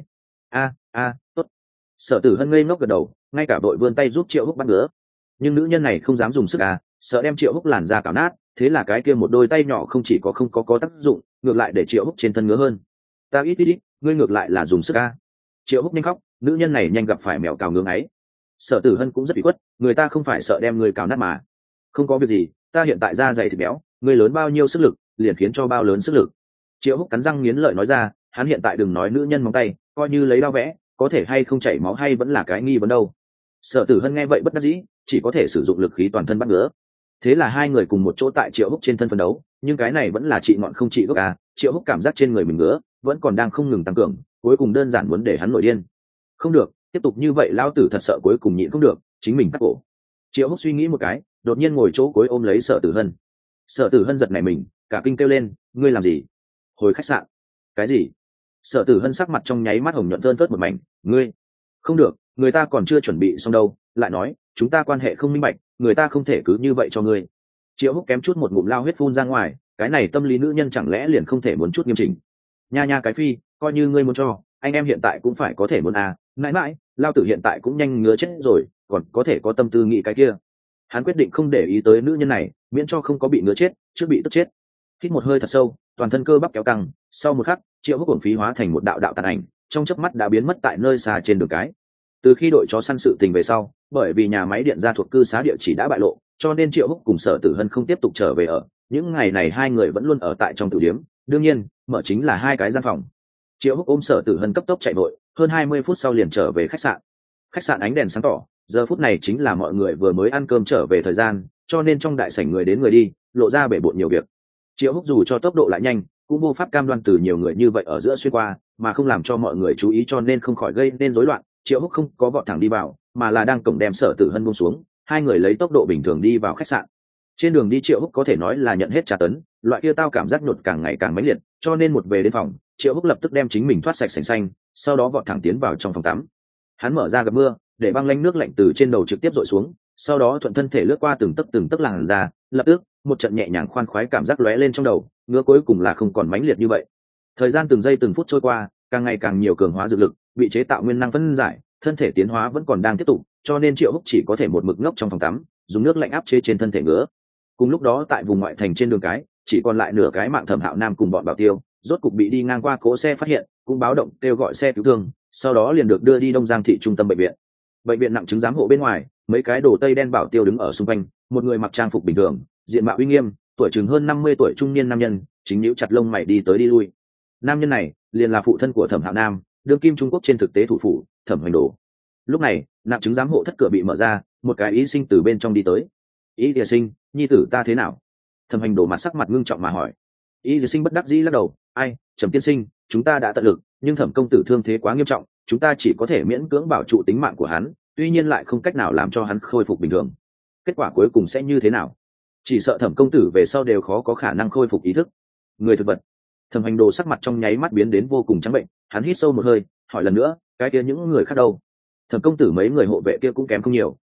Tốt. Sở Tử Hân ngây ngốc gật đầu, ngay cả đội vươn tay giúp Triệu Húc bắt ngứa, nhưng nữ nhân này không dám dùng sức sợ đem Triệu Húc làn da cào nát, thế là cái kia một đôi tay nhỏ không chỉ không có tác dụng, ngược lại để Triệu Húc trên thân ngứa hơn. Ta ít, ngươi ngược lại là dùng sức Triệu Húc nhanh khóc, nữ nhân này nhanh gặp phải mèo cào ngưỡng ấy. Sở Tử Hân cũng rất bị khuất, người ta không phải sợ đem người cào nát mà. Không có việc gì, ta hiện tại da dày thịt béo, ngươi lớn bao nhiêu sức lực liền khiến cho bao lớn sức lực. Triệu Húc cắn răng nghiến lợi nói ra, hắn hiện tại đừng nói nữ nhân móng tay, coi như lấy đao vẽ, có thể hay không chảy máu hay vẫn là cái nghi vấn đâu. Sở Tử Hân nghe vậy bất đắc dĩ, chỉ có thể sử dụng lực khí toàn thân bắt ngứa. Thế là hai người cùng một chỗ tại Triệu Húc trên thân phân đấu, nhưng cái này vẫn là trị ngọn không trị gốc Triệu Húc cảm giác trên người mình ngứa vẫn còn đang không ngừng tăng cường, cuối cùng đơn giản muốn để hắn nổi điên. Không được, tiếp tục như vậy lão tử thật sợ cuối cùng nhịn không được, chính mình cắt cổ. Triệu Húc suy nghĩ một cái, đột nhiên ngồi chỗ cối ôm lấy Sở Tử Hân. Sở Tử Hân giật nảy mình, cả kinh kêu lên, ngươi làm gì? Hồi khách sạn. Cái gì? Sở Tử Hân sắc mặt trong nháy mắt hồng nhuận thơn thớt một mảnh, ngươi không được, người ta còn chưa chuẩn bị xong đâu, lại nói chúng ta quan hệ không minh bạch, người ta không thể cứ như vậy cho ngươi. Triệu Húc kém chút một ngụm lao huyết phun ra ngoài, cái này tâm lý nữ nhân chẳng lẽ liền không thể muốn chút nghiêm chỉnh? Nha cái phi, coi như ngươi muốn cho, anh em hiện tại cũng phải có thể muốn mãi lao tử hiện tại cũng nhanh ngứa chết rồi, còn có thể có tâm tư nghĩ cái kia. Hắn quyết định không để ý tới nữ nhân này, miễn cho không có bị ngứa chết trước bị tức chết. Hít một hơi thật sâu, toàn thân cơ bắp kéo căng, sau một khắc Triệu Húc uổng phí hóa thành một đạo tàn ảnh, trong chớp mắt đã biến mất tại nơi xa trên đường cái. Từ khi đội chó săn sự tình về sau, bởi vì nhà máy điện gia thuộc cư xá địa chỉ đã bại lộ, cho nên Triệu Húc cùng Sở Tử Hân không tiếp tục trở về ở. Những ngày này hai người vẫn luôn ở tại trong tử điếm, đương nhiên mở chính là 2 cái gian phòng. Triệu Húc ôm Sở Tử Hân cấp tốc chạy vội, hơn 20 phút sau liền trở về khách sạn. Khách sạn ánh đèn sáng tỏ, giờ phút này chính là mọi người vừa mới ăn cơm trở về thời gian, cho nên trong đại sảnh người đến người đi, lộ ra bể bộn nhiều việc. Triệu Húc dù cho tốc độ lại nhanh, cũng vô pháp cam đoan từ nhiều người như vậy ở giữa xuyên qua, mà không làm cho mọi người chú ý, cho nên không khỏi gây nên rối loạn. Triệu Húc không có vọt thẳng đi vào, mà là đang cổng đem Sở Tử Hân buông xuống, hai người lấy tốc độ bình thường đi vào khách sạn. Trên đường đi Triệu Húc có thể nói là nhận hết tra tấn, loại kia tao cảm giác nhột càng ngày càng mãnh liệt, cho nên một về đến phòng, Triệu Húc lập tức đem chính mình thoát sạch sành xanh, sau đó vọt thẳng tiến vào trong phòng tắm. Hắn mở ra gặp mưa, để băng lanh nước lạnh từ trên đầu trực tiếp dội xuống, sau đó thuận thân thể lướt qua từng tấc làn da, lập tức một trận nhẹ nhàng khoan khoái cảm giác lóe lên trong đầu, ngứa cuối cùng là không còn mãnh liệt như vậy. Thời gian từng giây từng phút trôi qua, càng ngày càng nhiều cường hóa dược lực bị chế tạo nguyên năng phân giải, thân thể tiến hóa vẫn còn đang tiếp tục, cho nên Triệu Húc chỉ có thể một mực ngốc trong phòng tắm, dùng nước lạnh áp chế trên thân thể ngứa. Cùng lúc đó tại vùng ngoại thành trên đường cái, chỉ còn lại nửa cái mạng Thẩm Hạo Nam cùng bọn Bảo Tiêu, rốt cục bị đi ngang qua cỗ xe phát hiện, cũng báo động kêu gọi xe cứu thương, sau đó liền được đưa đi Đông Giang thị trung tâm bệnh viện. Bệnh viện nặng chứng giám hộ bên ngoài, mấy cái đồ tây đen Bảo Tiêu đứng ở xung quanh, một người mặc trang phục bình thường, diện mạo uy nghiêm, tuổi chừng hơn 50 tuổi trung niên nam nhân, chính nhíu chặt lông mày đi tới đi lui. Nam nhân này liền là phụ thân của Thẩm Hạo Nam, đương kim Trung Quốc trên thực tế thủ phủ, Thẩm Hoành Đồ. Lúc này, nặng chứng giám hộ thất cửa bị mở ra, một cái y sinh từ bên trong đi tới. Y địa sinh, nhi tử ta thế nào? Thẩm Hoành Đồ mặt sắc mặt ngưng trọng mà hỏi. Y địa sinh bất đắc dĩ lắc đầu, ai, Trầm tiên sinh, chúng ta đã tận lực, nhưng Thẩm công tử thương thế quá nghiêm trọng, chúng ta chỉ có thể miễn cưỡng bảo trụ tính mạng của hắn, tuy nhiên lại không cách nào làm cho hắn khôi phục bình thường. Kết quả cuối cùng sẽ như thế nào? Chỉ sợ Thẩm công tử về sau đều khó có khả năng khôi phục ý thức. Người thực vật. Thẩm Hành Đồ sắc mặt trong nháy mắt biến đến vô cùng trắng bệnh, hắn hít sâu một hơi, hỏi lần nữa, cái kia những người khác đâu? Thẩm công tử mấy người hộ vệ kia cũng kém không nhiều,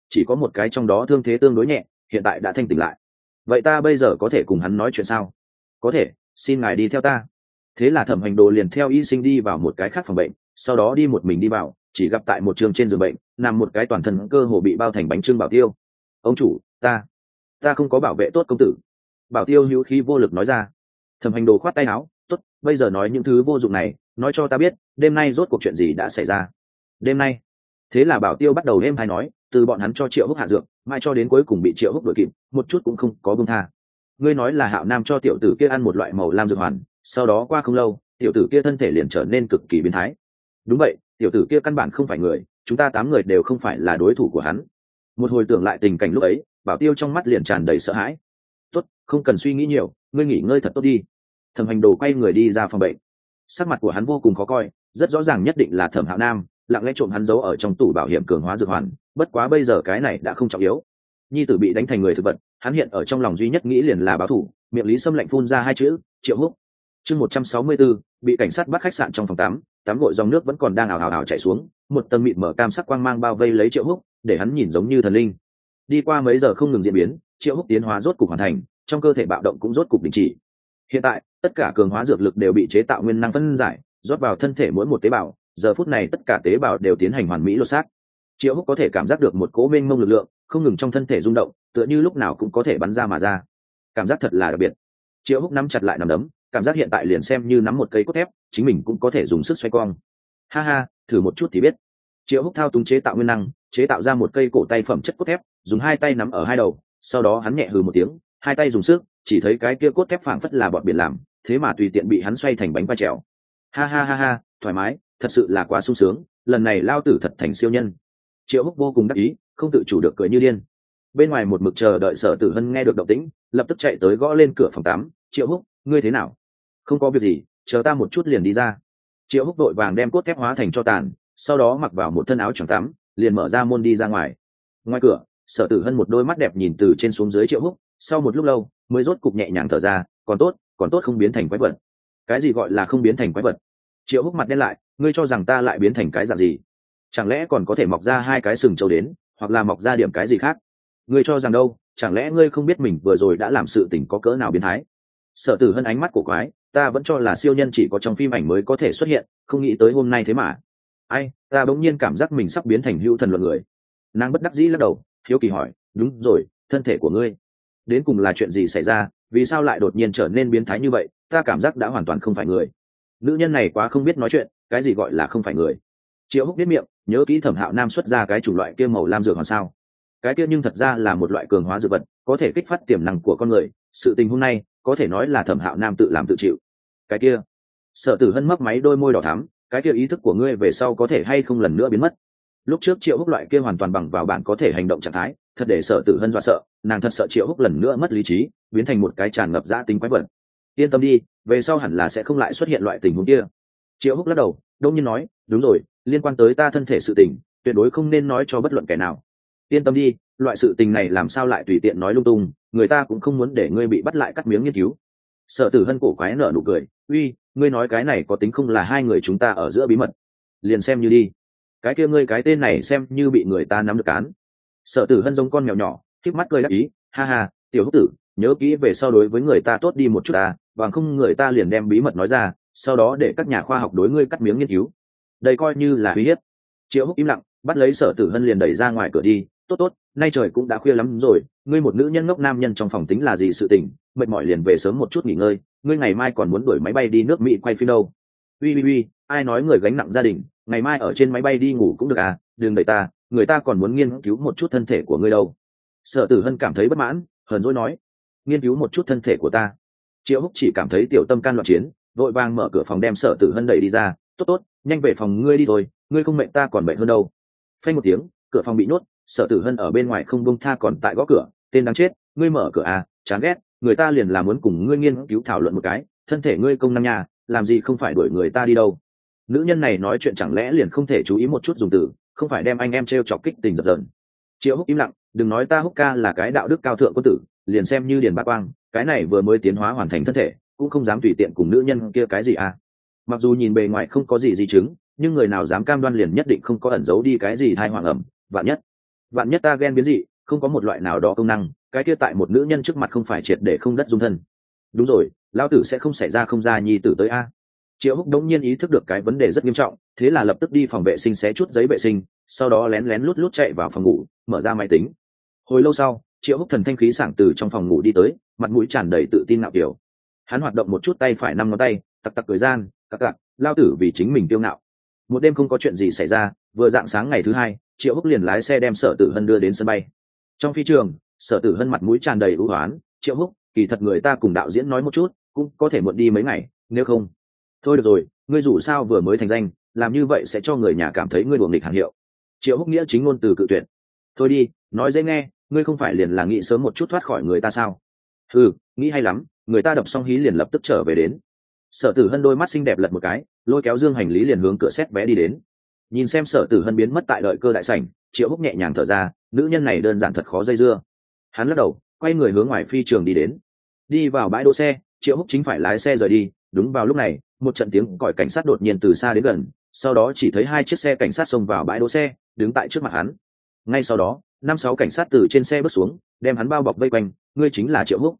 chỉ có một cái trong đó thương thế tương đối nhẹ, hiện tại đã thanh tỉnh lại. Vậy ta bây giờ có thể cùng hắn nói chuyện sao? Có thể, xin ngài đi theo ta. Thế là Thẩm Hành Đồ liền theo y sinh đi vào một cái khác phòng bệnh, sau đó đi một mình đi vào, chỉ gặp tại một trường trên giường bệnh nằm một cái toàn thân cơ hồ bị bao thành bánh trưng Bảo Tiêu. Ông chủ, ta không có bảo vệ tốt công tử. Bảo Tiêu hữu khí vô lực nói ra. Thẩm Hành Đồ khoát tay áo, tốt, bây giờ nói những thứ vô dụng này, nói cho ta biết đêm nay rốt cuộc chuyện gì đã xảy ra. Đêm nay? Thế là Bảo Tiêu bắt đầu êm hay nói, từ bọn hắn cho Triệu Húc hạ dược mãi cho đến cuối cùng bị Triệu Húc đuổi kịp, một chút cũng không có buông tha. Ngươi nói là Hạo Nam cho tiểu tử kia ăn một loại màu lam dược hoàn, sau đó qua không lâu tiểu tử kia thân thể liền trở nên cực kỳ biến thái. Đúng vậy, tiểu tử kia căn bản không phải người, chúng ta 8 người đều không phải là đối thủ của hắn. Một hồi tưởng lại tình cảnh lúc ấy, Bảo Tiêu trong mắt liền tràn đầy sợ hãi. Tốt, không cần suy nghĩ nhiều, ngươi nghỉ ngơi thật tốt đi. Thẩm Hành Đồ quay người đi ra phòng bệnh. Sắc mặt của hắn vô cùng khó coi, rất rõ ràng nhất định là Thẩm Hạo Nam lặng lẽ trộm hắn giấu ở trong tủ bảo hiểm cường hóa dược hoàn, bất quá bây giờ cái này đã không trọng yếu. Nhi tử bị đánh thành người thực vật, hắn hiện ở trong lòng duy nhất nghĩ liền là báo thù. Miệng Lý Sâm lạnh phun ra 2 chữ, Triệu Húc. Chương 164, bị cảnh sát bắt khách sạn trong phòng tắm gội dòng nước vẫn còn đang ào ào ào chảy xuống, một tầng mịt mở cam sắc quang mang bao vây lấy Triệu Húc, để hắn nhìn giống như thần linh. Đi qua mấy giờ không ngừng diễn biến, Triệu Húc tiến hóa rốt cục hoàn thành, trong cơ thể bạo động cũng rốt cục đình chỉ. Hiện tại, tất cả cường hóa dược lực đều bị chế tạo nguyên năng phân giải, rót vào thân thể mỗi một tế bào, giờ phút này tất cả tế bào đều tiến hành hoàn mỹ lột xác. Triệu Húc có thể cảm giác được một cỗ mênh mông lực lượng không ngừng trong thân thể rung động, tựa như lúc nào cũng có thể bắn ra mà ra. Cảm giác thật là đặc biệt. Triệu Húc nắm chặt lại nắm đấm, cảm giác hiện tại liền xem như nắm một cây cốt thép, chính mình cũng có thể dùng sức xoay cong. Ha ha, thử một chút thì biết. Triệu Húc thao túng chế tạo nguyên năng, chế tạo ra một cây cổ tay phẩm chất cốt thép, dùng 2 tay nắm ở hai đầu, sau đó hắn nhẹ hừ một tiếng, 2 tay dùng sức, chỉ thấy cái kia cốt thép phảng phất là bọt biển làm, thế mà tùy tiện bị hắn xoay thành bánh qua trèo. Ha ha ha ha, thoải mái, thật sự là quá sung sướng, lần này lao tử thật thành siêu nhân. Triệu Húc vô cùng đắc ý, không tự chủ được cười như điên. Bên ngoài một mực chờ đợi Sở Tử Hân nghe được động tĩnh, lập tức chạy tới gõ lên cửa phòng tắm. Triệu Húc, ngươi thế nào? Không có việc gì, chờ ta một chút liền đi ra. Triệu Húc đội vàng đem cốt thép hóa thành cho tàn, sau đó mặc vào một thân áo choàng tắm, liền mở ra môn đi ra ngoài. Ngoài cửa, Sở Tử Hân một đôi mắt đẹp nhìn từ trên xuống dưới Triệu Húc, sau một lúc lâu mới rốt cục nhẹ nhàng thở ra, còn tốt không biến thành quái vật. Cái gì gọi là không biến thành quái vật? Triệu Húc mặt đen lại, ngươi cho rằng ta lại biến thành cái dạng gì? Chẳng lẽ còn có thể mọc ra 2 cái sừng trâu đến, hoặc là mọc ra điểm cái gì khác? Ngươi cho rằng đâu, chẳng lẽ ngươi không biết mình vừa rồi đã làm sự tình có cỡ nào biến thái? Sở Tử Hân ánh mắt của quái, ta vẫn cho là siêu nhân chỉ có trong phim ảnh mới có thể xuất hiện, không nghĩ tới hôm nay thế mà. Ai, ta bỗng nhiên cảm giác mình sắp biến thành hữu thần luận người. Nàng bất đắc dĩ lắc đầu, hiếu kỳ hỏi, đúng rồi, thân thể của ngươi đến cùng là chuyện gì xảy ra, vì sao lại đột nhiên trở nên biến thái như vậy? Ta cảm giác đã hoàn toàn không phải người. Nữ nhân này quá không biết nói chuyện, cái gì gọi là không phải người? Triệu Húc biết miệng, nhớ kỹ Thẩm Hạo Nam xuất ra cái chủng loại kia màu lam dược hoàn sao? Cái kia nhưng thật ra là một loại cường hóa dược vật, có thể kích phát tiềm năng của con người. Sự tình hôm nay có thể nói là Thẩm Hạo Nam tự làm tự chịu. Cái kia, Sở Tử Hân mấp máy đôi môi đỏ thắm, cái kia ý thức của ngươi về sau có thể hay không lần nữa biến mất? Lúc trước Triệu Húc loại kia hoàn toàn bằng vào bản có thể hành động trạng thái, thật để Sở Tử Hân dọa sợ, nàng thật sợ Triệu Húc lần nữa mất lý trí, biến thành một cái tràn ngập dã tính quái vật. Yên tâm đi, về sau hẳn là sẽ không lại xuất hiện loại tình huống kia. Triệu Húc lắc đầu, đông nhiên nói, đúng rồi, liên quan tới ta thân thể sự tình, tuyệt đối không nên nói cho bất luận kẻ nào. Yên tâm đi, loại sự tình này làm sao lại tùy tiện nói lung tung, người ta cũng không muốn để ngươi bị bắt lại cắt miếng nghiên cứu. Sở Tử Hân cổ quái nở nụ cười, uy, ngươi nói cái này có tính không là 2 người chúng ta ở giữa bí mật? Liền xem như đi. Cái kia ngươi cái tên này xem như bị người ta nắm được cán. Sở Tử Hân giống con mèo nhỏ, khép mắt cười đáp ý, ha ha, tiểu Húc tử, nhớ kỹ về sau đối với người ta tốt đi một chút ta, bằng không người ta liền đem bí mật nói ra, sau đó để các nhà khoa học đối ngươi cắt miếng nghiên cứu. Đây coi như là uy hiếp. Triệu Húc im lặng, bắt lấy Sở Tử Hân liền đẩy ra ngoài cửa đi, tốt, nay trời cũng đã khuya lắm rồi, ngươi một nữ nhân ngốc nam nhân trong phòng tính là gì sự tình, mệt mỏi liền về sớm một chút nghỉ ngơi, ngươi ngày mai còn muốn đuổi máy bay đi nước Mỹ quay phim đâu. Uy, ai nói người gánh nặng gia đình, ngày mai ở trên máy bay đi ngủ cũng được à, đừng đẩy ta, người ta còn muốn nghiên cứu một chút thân thể của ngươi đâu. Sở Tử Hân cảm thấy bất mãn, hờn dỗi nói, nghiên cứu một chút thân thể của ta. Triệu Húc chỉ cảm thấy tiểu tâm can loạn chiến, vội vàng mở cửa phòng đem Sở Tử Hân đẩy đi ra, tốt, nhanh về phòng ngươi đi thôi, ngươi không mệnh ta còn mệnh hơn đâu. Phanh một tiếng, cửa phòng bị nhốt, Sở Tử Hân ở bên ngoài không buông tha còn tại gõ cửa, tên đáng chết, ngươi mở cửa à, chán ghét, người ta liền là muốn cùng ngươi nghiên cứu thảo luận một cái, thân thể ngươi công năng nhà, làm gì không phải đuổi người ta đi đâu. Nữ nhân này nói chuyện chẳng lẽ liền không thể chú ý một chút dùng từ, không phải đem anh em trêu chọc kích tình dập dờn. Triệu Húc im lặng, đừng nói ta Húc ca là cái đạo đức cao thượng quân tử, liền xem như Điền Bá Quang, cái này vừa mới tiến hóa hoàn thành thân thể, cũng không dám tùy tiện cùng nữ nhân kia cái gì à. Mặc dù nhìn bề ngoài không có gì di chứng, nhưng người nào dám cam đoan liền nhất định không có ẩn giấu đi cái gì thai hoàng ẩm, vạn nhất vạn nhất ta ghen biến dị không có một loại nào đó công năng, cái kia tại một nữ nhân trước mặt không phải triệt để không đất dung thân. Đúng rồi, lão tử sẽ không xảy ra không ra nhi tử tới a. Triệu Húc đống nhiên ý thức được cái vấn đề rất nghiêm trọng, thế là lập tức đi phòng vệ sinh xé chút giấy vệ sinh, sau đó lén lén lút lút chạy vào phòng ngủ, mở ra máy tính. Hồi lâu sau, Triệu Húc thần thanh khí sảng từ trong phòng ngủ đi tới, mặt mũi tràn đầy tự tin ngạo kiểu. Hắn hoạt động một chút tay phải 5 ngón tay, tặc tặc cười gian, tặc tặc, lao tử vì chính mình kiêu ngạo. Một đêm không có chuyện gì xảy ra, vừa dạng sáng ngày thứ hai, Triệu Húc liền lái xe đem Sở Tử Hân đưa đến sân bay. Trong phi trường, Sở Tử Hân mặt mũi tràn đầy ưu hoán, Triệu Húc, kỳ thật người ta cùng đạo diễn nói một chút, cũng có thể muộn đi mấy ngày, nếu không. Thôi được rồi, ngươi dù sao vừa mới thành danh, làm như vậy sẽ cho người nhà cảm thấy ngươi đuổi nghịch hàng hiệu. Triệu Húc nghĩa chính ngôn từ cự tuyệt. Thôi đi, nói dễ nghe, ngươi không phải liền là nghĩ sớm một chút thoát khỏi người ta sao? Ừ, nghĩ hay lắm, người ta đập xong hí liền lập tức trở về đến. Sở Tử Hân đôi mắt xinh đẹp lật một cái, lôi kéo dương hành lý liền hướng cửa xét vé đi đến. Nhìn xem Sở Tử Hân biến mất tại đợi cơ đại sảnh, Triệu Húc nhẹ nhàng thở ra, nữ nhân này đơn giản thật khó dây dưa. Hắn lắc đầu, quay người hướng ngoài phi trường đi đến. Đi vào bãi đỗ xe, Triệu Húc chính phải lái xe rời đi. Đúng vào lúc này, một trận tiếng còi cảnh sát đột nhiên từ xa đến gần, sau đó chỉ thấy 2 chiếc xe cảnh sát xông vào bãi đỗ xe, đứng tại trước mặt hắn. Ngay sau đó, 5-6 cảnh sát từ trên xe bước xuống, đem hắn bao bọc vây quanh. Ngươi chính là Triệu Húc?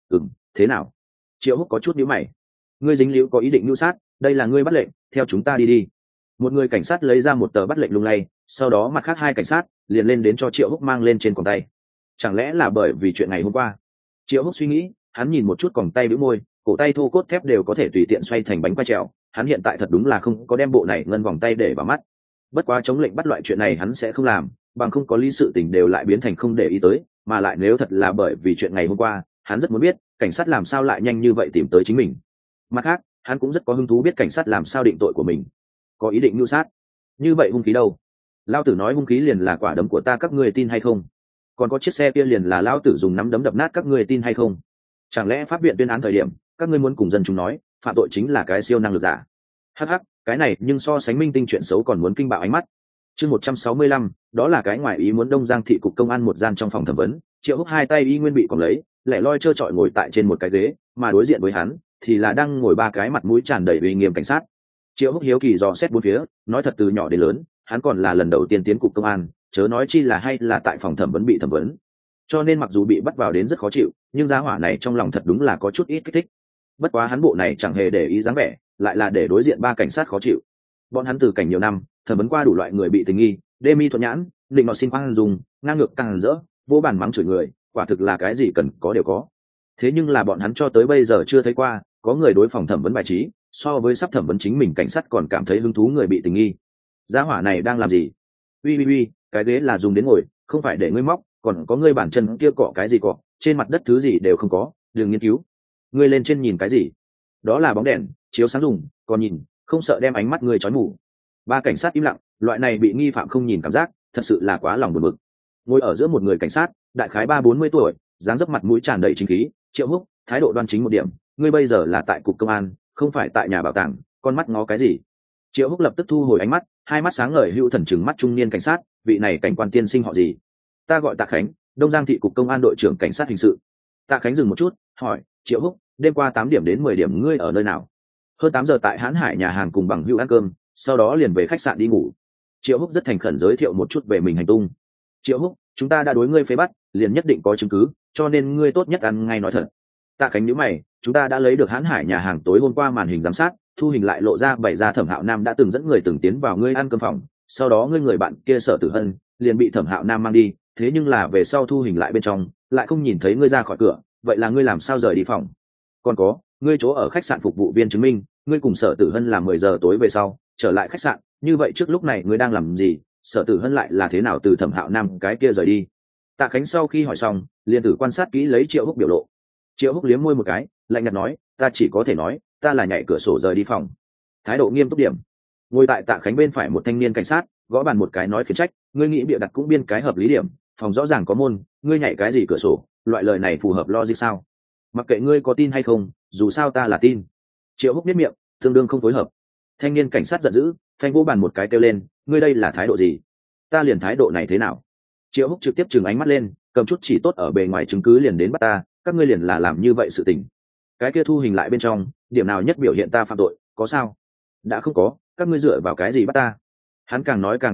Thế nào? Triệu Húc có chút nhíu mày. Ngươi dính líu có ý định mưu sát, đây là ngươi bắt lệnh, theo chúng ta đi đi. Một người cảnh sát lấy ra một tờ bắt lệnh lung lay, sau đó mặt khác 2 cảnh sát liền lên đến cho Triệu Húc mang lên trên còng tay. Chẳng lẽ là bởi vì chuyện ngày hôm qua? Triệu Húc suy nghĩ, hắn nhìn một chút còng tay bĩu môi, cổ tay thô cốt thép đều có thể tùy tiện xoay thành bánh quay trèo, hắn hiện tại thật đúng là không có đem bộ này ngân vòng tay để vào mắt. Bất quá chống lệnh bắt loại chuyện này hắn sẽ không làm, bằng không có lý sự tình đều lại biến thành không để ý tới, mà lại nếu thật là bởi vì chuyện ngày hôm qua, hắn rất muốn biết cảnh sát làm sao lại nhanh như vậy tìm tới chính mình. Mặt khác, hắn cũng rất có hứng thú biết cảnh sát làm sao định tội của mình. Có ý định mưu sát? Như vậy hung khí đâu? Lao tử nói hung khí liền là quả đấm của ta, các ngươi tin hay không? Còn có chiếc xe kia liền là lao tử dùng nắm đấm đập nát, các ngươi tin hay không? Chẳng lẽ pháp viện tuyên án thời điểm các ngươi muốn cùng dân chúng nói phạm tội chính là cái siêu năng lực giả? Hắc hắc, cái này nhưng so sánh minh tinh chuyện xấu còn muốn kinh bạo ánh mắt. Chương 165, đó là cái ngoài ý muốn. Đông Giang thị cục công an một gian trong phòng thẩm vấn, Triệu Húc 2 tay y nguyên bị còng lấy, lẻ loi trơ trọi ngồi tại trên một cái ghế, mà đối diện với hắn thì là đang ngồi 3 cái mặt mũi tràn đầy uy nghiêm cảnh sát. Triệu Húc hiếu kỳ dò xét bốn phía, nói thật từ nhỏ đến lớn, hắn còn là lần đầu tiên tiến cục công an, chớ nói chi là hay là tại phòng thẩm vấn bị thẩm vấn. Cho nên mặc dù bị bắt vào đến rất khó chịu, nhưng gia hỏa này trong lòng thật đúng là có chút ít kích thích. Bất quá hắn bộ này chẳng hề để ý dáng vẻ, lại là để đối diện 3 cảnh sát khó chịu. Bọn hắn từ cảnh nhiều năm, thẩm vấn qua đủ loại người bị tình nghi, đê mi thuận nhãn, định nọ xin khoan dùng, ngang ngược càng rỡ, vô bàn mắng chửi người, quả thực là cái gì cần có đều có. Thế nhưng là bọn hắn cho tới bây giờ chưa thấy qua có người đối phòng thẩm vấn bài trí so với sắp thẩm vấn chính mình cảnh sát còn cảm thấy hứng thú người bị tình nghi. Gia hỏa này đang làm gì? Uy, cái ghế là dùng đến ngồi, không phải để ngươi móc, còn có ngươi bản chân kia cọ cái gì cọ, trên mặt đất thứ gì đều không có, đừng nghiên cứu. Ngươi lên trên nhìn cái gì? Đó là bóng đèn chiếu sáng dùng, còn nhìn không sợ đem ánh mắt ngươi chói mù. 3 cảnh sát im lặng, loại này bị nghi phạm không nhìn cảm giác thật sự là quá lòng buồn bực. Ngồi ở giữa một người cảnh sát, đại khái 30-40 tuổi, dáng dấp mặt mũi tràn đầy chính khí. Triệu Húc, thái độ đoan chính một điểm, ngươi bây giờ là tại cục công an, không phải tại nhà bảo tàng, con mắt ngó cái gì? Triệu Húc lập tức thu hồi ánh mắt, 2 mắt sáng ngời hữu thần trừng mắt trung niên cảnh sát, vị này cảnh quan tiên sinh họ gì? Ta gọi Tạ Khánh, Đông Giang thị cục công an đội trưởng cảnh sát hình sự. Tạ Khánh dừng một chút, hỏi, Triệu Húc, đêm qua 8 điểm đến 10 điểm ngươi ở nơi nào? Hơn 8 giờ tại Hán Hải nhà hàng cùng bằng hữu ăn cơm, sau đó liền về khách sạn đi ngủ. Triệu Húc rất thành khẩn giới thiệu một chút về mình hành tung. Triệu Húc, chúng ta đã đối ngươi phế bắt, liền nhất định có chứng cứ, cho nên ngươi tốt nhất ăn ngay nói thật. Tạ Khánh nhíu mày, chúng ta đã lấy được Hán Hải nhà hàng tối hôm qua màn hình giám sát, thu hình lại lộ ra bày ra Thẩm Hạo Nam đã từng dẫn người từng tiến vào ngươi ăn cơm phòng, sau đó ngươi người bạn kia Sở Tử Hân liền bị Thẩm Hạo Nam mang đi, thế nhưng là về sau thu hình lại bên trong lại không nhìn thấy ngươi ra khỏi cửa, vậy là ngươi làm sao rời đi phòng? Còn có, ngươi chỗ ở khách sạn phục vụ viên chứng minh ngươi cùng Sở Tử Hân là 10 giờ tối về sau trở lại khách sạn, như vậy trước lúc này ngươi đang làm gì? Sở Tử Hân lại là thế nào từ Thẩm Hạo Nam cái kia rời đi? Tạ Khánh sau khi hỏi xong liền tử quan sát kỹ lấy Triệu Húc biểu lộ. Triệu Húc liếm môi một cái, lạnh nhạt nói, ta chỉ có thể nói ta là nhảy cửa sổ rời đi phòng. Thái độ nghiêm túc điểm. Ngồi tại Tạ Khánh bên phải một thanh niên cảnh sát gõ bàn một cái nói khiển trách, ngươi nghĩ bịa đặt cũng biên cái hợp lý điểm, phòng rõ ràng có môn, ngươi nhảy cái gì cửa sổ, loại lời này phù hợp logic sao? Mặc kệ ngươi có tin hay không, dù sao ta là tin. Triệu Húc biết miệng, tương đương không phối hợp. Thanh niên cảnh sát giận dữ, phanh vô bàn một cái kêu lên, ngươi đây là thái độ gì? Ta liền thái độ này thế nào? Triệu Húc trực tiếp trừng ánh mắt lên, cầm chút chỉ tốt ở bề ngoài chứng cứ liền đến bắt ta, các ngươi liền là làm như vậy sự tình. Cái kia thu hình lại bên trong điểm nào nhất biểu hiện ta phạm tội, có sao? Đã không có, các ngươi dựa vào cái gì bắt ta? Hắn càng nói càng kích động,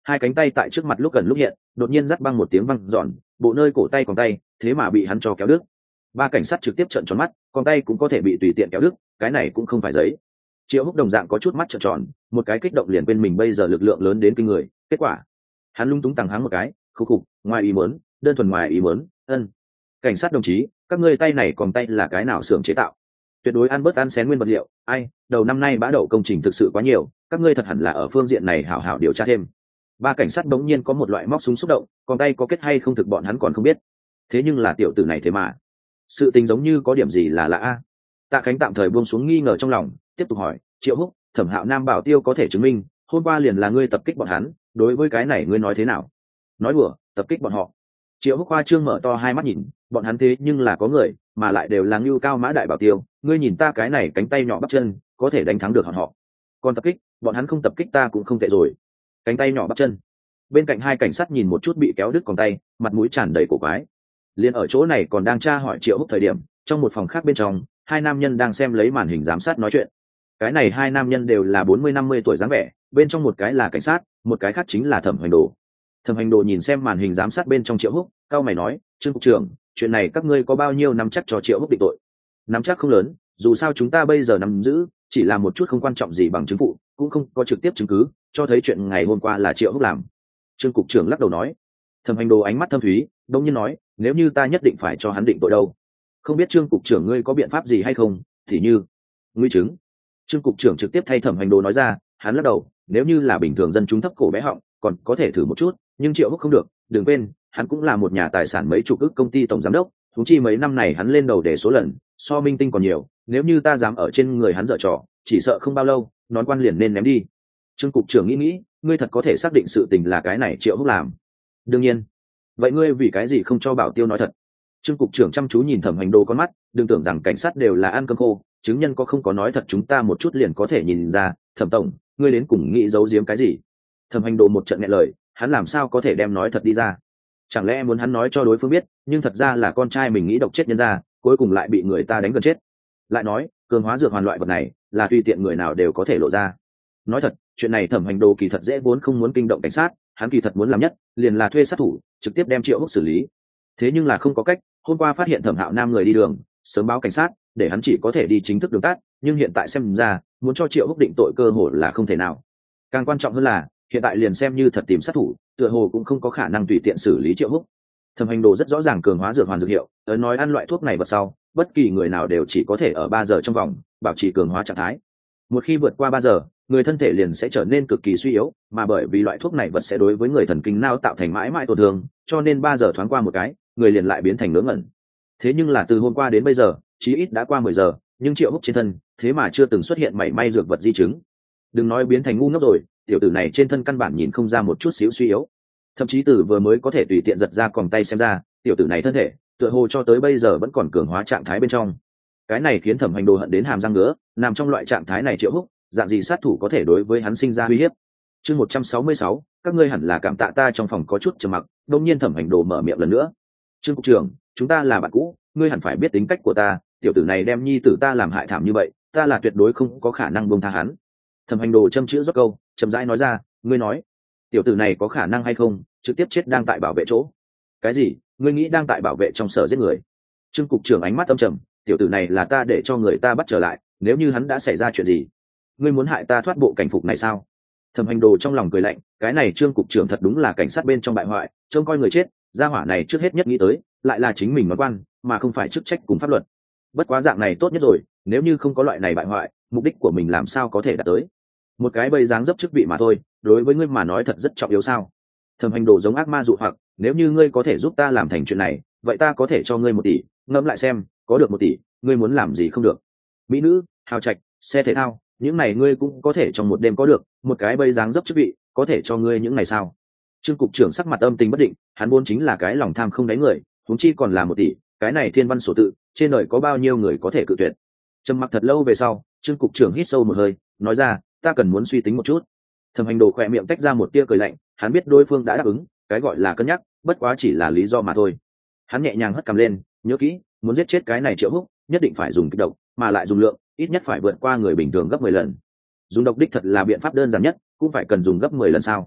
hai cánh tay tại trước mặt lúc gần lúc hiện, đột nhiên rắc băng một tiếng văng giòn, bộ nơi cổ tay còn tay thế mà bị hắn cho kéo đứt. Ba cảnh sát trực tiếp trợn tròn mắt, còn tay cũng có thể bị tùy tiện kéo đứt, cái này cũng không phải giấy. Triệu Húc đồng dạng có chút mắt trợn tròn, một cái kích động liền quên mình bây giờ lực lượng lớn đến kinh người. Kết quả hắn lung túng tằng háng một cái, khục khục, ngoài ý muốn, đơn thuần ngoài ý muốn. Cảnh sát đồng chí, các ngươi tay này còn tay là cái nào xưởng chế tạo? Tuyệt đối ăn bớt ăn xén nguyên vật liệu. Ai, đầu năm nay bã đậu công trình thực sự quá nhiều, các ngươi thật hẳn là ở phương diện này hảo hảo điều tra thêm. Ba cảnh sát đống nhiên có một loại móc súng xúc động, còn tay có kết hay không thực bọn hắn còn không biết. Thế nhưng là tiểu tử này thế mà, sự tình giống như có điểm gì là lạ a. Tạ Khánh tạm thời buông xuống nghi ngờ trong lòng, tiếp tục hỏi, Triệu Húc, Thẩm Hạo Nam bảo tiêu có thể chứng minh hôm qua liền là ngươi tập kích bọn hắn, đối với cái này ngươi nói thế nào? Nói đùa, tập kích bọn họ? Triệu Húc khoa trương mở to hai mắt nhìn, bọn hắn thế nhưng là có người, mà lại đều là ngưu cao mã đại bảo tiêu, ngươi nhìn ta cái này cánh tay nhỏ bắp chân, có thể đánh thắng được họ. Còn tập kích, bọn hắn không tập kích ta cũng không tệ rồi. Cánh tay nhỏ bắp chân. Bên cạnh hai cảnh sát nhìn một chút bị kéo đứt còng tay, mặt mũi tràn đầy cổ quái. Liên ở chỗ này còn đang tra hỏi Triệu Húc thời điểm, trong một phòng khác bên trong, hai nam nhân đang xem lấy màn hình giám sát nói chuyện. Cái này hai nam nhân đều là 40-50 tuổi dáng vẻ, bên trong một cái là cảnh sát, một cái khác chính là Thẩm Hoành Đồ. Thẩm Hoành Đồ nhìn xem màn hình giám sát bên trong Triệu Húc, cao mày nói, Trương cục trưởng, chuyện này các ngươi có bao nhiêu nắm chắc cho Triệu Húc định tội? Nắm chắc không lớn, dù sao chúng ta bây giờ nắm giữ chỉ là một chút không quan trọng gì bằng chứng phụ, cũng không có trực tiếp chứng cứ cho thấy chuyện ngày hôm qua là Triệu Húc làm. Trương cục trưởng lắc đầu nói. Thẩm Hoành Đồ ánh mắt thâm thúy, đông nhiên nói, nếu như ta nhất định phải cho hắn định tội đâu? Không biết Trương cục trưởng ngươi có biện pháp gì hay không? Thì như nguy chứng. Trương cục trưởng trực tiếp thay Thẩm Hoành Đồ nói ra, hắn lắc đầu, nếu như là bình thường dân chúng thấp cổ bé họng còn có thể thử một chút, nhưng Triệu Húc không được, đừng quên hắn cũng là một nhà tài sản mấy chục ức công ty tổng giám đốc, thú chi mấy năm này hắn lên đầu để số lần so minh tinh còn nhiều, nếu như ta dám ở trên người hắn dở trò, chỉ sợ không bao lâu nón quan liền nên ném đi. Trương cục trưởng nghĩ, ngươi thật có thể xác định sự tình là cái này Triệu Húc làm? Đương nhiên. Vậy ngươi vì cái gì không cho bảo tiêu nói thật? Trương cục trưởng chăm chú nhìn Thẩm Hoành Đồ con mắt, đừng tưởng rằng cảnh sát đều là ăn cơm khô, chứng nhân có không có nói thật chúng ta một chút liền có thể nhìn ra. Thẩm tổng, ngươi đến cùng nghĩ giấu giếm cái gì? Thẩm Hoành Đồ một trận nghẹn lời, hắn làm sao có thể đem nói thật đi ra? Chẳng lẽ muốn hắn nói cho đối phương biết, nhưng thật ra là con trai mình nghĩ độc chết nhân ra, cuối cùng lại bị người ta đánh gần chết. Lại nói, cường hóa dược hoàn loại vật này là tùy tiện người nào đều có thể lộ ra. Nói thật, chuyện này Thẩm Hoành Đồ kỳ thật dễ vốn không muốn kinh động cảnh sát, hắn kỳ thật muốn làm nhất liền là thuê sát thủ trực tiếp đem Triệu Húc xử lý. Thế nhưng là không có cách, hôm qua phát hiện Thẩm Hạo Nam người đi đường, sớm báo cảnh sát để hắn chỉ có thể đi chính thức đường tắt, nhưng hiện tại xem ra muốn cho Triệu Húc định tội cơ hội là không thể nào. Càng quan trọng hơn là hiện tại liền xem như thật tìm sát thủ, tựa hồ cũng không có khả năng tùy tiện xử lý Triệu Húc. Thẩm Hoành Đồ rất rõ ràng cường hóa dược hoàn dược hiệu, ấn nói ăn loại thuốc này vật sau, bất kỳ người nào đều chỉ có thể ở 3 giờ trong vòng bảo trì cường hóa trạng thái. Một khi vượt qua 3 giờ, người thân thể liền sẽ trở nên cực kỳ suy yếu, mà bởi vì loại thuốc này vật sẽ đối với người thần kinh não tạo thành mãi mãi tổn thương, cho nên 3 giờ thoáng qua một cái, người liền lại biến thành ngớ ngẩn. Thế nhưng là từ hôm qua đến bây giờ, chí ít đã qua 10 giờ, nhưng Triệu Húc trên thân thế mà chưa từng xuất hiện mảy may dược vật di chứng. Đừng nói biến thành ngu ngốc rồi, tiểu tử này trên thân căn bản nhìn không ra một chút xíu suy yếu. Thậm chí từ vừa mới có thể tùy tiện giật ra còng tay xem ra, tiểu tử này thân thể tựa hồ cho tới bây giờ vẫn còn cường hóa trạng thái bên trong. Cái này khiến Thẩm Hoành Đồ hận đến hàm răng ngứa, nằm trong loại trạng thái này Triệu Húc, dạng gì sát thủ có thể đối với hắn sinh ra uy hiếp? Chương 166, các ngươi hẳn là cảm tạ ta. Trong phòng có chút trầm mặc, đột nhiên Thẩm Hoành Đồ mở miệng lần nữa. Trương cục trưởng, chúng ta là bạn cũ, ngươi hẳn phải biết tính cách của ta, tiểu tử này đem nhi tử ta làm hại thảm như vậy, ta là tuyệt đối không có khả năng buông tha hắn. Thẩm Hoành Đồ châm chữ rót câu, chậm rãi nói ra, ngươi nói, tiểu tử này có khả năng hay không trực tiếp chết đang tại bảo vệ chỗ? Cái gì? Ngươi nghĩ đang tại bảo vệ trong sở giết người? Trương cục trưởng ánh mắt âm trầm, tiểu tử này là ta để cho người ta bắt trở lại, nếu như hắn đã xảy ra chuyện gì, ngươi muốn hại ta thoát bộ cảnh phục này sao? Thẩm Hoành Đồ trong lòng cười lạnh, cái này Trương cục trưởng thật đúng là cảnh sát bên trong bại hoại, trông coi người chết, gia hỏa này trước hết nhất nghĩ tới lại là chính mình nói quan, mà không phải chức trách cùng pháp luật. Bất quá dạng này tốt nhất rồi, nếu như không có loại này bại hoại, mục đích của mình làm sao có thể đạt tới? Một cái bầy dáng dấp chức vị mà thôi, đối với ngươi mà nói thật rất trọng yếu sao? Thẩm Hoành Đồ giống ác ma dụ hoặc, nếu như ngươi có thể giúp ta làm thành chuyện này, vậy ta có thể cho ngươi 1 tỷ, ngẫm lại xem, có được 1 tỷ, ngươi muốn làm gì không được? Mỹ nữ, hào trạch, xe thể thao, những này ngươi cũng có thể trong một đêm có được, một cái bầy dáng dấp chức vị, có thể cho ngươi những này sao? Trương cục trưởng sắc mặt âm tình bất định, hắn vốn chính là cái lòng tham không đáy người, huống chi còn là 1 tỷ, cái này thiên văn sổ tự, trên đời có bao nhiêu người có thể cự tuyệt? Trầm mặc thật lâu về sau, Trương cục trưởng hít sâu một hơi, nói ra, ta cần muốn suy tính một chút. Thẩm Hoành Đồ khỏe miệng tách ra một tia cười lạnh, hắn biết đối phương đã đáp ứng, cái gọi là cân nhắc, bất quá chỉ là lý do mà thôi. Hắn nhẹ nhàng hất cằm lên, nhớ kỹ, muốn giết chết cái này Triệu Húc, nhất định phải dùng kịch độc, mà lại dùng lượng, ít nhất phải vượt qua người bình thường gấp 10 lần. Dùng độc đích thật là biện pháp đơn giản nhất, cũng phải cần dùng gấp 10 lần sao?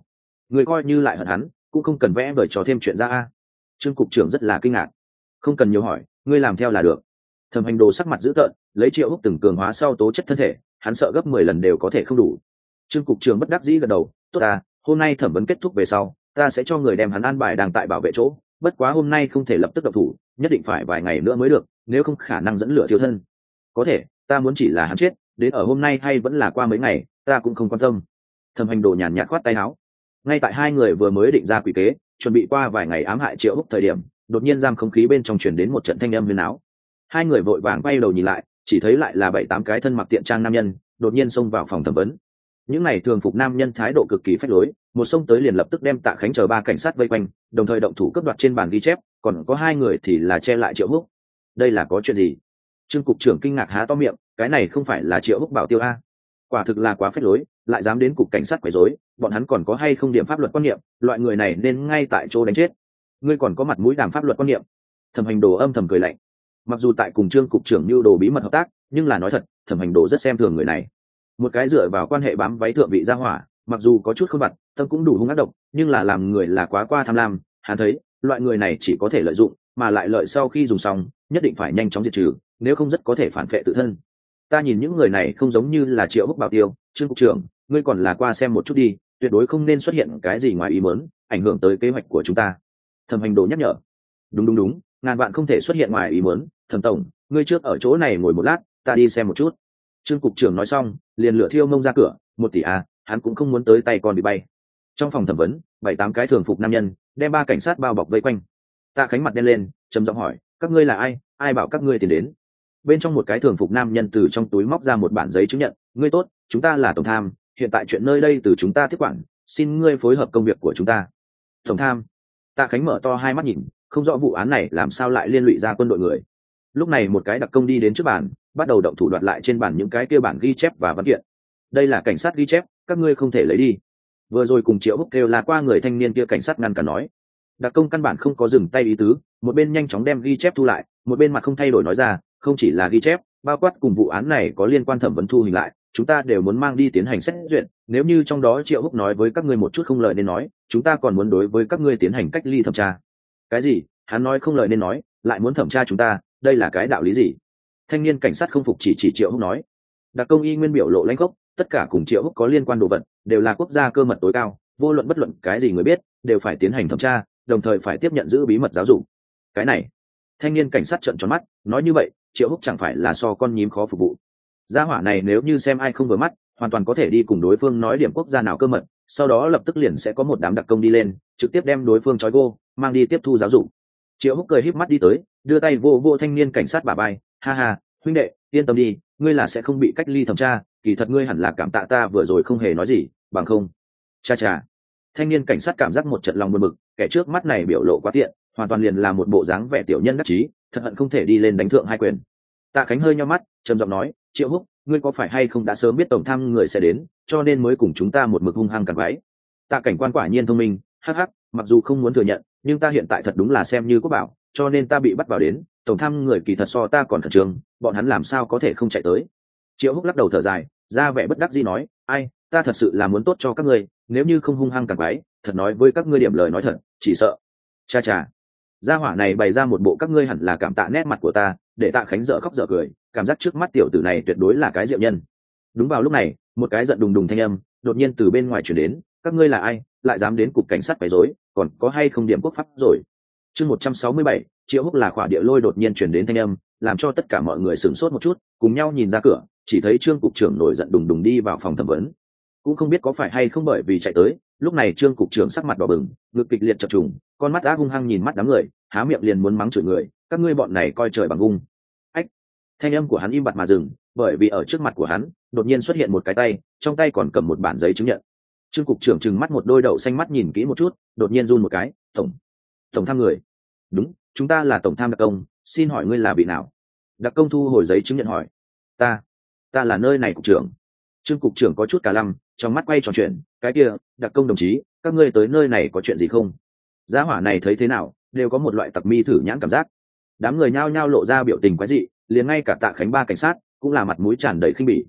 Người coi như lại hận hắn cũng không cần vẽ vời trò thêm chuyện ra a. Trương cục trưởng rất là kinh ngạc. Không cần nhiều hỏi, ngươi làm theo là được. Thẩm Hành Đồ sắc mặt dữ tợn, lấy Triệu Húc từng cường hóa sau tố chất thân thể, hắn sợ gấp 10 lần đều có thể không đủ. Trương cục trưởng bất đắc dĩ gật đầu, tốt à, hôm nay thẩm vấn kết thúc về sau, ta sẽ cho người đem hắn an bài đang tại bảo vệ chỗ, bất quá hôm nay không thể lập tức động thủ, nhất định phải vài ngày nữa mới được, nếu không khả năng dẫn lửa thiêu thân. Có thể, ta muốn chỉ là hắn chết, đến ở hôm nay hay vẫn là qua mấy ngày, ta cũng không quan tâm. Thẩm Hành Đồ nhàn nhạt khoát tay áo. Ngay tại hai người vừa mới định ra quỷ kế, chuẩn bị qua vài ngày ám hại Triệu Húc thời điểm, đột nhiên giam không khí bên trong truyền đến một trận thanh âm huyền áo. Hai người vội vàng quay đầu nhìn lại, chỉ thấy lại là 7-8 cái thân mặc tiện trang nam nhân, đột nhiên xông vào phòng thẩm vấn. Những này thường phục nam nhân thái độ cực kỳ phách lối, một xông tới liền lập tức đem Tạ Khánh chờ 3 cảnh sát vây quanh, đồng thời động thủ cướp đoạt trên bàn ghi chép, còn có 2 người thì là che lại Triệu Húc. Đây là có chuyện gì? Trương cục trưởng kinh ngạc há to miệng, cái này không phải là Triệu Húc bảo tiêu a? Quả thực là quá phách lối, lại dám đến cục cảnh sát quấy rối, bọn hắn còn có hay không điểm pháp luật quan niệm, loại người này nên ngay tại chỗ đánh chết. Ngươi còn có mặt mũi đàm pháp luật quan niệm? Thẩm Hành Đồ âm thầm cười lạnh. Mặc dù tại cùng Trương cục trưởng nưu đồ bí mật hợp tác, nhưng là nói thật, Thẩm Hành Đồ rất xem thường người này. Một cái dựa vào quan hệ bám váy thượng vị gia hỏa, mặc dù có chút không vặt, tâm cũng đủ hung ác độc, nhưng là làm người là quá qua tham lam, hắn thấy, loại người này chỉ có thể lợi dụng, mà lại lợi sau khi dùng xong, nhất định phải nhanh chóng diệt trừ, nếu không rất có thể phản phệ tự thân. Ta nhìn những người này không giống như là Triệu Húc bảo tiêu, Trương cục trưởng, ngươi còn là qua xem một chút đi, tuyệt đối không nên xuất hiện cái gì ngoài ý muốn, ảnh hưởng tới kế hoạch của chúng ta. Thẩm Hành Đồ nhắc nhở. Đúng, ngàn vạn không thể xuất hiện ngoài ý muốn. Thẩm tổng, ngươi trước ở chỗ này ngồi một lát, ta đi xem một chút. Trương cục trưởng nói xong, liền lửa thiêu mông ra cửa, 1 tỷ a, hắn cũng không muốn tới tay con bị bay. Trong phòng thẩm vấn, 7-8 cái thường phục nam nhân, đem 3 cảnh sát bao bọc vây quanh. Tạ Khánh mặt đen lên, trầm giọng hỏi, các ngươi là ai, ai bảo các ngươi tiền đến? Bên trong một cái thường phục nam nhân từ trong túi móc ra một bản giấy chứng nhận, ngươi tốt, chúng ta là tổng tham, hiện tại chuyện nơi đây từ chúng ta tiếp quản, xin ngươi phối hợp công việc của chúng ta. Tổng tham? Tạ Khánh mở to hai mắt nhìn, không rõ vụ án này làm sao lại liên lụy ra quân đội người. Lúc này một cái đặc công đi đến trước bàn, bắt đầu động thủ đoạt lại trên bàn những cái kia bản ghi chép và văn kiện. Đây là cảnh sát ghi chép, các ngươi không thể lấy đi. Vừa rồi cùng Triệu Húc kêu là qua người thanh niên kia cảnh sát ngăn cản nói. Đặc công căn bản không có dừng tay ý tứ, một bên nhanh chóng đem ghi chép thu lại, một bên mặt không thay đổi nói ra, không chỉ là ghi chép, bao quát cùng vụ án này có liên quan thẩm vấn thu hình lại, chúng ta đều muốn mang đi tiến hành xét duyệt, nếu như trong đó Triệu Húc nói với các ngươi một chút không lời nên nói, chúng ta còn muốn đối với các ngươi tiến hành cách ly thẩm tra. Cái gì? Hắn nói không lời nên nói, lại muốn thẩm tra chúng ta, đây là cái đạo lý gì? Thanh niên cảnh sát không phục chỉ Triệu Húc nói. Đặc công y nguyên biểu lộ lãnh khốc, tất cả cùng Triệu Húc có liên quan đồ vật đều là quốc gia cơ mật tối cao, vô luận bất luận cái gì người biết đều phải tiến hành thẩm tra, đồng thời phải tiếp nhận giữ bí mật giáo dục. Cái này, thanh niên cảnh sát trợn tròn mắt, nói như vậy Triệu Húc chẳng phải là so con nhím khó phục vụ. Gia hỏa này nếu như xem ai không vừa mắt, hoàn toàn có thể đi cùng đối phương nói điểm quốc gia nào cơ mật, sau đó lập tức liền sẽ có một đám đặc công đi lên, trực tiếp đem đối phương trói gô, mang đi tiếp thu giáo dục. Triệu Húc cười híp mắt đi tới, đưa tay vô vô thanh niên cảnh sát bả vai, ha ha, huynh đệ, yên tâm đi, ngươi là sẽ không bị cách ly thẩm tra, kỳ thật ngươi hẳn là cảm tạ ta vừa rồi không hề nói gì, bằng không. Cha. Thanh niên cảnh sát cảm giác một trận lòng buồn bực, kẻ trước mắt này biểu lộ quá tiện, hoàn toàn liền là một bộ dáng vẻ tiểu nhân đắc chí, thật hận không thể đi lên đánh thượng hai quyền. Tạ Khánh hơi nhíu mắt, trầm giọng nói, Triệu Húc, ngươi có phải hay không đã sớm biết tổng tham người sẽ đến, cho nên mới cùng chúng ta một mực hung hăng cản váy. Tạ cảnh quan quả nhiên thông minh, hắc hắc, mặc dù không muốn thừa nhận, nhưng ta hiện tại thật đúng là xem như quốc bảo, cho nên ta bị bắt vào đến, tổng tham người kỳ thật so ta còn khẩn trương, bọn hắn làm sao có thể không chạy tới. Triệu Húc lắc đầu thở dài, ra vẻ bất đắc dĩ nói, ai, ta thật sự là muốn tốt cho các ngươi, nếu như không hung hăng cản váy, thật nói với các ngươi điểm lời nói thật, chỉ sợ. Cha. Gia hỏa này bày ra một bộ các ngươi hẳn là cảm tạ nét mặt của ta, để Tạ Khánh dở khóc dở cười, cảm giác trước mắt tiểu tử này tuyệt đối là cái diệu nhân. Đúng vào lúc này, một cái giận đùng đùng thanh âm đột nhiên từ bên ngoài truyền đến, các ngươi là ai, lại dám đến cục cảnh sát quấy rối, còn có hay không điểm quốc pháp rồi. Chương 167, Triệu Húc là khỏa địa lôi đột nhiên truyền đến thanh âm, làm cho tất cả mọi người sửng sốt một chút, cùng nhau nhìn ra cửa, chỉ thấy Trương cục trưởng nổi giận đùng đùng đi vào phòng thẩm vấn. Cũng không biết có phải hay không bởi vì chạy tới, lúc này Trương cục trưởng sắc mặt đỏ bừng, ngực kịch liệt chập trùng, con mắt ác hung hăng nhìn mắt đám người, há miệng liền muốn mắng chửi người, các ngươi bọn này coi trời bằng vung. Ách! Thanh âm của hắn im bặt mà dừng, bởi vì ở trước mặt của hắn đột nhiên xuất hiện một cái tay, trong tay còn cầm một bản giấy chứng nhận. Trương cục trưởng trừng mắt một đôi đậu xanh mắt nhìn kỹ một chút, đột nhiên run một cái, tổng tham người. Đúng, chúng ta là tổng tham đặc công, xin hỏi ngươi là vị nào? Đặc công thu hồi giấy chứng nhận hỏi. Ta là nơi này cục trưởng. Trương cục trưởng có chút cả lăm, trong mắt quay tròn chuyện, cái kia, đặc công đồng chí, các ngươi tới nơi này có chuyện gì không? Gia hỏa này thấy thế nào, đều có một loại tặc mi thử nhãn cảm giác. Đám người nhao nhao lộ ra biểu tình quái dị, liền ngay cả Tạ Khánh ba cảnh sát cũng là mặt mũi tràn đầy khinh bỉ.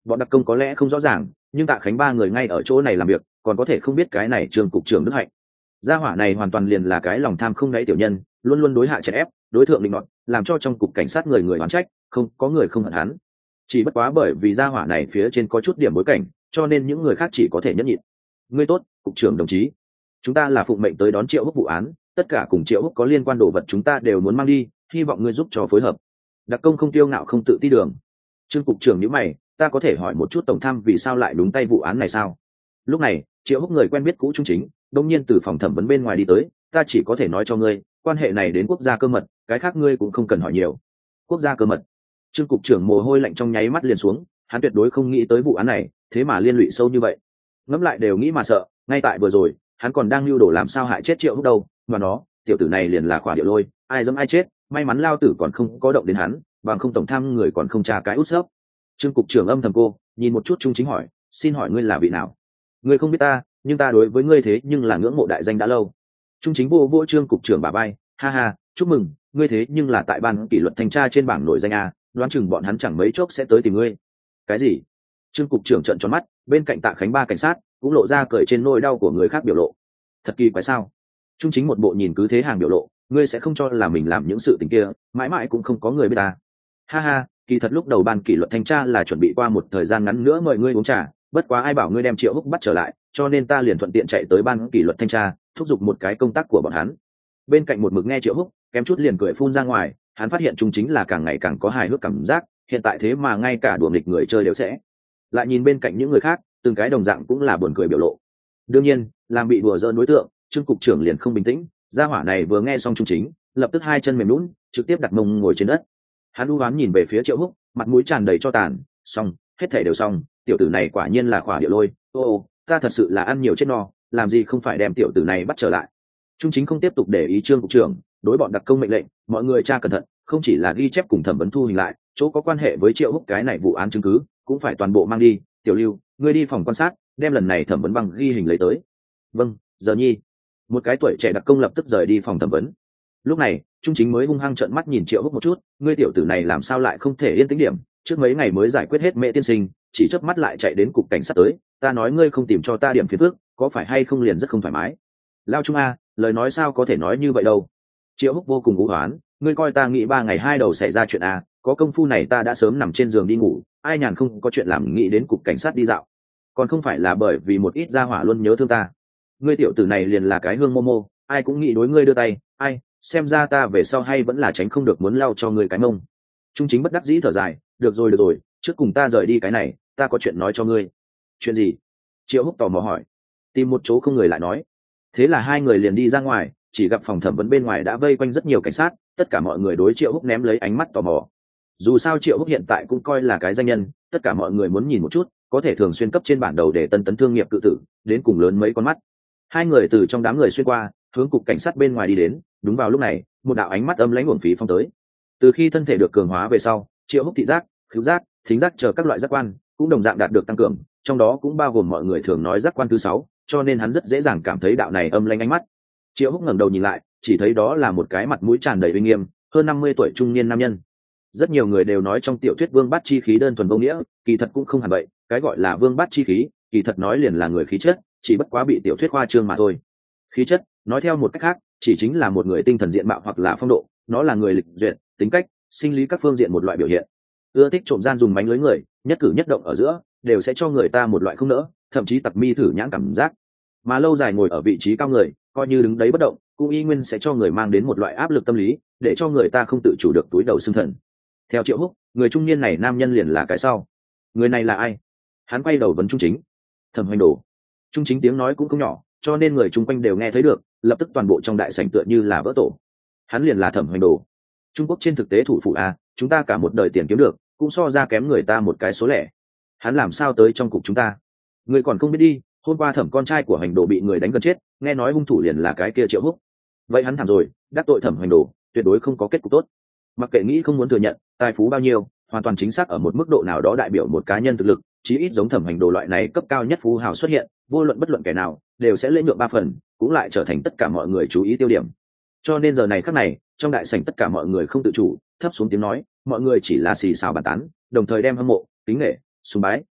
bọn đặc công có lẽ không rõ ràng, nhưng Tạ Khánh ba người ngay ở chỗ này làm việc, còn có thể không biết cái này Trương cục trưởng Đức Hạnh. Gia hỏa này hoàn toàn liền là cái lòng tham không đáy tiểu nhân, luôn luôn đối hạ chèn ép, đối thượng định nọt, làm cho trong cục cảnh sát người người oán trách, không có người không hận hắn. Chỉ bất quá bởi vì gia hỏa này phía trên có chút điểm bối cảnh, cho nên những người khác chỉ có thể nhẫn nhịn. Ngươi tốt, cục trưởng đồng chí. Chúng ta là phụng mệnh tới đón Triệu Húc vụ án, tất cả cùng Triệu Húc có liên quan đồ vật chúng ta đều muốn mang đi, hy vọng ngươi giúp cho phối hợp. Đặc công không tiêu ngạo không tự ti đường. Trương cục trưởng nhíu mày, ta có thể hỏi một chút tổng tham vì sao lại đúng tay vụ án này sao? Lúc này, Triệu Húc người quen biết cũ trung chính, đông nhiên từ phòng thẩm vấn bên ngoài đi tới, ta chỉ có thể nói cho ngươi, quan hệ này đến quốc gia cơ mật, cái khác ngươi cũng không cần hỏi nhiều. Quốc gia cơ mật. Trương cục trưởng mồ hôi lạnh trong nháy mắt liền xuống, hắn tuyệt đối không nghĩ tới vụ án này, thế mà liên lụy sâu như vậy. Ngẫm lại đều nghĩ mà sợ, ngay tại vừa rồi, hắn còn đang lưu đồ làm sao hại chết Triệu Húc đâu, mà nó, tiểu tử này liền là khỏa điệu lôi, ai dám ai chết, may mắn lao tử còn không có động đến hắn, bằng không tổng tham người còn không tra cái út sấp. Trương cục trưởng âm thầm cô, nhìn một chút trung chính hỏi, xin hỏi ngươi là vị nào? Ngươi không biết ta, nhưng ta đối với ngươi thế nhưng là ngưỡng mộ đại danh đã lâu. Trung chính vô vô Trương cục trưởng bả vai, ha ha, chúc mừng, ngươi thế nhưng là tại ban kỷ luật thanh tra trên bảng nổi danh a, đoán chừng bọn hắn chẳng mấy chốc sẽ tới tìm ngươi. Cái gì? Trương cục trưởng trợn tròn mắt, bên cạnh Tạ Khánh ba cảnh sát cũng lộ ra cười trên nỗi đau của người khác biểu lộ. Thật kỳ quái sao? Trung chính một bộ nhìn cứ thế hàng biểu lộ, ngươi sẽ không cho là mình làm những sự tình kia, mãi mãi cũng không có người biết ta. Ha ha, kỳ thật lúc đầu ban kỷ luật thanh tra là chuẩn bị qua một thời gian ngắn nữa mời ngươi uống trà, bất quá ai bảo ngươi đem Triệu Húc bắt trở lại, cho nên ta liền thuận tiện chạy tới ban kỷ luật thanh tra, thúc giục một cái công tác của bọn hắn. Bên cạnh một mực nghe Triệu Húc, kém chút liền cười phun ra ngoài, hắn phát hiện Trung chính là càng ngày càng có hài hước cảm giác, hiện tại thế mà ngay cả đùa nghịch người chơi đều sẽ. Lại nhìn bên cạnh những người khác, từng cái đồng dạng cũng là buồn cười biểu lộ. Đương nhiên, làm bị đùa giỡn đối tượng, Trương cục trưởng liền không bình tĩnh, gia hỏa này vừa nghe xong Trung chính, lập tức hai chân mềm nhũn, trực tiếp đặt mông ngồi trên đất. Hắn u ám nhìn về phía Triệu Húc, mặt mũi tràn đầy cho tàn, xong, hết thảy đều xong, tiểu tử này quả nhiên là khỏa địa lôi, ô, ta thật sự là ăn nhiều chết no, làm gì không phải đem tiểu tử này bắt trở lại. Trung chính không tiếp tục để ý Trương cục trưởng, đối bọn đặc công mệnh lệnh, mọi người tra cẩn thận, không chỉ là ghi chép cùng thẩm vấn thu hình lại, chỗ có quan hệ với Triệu Húc cái này vụ án chứng cứ, cũng phải toàn bộ mang đi. Tiểu Lưu, ngươi đi phòng quan sát, đem lần này thẩm vấn băng ghi hình lấy tới. Vâng, giờ nhi. Một cái tuổi trẻ đặc công lập tức rời đi phòng thẩm vấn. Lúc này, Trung chính mới hung hăng trợn mắt nhìn Triệu Húc một chút, ngươi tiểu tử này làm sao lại không thể yên tĩnh điểm, trước mấy ngày mới giải quyết hết Mẹ tiên sinh, chỉ chớp mắt lại chạy đến cục cảnh sát tới, ta nói ngươi không tìm cho ta điểm phiền phức, có phải hay không liền rất không thoải mái. Lao Trung a, lời nói sao có thể nói như vậy đâu. Triệu Húc vô cùng u hoán, ngươi coi ta nghĩ 3 ngày 2 đầu xảy ra chuyện a, có công phu này ta đã sớm nằm trên giường đi ngủ, ai nhàn không có chuyện làm nghĩ đến cục cảnh sát đi dạo. Còn không phải là bởi vì một ít gia hỏa luôn nhớ thương ta. Ngươi tiểu tử này liền là cái hương Momo, ai cũng nghĩ đối ngươi đưa tay, ai, xem ra ta về sau hay vẫn là tránh không được muốn lau cho ngươi cái mông. Trung chính bất đắc dĩ thở dài, được rồi, trước cùng ta rời đi cái này, ta có chuyện nói cho ngươi. Chuyện gì? Triệu Húc tò mò hỏi. Tìm một chỗ không người lại nói. Thế là hai người liền đi ra ngoài, chỉ gặp phòng thẩm vấn bên ngoài đã vây quanh rất nhiều cảnh sát, tất cả mọi người đối Triệu Húc ném lấy ánh mắt tò mò. Dù sao Triệu Húc hiện tại cũng coi là cái danh nhân, tất cả mọi người muốn nhìn một chút, có thể thường xuyên cấp trên bản đầu để tân tấn thương nghiệp cự tử, đến cùng lớn mấy con mắt. Hai người từ trong đám người xuyên qua, hướng cục cảnh sát bên ngoài đi đến. Đúng vào lúc này, một đạo ánh mắt âm lãnh uổng phí phong tới. Từ khi thân thể được cường hóa về sau, Triệu Húc thị giác, khứu giác, thính giác chờ các loại giác quan cũng đồng dạng đạt được tăng cường, trong đó cũng bao gồm mọi người thường nói giác quan thứ 6, cho nên hắn rất dễ dàng cảm thấy đạo này âm lãnh ánh mắt. Triệu Húc ngẩng đầu nhìn lại, chỉ thấy đó là một cái mặt mũi tràn đầy uy nghiêm, hơn 50 tuổi trung niên nam nhân. Rất nhiều người đều nói trong tiểu thuyết vương bát chi khí đơn thuần vô nghĩa, kỳ thật cũng không hẳn vậy, cái gọi là vương bát chi khí, kỳ thật nói liền là người khí chất, chỉ bất quá bị tiểu thuyết khoa trương mà thôi. Khí chất, nói theo một cách khác, chỉ chính là một người tinh thần diện mạo hoặc là phong độ, nó là người lịch duyệt, tính cách, sinh lý các phương diện một loại biểu hiện. Ưa thích trộm gian dùng mánh lưới người, nhất cử nhất động ở giữa đều sẽ cho người ta một loại không nỡ, thậm chí tặc mi thử nhãn cảm giác. Mà lâu dài ngồi ở vị trí cao người, coi như đứng đấy bất động, cũng y nguyên sẽ cho người mang đến một loại áp lực tâm lý, để cho người ta không tự chủ được túi đầu xương thần. Theo Triệu Húc, người trung niên này nam nhân liền là cái sau. Người này là ai? Hắn quay đầu vấn Trung chính. Thẩm Hoành Đồ. Trung chính tiếng nói cũng không nhỏ, cho nên người chung quanh đều nghe thấy được, lập tức toàn bộ trong đại sảnh tựa như là vỡ tổ. Hắn liền là Thẩm Hoành Đồ. Trung Quốc trên thực tế thủ phủ a, chúng ta cả một đời tiền kiếm được, cũng so ra kém người ta một cái số lẻ. Hắn làm sao tới trong cục chúng ta? Người còn không biết đi, hôm qua Thẩm con trai của Hoành Đồ bị người đánh gần chết, nghe nói hung thủ liền là cái kia Triệu Húc. Vậy hắn thảm rồi, đắc tội Thẩm Hoành Đồ, tuyệt đối không có kết cục tốt. Mặc kệ nghĩ không muốn thừa nhận, tài phú bao nhiêu, hoàn toàn chính xác ở một mức độ nào đó đại biểu một cá nhân thực lực, chí ít giống Thẩm Hoành Đồ loại này cấp cao nhất phú hào xuất hiện, vô luận bất luận kẻ nào đều sẽ lễ nhượng 3 phần, cũng lại trở thành tất cả mọi người chú ý tiêu điểm. Cho nên giờ này khắc này, trong đại sảnh tất cả mọi người không tự chủ thấp xuống tiếng nói, mọi người chỉ là xì xào bàn tán, đồng thời đem hâm mộ, kính nể, sùng bái,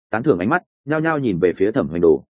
tán thưởng ánh mắt nhao nhao nhìn về phía Thẩm Hoành Đồ.